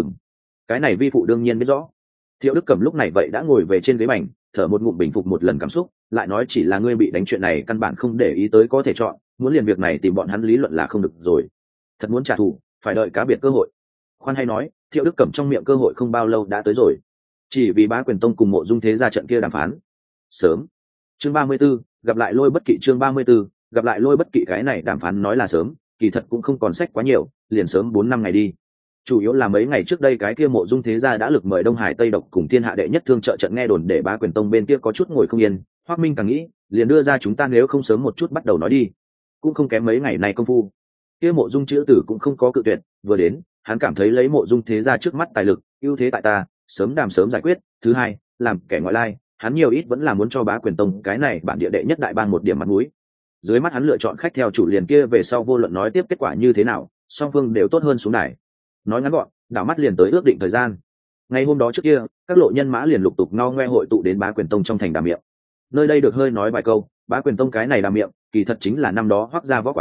Cái này vi phụ đương nhiên biết rõ. Thiệu Đức Cẩm lúc này vậy đã ngồi về trên ghế bành, thở một ngụm bình phục một lần cảm xúc, lại nói chỉ là ngươi bị đánh chuyện này căn bản không để ý tới có thể chọn, muốn liền việc này tìm bọn hắn lý luận là không được rồi. Thật muốn trả thù, phải đợi cá biệt cơ hội. Khoan hay nói, Thiệu Đức Cẩm trong miệng cơ hội không bao lâu đã tới rồi. Chỉ vì Bá Quyền Tông cùng Mộ Dung Thế gia trận kia đàm phán. Sớm. Chương 34, gặp lại Lôi Bất Kỵ chương 34, gặp lại Lôi Bất Kỵ cái này đàm phán nói là sớm, kỳ thật cũng không còn sách quá nhiều, liền sớm 4-5 ngày đi. Chủ yếu là mấy ngày trước đây cái kia Mộ Dung Thế gia đã lực mời Đông Hải Tây Độc cùng thiên hạ đệ nhất thương trợ trận nghe đồn để Bá Quyền Tông bên kia có chút ngồi không yên, Hoắc Minh càng nghĩ, liền đưa ra chúng ta nếu không sớm một chút bắt đầu nói đi, cũng không kém mấy ngày này công phu. Kia Mộ Dung chữ tử cũng không có cự tuyệt, vừa đến, hắn cảm thấy lấy Mộ Dung Thế gia trước mắt tài lực, ưu thế tại ta, sớm đàm sớm giải quyết, thứ hai, làm kẻ ngoại lai, hắn nhiều ít vẫn là muốn cho Bá Quyền Tông cái này bản địa đệ nhất đại bang một điểm mặt mũi. Dưới mắt hắn lựa chọn khách theo chủ liền kia về sau vô luận nói tiếp kết quả như thế nào, song phương đều tốt hơn xuống đài. Nói ngắn gọn, đảo mắt liền tới ước định thời gian. Ngày hôm đó trước kia, các lộ nhân mã liền lục tục ngao ngoe hội tụ đến Bá Quyền Tông trong thành Đàm Miệng. Nơi đây được hơi nói vài câu, Bá Quyền Tông cái này Đàm Miệng, kỳ thật chính là năm đó Hoắc gia võ quán,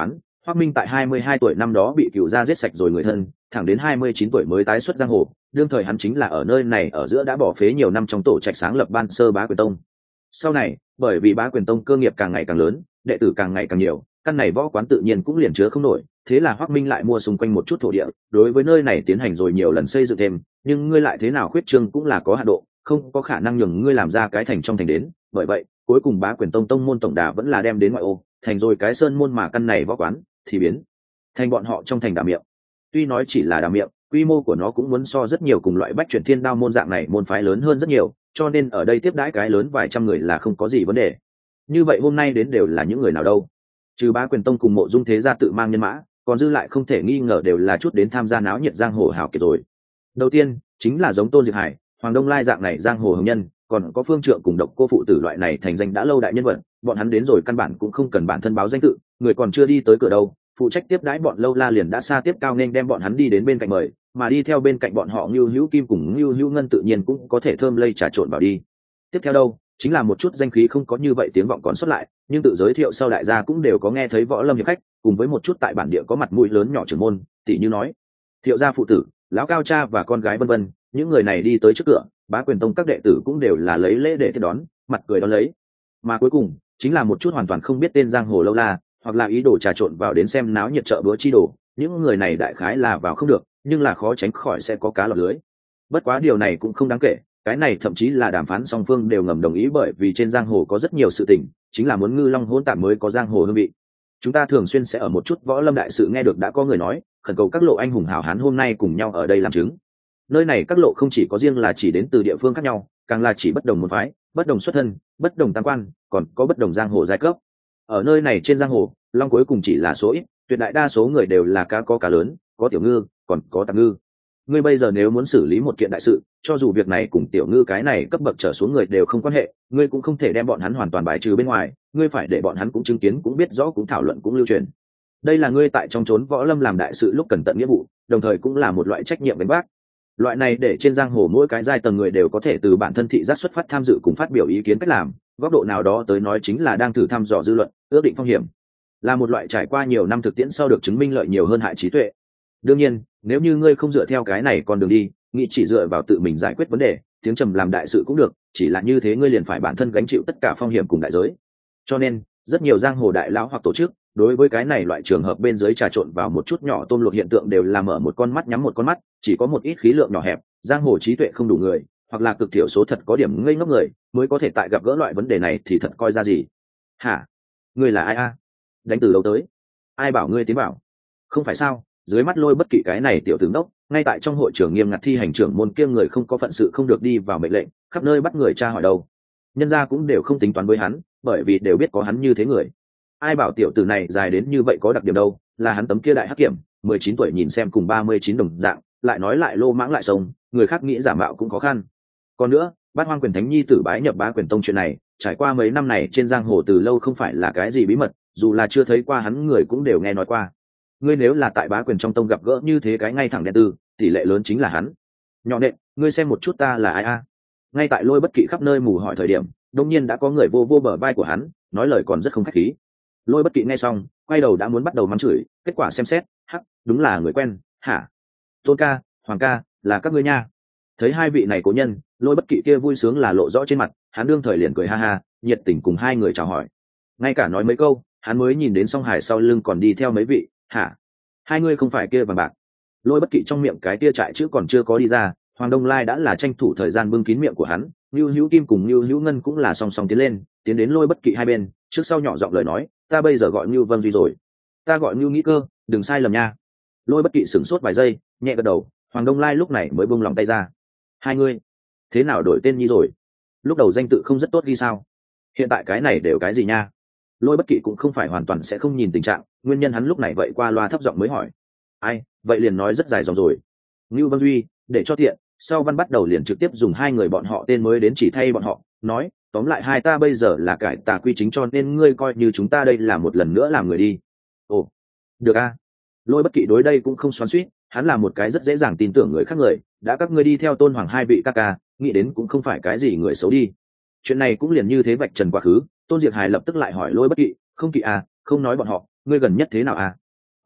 Hoắc Minh tại 22 tuổi năm đó bị cựu gia giết sạch rồi người thân, thẳng đến 29 tuổi mới tái xuất giang hồ. Đương thời hắn chính là ở nơi này ở giữa đã bỏ phế nhiều năm trong tổ trạch sáng lập ban sơ Bá Quyền Tông. Sau này, bởi vì Bá Quyền Tông cơ nghiệp càng ngày càng lớn, đệ tử càng ngày càng nhiều, căn này võ quán tự nhiên cũng liền chứa không nổi. Thế là Hoắc Minh lại mua xung quanh một chút thổ địa, đối với nơi này tiến hành rồi nhiều lần xây dựng thêm, nhưng ngươi lại thế nào khuyết trương cũng là có hạn độ, không có khả năng nhường ngươi làm ra cái thành trong thành đến. Bởi vậy, cuối cùng Bá Quyền Tông tông môn tổng đà vẫn là đem đến ngoại ô, thành rồi cái sơn môn mà căn này võ quán thì biến thành bọn họ trong thành đà miệng. Tuy nói chỉ là đà miệng, quy mô của nó cũng muốn so rất nhiều cùng loại bách chuyển thiên đao môn dạng này môn phái lớn hơn rất nhiều, cho nên ở đây tiếp đãi cái lớn vài trăm người là không có gì vấn đề. Như vậy hôm nay đến đều là những người nào đâu? Trừ Bá Quyền Tông cùng Mộ Dung thế gia tự mang nhân mã, còn dư lại không thể nghi ngờ đều là chút đến tham gia náo nhiệt giang hồ hảo kiệt rồi. Đầu tiên chính là giống Tôn Diệp Hải, Hoàng Đông Lai dạng này giang hồ hồng nhân, còn có Phương Trượng cùng Độc Cô phụ tử loại này thành danh đã lâu đại nhân vật, bọn hắn đến rồi căn bản cũng không cần bản thân báo danh tự, người còn chưa đi tới cửa đâu, phụ trách tiếp đãi bọn lâu la liền đã xa tiếp cao nên đem bọn hắn đi đến bên cạnh mời, mà đi theo bên cạnh bọn họ Ngưu Hữu Kim cùng Ngưu Hữu Ngân tự nhiên cũng có thể thơm lây trà trộn vào đi. Tiếp theo đâu, chính là một chút danh khí không có như vậy tiếng vọng còn xuất lại, nhưng tự giới thiệu sau đại gia cũng đều có nghe thấy võ lâm hiệp khách, cùng với một chút tại bản địa có mặt mũi lớn nhỏ trưởng môn, tỷ như nói Thiệu gia phụ tử, lão cao cha và con gái vân vân, những người này đi tới trước cửa, Bá Quyền Tông các đệ tử cũng đều là lấy lễ để tiếp đón, mặt cười đón lấy. Mà cuối cùng chính là một chút hoàn toàn không biết tên giang hồ lâu la, hoặc là ý đồ trà trộn vào đến xem náo nhiệt chợ búa chi đồ, những người này đại khái là vào không được, nhưng là khó tránh khỏi sẽ có cá lọt lưới. Bất quá điều này cũng không đáng kể, cái này thậm chí là đàm phán song phương đều ngầm đồng ý, bởi vì trên giang hồ có rất nhiều sự tình, chính là muốn ngư long hỗn tạp mới có giang hồ hương vị. Chúng ta thường xuyên sẽ ở một chút võ lâm đại sự nghe được đã có người nói, khẩn cầu các lộ anh hùng hảo hán hôm nay cùng nhau ở đây làm chứng. Nơi này các lộ không chỉ có riêng là chỉ đến từ địa phương khác nhau, càng là chỉ bất đồng môn phái, bất đồng xuất thân, bất đồng tam quan, còn có bất đồng giang hồ giai cấp. Ở nơi này trên giang hồ, long cuối cùng chỉ là số ít, tuyệt đại đa số người đều là cá có cá lớn, có tiểu ngư, còn có tạp ngư. Ngươi bây giờ nếu muốn xử lý một kiện đại sự, cho dù việc này cùng tiểu ngư cái này cấp bậc trở xuống người đều không quan hệ, ngươi cũng không thể đem bọn hắn hoàn toàn bài trừ bên ngoài, ngươi phải để bọn hắn cũng chứng kiến, cũng biết rõ, cũng thảo luận, cũng lưu truyền. Đây là ngươi tại trong chốn võ lâm làm đại sự lúc cần tận nghĩa vụ, đồng thời cũng là một loại trách nhiệm gánh vác. Loại này để trên giang hồ mỗi cái giai tầng người đều có thể từ bản thân thị giác xuất phát tham dự cùng phát biểu ý kiến cách làm, góc độ nào đó tới nói chính là đang thử thăm dò dư luận, ước định phong hiểm, là một loại trải qua nhiều năm thực tiễn sau được chứng minh lợi nhiều hơn hại trí tuệ. Đương nhiên, nếu như ngươi không dựa theo cái này con đường đi, nghĩ chỉ dựa vào tự mình giải quyết vấn đề, tiếng trầm làm đại sự cũng được, chỉ là như thế ngươi liền phải bản thân gánh chịu tất cả phong hiểm cùng đại giới. Cho nên, rất nhiều giang hồ đại lão hoặc tổ chức, đối với cái này loại trường hợp bên dưới trà trộn vào một chút nhỏ tôm luộc hiện tượng đều là mở một con mắt nhắm một con mắt, chỉ có một ít khí lượng nhỏ hẹp, giang hồ trí tuệ không đủ người, hoặc là cực thiểu số thật có điểm ngây ngốc người, mới có thể tại gặp gỡ loại vấn đề này thì thật coi ra gì. Hả? Ngươi là ai a? Đánh từ đâu tới? Ai bảo ngươi tiến bảo? Không phải sao? Dưới mắt Lôi Bất Kỵ cái này tiểu tướng đốc, ngay tại trong hội trưởng nghiêm ngặt thi hành trưởng môn kiêm người không có phận sự không được đi vào mệnh lệnh, khắp nơi bắt người tra hỏi đâu. Nhân gia cũng đều không tính toán với hắn, bởi vì đều biết có hắn như thế người. Ai bảo tiểu tử này dài đến như vậy có đặc điểm đâu, là hắn tấm kia đại hắc kiểm, 19 tuổi nhìn xem cùng 39 đồng dạng, lại nói lại lô mãng lại sông, người khác nghĩ giả mạo cũng khó khăn. Còn nữa, Bát Hoang Quyền Thánh Nhi tử bái nhập Bá Quyền Tông chuyện này, trải qua mấy năm này trên giang hồ từ lâu không phải là cái gì bí mật, dù là chưa thấy qua hắn người cũng đều nghe nói qua. Ngươi nếu là tại Bá Quyền trong tông gặp gỡ như thế cái ngay thẳng đen tư, tỷ lệ lớn chính là hắn. Nhỏ nện, ngươi xem một chút ta là ai a? Ngay tại Lôi Bất Kỵ khắp nơi mù hỏi thời điểm, đột nhiên đã có người vô vô bờ vai của hắn, nói lời còn rất không khách khí. Lôi Bất Kỵ nghe xong, quay đầu đã muốn bắt đầu mắng chửi, kết quả xem xét, hắc, đúng là người quen, hả? Tôn ca, Hoàng ca, là các ngươi nha. Thấy hai vị này cố nhân, Lôi Bất Kỵ kia vui sướng là lộ rõ trên mặt, hắn đương thời liền cười ha ha, nhiệt tình cùng hai người chào hỏi. Ngay cả nói mấy câu, hắn mới nhìn đến Song Hải sau lưng còn đi theo mấy vị, hả? Hai người không phải kia vàng bạc. Lôi Bất Kỵ trong miệng cái kia trại chữ còn chưa có đi ra, Hoàng Đông Lai đã là tranh thủ thời gian bưng kín miệng của hắn, Nưu Hữu Kim cùng Nưu Hữu Ngân cũng là song song tiến lên, tiến đến Lôi Bất Kỵ hai bên, trước sau nhỏ giọng lời nói, ta bây giờ gọi Nưu Vân Duy rồi, ta gọi Nưu Nghĩ Cơ, đừng sai lầm nha. Lôi Bất Kỵ sửng sốt vài giây, nhẹ gật đầu, Hoàng Đông Lai lúc này mới buông lòng tay ra. Hai ngươi, thế nào đổi tên Nhi rồi? Lúc đầu danh tự không rất tốt ghi sao? Hiện tại cái này đều cái gì nha? Lôi Bất Kỵ cũng không phải hoàn toàn sẽ không nhìn tình trạng, nguyên nhân hắn lúc này vậy qua loa thấp giọng mới hỏi. Ai, vậy liền nói rất dài dòng rồi. Nưu Vân Duy, để cho tiện, sau văn bắt đầu liền trực tiếp dùng hai người bọn họ tên mới đến chỉ thay bọn họ, nói, tóm lại hai ta bây giờ là cải tà quy chính cho nên ngươi coi như chúng ta đây là một lần nữa làm người đi. Ồ, được a. Lôi Bất Kỵ đối đây cũng không xoắn xuýt, hắn là một cái rất dễ dàng tin tưởng người khác người, đã các ngươi đi theo Tôn Hoàng hai vị ca ca, nghĩ đến cũng không phải cái gì người xấu đi. Chuyện này cũng liền như thế vạch trần quá khứ. Tôn Diệp Hải lập tức lại hỏi Lôi Bất Kỵ, không Kỵ à, không nói bọn họ, ngươi gần nhất thế nào à?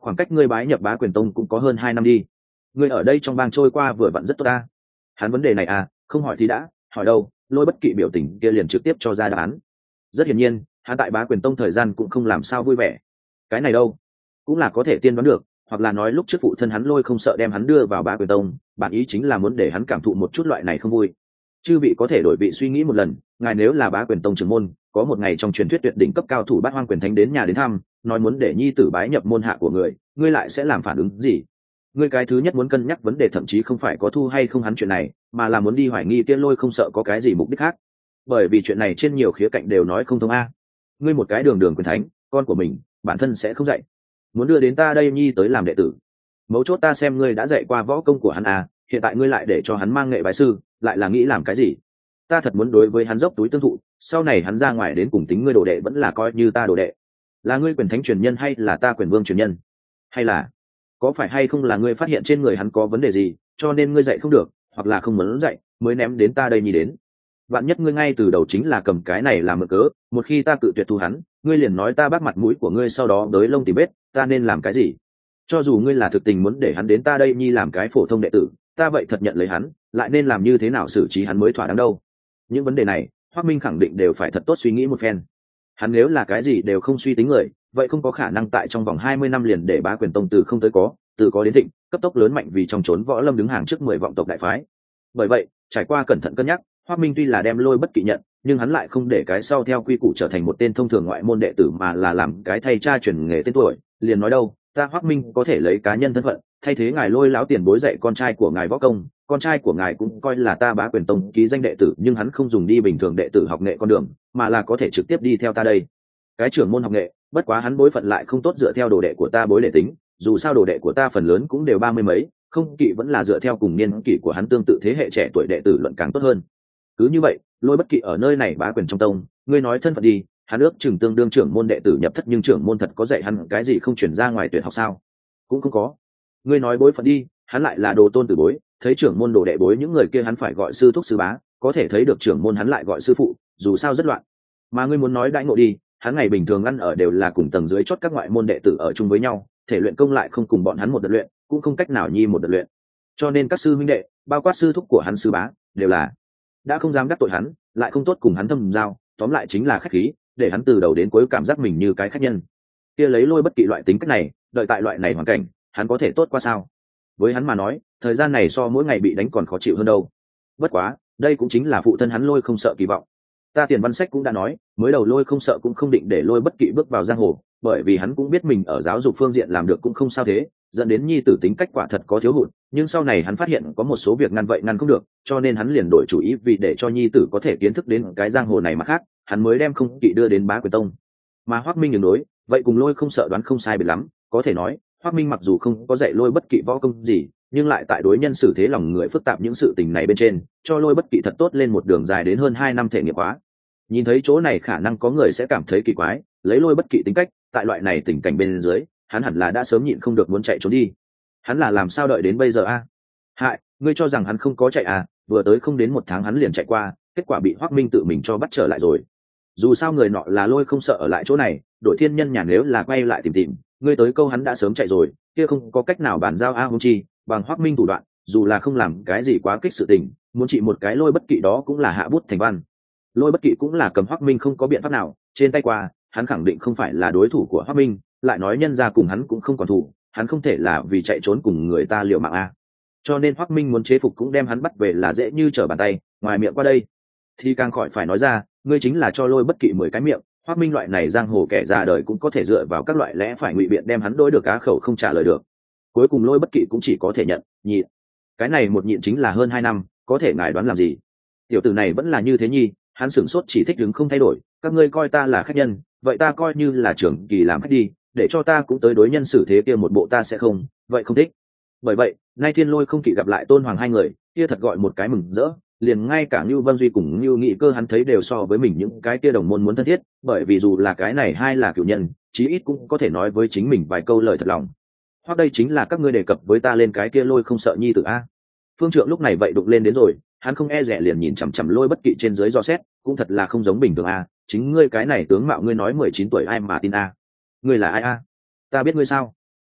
khoảng cách ngươi bái nhập Bá Quyền Tông cũng có hơn 2 năm đi. Ngươi ở đây trong bang trôi qua vừa vặn rất tốt ta. Hắn vấn đề này à, không hỏi thì đã, hỏi đâu? Lôi Bất Kỵ biểu tình kia liền trực tiếp cho ra đáp án. Rất hiển nhiên, hắn tại Bá Quyền Tông thời gian cũng không làm sao vui vẻ. Cái này đâu, cũng là có thể tiên đoán được, hoặc là nói lúc trước phụ thân hắn Lôi không sợ đem hắn đưa vào Bá Quyền Tông, bản ý chính là muốn để hắn cảm thụ một chút loại này không vui. Chư vị có thể đổi vị suy nghĩ một lần, ngài nếu là Bá Quyền Tông trưởng môn, có một ngày trong truyền thuyết tuyệt đỉnh cấp cao thủ Bát Hoang Quyền Thánh đến nhà đến thăm, nói muốn để nhi tử bái nhập môn hạ của người, ngươi lại sẽ làm phản ứng gì? Ngươi cái thứ nhất muốn cân nhắc vấn đề thậm chí không phải có thu hay không hắn chuyện này, mà là muốn đi hoài nghi kia Lôi không sợ có cái gì mục đích khác. Bởi vì chuyện này trên nhiều khía cạnh đều nói không thông a. Ngươi một cái đường đường quyền thánh, con của mình, bản thân sẽ không dạy, muốn đưa đến ta đây nhi tới làm đệ tử. Mấu chốt ta xem ngươi đã dạy qua võ công của hắn à, hiện tại ngươi lại để cho hắn mang nghệ bái sư, lại là nghĩ làm cái gì? Ta thật muốn đối với hắn dốc túi tương thụ, sau này hắn ra ngoài đến cùng tính ngươi đồ đệ vẫn là coi như ta đồ đệ. Là ngươi quyền thánh truyền nhân hay là ta quyền vương truyền nhân? Hay là có phải hay không là ngươi phát hiện trên người hắn có vấn đề gì, cho nên ngươi dạy không được, hoặc là không muốn dạy, mới ném đến ta đây nhi đến? Vạn nhất ngươi ngay từ đầu chính là cầm cái này làm mực cớ, một khi ta cự tuyệt thu hắn, ngươi liền nói ta bắt mặt mũi của ngươi, sau đó đới lông tìm bết, ta nên làm cái gì? Cho dù ngươi là thực tình muốn để hắn đến ta đây nhi làm cái phổ thông đệ tử, ta vậy thật nhận lấy hắn, lại nên làm như thế nào xử trí hắn mới thỏa đáng đâu? Những vấn đề này, Hoắc Minh khẳng định đều phải thật tốt suy nghĩ một phen. Hắn nếu là cái gì đều không suy tính người, vậy không có khả năng tại trong vòng 20 năm liền để Bá Quyền Tông từ không tới có, từ có đến thịnh, cấp tốc lớn mạnh vì trong trốn võ lâm đứng hàng trước 10 vọng tộc đại phái. Bởi vậy, trải qua cẩn thận cân nhắc, Hoắc Minh tuy là đem Lôi Bất Kỵ nhận, nhưng hắn lại không để cái sau theo quy củ trở thành một tên thông thường ngoại môn đệ tử, mà là làm cái thay cha truyền nghề tên tuổi. Liền nói đâu, ta Hoắc Minh có thể lấy cá nhân thân phận thay thế ngài Lôi lão tiền bối dạy con trai của ngài võ công, con trai của ngài cũng coi là ta Bá Quyền Tông ký danh đệ tử, nhưng hắn không dùng đi bình thường đệ tử học nghệ con đường, mà là có thể trực tiếp đi theo ta đây cái trưởng môn học nghệ. Bất quá hắn bối phận lại không tốt dựa theo đồ đệ của ta bối đệ tính, dù sao đồ đệ của ta phần lớn cũng đều 30 mấy, không kỵ vẫn là dựa theo cùng niên kỷ của hắn tương tự thế hệ trẻ tuổi đệ tử luận càng tốt hơn. Cứ như vậy, Lôi Bất Kỵ ở nơi này bá quyền trong tông, ngươi nói thân phận đi, hắn ước chừng tương đương trưởng môn đệ tử nhập thất, nhưng trưởng môn thật có dạy hắn cái gì không chuyển ra ngoài tuyển học sao? Cũng không có. Ngươi nói bối phận đi, hắn lại là đồ tôn tử bối, thấy trưởng môn đồ đệ bối những người kia hắn phải gọi sư thúc sư bá, có thể thấy được trưởng môn hắn lại gọi sư phụ, dù sao rất loạn. Mà ngươi muốn nói đãi ngộ đi, hắn ngày bình thường ăn ở đều là cùng tầng dưới chót các ngoại môn đệ tử ở chung với nhau, thể luyện công lại không cùng bọn hắn một đợt luyện, cũng không cách nào nhi một đợt luyện. Cho nên các sư huynh đệ, bao quát sư thúc của hắn sư bá, đều là đã không dám đắc tội hắn, lại không tốt cùng hắn thâm giao, tóm lại chính là khách khí, để hắn từ đầu đến cuối cảm giác mình như cái khách nhân. Kia lấy Lôi Bất Kỵ loại tính cách này, đợi tại loại này hoàn cảnh, hắn có thể tốt qua sao? Với hắn mà nói, thời gian này so mỗi ngày bị đánh còn khó chịu hơn đâu. Bất quá, đây cũng chính là phụ thân hắn Lôi không sợ kỳ vọng. Ta Tiền Văn Sách cũng đã nói, mới đầu Lôi không sợ cũng không định để Lôi Bất Kỵ bước vào giang hồ, bởi vì hắn cũng biết mình ở giáo dục phương diện làm được cũng không sao thế, dẫn đến nhi tử tính cách quả thật có thiếu hụt, nhưng sau này hắn phát hiện có một số việc ngăn vậy ngăn không được, cho nên hắn liền đổi chủ ý, vì để cho nhi tử có thể kiến thức đến cái giang hồ này mà khác, hắn mới đem Không Kỵ đưa đến Bá Quyền Tông. Mà Hoắc Minh đường đối, vậy cùng Lôi không sợ đoán không sai biệt lắm, có thể nói, Hoắc Minh mặc dù không có dạy Lôi Bất Kỵ võ công gì, nhưng lại tại đối nhân xử thế lòng người phức tạp những sự tình này bên trên, cho Lôi Bất Kỵ thật tốt lên một đường dài đến hơn 2 năm thể nghiệp hóa. Nhìn thấy chỗ này khả năng có người sẽ cảm thấy kỳ quái, lấy Lôi Bất Kỵ tính cách, tại loại này tình cảnh bên dưới, hắn hẳn là đã sớm nhịn không được muốn chạy trốn đi. Hắn là làm sao đợi đến bây giờ a? Hại, ngươi cho rằng hắn không có chạy à? Vừa tới không đến 1 tháng hắn liền chạy qua, kết quả bị Hoắc Minh tự mình cho bắt trở lại rồi. Dù sao người nọ là Lôi không sợ ở lại chỗ này, đội thiên nhân nhà nếu là quay lại tìm, ngươi tới câu hắn đã sớm chạy rồi, kia không có cách nào bàn giao a, huống chi bằng Hoắc Minh thủ đoạn, dù là không làm cái gì quá kích sự tình, muốn trị một cái Lôi Bất Kỵ đó cũng là hạ bút thành văn. Lôi Bất Kỵ cũng là cầm Hoắc Minh không có biện pháp nào, trên tay qua, hắn khẳng định không phải là đối thủ của Hoắc Minh, lại nói nhân ra cùng hắn cũng không còn thủ, hắn không thể là vì chạy trốn cùng người ta liều mạng a. Cho nên Hoắc Minh muốn chế phục cũng đem hắn bắt về là dễ như trở bàn tay, ngoài miệng qua đây thì càng khỏi phải nói ra, ngươi chính là cho Lôi Bất Kỵ 10 cái miệng, Hoắc Minh loại này giang hồ kẻ ra đời cũng có thể dựa vào các loại lẽ phải ngụy biện đem hắn đối được cá khẩu không trả lời được. Cuối cùng Lôi Bất Kỵ cũng chỉ có thể nhận, nhịn. Cái này một nhịn chính là hơn 2 năm, có thể ngài đoán làm gì? Tiểu tử này vẫn là như thế nhi, hắn sửng sốt chỉ thích đứng không thay đổi, các ngươi coi ta là khách nhân, vậy ta coi như là trưởng kỳ làm khách đi, để cho ta cũng tới đối nhân xử thế kia một bộ ta sẽ không, vậy không thích. Bởi vậy, nay Thiên Lôi Không Kỵ gặp lại Tôn Hoàng hai người, kia thật gọi một cái mừng rỡ, liền ngay cả Nưu Vân Duy cùng Nưu Nghị Cơ hắn thấy đều so với mình những cái kia đồng môn muốn thân thiết, bởi vì dù là cái này hai là cửu nhân, chí ít cũng có thể nói với chính mình vài câu lời thật lòng. Hoặc đây chính là các ngươi đề cập với ta lên cái kia Lôi không sợ nhi tử a. Phương Trượng lúc này vậy đụng lên đến rồi, hắn không e rẻ liền nhìn chằm chằm Lôi Bất Kỵ trên dưới do xét, cũng thật là không giống bình thường a, chính ngươi cái này tướng mạo ngươi nói 19 tuổi ai mà tin a. Ngươi là ai a? Ta biết ngươi sao?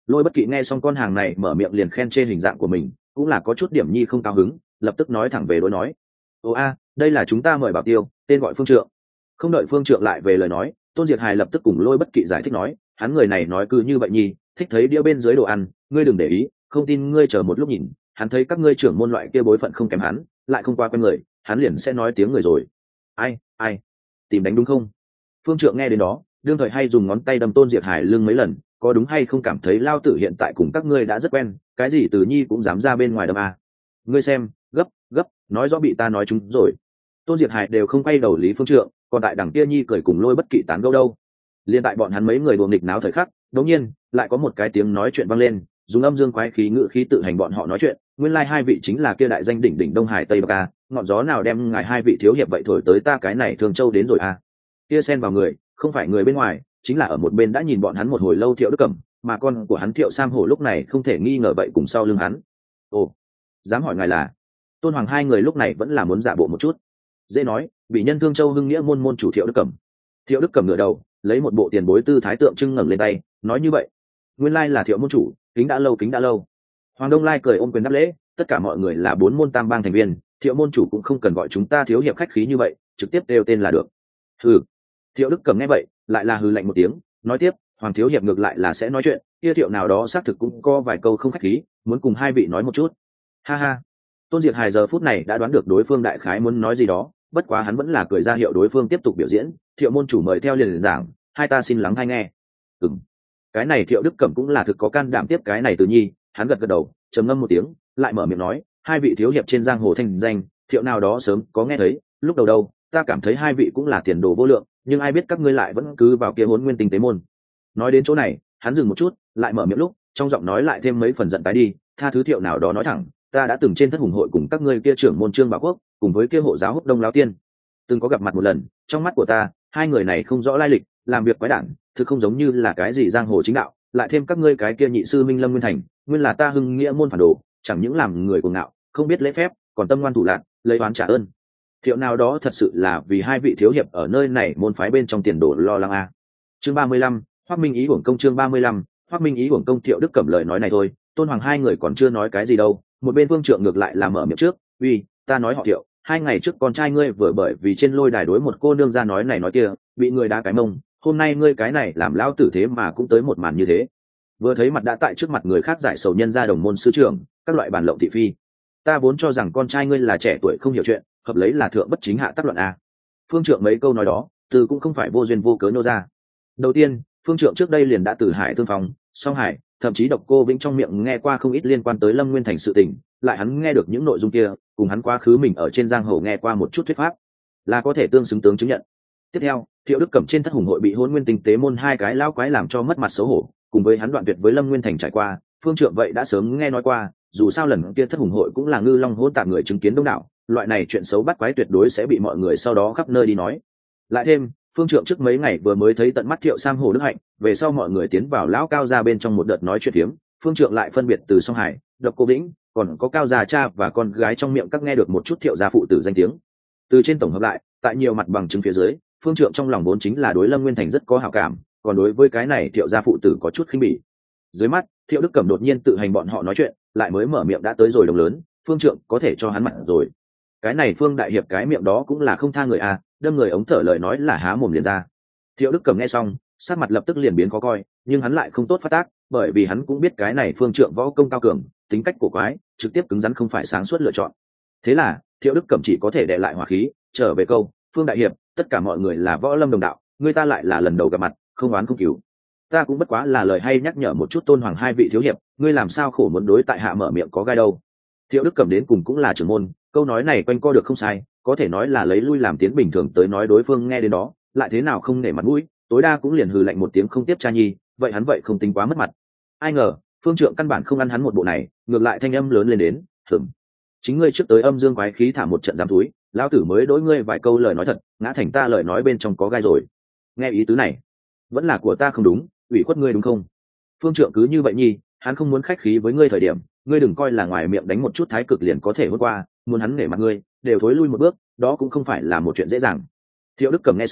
Lôi Bất Kỵ nghe xong con hàng này mở miệng liền khen chê hình dạng của mình, cũng là có chút điểm nhi không cao hứng, lập tức nói thẳng về đối nói: ồ a, đây là chúng ta mời bảo tiêu, tên gọi Phương Trượng. Không đợi Phương Trượng lại về lời nói, Tôn Diệt Hài lập tức cùng Lôi Bất Kỵ giải thích nói: hắn người này nói cứ như vậy nhi, thích thấy đĩa bên dưới đồ ăn, ngươi đừng để ý, không tin ngươi chờ một lúc nhìn, hắn thấy các ngươi trưởng môn loại kia bối phận không kém hắn, lại không qua quen người, hắn liền sẽ nói tiếng người rồi. Ai tìm đánh đúng không? Phương Trượng nghe đến đó, đương thời hay dùng ngón tay đâm Tôn Diệt Hải lưng mấy lần, có đúng hay không cảm thấy lao tử hiện tại cùng các ngươi đã rất quen, cái gì Từ Nhi cũng dám ra bên ngoài đâm à. Ngươi xem, gấp, nói rõ bị ta nói chúng rồi. Tôn Diệt Hải đều không quay đầu lý Phương Trượng, còn tại đằng kia Nhi cười cùng Lôi Bất Kỵ tán gẫu đâu. Liên tại bọn hắn mấy người đùa nghịch náo thời khắc, đột nhiên lại có một cái tiếng nói chuyện vang lên, dùng âm dương quái khí ngữ khí tự hành bọn họ nói chuyện. Nguyên lai hai vị chính là kia đại danh đỉnh đỉnh Đông Hải Tây Bắc a, ngọn gió nào đem ngài hai vị thiếu hiệp vậy thổi tới ta cái này Thường Châu đến rồi a. Kia xen vào người, không phải người bên ngoài, chính là ở một bên đã nhìn bọn hắn một hồi lâu Thiệu Đức Cẩm, mà con của hắn Thiệu Sam Hổ lúc này không thể nghi ngờ vậy cùng sau lưng hắn. Ồ, dám hỏi ngài là? Tôn Hoàng hai người lúc này vẫn là muốn giả bộ một chút. Dễ nói, bị nhân Thương Châu hưng nghĩa môn chủ Thiệu Đức Cẩm. Thiệu Đức Cẩm ngửa đầu, lấy một bộ tiền bối tư thái tượng trưng ngẩng lên tay, nói như vậy: nguyên lai là Thiệu môn chủ, kính đã lâu. Hoàng Đông Lai cười ôm quyền đáp lễ: tất cả mọi người là 4 môn tam bang thành viên, Thiệu môn chủ cũng không cần gọi chúng ta thiếu hiệp khách khí như vậy, trực tiếp đều tên là được. Hừ. Thiệu Đức Cẩm nghe vậy, lại là hừ lạnh một tiếng, nói tiếp: Hoàng thiếu hiệp ngược lại là sẽ nói chuyện, kia Thiệu nào đó xác thực cũng có vài câu không khách khí, muốn cùng hai vị nói một chút. Ha ha. Tôn Diệt Hài giờ phút này đã đoán được đối phương đại khái muốn nói gì đó, bất quá hắn vẫn là cười ra hiệu đối phương tiếp tục biểu diễn. Thiệu môn chủ mời theo liền giảng, hai ta xin lắng hay nghe. Cái này Thiệu Đức Cẩm cũng là thực có can đảm tiếp cái này Từ Nhi, hắn gật đầu, trầm ngâm một tiếng, lại mở miệng nói: hai vị thiếu hiệp trên giang hồ thanh danh, Thiệu nào đó sớm có nghe thấy, lúc đầu đâu, ta cảm thấy hai vị cũng là tiền đồ vô lượng, nhưng ai biết các ngươi lại vẫn cứ vào kia Hỗn Nguyên Tinh tế môn. Nói đến chỗ này, hắn dừng một chút, lại mở miệng lúc, trong giọng nói lại thêm mấy phần giận tái đi: tha thứ Thiệu nào đó nói thẳng, ta đã từng trên thất hùng hội cùng các ngươi kia trưởng môn Trương Bảo Quốc, cùng với kia hộ giáo Húc Đông lão tiên, từng có gặp mặt một lần, trong mắt của ta, hai người này không rõ lai lịch, làm việc quái đản, thực không giống như là cái gì giang hồ chính đạo, lại thêm các ngươi cái kia nhị sư Minh Lâm Nguyên Thành, nguyên là ta hưng nghĩa môn phản đồ, chẳng những làm người cuồng ngạo, không biết lễ phép, còn tâm ngoan thủ lạn, lấy oán trả ơn. Thiệu nào đó thật sự là vì hai vị thiếu hiệp ở nơi này môn phái bên trong tiền đồ lo lắng a. Chương 35, Hoắc Minh Ý uổng công. Chương 35, Hoắc Minh Ý uổng công. Thiệu Đức Cẩm lời nói này thôi, Tôn Hoàng hai người còn chưa nói cái gì đâu, một bên Vương Trượng ngược lại là mở miệng trước: uy, ta nói họ Thiệu, 2 ngày trước con trai ngươi vừa bởi vì trên lôi đài đối một cô nương ra nói này nói kia, bị người đá cái mông, hôm nay ngươi cái này làm lão tử thế mà cũng tới một màn như thế. Vừa thấy mặt đã tại trước mặt người khác giải sầu nhân ra đồng môn sư trưởng, các loại bản lộng thị phi. Ta vốn cho rằng con trai ngươi là trẻ tuổi không hiểu chuyện, hợp lấy là thượng bất chính hạ tác luận a. Phương Trượng mấy câu nói đó, từ cũng không phải vô duyên vô cớ nô ra. Đầu tiên, Phương Trượng trước đây liền đã từ Hải Thương Phong, Song Hải, thậm chí Độc Cô Vĩnh trong miệng nghe qua không ít liên quan tới Lâm Nguyên Thành sự tình, lại hắn nghe được những nội dung kia, cùng hắn quá khứ mình ở trên giang hồ nghe qua một chút thuyết pháp, là có thể tương xứng tướng chứng nhận. Tiếp theo, Thiệu Đức Cẩm trên thất hùng hội bị Hỗn Nguyên Tinh tế môn 2 cái lão quái làm cho mất mặt xấu hổ, cùng với hắn đoạn tuyệt với Lâm Nguyên Thành trải qua, Phương Trượng vậy đã sớm nghe nói qua, dù sao lần kia thất hùng hội cũng là ngư long hỗn tạp người chứng kiến đông đảo, loại này chuyện xấu bắt quái tuyệt đối sẽ bị mọi người sau đó khắp nơi đi nói. Lại thêm, Phương Trượng trước mấy ngày vừa mới thấy tận mắt Thiệu Sam Hồ Đức Hạnh, về sau mọi người tiến vào lão cao gia bên trong một đợt nói chuyện phiếm, Phương Trượng lại phân biệt từ Song Hải, Độc Cô Vĩnh, còn có cao gia cha và con gái trong miệng các nghe được một chút Thiệu gia phụ tử danh tiếng. Từ trên tổng hợp lại, tại nhiều mặt bằng chứng phía dưới, Phương Trượng trong lòng vốn chính là đối Lâm Nguyên Thành rất có hảo cảm, còn đối với cái này Thiệu gia phụ tử có chút khinh bỉ. Dưới mắt, Thiệu Đức Cẩm đột nhiên tự hành bọn họ nói chuyện, lại mới mở miệng đã tới rồi đồng lớn, Phương Trượng có thể cho hắn mặt rồi. Cái này Phương đại hiệp cái miệng đó cũng là không tha người à, đâm người ống thở lời nói là há mồm liền ra. Thiệu Đức Cẩm nghe xong, sắc mặt lập tức liền biến khó coi, nhưng hắn lại không tốt phát tác, bởi vì hắn cũng biết cái này Phương Trượng võ công cao cường, tính cách của quái, trực tiếp cứng rắn không phải sáng suốt lựa chọn. Thế là, Thiệu Đức Cẩm chỉ có thể đè lại hỏa khí, trở về câu: Phương đại hiệp, tất cả mọi người là võ lâm đồng đạo, người ta lại là lần đầu gặp mặt, không oán không cứu. Ta cũng bất quá là lời hay nhắc nhở một chút Tôn Hoàng hai vị thiếu hiệp, ngươi làm sao khổ muốn đối tại hạ mở miệng có gai đâu. Thiệu Đức Cẩm đến cùng cũng là trưởng môn, câu nói này quanh co được không sai, có thể nói là lấy lui làm tiến bình thường tới nói đối phương nghe đến đó, lại thế nào không nể mặt mũi, tối đa cũng liền hừ lạnh một tiếng không tiếp cha nhi, vậy hắn vậy không tính quá mất mặt. Ai ngờ, Phương Trượng căn bản không ăn hắn một bộ này, ngược lại thanh âm lớn lên đến: chính ngươi trước tới âm dương quái khí thả một trận giám túi, lão tử mới đối ngươi vài câu lời nói thật, ngã thành ta lời nói bên trong có gai rồi. Nghe ý tứ này, vẫn là của ta không đúng, ủy khuất ngươi đúng không? Phương Trượng cứ như vậy nhi, hắn không muốn khách khí với ngươi thời điểm, ngươi đừng coi là ngoài miệng đánh một chút thái cực liền có thể hốt qua, muốn hắn nể mặt ngươi, đều thối lui một bước, đó cũng không phải là một chuyện dễ dàng. Thiệu Đức Cẩm nghe xong,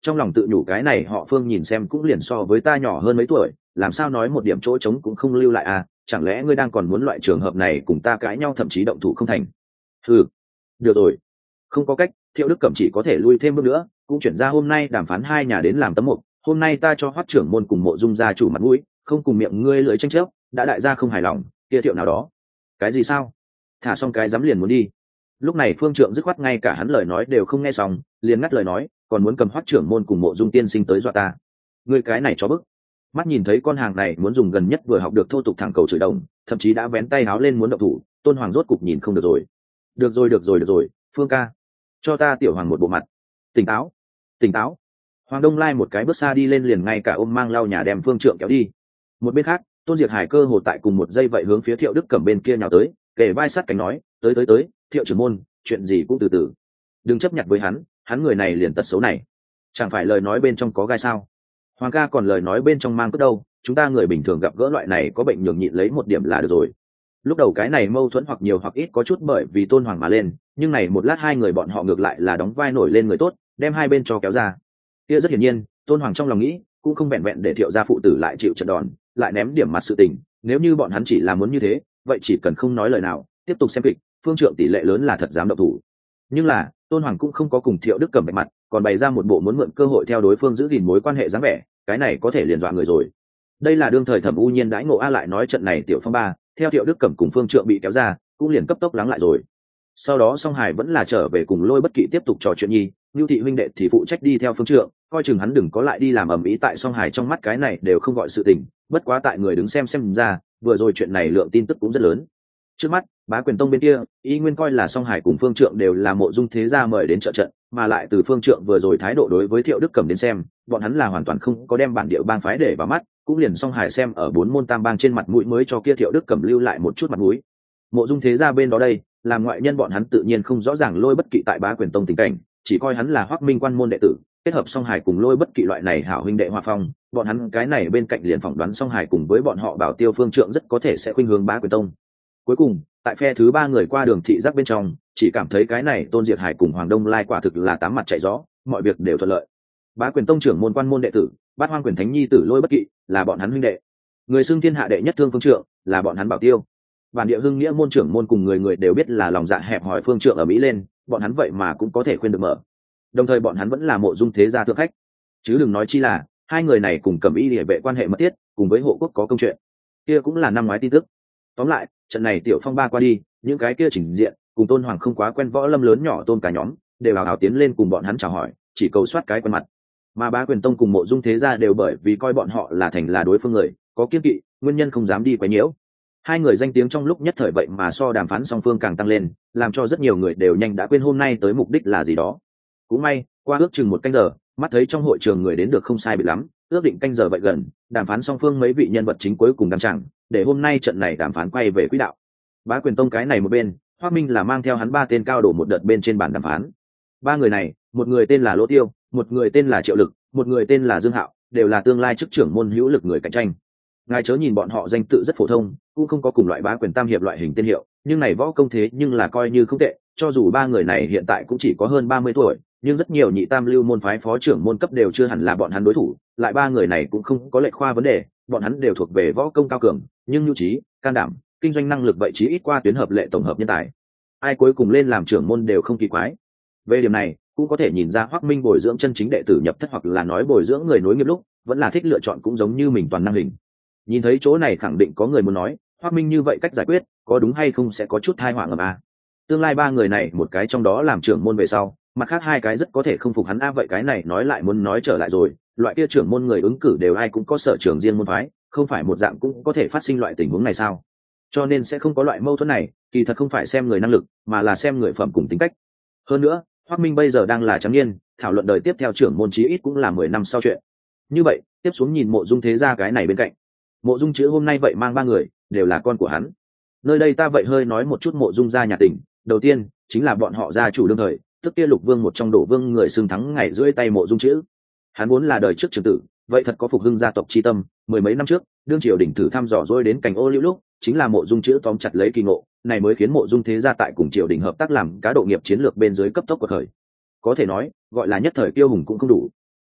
trong lòng tự nhủ cái này họ Phương nhìn xem cũng liền so với ta nhỏ hơn mấy tuổi, làm sao nói một điểm chỗ trống cũng không lưu lại à, chẳng lẽ ngươi đang còn muốn loại trường hợp này cùng ta cãi nhau, thậm chí động thủ không thành? Ừ, được rồi, không có cách, Thiệu Đức Cẩm chỉ có thể lui thêm bước nữa, cũng chuyển ra hôm nay đàm phán hai nhà đến làm tấm mục. Hôm nay ta cho Hoắc trưởng môn cùng Mộ Dung gia chủ mặt mũi, không cùng miệng ngươi lưỡi tranh chấp, đã đại gia không hài lòng, kia Thiệu nào đó. Cái gì sao? Thả xong cái dám liền muốn đi. Lúc này Phương Trượng dứt khoát ngay cả hắn lời nói đều không nghe xong, liền ngắt lời nói, còn muốn cầm Hoắc trưởng môn cùng Mộ Dung tiên sinh tới dọa ta. Ngươi cái này cho bức. Mắt nhìn thấy con hàng này muốn dùng gần nhất vừa học được thô tục thẳng cầu chửi đồng, thậm chí đã vén tay háo lên muốn động thủ, Tôn Hoàng rốt cục nhìn không được rồi. Được rồi, Phương ca, cho ta tiểu hoàng một bộ mặt. Tỉnh táo, tỉnh táo. Hoàng Đông Lai một cái bước xa đi lên, liền ngay cả ôm mang lau nhà đem Phương Trượng kéo đi. Một bên khác, Tôn Diệt Hải cơ hồ tại cùng một giây vậy hướng phía Thiệu Đức Cẩm bên kia nhào tới, kề vai sát cánh nói, tới, Thiệu trưởng môn, chuyện gì cũng từ từ, đừng chấp nhặt với hắn người này liền tật xấu này, chẳng phải lời nói bên trong có gai sao? Hoàng ca còn lời nói bên trong mang cất đâu, chúng ta người bình thường gặp gỡ loại này có bệnh nhường nhịn lấy một điểm là được rồi. Lúc đầu cái này mâu thuẫn hoặc nhiều hoặc ít có chút bởi vì Tôn Hoàng mà lên, nhưng này một lát hai người bọn họ ngược lại là đóng vai nổi lên người tốt, đem hai bên cho kéo ra. Kia rất hiển nhiên, Tôn Hoàng trong lòng nghĩ cũng không vẹn vẹn để Thiệu gia phụ tử lại chịu trận đòn, lại ném điểm mặt sự tình, nếu như bọn hắn chỉ là muốn như thế, vậy chỉ cần không nói lời nào, tiếp tục xem kịch, Phương Trượng tỷ lệ lớn là thật dám động thủ. Nhưng là Tôn Hoàng cũng không có cùng Thiệu Đức Cẩm bạch mặt, còn bày ra một bộ muốn mượn cơ hội theo đối phương giữ gìn mối quan hệ dáng vẻ, cái này có thể liền dọa người rồi. Đây là đương thời Thẩm U Nhiên đãi ngộ a, lại nói trận này tiểu phong ba theo Thiệu Đức Cẩm cùng Phương Trượng bị kéo ra, cũng liền cấp tốc lắng lại rồi. Sau đó Song Hải vẫn là trở về cùng Lôi Bất Kỵ tiếp tục trò chuyện nhi, Nưu thị huynh đệ thì phụ trách đi theo Phương Trượng, coi chừng hắn đừng có lại đi làm ầm ĩ tại Song Hải trong mắt cái này đều không gọi sự tình, bất quá tại người đứng xem ra, vừa rồi chuyện này lượng tin tức cũng rất lớn. Trước mắt, Bá Quyền Tông bên kia, y nguyên coi là Song Hải cùng Phương Trượng đều là Mộ Dung thế gia mời đến trợ trận, mà lại từ Phương Trượng vừa rồi thái độ đối với Thiệu Đức Cẩm đến xem, bọn hắn là hoàn toàn không có đem bản địa bang phái để vào mắt, cũng liền Song Hải xem ở bốn môn tam bang trên mặt mũi mới cho kia Thiệu Đức Cẩm lưu lại một chút mặt mũi. Mộ Dung thế gia bên đó đây, làm ngoại nhân bọn hắn tự nhiên không rõ ràng Lôi Bất Kỵ tại Bá Quyền Tông tình cảnh, chỉ coi hắn là Hoắc Minh quan môn đệ tử, kết hợp Song Hải cùng Lôi Bất Kỵ loại này hảo huynh đệ hòa phong, bọn hắn cái này bên cạnh liền phỏng đoán Song Hải cùng với bọn họ bảo tiêu Phương Trượng rất có thể sẽ khuynh hướng Bá Quyền Tông. Cuối cùng, tại phe thứ ba người qua đường thị giác bên trong, chỉ cảm thấy cái này Tôn Diệt Hải cùng Hoàng Đông Lai quả thực là tám mặt chạy gió, mọi việc đều thuận lợi. Bá Quyền Tông trưởng môn quan môn đệ tử, Bát Hoang Quyền Thánh nhi tử Lôi Bất Kỵ là bọn hắn huynh đệ, người xưng thiên hạ đệ nhất Thương Phương Trượng là bọn hắn bảo tiêu. Bản địa Hưng Nghĩa môn trưởng môn cùng người đều biết là lòng dạ hẹp hòi Phương Trượng ở Mỹ lên, bọn hắn vậy mà cũng có thể khuyên được mở. Đồng thời bọn hắn vẫn là Mộ Dung thế gia thượng khách, chứ đừng nói chi là hai người này cùng Cẩm Y Liễu vệ quan hệ mật thiết, cùng với hộ quốc có công chuyện, kia cũng là năm ngoái tin tức. Tóm lại, trận này tiểu phong ba qua đi, những cái kia chỉnh diện cùng Tôn Hoàng không quá quen võ lâm lớn nhỏ Tôn cả nhóm đều hào hào tiến lên cùng bọn hắn chào hỏi, chỉ cầu soát cái quen mặt. Mà Bá Quyền Tông cùng Mộ Dung thế gia đều bởi vì coi bọn họ là thành là đối phương người, có kiêng kỵ, nguyên nhân không dám đi quấy nhiễu. Hai người danh tiếng trong lúc nhất thời vậy mà so đàm phán song phương càng tăng lên, làm cho rất nhiều người đều nhanh đã quên hôm nay tới mục đích là gì đó. Cũng may, qua ước chừng một canh giờ, mắt thấy trong hội trường người đến được không sai biệt lắm, ước định canh giờ vậy gần, đàm phán song phương mấy vị nhân vật chính cuối cùng đăng tràng, để hôm nay trận này đàm phán quay về quỹ đạo. Bá Quyền Tông cái này một bên, Hoắc Minh là mang theo hắn ba tên cao đổ một đợt bên trên bàn đàm phán. Ba người này, một người tên là Lỗ Tiêu, một người tên là Triệu Lực, một người tên là Dương Hạo, đều là tương lai chức trưởng môn hữu lực người cạnh tranh. Ngài chớ nhìn bọn họ danh tự rất phổ thông, cũng không có cùng loại Bá Quyền tam hiệp loại hình tên hiệu, nhưng này võ công thế nhưng là coi như không tệ, cho dù ba người này hiện tại cũng chỉ có hơn 30 tuổi, nhưng rất nhiều nhị tam lưu môn phái phó trưởng môn cấp đều chưa hẳn là bọn hắn đối thủ, lại ba người này cũng không có lệch khoa vấn đề, bọn hắn đều thuộc về võ công cao cường, nhưng nhu trí, can đảm, kinh doanh năng lực vậy chí ít qua tuyến hợp lệ tổng hợp nhân tài. Ai cuối cùng lên làm trưởng môn đều không kỳ quái. Về điểm này, cũng có thể nhìn ra Hoắc Minh bồi dưỡng chân chính đệ tử nhập thất hoặc là nói bồi dưỡng người nối nghiệp lúc, vẫn là thích lựa chọn cũng giống như mình toàn năng hình. Nhìn thấy chỗ này khẳng định có người muốn nói, Hoắc Minh như vậy cách giải quyết, có đúng hay không sẽ có chút tai họa ngầm a. Tương lai ba người này một cái trong đó làm trưởng môn về sau, mặt khác hai cái rất có thể không phục hắn a, vậy cái này nói lại muốn nói trở lại rồi, loại kia trưởng môn người ứng cử đều ai cũng có sở trường riêng môn phái, không phải một dạng cũng có thể phát sinh loại tình huống này sao? Cho nên sẽ không có loại mâu thuẫn này, kỳ thật không phải xem người năng lực, mà là xem người phẩm cùng tính cách. Hơn nữa, Hoắc Minh bây giờ đang là trắng niên, thảo luận đời tiếp theo trưởng môn chí ít cũng là 10 năm sau chuyện. Như vậy, tiếp xuống nhìn Mộ Dung thế gia cái này bên cạnh. Mộ Dung chữ hôm nay vậy mang ba người, đều là con của hắn. Nơi đây ta vậy hơi nói một chút Mộ Dung gia nhà tình, đầu tiên chính là bọn họ gia chủ đương thời, tức kia Lục Vương một trong Đổ Vương người xưng thắng ngày rưỡi tay Mộ Dung chữ. Hắn vốn là đời trước trưởng tử, vậy thật có phục hưng gia tộc chi tâm, mười mấy năm trước, đương triều đỉnh thử thăm dò rồi đến cảnh ô liễu lúc, chính là Mộ Dung chữ tóm chặt lấy kỳ ngộ, này mới khiến Mộ Dung thế gia tại cùng triều đình hợp tác làm cá độ nghiệp chiến lược bên dưới cấp tốc của thời. Có thể nói, gọi là nhất thời kiêu hùng cũng không đủ.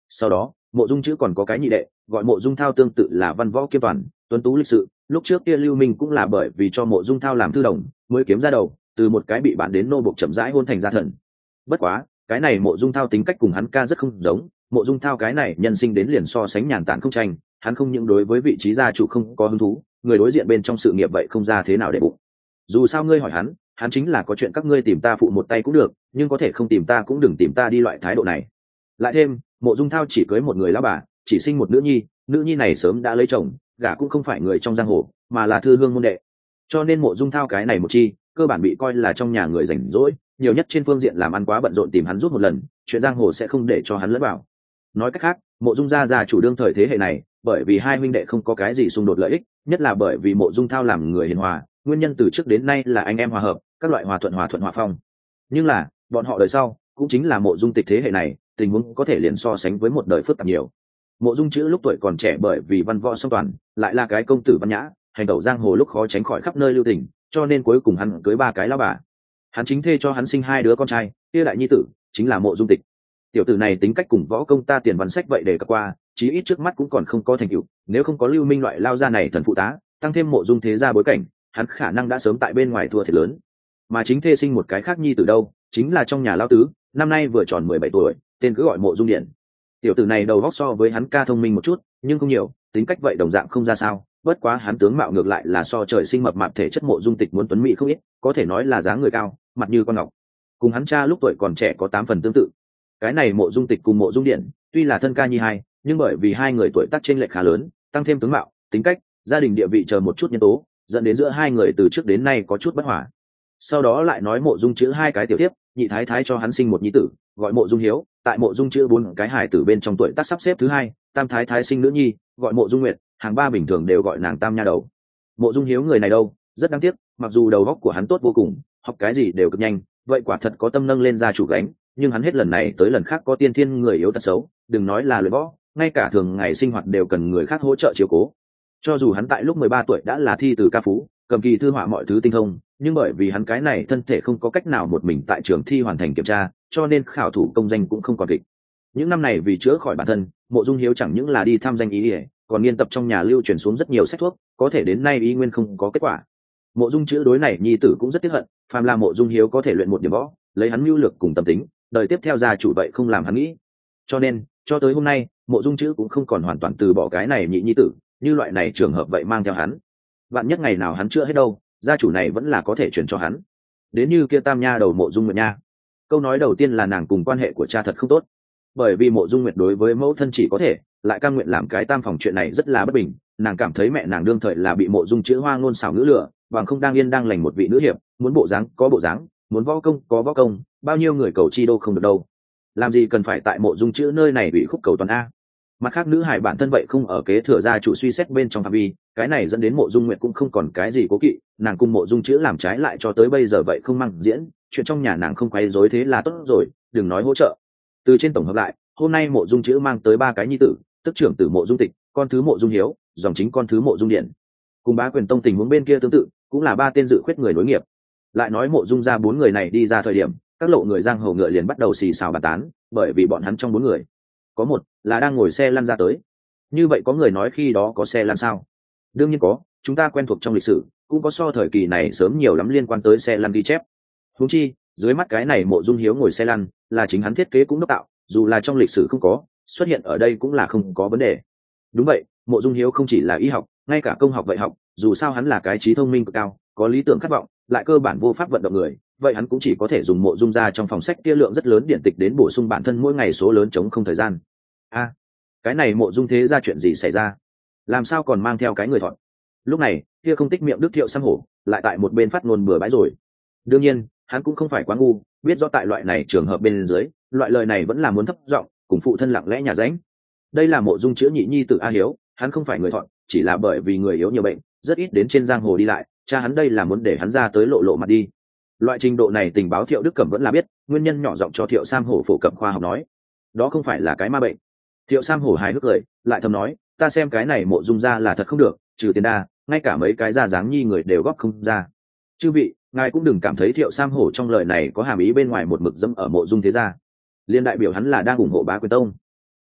Sau đó mộ dung chữ còn có cái nhị đệ gọi mộ dung thao, tương tự là văn võ kiêm toàn, tuấn tú lịch sự. Lúc trước kia lưu minh cũng là bởi vì cho mộ dung thao làm thư đồng mới kiếm ra đầu, từ một cái bị bán đến nô bộc chậm rãi hôn thành gia thần. Bất quá cái này mộ dung thao tính cách cùng hắn ca rất không giống. Mộ dung thao cái này nhân sinh đến liền so sánh nhàn tản không tranh, hắn không những đối với vị trí gia chủ không có hứng thú, người đối diện bên trong sự nghiệp vậy không ra thế nào để bụng. Dù sao ngươi hỏi hắn, hắn chính là có chuyện các ngươi tìm ta phụ một tay cũng được, nhưng có thể không tìm ta cũng đừng tìm ta đi loại thái độ này. Lại thêm mộ dung thao chỉ cưới một người lão bà, chỉ sinh một nữ nhi, nữ nhi này sớm đã lấy chồng, gả cũng không phải người trong giang hồ mà là thư hương môn đệ, cho nên mộ dung thao cái này một chi cơ bản bị coi là trong nhà người rảnh rỗi, nhiều nhất trên phương diện làm ăn quá bận rộn tìm hắn giúp một lần, chuyện giang hồ sẽ không để cho hắn lẫn vào. Nói cách khác, mộ dung gia già chủ đương thời thế hệ này, bởi vì hai huynh đệ không có cái gì xung đột lợi ích, nhất là bởi vì mộ dung thao làm người hiền hòa, nguyên nhân từ trước đến nay là anh em hòa hợp, các loại hòa thuận hòa phong. Nhưng là bọn họ đời sau cũng chính là mộ dung tịch thế hệ này, tình huống có thể liền so sánh với một đời phức tạp nhiều. Mộ dung chữ lúc tuổi còn trẻ bởi vì văn võ song toàn, lại là cái công tử văn nhã, hành tẩu giang hồ lúc khó tránh khỏi khắp nơi lưu tình, cho nên cuối cùng hắn cưới ba cái lão bà. Hắn chính thê cho hắn sinh hai đứa con trai, kia đại nhi tử chính là mộ dung tịch. Tiểu tử này tính cách cùng võ công ta tiền văn sách vậy để cập qua, chí ít trước mắt cũng còn không có thành tựu, nếu không có lưu minh loại lao gia này thần phụ tá, tăng thêm mộ dung thế gia bối cảnh, hắn khả năng đã sớm tại bên ngoài thua thiệt lớn. Mà chính thê sinh một cái khác nhi tử đâu, chính là trong nhà lão tứ, năm nay vừa tròn 17 tuổi, tên cứ gọi mộ dung điện. Tiểu tử này đầu óc so với hắn ca thông minh một chút, nhưng không nhiều, tính cách vậy đồng dạng không ra sao, bất quá hắn tướng mạo ngược lại là so trời sinh mập mạp, thể chất mộ dung tịch muốn tuấn mỹ không ít, có thể nói là dáng người cao, mặt như con ngọc. Cùng hắn cha lúc tuổi còn trẻ có 8 phần tương tự. Cái này mộ dung tịch cùng mộ dung điện tuy là thân ca nhi hai, nhưng bởi vì hai người tuổi tác chênh lệch khá lớn, tăng thêm tướng mạo, tính cách, gia đình địa vị chờ một chút nhân tố, dẫn đến giữa hai người từ trước đến nay có chút bất hòa. Sau đó lại nói mộ dung chữ hai cái tiểu tiếp, nhị thái thái cho hắn sinh một nhi tử gọi mộ dung hiếu, tại mộ dung chữ 4 cái hài tử bên trong tuổi tác sắp xếp thứ hai, tam thái thái sinh nữ nhi gọi mộ dung nguyệt, hàng ba bình thường đều gọi nàng tam nha đầu. Mộ dung hiếu người này đâu rất đáng tiếc, mặc dù đầu óc của hắn tốt vô cùng, học cái gì đều cực nhanh, vậy quả thật có tâm nâng lên gia chủ gánh, nhưng hắn hết lần này tới lần khác có tiên thiên người yếu tật xấu, đừng nói là luyện võ, ngay cả thường ngày sinh hoạt đều cần người khác hỗ trợ chiếu cố. Cho dù hắn tại lúc 13 tuổi đã là thi từ ca phú, cầm kỳ thư họa mọi thứ tinh thông, nhưng bởi vì hắn cái này thân thể không có cách nào một mình tại trường thi hoàn thành kiểm tra, cho nên khảo thủ công danh cũng không còn kịp. Những năm này vì chữa khỏi bản thân, mộ dung hiếu chẳng những là đi tham danh ý ỉa, còn nghiên tập trong nhà lưu truyền xuống rất nhiều sách thuốc, có thể đến nay y nguyên không có kết quả. Mộ dung chữ đối này nhi tử cũng rất tiếc hận, phàm là mộ dung hiếu có thể luyện một điểm võ, lấy hắn mưu lược cùng tâm tính, đời tiếp theo gia chủ vậy không làm hắn nghĩ. Cho nên cho tới hôm nay mộ dung chữ cũng không còn hoàn toàn từ bỏ cái này nhị nhi tử, như loại này trường hợp vậy mang theo hắn, vạn nhất ngày nào hắn chưa hết đâu, gia chủ này vẫn là có thể chuyển cho hắn. Đến như kia tam nha đầu mộ dung nguyệt nha, câu nói đầu tiên là nàng cùng quan hệ của cha thật không tốt, bởi vì mộ dung nguyệt đối với mẫu thân chỉ có thể lại cam nguyện làm cái tam phòng, chuyện này rất là bất bình. Nàng cảm thấy mẹ nàng đương thời là bị mộ dung chữ hoa ngôn xảo ngữ lừa, bằng không đang yên đang lành một vị nữ hiệp, muốn bộ dáng có bộ dáng, muốn võ công có võ công, bao nhiêu người cầu chi đô không được đâu, làm gì cần phải tại mộ dung chữ nơi này bị khúc cầu toàn a. Mặt khác nữ hải bản thân vậy không ở kế thừa gia chủ suy xét bên trong phạm vi, cái này dẫn đến mộ dung nguyệt cũng không còn cái gì cố kỵ, nàng cùng mộ dung chữ làm trái lại cho tới bây giờ vậy không mang diễn, chuyện trong nhà nàng không quấy rối thế là tốt rồi, đừng nói hỗ trợ. Từ trên tổng hợp lại, hôm nay mộ dung chữ mang tới 3 cái nhi tử, tức trưởng tử mộ dung tịch, con thứ mộ dung hiếu, dòng chính con thứ mộ dung điện, cùng Bá Quyền Tông tình huống bên kia tương tự, cũng là 3 tên dự khuyết người nối nghiệp. Lại nói mộ dung ra 4 người này đi ra thời điểm, các lộ người giang hồ ngựa liền bắt đầu xì xào bàn tán, bởi vì bọn hắn trong 4 người có một là đang ngồi xe lăn ra tới. Như vậy có người nói khi đó có xe lăn sao? Đương nhiên có, chúng ta quen thuộc trong lịch sử cũng có so thời kỳ này sớm nhiều lắm liên quan tới xe lăn ghi chép. Huống chi dưới mắt cái này mộ dung hiếu ngồi xe lăn là chính hắn thiết kế cũng đốc tạo, dù là trong lịch sử không có xuất hiện ở đây cũng là không có vấn đề. Đúng vậy, mộ dung hiếu không chỉ là y học, ngay cả công học vậy học, dù sao hắn là cái trí thông minh cực cao, có lý tưởng khát vọng, lại cơ bản vô pháp vận động người, vậy hắn cũng chỉ có thể dùng mộ dung ra trong phòng sách kia lượng rất lớn điển tịch đến bổ sung bản thân mỗi ngày số lớn chống không thời gian. Cái này mộ dung thế ra chuyện gì xảy ra, làm sao còn mang theo cái người thọn? Lúc này kia không tích miệng đức Thiệu Sam Hổ lại tại một bên phát ngôn bừa bãi rồi. Đương nhiên hắn cũng không phải quá ngu, biết rõ tại loại này trường hợp bên dưới, loại lời này vẫn là muốn thấp giọng cùng phụ thân lặng lẽ nhà ránh. Đây là mộ dung chữa nhị nhi tử A Hiếu, hắn không phải người thọn, chỉ là bởi vì người yếu nhiều bệnh, rất ít đến trên giang hồ đi lại, cha hắn đây là muốn để hắn ra tới lộ lộ mặt đi. Loại trình độ này tình báo Thiệu Đức Cẩm vẫn là biết, nguyên nhân nhỏ giọng cho Thiệu Sam Hổ phổ cập khoa học nói, đó không phải là cái ma bệnh. Thiệu Sam Hổ hài hước cười, lại thầm nói, ta xem cái này mộ dung ra là thật không được, trừ tiền đa, ngay cả mấy cái ra dáng nhi người đều góp không ra. Chư vị, ngài cũng đừng cảm thấy Thiệu Sam Hổ trong lời này có hàm ý bên ngoài một mực dẫm ở mộ dung thế gia, liên đại biểu hắn là đang ủng hộ Bá Quyền Tông.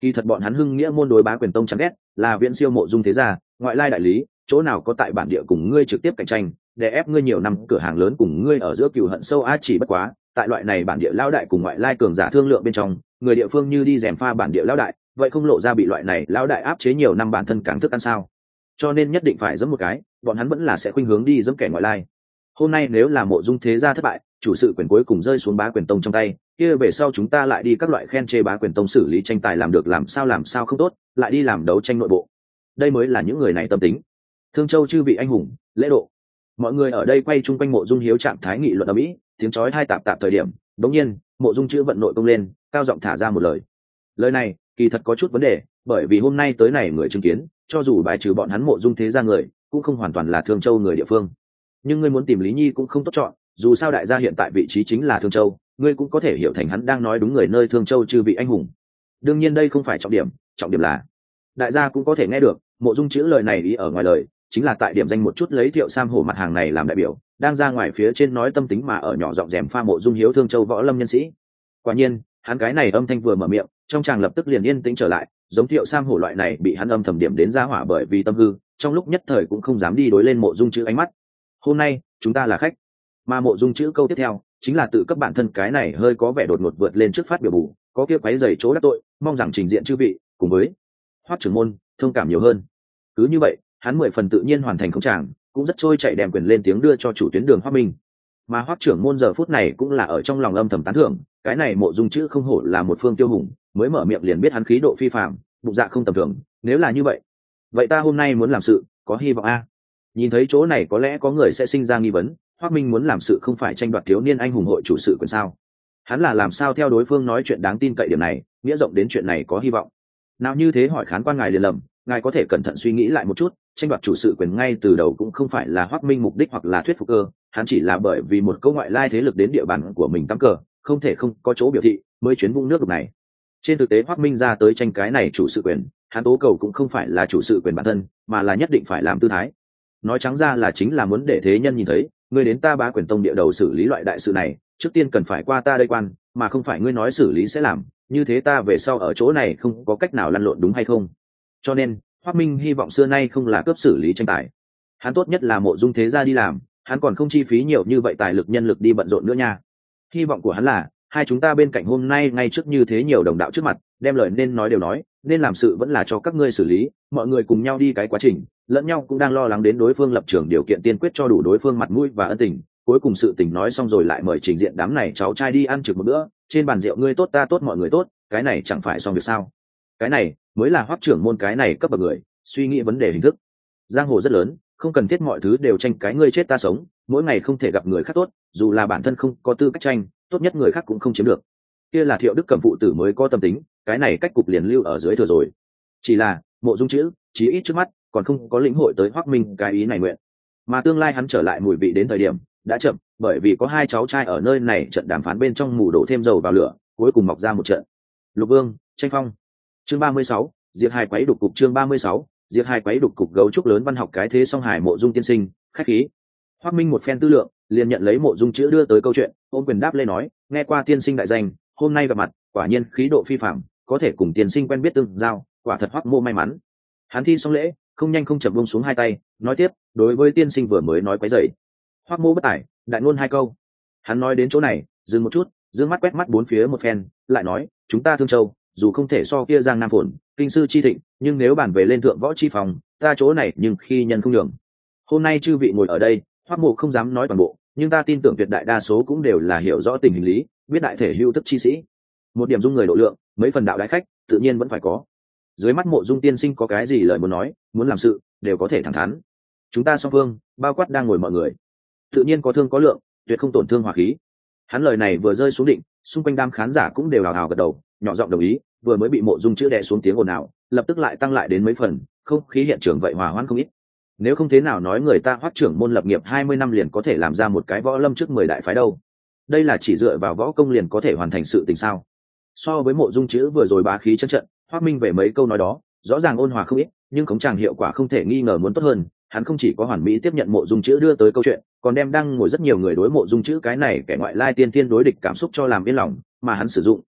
Kỳ thật bọn hắn Hưng Nghĩa môn đối Bá Quyền Tông chán ghét, là viễn siêu Mộ Dung thế gia, ngoại lai đại lý, chỗ nào có tại bản địa cùng ngươi trực tiếp cạnh tranh, để ép ngươi nhiều năm cửa hàng lớn cùng ngươi ở giữa cừu hận sâu á, chỉ bất quá, tại loại này bản địa lão đại cùng ngoại lai cường giả thương lượng bên trong, người địa phương như đi rèm pha bản địa lão đại, vậy không lộ ra bị loại này lão đại áp chế nhiều năm bản thân càng thức ăn sao? Cho nên nhất định phải giẫm một cái, bọn hắn vẫn là sẽ khuynh hướng đi giẫm kẻ ngoại lai. Hôm nay nếu là Mộ Dung thế gia thất bại, chủ sự quyền cuối cùng rơi xuống Bá Quyền Tông trong tay, kia về sau chúng ta lại đi các loại khen chê Bá Quyền Tông xử lý tranh tài làm được làm sao không tốt, lại đi làm đấu tranh nội bộ. Đây mới là những người này tâm tính. Thương Châu chư vị anh hùng, lễ độ. Mọi người ở đây quay chung quanh Mộ Dung Hiếu trạng thái nghị luận ở mỹ, tiếng chói tai tạp tạp thời điểm, đột nhiên, Mộ Dung chữ vận nội công lên, cao giọng thả ra một lời. Lời này, kỳ thật có chút vấn đề, bởi vì hôm nay tới này người chứng kiến, cho dù bài trừ bọn hắn Mộ Dung thế gia người, cũng không hoàn toàn là Thương Châu người địa phương. Nhưng ngươi muốn tìm Lý Nhi cũng không tốt chọn, dù sao đại gia hiện tại vị trí chính là Thương Châu, ngươi cũng có thể hiểu thành hắn đang nói đúng người nơi Thương Châu chư vị anh hùng. Đương nhiên đây không phải trọng điểm là đại gia cũng có thể nghe được, Mộ Dung chữ lời này ý ở ngoài lời, chính là tại điểm danh một chút lấy Thiệu Sam Hổ mặt hàng này làm đại biểu, đang ra ngoài phía trên nói tâm tính mà ở nhỏ giọng rèm pha Mộ Dung Hiếu Thương Châu võ lâm nhân sĩ. Quả nhiên, hắn cái này âm thanh vừa mở miệng, trong tràng lập tức liền yên tĩnh trở lại, giống Thiệu Sam Hổ loại này bị hắn âm thầm điểm đến ra hỏa bởi vì tâm hư, trong lúc nhất thời cũng không dám đi đối lên Mộ Dung chữ ánh mắt. Hôm nay, chúng ta là khách. Mà Mộ Dung chữ câu tiếp theo, chính là tự cấp bản thân cái này hơi có vẻ đột ngột vượt lên trước phát biểu bù, có kia quấy rầy chỗ đắc tội, mong rằng trình diện chư vị, cùng với Hoắc trưởng môn, thông cảm nhiều hơn. Cứ như vậy, hắn 10 phần tự nhiên hoàn thành công tràng, cũng rất trôi chạy đem quyền lên tiếng đưa cho chủ tuyến Đường Hoắc Minh. Mà Hoắc trưởng môn giờ phút này cũng là ở trong lòng âm thầm tán thưởng, cái này Mộ Dung chữ không hổ là một phương tiêu hùng, mới mở miệng liền biết hắn khí độ phi phàm, bụng dạ không tầm thường, nếu là như vậy ta hôm nay muốn làm sự, có hy vọng a. Nhìn thấy chỗ này có lẽ có người sẽ sinh ra nghi vấn, Hoắc Minh muốn làm sự không phải tranh đoạt thiếu niên anh hùng hội chủ sự quyền sao? Hắn là làm sao theo đối phương nói chuyện đáng tin cậy điểm này, nghĩa rộng đến chuyện này có hy vọng. Nào như thế hỏi khán quan ngài liền lầm, ngài có thể cẩn thận suy nghĩ lại một chút, tranh đoạt chủ sự quyền ngay từ đầu cũng không phải là Hoắc Minh mục đích hoặc là thuyết phục cơ, hắn chỉ là bởi vì một câu ngoại lai thế lực đến địa bàn của mình cắm cờ, không thể không có chỗ biểu thị, mới chuyến vung nước đục này. Trên thực tế Hoắc Minh ra tới tranh cái này chủ sự quyền, hắn tố cầu cũng không phải là chủ sự quyền bản thân, mà là nhất định phải làm tư thái. Nói trắng ra là chính là muốn để thế nhân nhìn thấy, ngươi đến ta Bá Quyền Tông địa đầu xử lý loại đại sự này, trước tiên cần phải qua ta đây quan, mà không phải ngươi nói xử lý sẽ làm, như thế ta về sau ở chỗ này không có cách nào lăn lộn đúng hay không? Cho nên, Hoắc Minh hy vọng xưa nay không là cướp xử lý tranh tài. Hắn tốt nhất là Mộ Dung thế gia đi làm, hắn còn không chi phí nhiều như vậy tài lực nhân lực đi bận rộn nữa nha. Hy vọng của hắn là hai chúng ta bên cạnh hôm nay ngay trước như thế nhiều đồng đạo trước mặt, đem lời nên nói đều nói, nên làm sự vẫn là cho các ngươi xử lý, mọi người cùng nhau đi cái quá trình, lẫn nhau cũng đang lo lắng đến đối phương lập trường điều kiện tiên quyết cho đủ đối phương mặt mũi và ân tình, cuối cùng sự tình nói xong rồi lại mời trình diện đám này cháu trai đi ăn trực một bữa, trên bàn rượu ngươi tốt ta tốt mọi người tốt, cái này chẳng phải xong việc sao? Cái này mới là Hoắc trưởng môn cái này cấp bậc người, suy nghĩ vấn đề hình thức. Giang hồ rất lớn, không cần thiết mọi thứ đều tranh cái ngươi chết ta sống, mỗi ngày không thể gặp người khác tốt, dù là bản thân không có tư cách tranh, tốt nhất người khác cũng không chiếm được. Kia là Thiệu Đức Cẩm phụ tử mới có tâm tính, cái này cách cục liền lưu ở dưới thừa rồi. Chỉ là Mộ Dung chữ, chí ít trước mắt còn không có lĩnh hội tới Hoắc Minh cái ý này nguyện, mà tương lai hắn trở lại mùi vị đến thời điểm đã chậm, bởi vì có hai cháu trai ở nơi này trận đàm phán bên trong mù đổ thêm dầu vào lửa, cuối cùng mọc ra một trận Lục Vương tranh phong. Chương 36, Diệt Hai quấy đục cục. Chương 36, Diệt Hai quấy đục cục. Gấu trúc lớn văn học cái thế song hải Mộ Dung tiên sinh, khách khí. Hoắc Minh một phen tư lượng, liền nhận lấy Mộ Dung chữ đưa tới câu chuyện, ôm quyền đáp lên nói, nghe qua tiên sinh đại danh, hôm nay gặp mặt, quả nhiên khí độ phi phàm, có thể cùng tiên sinh quen biết tương giao, quả thật Hoắc mô may mắn. Hắn thi xong lễ, không nhanh không chậm buông xuống hai tay, nói tiếp, đối với tiên sinh vừa mới nói quấy rầy, Hoắc mô bất tài, đại ngôn hai câu. Hắn nói đến chỗ này, dừng một chút, dương mắt quét mắt bốn phía một phen, lại nói, chúng ta Thương Châu, dù không thể so kia Giang Nam phồn, kinh sư chi thịnh, nhưng nếu bàn về lên thượng võ chi phòng, ta chỗ này nhưng khi nhân không nhường. Hôm nay chư vị ngồi ở đây, Hoắc mô không dám nói toàn bộ, nhưng ta tin tưởng tuyệt đại đa số cũng đều là hiểu rõ tình hình lý, biết đại thể hưu thức chi sĩ. Một điểm dung người độ lượng, mấy phần đạo đại khách, tự nhiên vẫn phải có. Dưới mắt Mộ Dung tiên sinh có cái gì lời muốn nói, muốn làm sự, đều có thể thẳng thắn. Chúng ta song phương, bao quát đang ngồi mọi người, tự nhiên có thương có lượng, tuyệt không tổn thương hòa khí. Hắn lời này vừa rơi xuống định, xung quanh đám khán giả cũng đều hào hào gật đầu, nhỏ giọng đồng ý, vừa mới bị Mộ Dung chữ đè xuống tiếng ồn ào, lập tức lại tăng lại đến mấy phần, không khí hiện trường vậy hòa hoãn không ít. Nếu không thế nào nói người ta Hoắc trưởng môn lập nghiệp 20 năm liền có thể làm ra một cái võ lâm trước 10 đại phái đâu. Đây là chỉ dựa vào võ công liền có thể hoàn thành sự tình sao? So với Mộ Dung chữ vừa rồi bá khí chân trận, Hoắc Minh về mấy câu nói đó, rõ ràng ôn hòa không ít, nhưng khống tràng hiệu quả không thể nghi ngờ muốn tốt hơn. Hắn không chỉ có hoàn mỹ tiếp nhận Mộ Dung chữ đưa tới câu chuyện, còn đem đang ngồi rất nhiều người đối Mộ Dung chữ cái này kẻ ngoại lai tiên tiên đối địch cảm xúc cho làm yên lòng, mà hắn sử dụng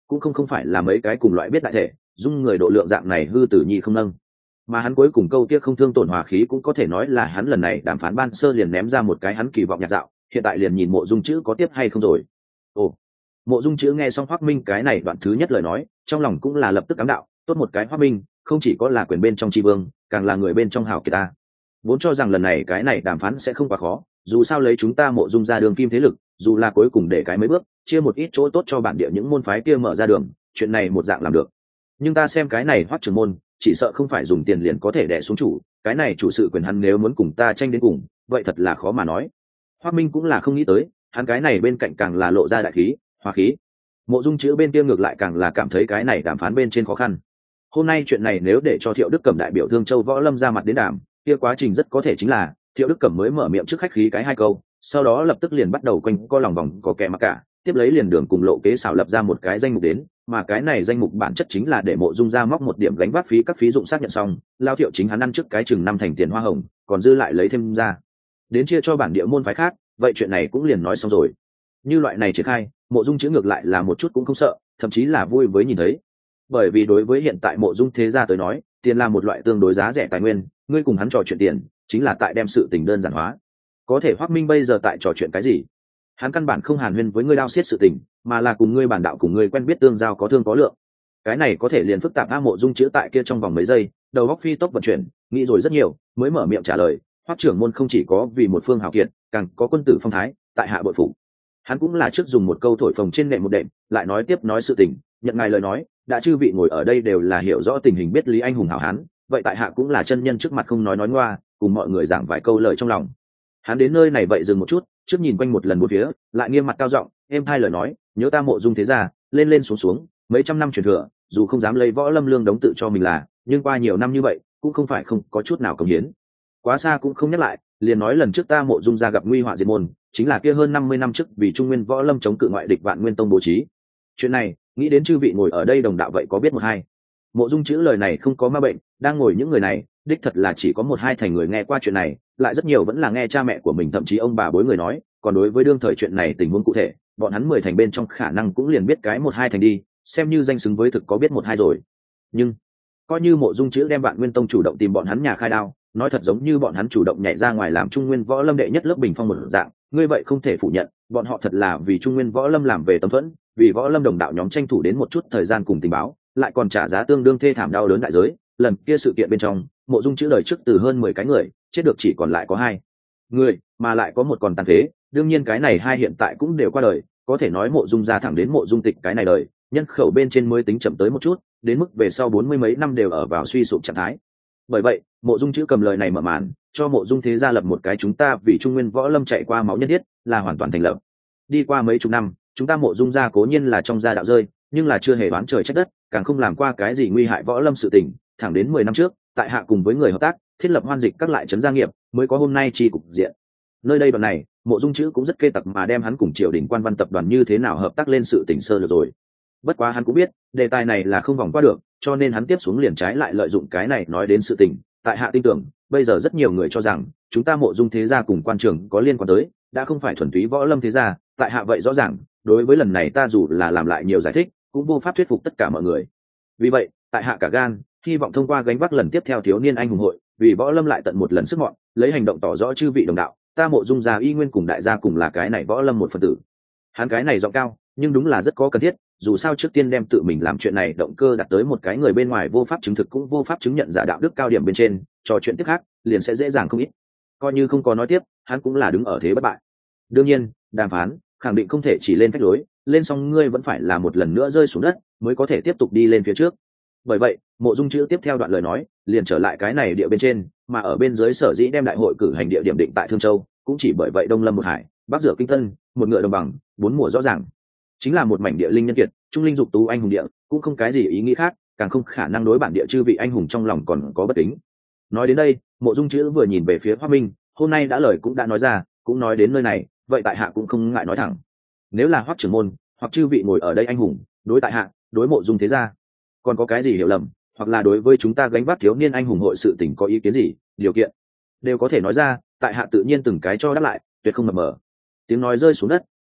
cũng không phải là mấy cái cùng loại biết đại thể dung người độ lượng dạng này hư tử nhi không nâng. Mà hắn cuối cùng câu kia không thương tổn hòa khí cũng có thể nói là hắn lần này đàm phán ban sơ liền ném ra một cái hắn kỳ vọng nhạt dạo, hiện tại liền nhìn Mộ Dung chữ có tiếp hay không rồi. Ồ. Mộ Dung chữ nghe xong Hoắc Minh cái này đoạn thứ nhất lời nói, trong lòng cũng là lập tức ám đạo, tốt một cái Hoắc Minh, không chỉ có là quyền bên trong tri vương, càng là người bên trong hảo kiệt ta. Vốn cho rằng lần này cái này đàm phán sẽ không quá khó, dù sao lấy chúng ta Mộ Dung ra đường kim thế lực, dù là cuối cùng để cái mấy bước, chia một ít chỗ tốt cho bản địa những môn phái kia mở ra đường, chuyện này một dạng làm được. Nhưng ta xem cái này Hoắc trưởng môn, chỉ sợ không phải dùng tiền liền có thể đè xuống chủ, cái này chủ sự quyền hắn nếu muốn cùng ta tranh đến cùng, vậy thật là khó mà nói. Hoắc Minh cũng là không nghĩ tới, hắn cái này bên cạnh càng là lộ ra đại khí, hòa khí. Mộ Dung chữ bên kia ngược lại càng là cảm thấy cái này đàm phán bên trên khó khăn. Hôm nay chuyện này nếu để cho Thiệu Đức Cẩm đại biểu Thương Châu Võ Lâm ra mặt đến đàm, kia quá trình rất có thể chính là Thiệu Đức Cẩm mới mở miệng trước khách khí cái hai câu, sau đó lập tức liền bắt đầu quanh co lòng vòng có kẻ mặc cả, tiếp lấy liền đường cùng lộ kế xảo lập ra một cái danh mục đến, mà cái này danh mục bản chất chính là để Mộ Dung ra móc một điểm gánh vác phí các phí dụng xác nhận xong, lao Thiệu chính hắn ăn trước cái chừng 5 thành tiền hoa hồng, còn dư lại lấy thêm ra đến chia cho bản địa môn phái khác, vậy chuyện này cũng liền nói xong rồi. Như loại này triển khai, Mộ Dung chữ ngược lại là một chút cũng không sợ, thậm chí là vui với nhìn thấy. Bởi vì đối với hiện tại Mộ Dung thế gia tới nói, tiền là một loại tương đối giá rẻ tài nguyên, ngươi cùng hắn trò chuyện tiền, chính là tại đem sự tình đơn giản hóa. Có thể Hoắc Minh bây giờ tại trò chuyện cái gì? Hắn căn bản không hàn huyên với ngươi đao xiết sự tình, mà là cùng ngươi bản đạo cùng ngươi quen biết tương giao có thương có lượng. Cái này có thể liền phức tạp. A Mộ Dung chữ tại kia trong vòng mấy giây, đầu óc phi tốc vận chuyển, nghĩ rồi rất nhiều, mới mở miệng trả lời. Hoắc trưởng môn không chỉ có vì một phương hào kiệt, càng có quân tử phong thái, tại hạ bội phục. Hắn cũng là trước dùng một câu thổi phồng trên nệm một đệm, lại nói tiếp nói sự tình, nhận ngài lời nói, đã chư vị ngồi ở đây đều là hiểu rõ tình hình biết lý anh hùng hảo hán, vậy tại hạ cũng là chân nhân trước mặt không nói ngoa, cùng mọi người giảng vài câu lời trong lòng. Hắn đến nơi này vậy dừng một chút, trước nhìn quanh một lần bốn phía, lại nghiêm mặt cao giọng, êm hai lời nói, nhớ ta Mộ Dung thế gia, lên lên xuống xuống, mấy trăm năm truyền thừa, dù không dám lấy võ lâm lương đống tự cho mình là, nhưng qua nhiều năm như vậy, cũng không phải không có chút nào cống hiến. Quá xa cũng không nhắc lại, liền nói lần trước ta Mộ Dung gia gặp nguy họa diệt môn, chính là kia hơn 50 năm trước vì Trung Nguyên võ lâm chống cự ngoại địch Vạn Nguyên Tông bố trí. Chuyện này, nghĩ đến chư vị ngồi ở đây đồng đạo vậy có biết một hai. Mộ Dung chữ lời này không có ma bệnh, đang ngồi những người này, đích thật là chỉ có một hai thành người nghe qua chuyện này, lại rất nhiều vẫn là nghe cha mẹ của mình thậm chí ông bà bối người nói, còn đối với đương thời chuyện này tình huống cụ thể, bọn hắn 10 thành bên trong khả năng cũng liền biết cái một hai thành đi, xem như danh xứng với thực có biết một hai rồi. Nhưng coi như Mộ Dung chữ đem Vạn Nguyên Tông chủ động tìm bọn hắn nhà khai đao, nói thật giống như bọn hắn chủ động nhảy ra ngoài làm Trung Nguyên võ lâm đệ nhất lớp bình phong một dạng, ngươi vậy không thể phủ nhận, bọn họ thật là vì Trung Nguyên võ lâm làm về tâm thuẫn, vì võ lâm đồng đạo nhóm tranh thủ đến một chút thời gian cùng tình báo, lại còn trả giá tương đương thê thảm đau đớn đại giới. Lần kia sự kiện bên trong, Mộ Dung chữ đời trước từ hơn 10 cái người, chết được chỉ còn lại có 2 người, mà lại có một còn tàn phế, đương nhiên cái này 2 hiện tại cũng đều qua đời, có thể nói Mộ Dung ra thẳng đến Mộ Dung Tịch cái này đời, nhân khẩu bên trên mới tính chậm tới một chút, đến mức về sau 40 mấy năm đều ở vào suy sụp trạng thái. Bởi vậy, Mộ Dung chữ cầm lời này mở màn, cho Mộ Dung thế gia lập một cái chúng ta vì Trung Nguyên võ lâm chạy qua máu nhất thiết, là hoàn toàn thành lập. Đi qua mấy chục năm, chúng ta Mộ Dung gia cố nhiên là trong gia đạo rơi, nhưng là chưa hề đoán trời trách đất, càng không làm qua cái gì nguy hại võ lâm sự tình, thẳng đến 10 năm trước, tại hạ cùng với người hợp tác, thiết lập Hoan Dịch các lại trấn gia nghiệp, mới có hôm nay chi cục diện. Nơi đây đoạn này, Mộ Dung chữ cũng rất kê tặc mà đem hắn cùng triều đình quan văn tập đoàn như thế nào hợp tác lên sự tình sơ lược rồi. Bất quá hắn cũng biết, đề tài này là không vòng qua được, cho nên hắn tiếp xuống liền trái lại lợi dụng cái này nói đến sự tình. Tại hạ tin tưởng, bây giờ rất nhiều người cho rằng chúng ta Mộ Dung thế gia cùng quan trường có liên quan tới, đã không phải thuần túy võ lâm thế gia. Tại hạ vậy rõ ràng, đối với lần này ta dù là làm lại nhiều giải thích, cũng vô pháp thuyết phục tất cả mọi người. Vì vậy, tại hạ cả gan, hy vọng thông qua gánh vác lần tiếp theo thiếu niên anh hùng hội, vì võ lâm lại tận một lần sức mọn, lấy hành động tỏ rõ chư vị đồng đạo, ta Mộ Dung gia y nguyên cùng đại gia cùng là cái này võ lâm một phần tử. Hắn cái này giọng cao, nhưng đúng là rất có cần thiết, dù sao trước tiên đem tự mình làm chuyện này động cơ đặt tới một cái người bên ngoài vô pháp chứng thực cũng vô pháp chứng nhận giả đạo đức cao điểm bên trên, trò chuyện tiếp khác liền sẽ dễ dàng không ít. Coi như không có nói tiếp, hắn cũng là đứng ở thế bất bại. Đương nhiên, đàm phán khẳng định không thể chỉ lên phách lối, lên xong ngươi vẫn phải là một lần nữa rơi xuống đất mới có thể tiếp tục đi lên phía trước. Bởi vậy, Mộ Dung chữ tiếp theo đoạn lời nói liền trở lại cái này địa bên trên, mà ở bên dưới sở dĩ đem đại hội cử hành địa điểm định tại Thương Châu, cũng chỉ bởi vậy Đông Lâm một hải, Bắc rửa Kinh Tân, một ngựa đồng bằng, 4 mùa rõ ràng, chính là một mảnh địa linh nhân kiệt, trung linh dục tú anh hùng địa, cũng không cái gì ý nghĩ khác, càng không khả năng đối bản địa chư vị anh hùng trong lòng còn có bất kính. Nói đến đây, Mộ Dung chữ vừa nhìn về phía Hoắc Minh, hôm nay đã lời cũng đã nói ra, cũng nói đến nơi này, vậy tại hạ cũng không ngại nói thẳng. Nếu là Hoắc trưởng môn hoặc chư vị ngồi ở đây anh hùng, đối tại hạ, đối Mộ Dung thế gia, còn có cái gì hiểu lầm, hoặc là đối với chúng ta gánh vác thiếu niên anh hùng hội sự tình có ý kiến gì, điều kiện đều có thể nói ra, tại hạ tự nhiên từng cái cho đáp lại, tuyệt không mập mờ. Tiếng nói rơi xuống đất,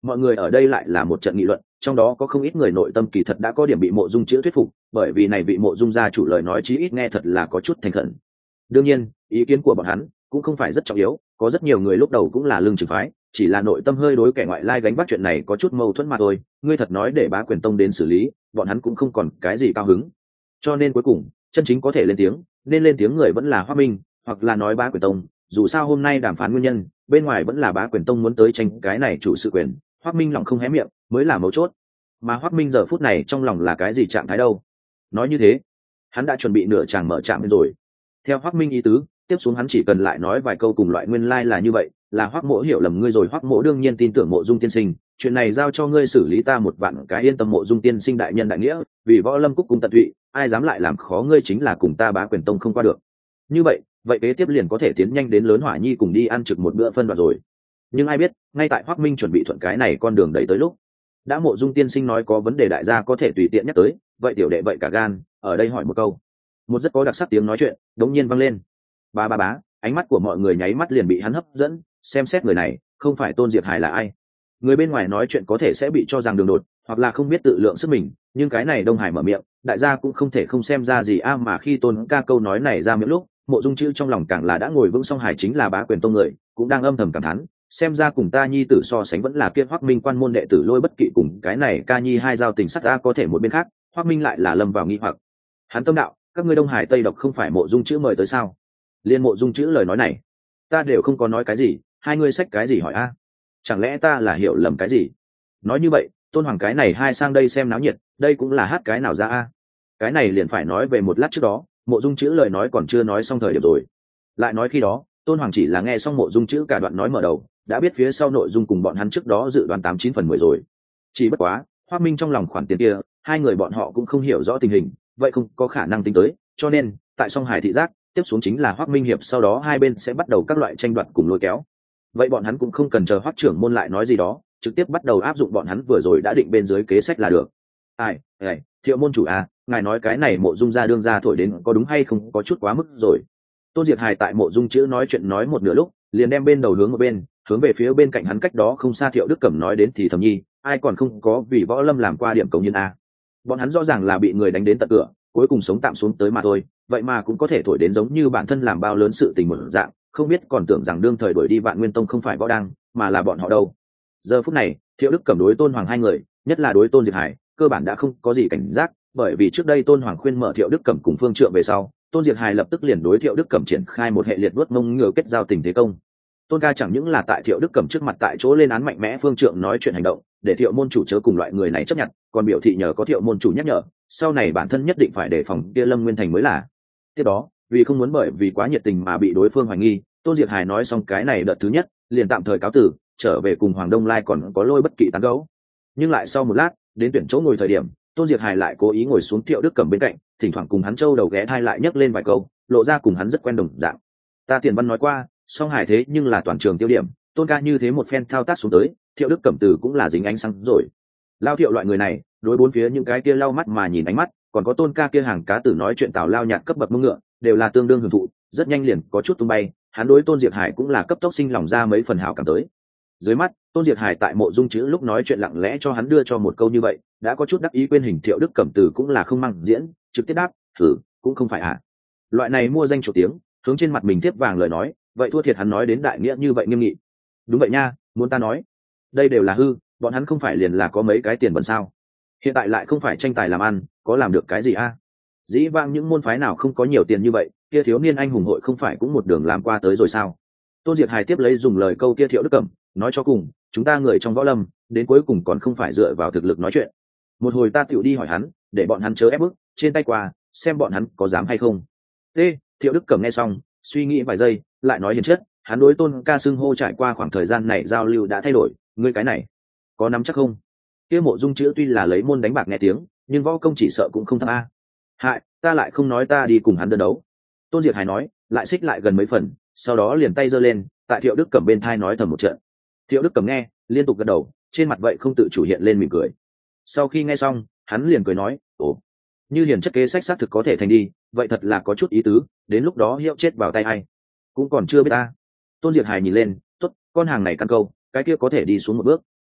mọi người ở đây lại là một trận nghị luận, trong đó có không ít người nội tâm kỳ thật đã có điểm bị Mộ Dung chữ thuyết phục, bởi vì này vị Mộ Dung gia chủ lời nói chí ít nghe thật là có chút thành khẩn. Đương nhiên ý kiến của bọn hắn cũng không phải rất trọng yếu, có rất nhiều người lúc đầu cũng là lương trừng phái, chỉ là nội tâm hơi đối kẻ ngoại lai gánh vác chuyện này có chút mâu thuẫn mà thôi. Ngươi thật nói để Bá Quyền Tông đến xử lý, bọn hắn cũng không còn cái gì cao hứng. Cho nên cuối cùng chân chính có thể lên tiếng, nên lên tiếng người vẫn là Hoắc Minh, hoặc là nói Bá Quyền Tông. Dù sao hôm nay đàm phán nguyên nhân, bên ngoài vẫn là Bá Quyền Tông muốn tới tranh cái này chủ sự quyền, Hoắc Minh lòng không hé miệng mới là mấu chốt. Mà Hoắc Minh giờ phút này trong lòng là cái gì trạng thái đâu? Nói như thế, hắn đã chuẩn bị nửa chàng mở trạm rồi. Theo Hoắc Minh ý tứ, tiếp xuống hắn chỉ cần lại nói vài câu cùng loại nguyên lai là như vậy, là Hoắc Mỗ hiểu lầm ngươi rồi. Hoắc Mỗ đương nhiên tin tưởng Mộ Dung tiên sinh, chuyện này giao cho ngươi xử lý, ta một vạn cái yên tâm. Mộ Dung tiên sinh đại nhân đại nghĩa, vì Võ Lâm Cúc cùng tận tụy, ai dám lại làm khó ngươi chính là cùng ta Bá Quyền Tông không qua được. Như vậy kế tiếp liền có thể tiến nhanh đến lớn hỏa nhi cùng đi ăn trực một bữa phân đoạn rồi. Nhưng ai biết, ngay tại Hoắc Minh chuẩn bị thuận cái này con đường đẩy tới lúc, đã Mộ Dung tiên sinh nói có vấn đề đại gia có thể tùy tiện nhắc tới, vậy tiểu đệ vậy cả gan ở đây hỏi một câu. Một rất có đặc sắc tiếng nói chuyện đống nhiên vang lên. Bá, ánh mắt của mọi người nháy mắt liền bị hắn hấp dẫn, xem xét người này không phải Tôn Diệp Hải là ai. Người bên ngoài nói chuyện có thể sẽ bị cho rằng đường đột, hoặc là không biết tự lượng sức mình, nhưng cái này Đông Hải mở miệng, đại gia cũng không thể không xem ra gì a. Mà khi Tôn ca câu nói này ra miệng lúc, Mộ Dung chữ trong lòng càng là đã ngồi vững. Song Hải chính là Bá Quyền Tông người, cũng đang âm thầm cảm thán, xem ra cùng ta nhi tử so sánh vẫn là kia Hoắc Minh quan môn đệ tử Lôi Bất Kỵ cùng cái này ca nhi hai giao tình sắt a. Có thể một bên khác, Hoắc Minh lại là lâm vào nghi hoặc. Hắn tâm đạo, các ngươi Đông Hải Tây độc không phải Mộ Dung chữ mời tới sao? Liên Mộ Dung chữ lời nói này, ta đều không có nói cái gì, hai ngươi xách cái gì hỏi a? Chẳng lẽ ta là hiểu lầm cái gì? Nói như vậy, Tôn Hoàng cái này hai sang đây xem náo nhiệt, đây cũng là hát cái nào ra a? Cái này liền phải nói về một lát trước đó, Mộ Dung chữ lời nói còn chưa nói xong thời điểm rồi. Lại nói khi đó, Tôn Hoàng chỉ là nghe xong Mộ Dung chữ cả đoạn nói mở đầu, đã biết phía sau nội dung cùng bọn hắn trước đó dự đoán 89/10 rồi. Chỉ bất quá, Hoắc Minh trong lòng khoản tiền kia, hai người bọn họ cũng không hiểu rõ tình hình, vậy không có khả năng tính tới, cho nên tại Song Hải thị giác, tiếp xuống chính là Hoắc Minh hiệp, sau đó hai bên sẽ bắt đầu các loại tranh đoạt cùng lôi kéo. Vậy bọn hắn cũng không cần chờ Hoắc trưởng môn lại nói gì đó, trực tiếp bắt đầu áp dụng bọn hắn vừa rồi đã định bên dưới kế sách là được. Ai, Thiệu môn chủ à, ngài nói cái này Mộ Dung gia đương gia thổi đến có đúng hay không, có chút quá mức rồi. Tôn Diệt Hài tại Mộ Dung chữ nói chuyện nói một nửa lúc, liền đem bên đầu hướng một bên, hướng về phía bên cạnh hắn cách đó không xa Thiệu Đức Cẩm nói đến thì thầm nhi, ai còn không có vì Võ Lâm làm qua điểm cống hiến a. Bọn hắn rõ ràng là bị người đánh đến tận cửa, cuối cùng sống tạm xuống tới mà thôi, vậy mà cũng có thể thổi đến giống như bản thân làm bao lớn sự tình một dạng, không biết còn tưởng rằng đương thời đuổi đi Vạn Nguyên Tông không phải Võ Đăng, mà là bọn họ đâu. Giờ phút này, Thiệu Đức Cẩm đối Tôn Hoàng hai người, nhất là đối Tôn Diệt Hải, cơ bản đã không có gì cảnh giác, bởi vì trước đây Tôn Hoàng khuyên mở Thiệu Đức Cẩm cùng Phương Trượng về sau, Tôn Diệt Hải lập tức liền đối Thiệu Đức Cẩm triển khai một hệ liệt vuốt mông ngựa kết giao tình thế công. Tôn ca chẳng những là tại Thiệu Đức Cẩm trước mặt tại chỗ lên án mạnh mẽ Phương Trượng nói chuyện hành động, để Thiệu môn chủ chớ cùng loại người này chấp nhận, còn biểu thị nhờ có Thiệu môn chủ nhắc nhở, sau này bản thân nhất định phải đề phòng kia Lâm Nguyên Thành mới là. Tiếp đó, vì không muốn bởi vì quá nhiệt tình mà bị đối phương hoài nghi, Tôn Diệt Hải nói xong cái này đợt thứ nhất, liền tạm thời cáo từ, trở về cùng Hoàng Đông Lai còn có Lôi Bất Kỵ tán gẫu. Nhưng lại sau một lát, đến tuyển chỗ ngồi thời điểm, Tôn Diệt Hải lại cố ý ngồi xuống Thiệu Đức Cẩm bên cạnh, thỉnh thoảng cùng hắn châu đầu ghé thai lại nhấc lên vài câu, lộ ra cùng hắn rất quen đồng dạng. Ta tiền văn nói qua, Song Hải thế nhưng là toàn trường tiêu điểm, Tôn ca như thế một phen thao tác xuống tới, Thiệu Đức Cẩm từ cũng là dính ánh sáng rồi. Lao Thiệu loại người này, đối bốn phía những cái kia lau mắt mà nhìn ánh mắt, còn có Tôn ca kia hàng cá tử nói chuyện tào lao nhạt cấp bậc mông ngựa, đều là tương đương hưởng thụ, rất nhanh liền có chút tung bay, hắn đối Tôn Diệp Hải cũng là cấp tốc sinh lòng ra mấy phần hảo cảm tới. Dưới mắt, Tôn Diệp Hải tại Mộ Dung chữ lúc nói chuyện lặng lẽ cho hắn đưa cho một câu như vậy, đã có chút đắc ý quên hình. Thiệu Đức Cẩm từ cũng là không mang diễn, trực tiếp đáp, thử, cũng không phải à. Loại này mua danh chủ tiếng, hướng trên mặt mình tiếp vàng lời nói, vậy thua thiệt hắn nói đến đại nghĩa như vậy nghiêm nghị. Đúng vậy nha, muốn ta nói, đây đều là hư, bọn hắn không phải liền là có mấy cái tiền bẩn sao? Hiện tại lại không phải tranh tài làm ăn, có làm được cái gì a? Dĩ vãng những môn phái nào không có nhiều tiền như vậy, kia thiếu niên anh hùng hội không phải cũng một đường làm qua tới rồi sao? Tôn Diệt Hải tiếp lấy dùng lời câu kia Thiệu Đức Cẩm, nói cho cùng, chúng ta người trong võ lâm, đến cuối cùng còn không phải dựa vào thực lực nói chuyện. Một hồi ta tựu đi hỏi hắn, để bọn hắn chớ ép bức, trên tay qua, xem bọn hắn có dám hay không. Thiệu Đức Cẩm nghe xong, suy nghĩ vài giây, lại nói hiền chất, hắn đối Tôn ca xưng hô trải qua khoảng thời gian này giao lưu đã thay đổi, ngươi cái này có nắm chắc không? Kia Mộ Dung chữ tuy là lấy môn đánh bạc nghe tiếng, nhưng võ công chỉ sợ cũng không thắng a. Hại, ta lại không nói ta đi cùng hắn đơn đấu. Tôn Diệt Hải nói, lại xích lại gần mấy phần, sau đó liền tay giơ lên, tại Thiệu Đức Cẩm bên thai nói thầm một trận. Thiệu Đức Cẩm nghe, liên tục gật đầu, trên mặt vậy không tự chủ hiện lên mỉm cười. Sau khi nghe xong, hắn liền cười nói, ồ, như hiền chất kế sách xác thực có thể thành đi, vậy thật là có chút ý tứ, đến lúc đó hiệu chết vào tay ai cũng còn chưa biết ta. Tôn Diệt Hải nhìn lên, tốt, con hàng này căn câu, cái kia có thể đi xuống một bước.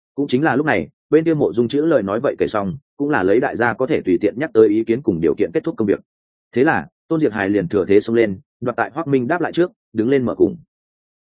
Cũng chính là lúc này, bên kia Mộ Dung chữ lời nói vậy kể xong, cũng là lấy đại gia có thể tùy tiện nhắc tới ý kiến cùng điều kiện kết thúc công việc. Thế là Tôn Diệt Hài liền thừa thế xông lên, đoạt tại Hoắc Minh đáp lại trước, đứng lên mở cùng.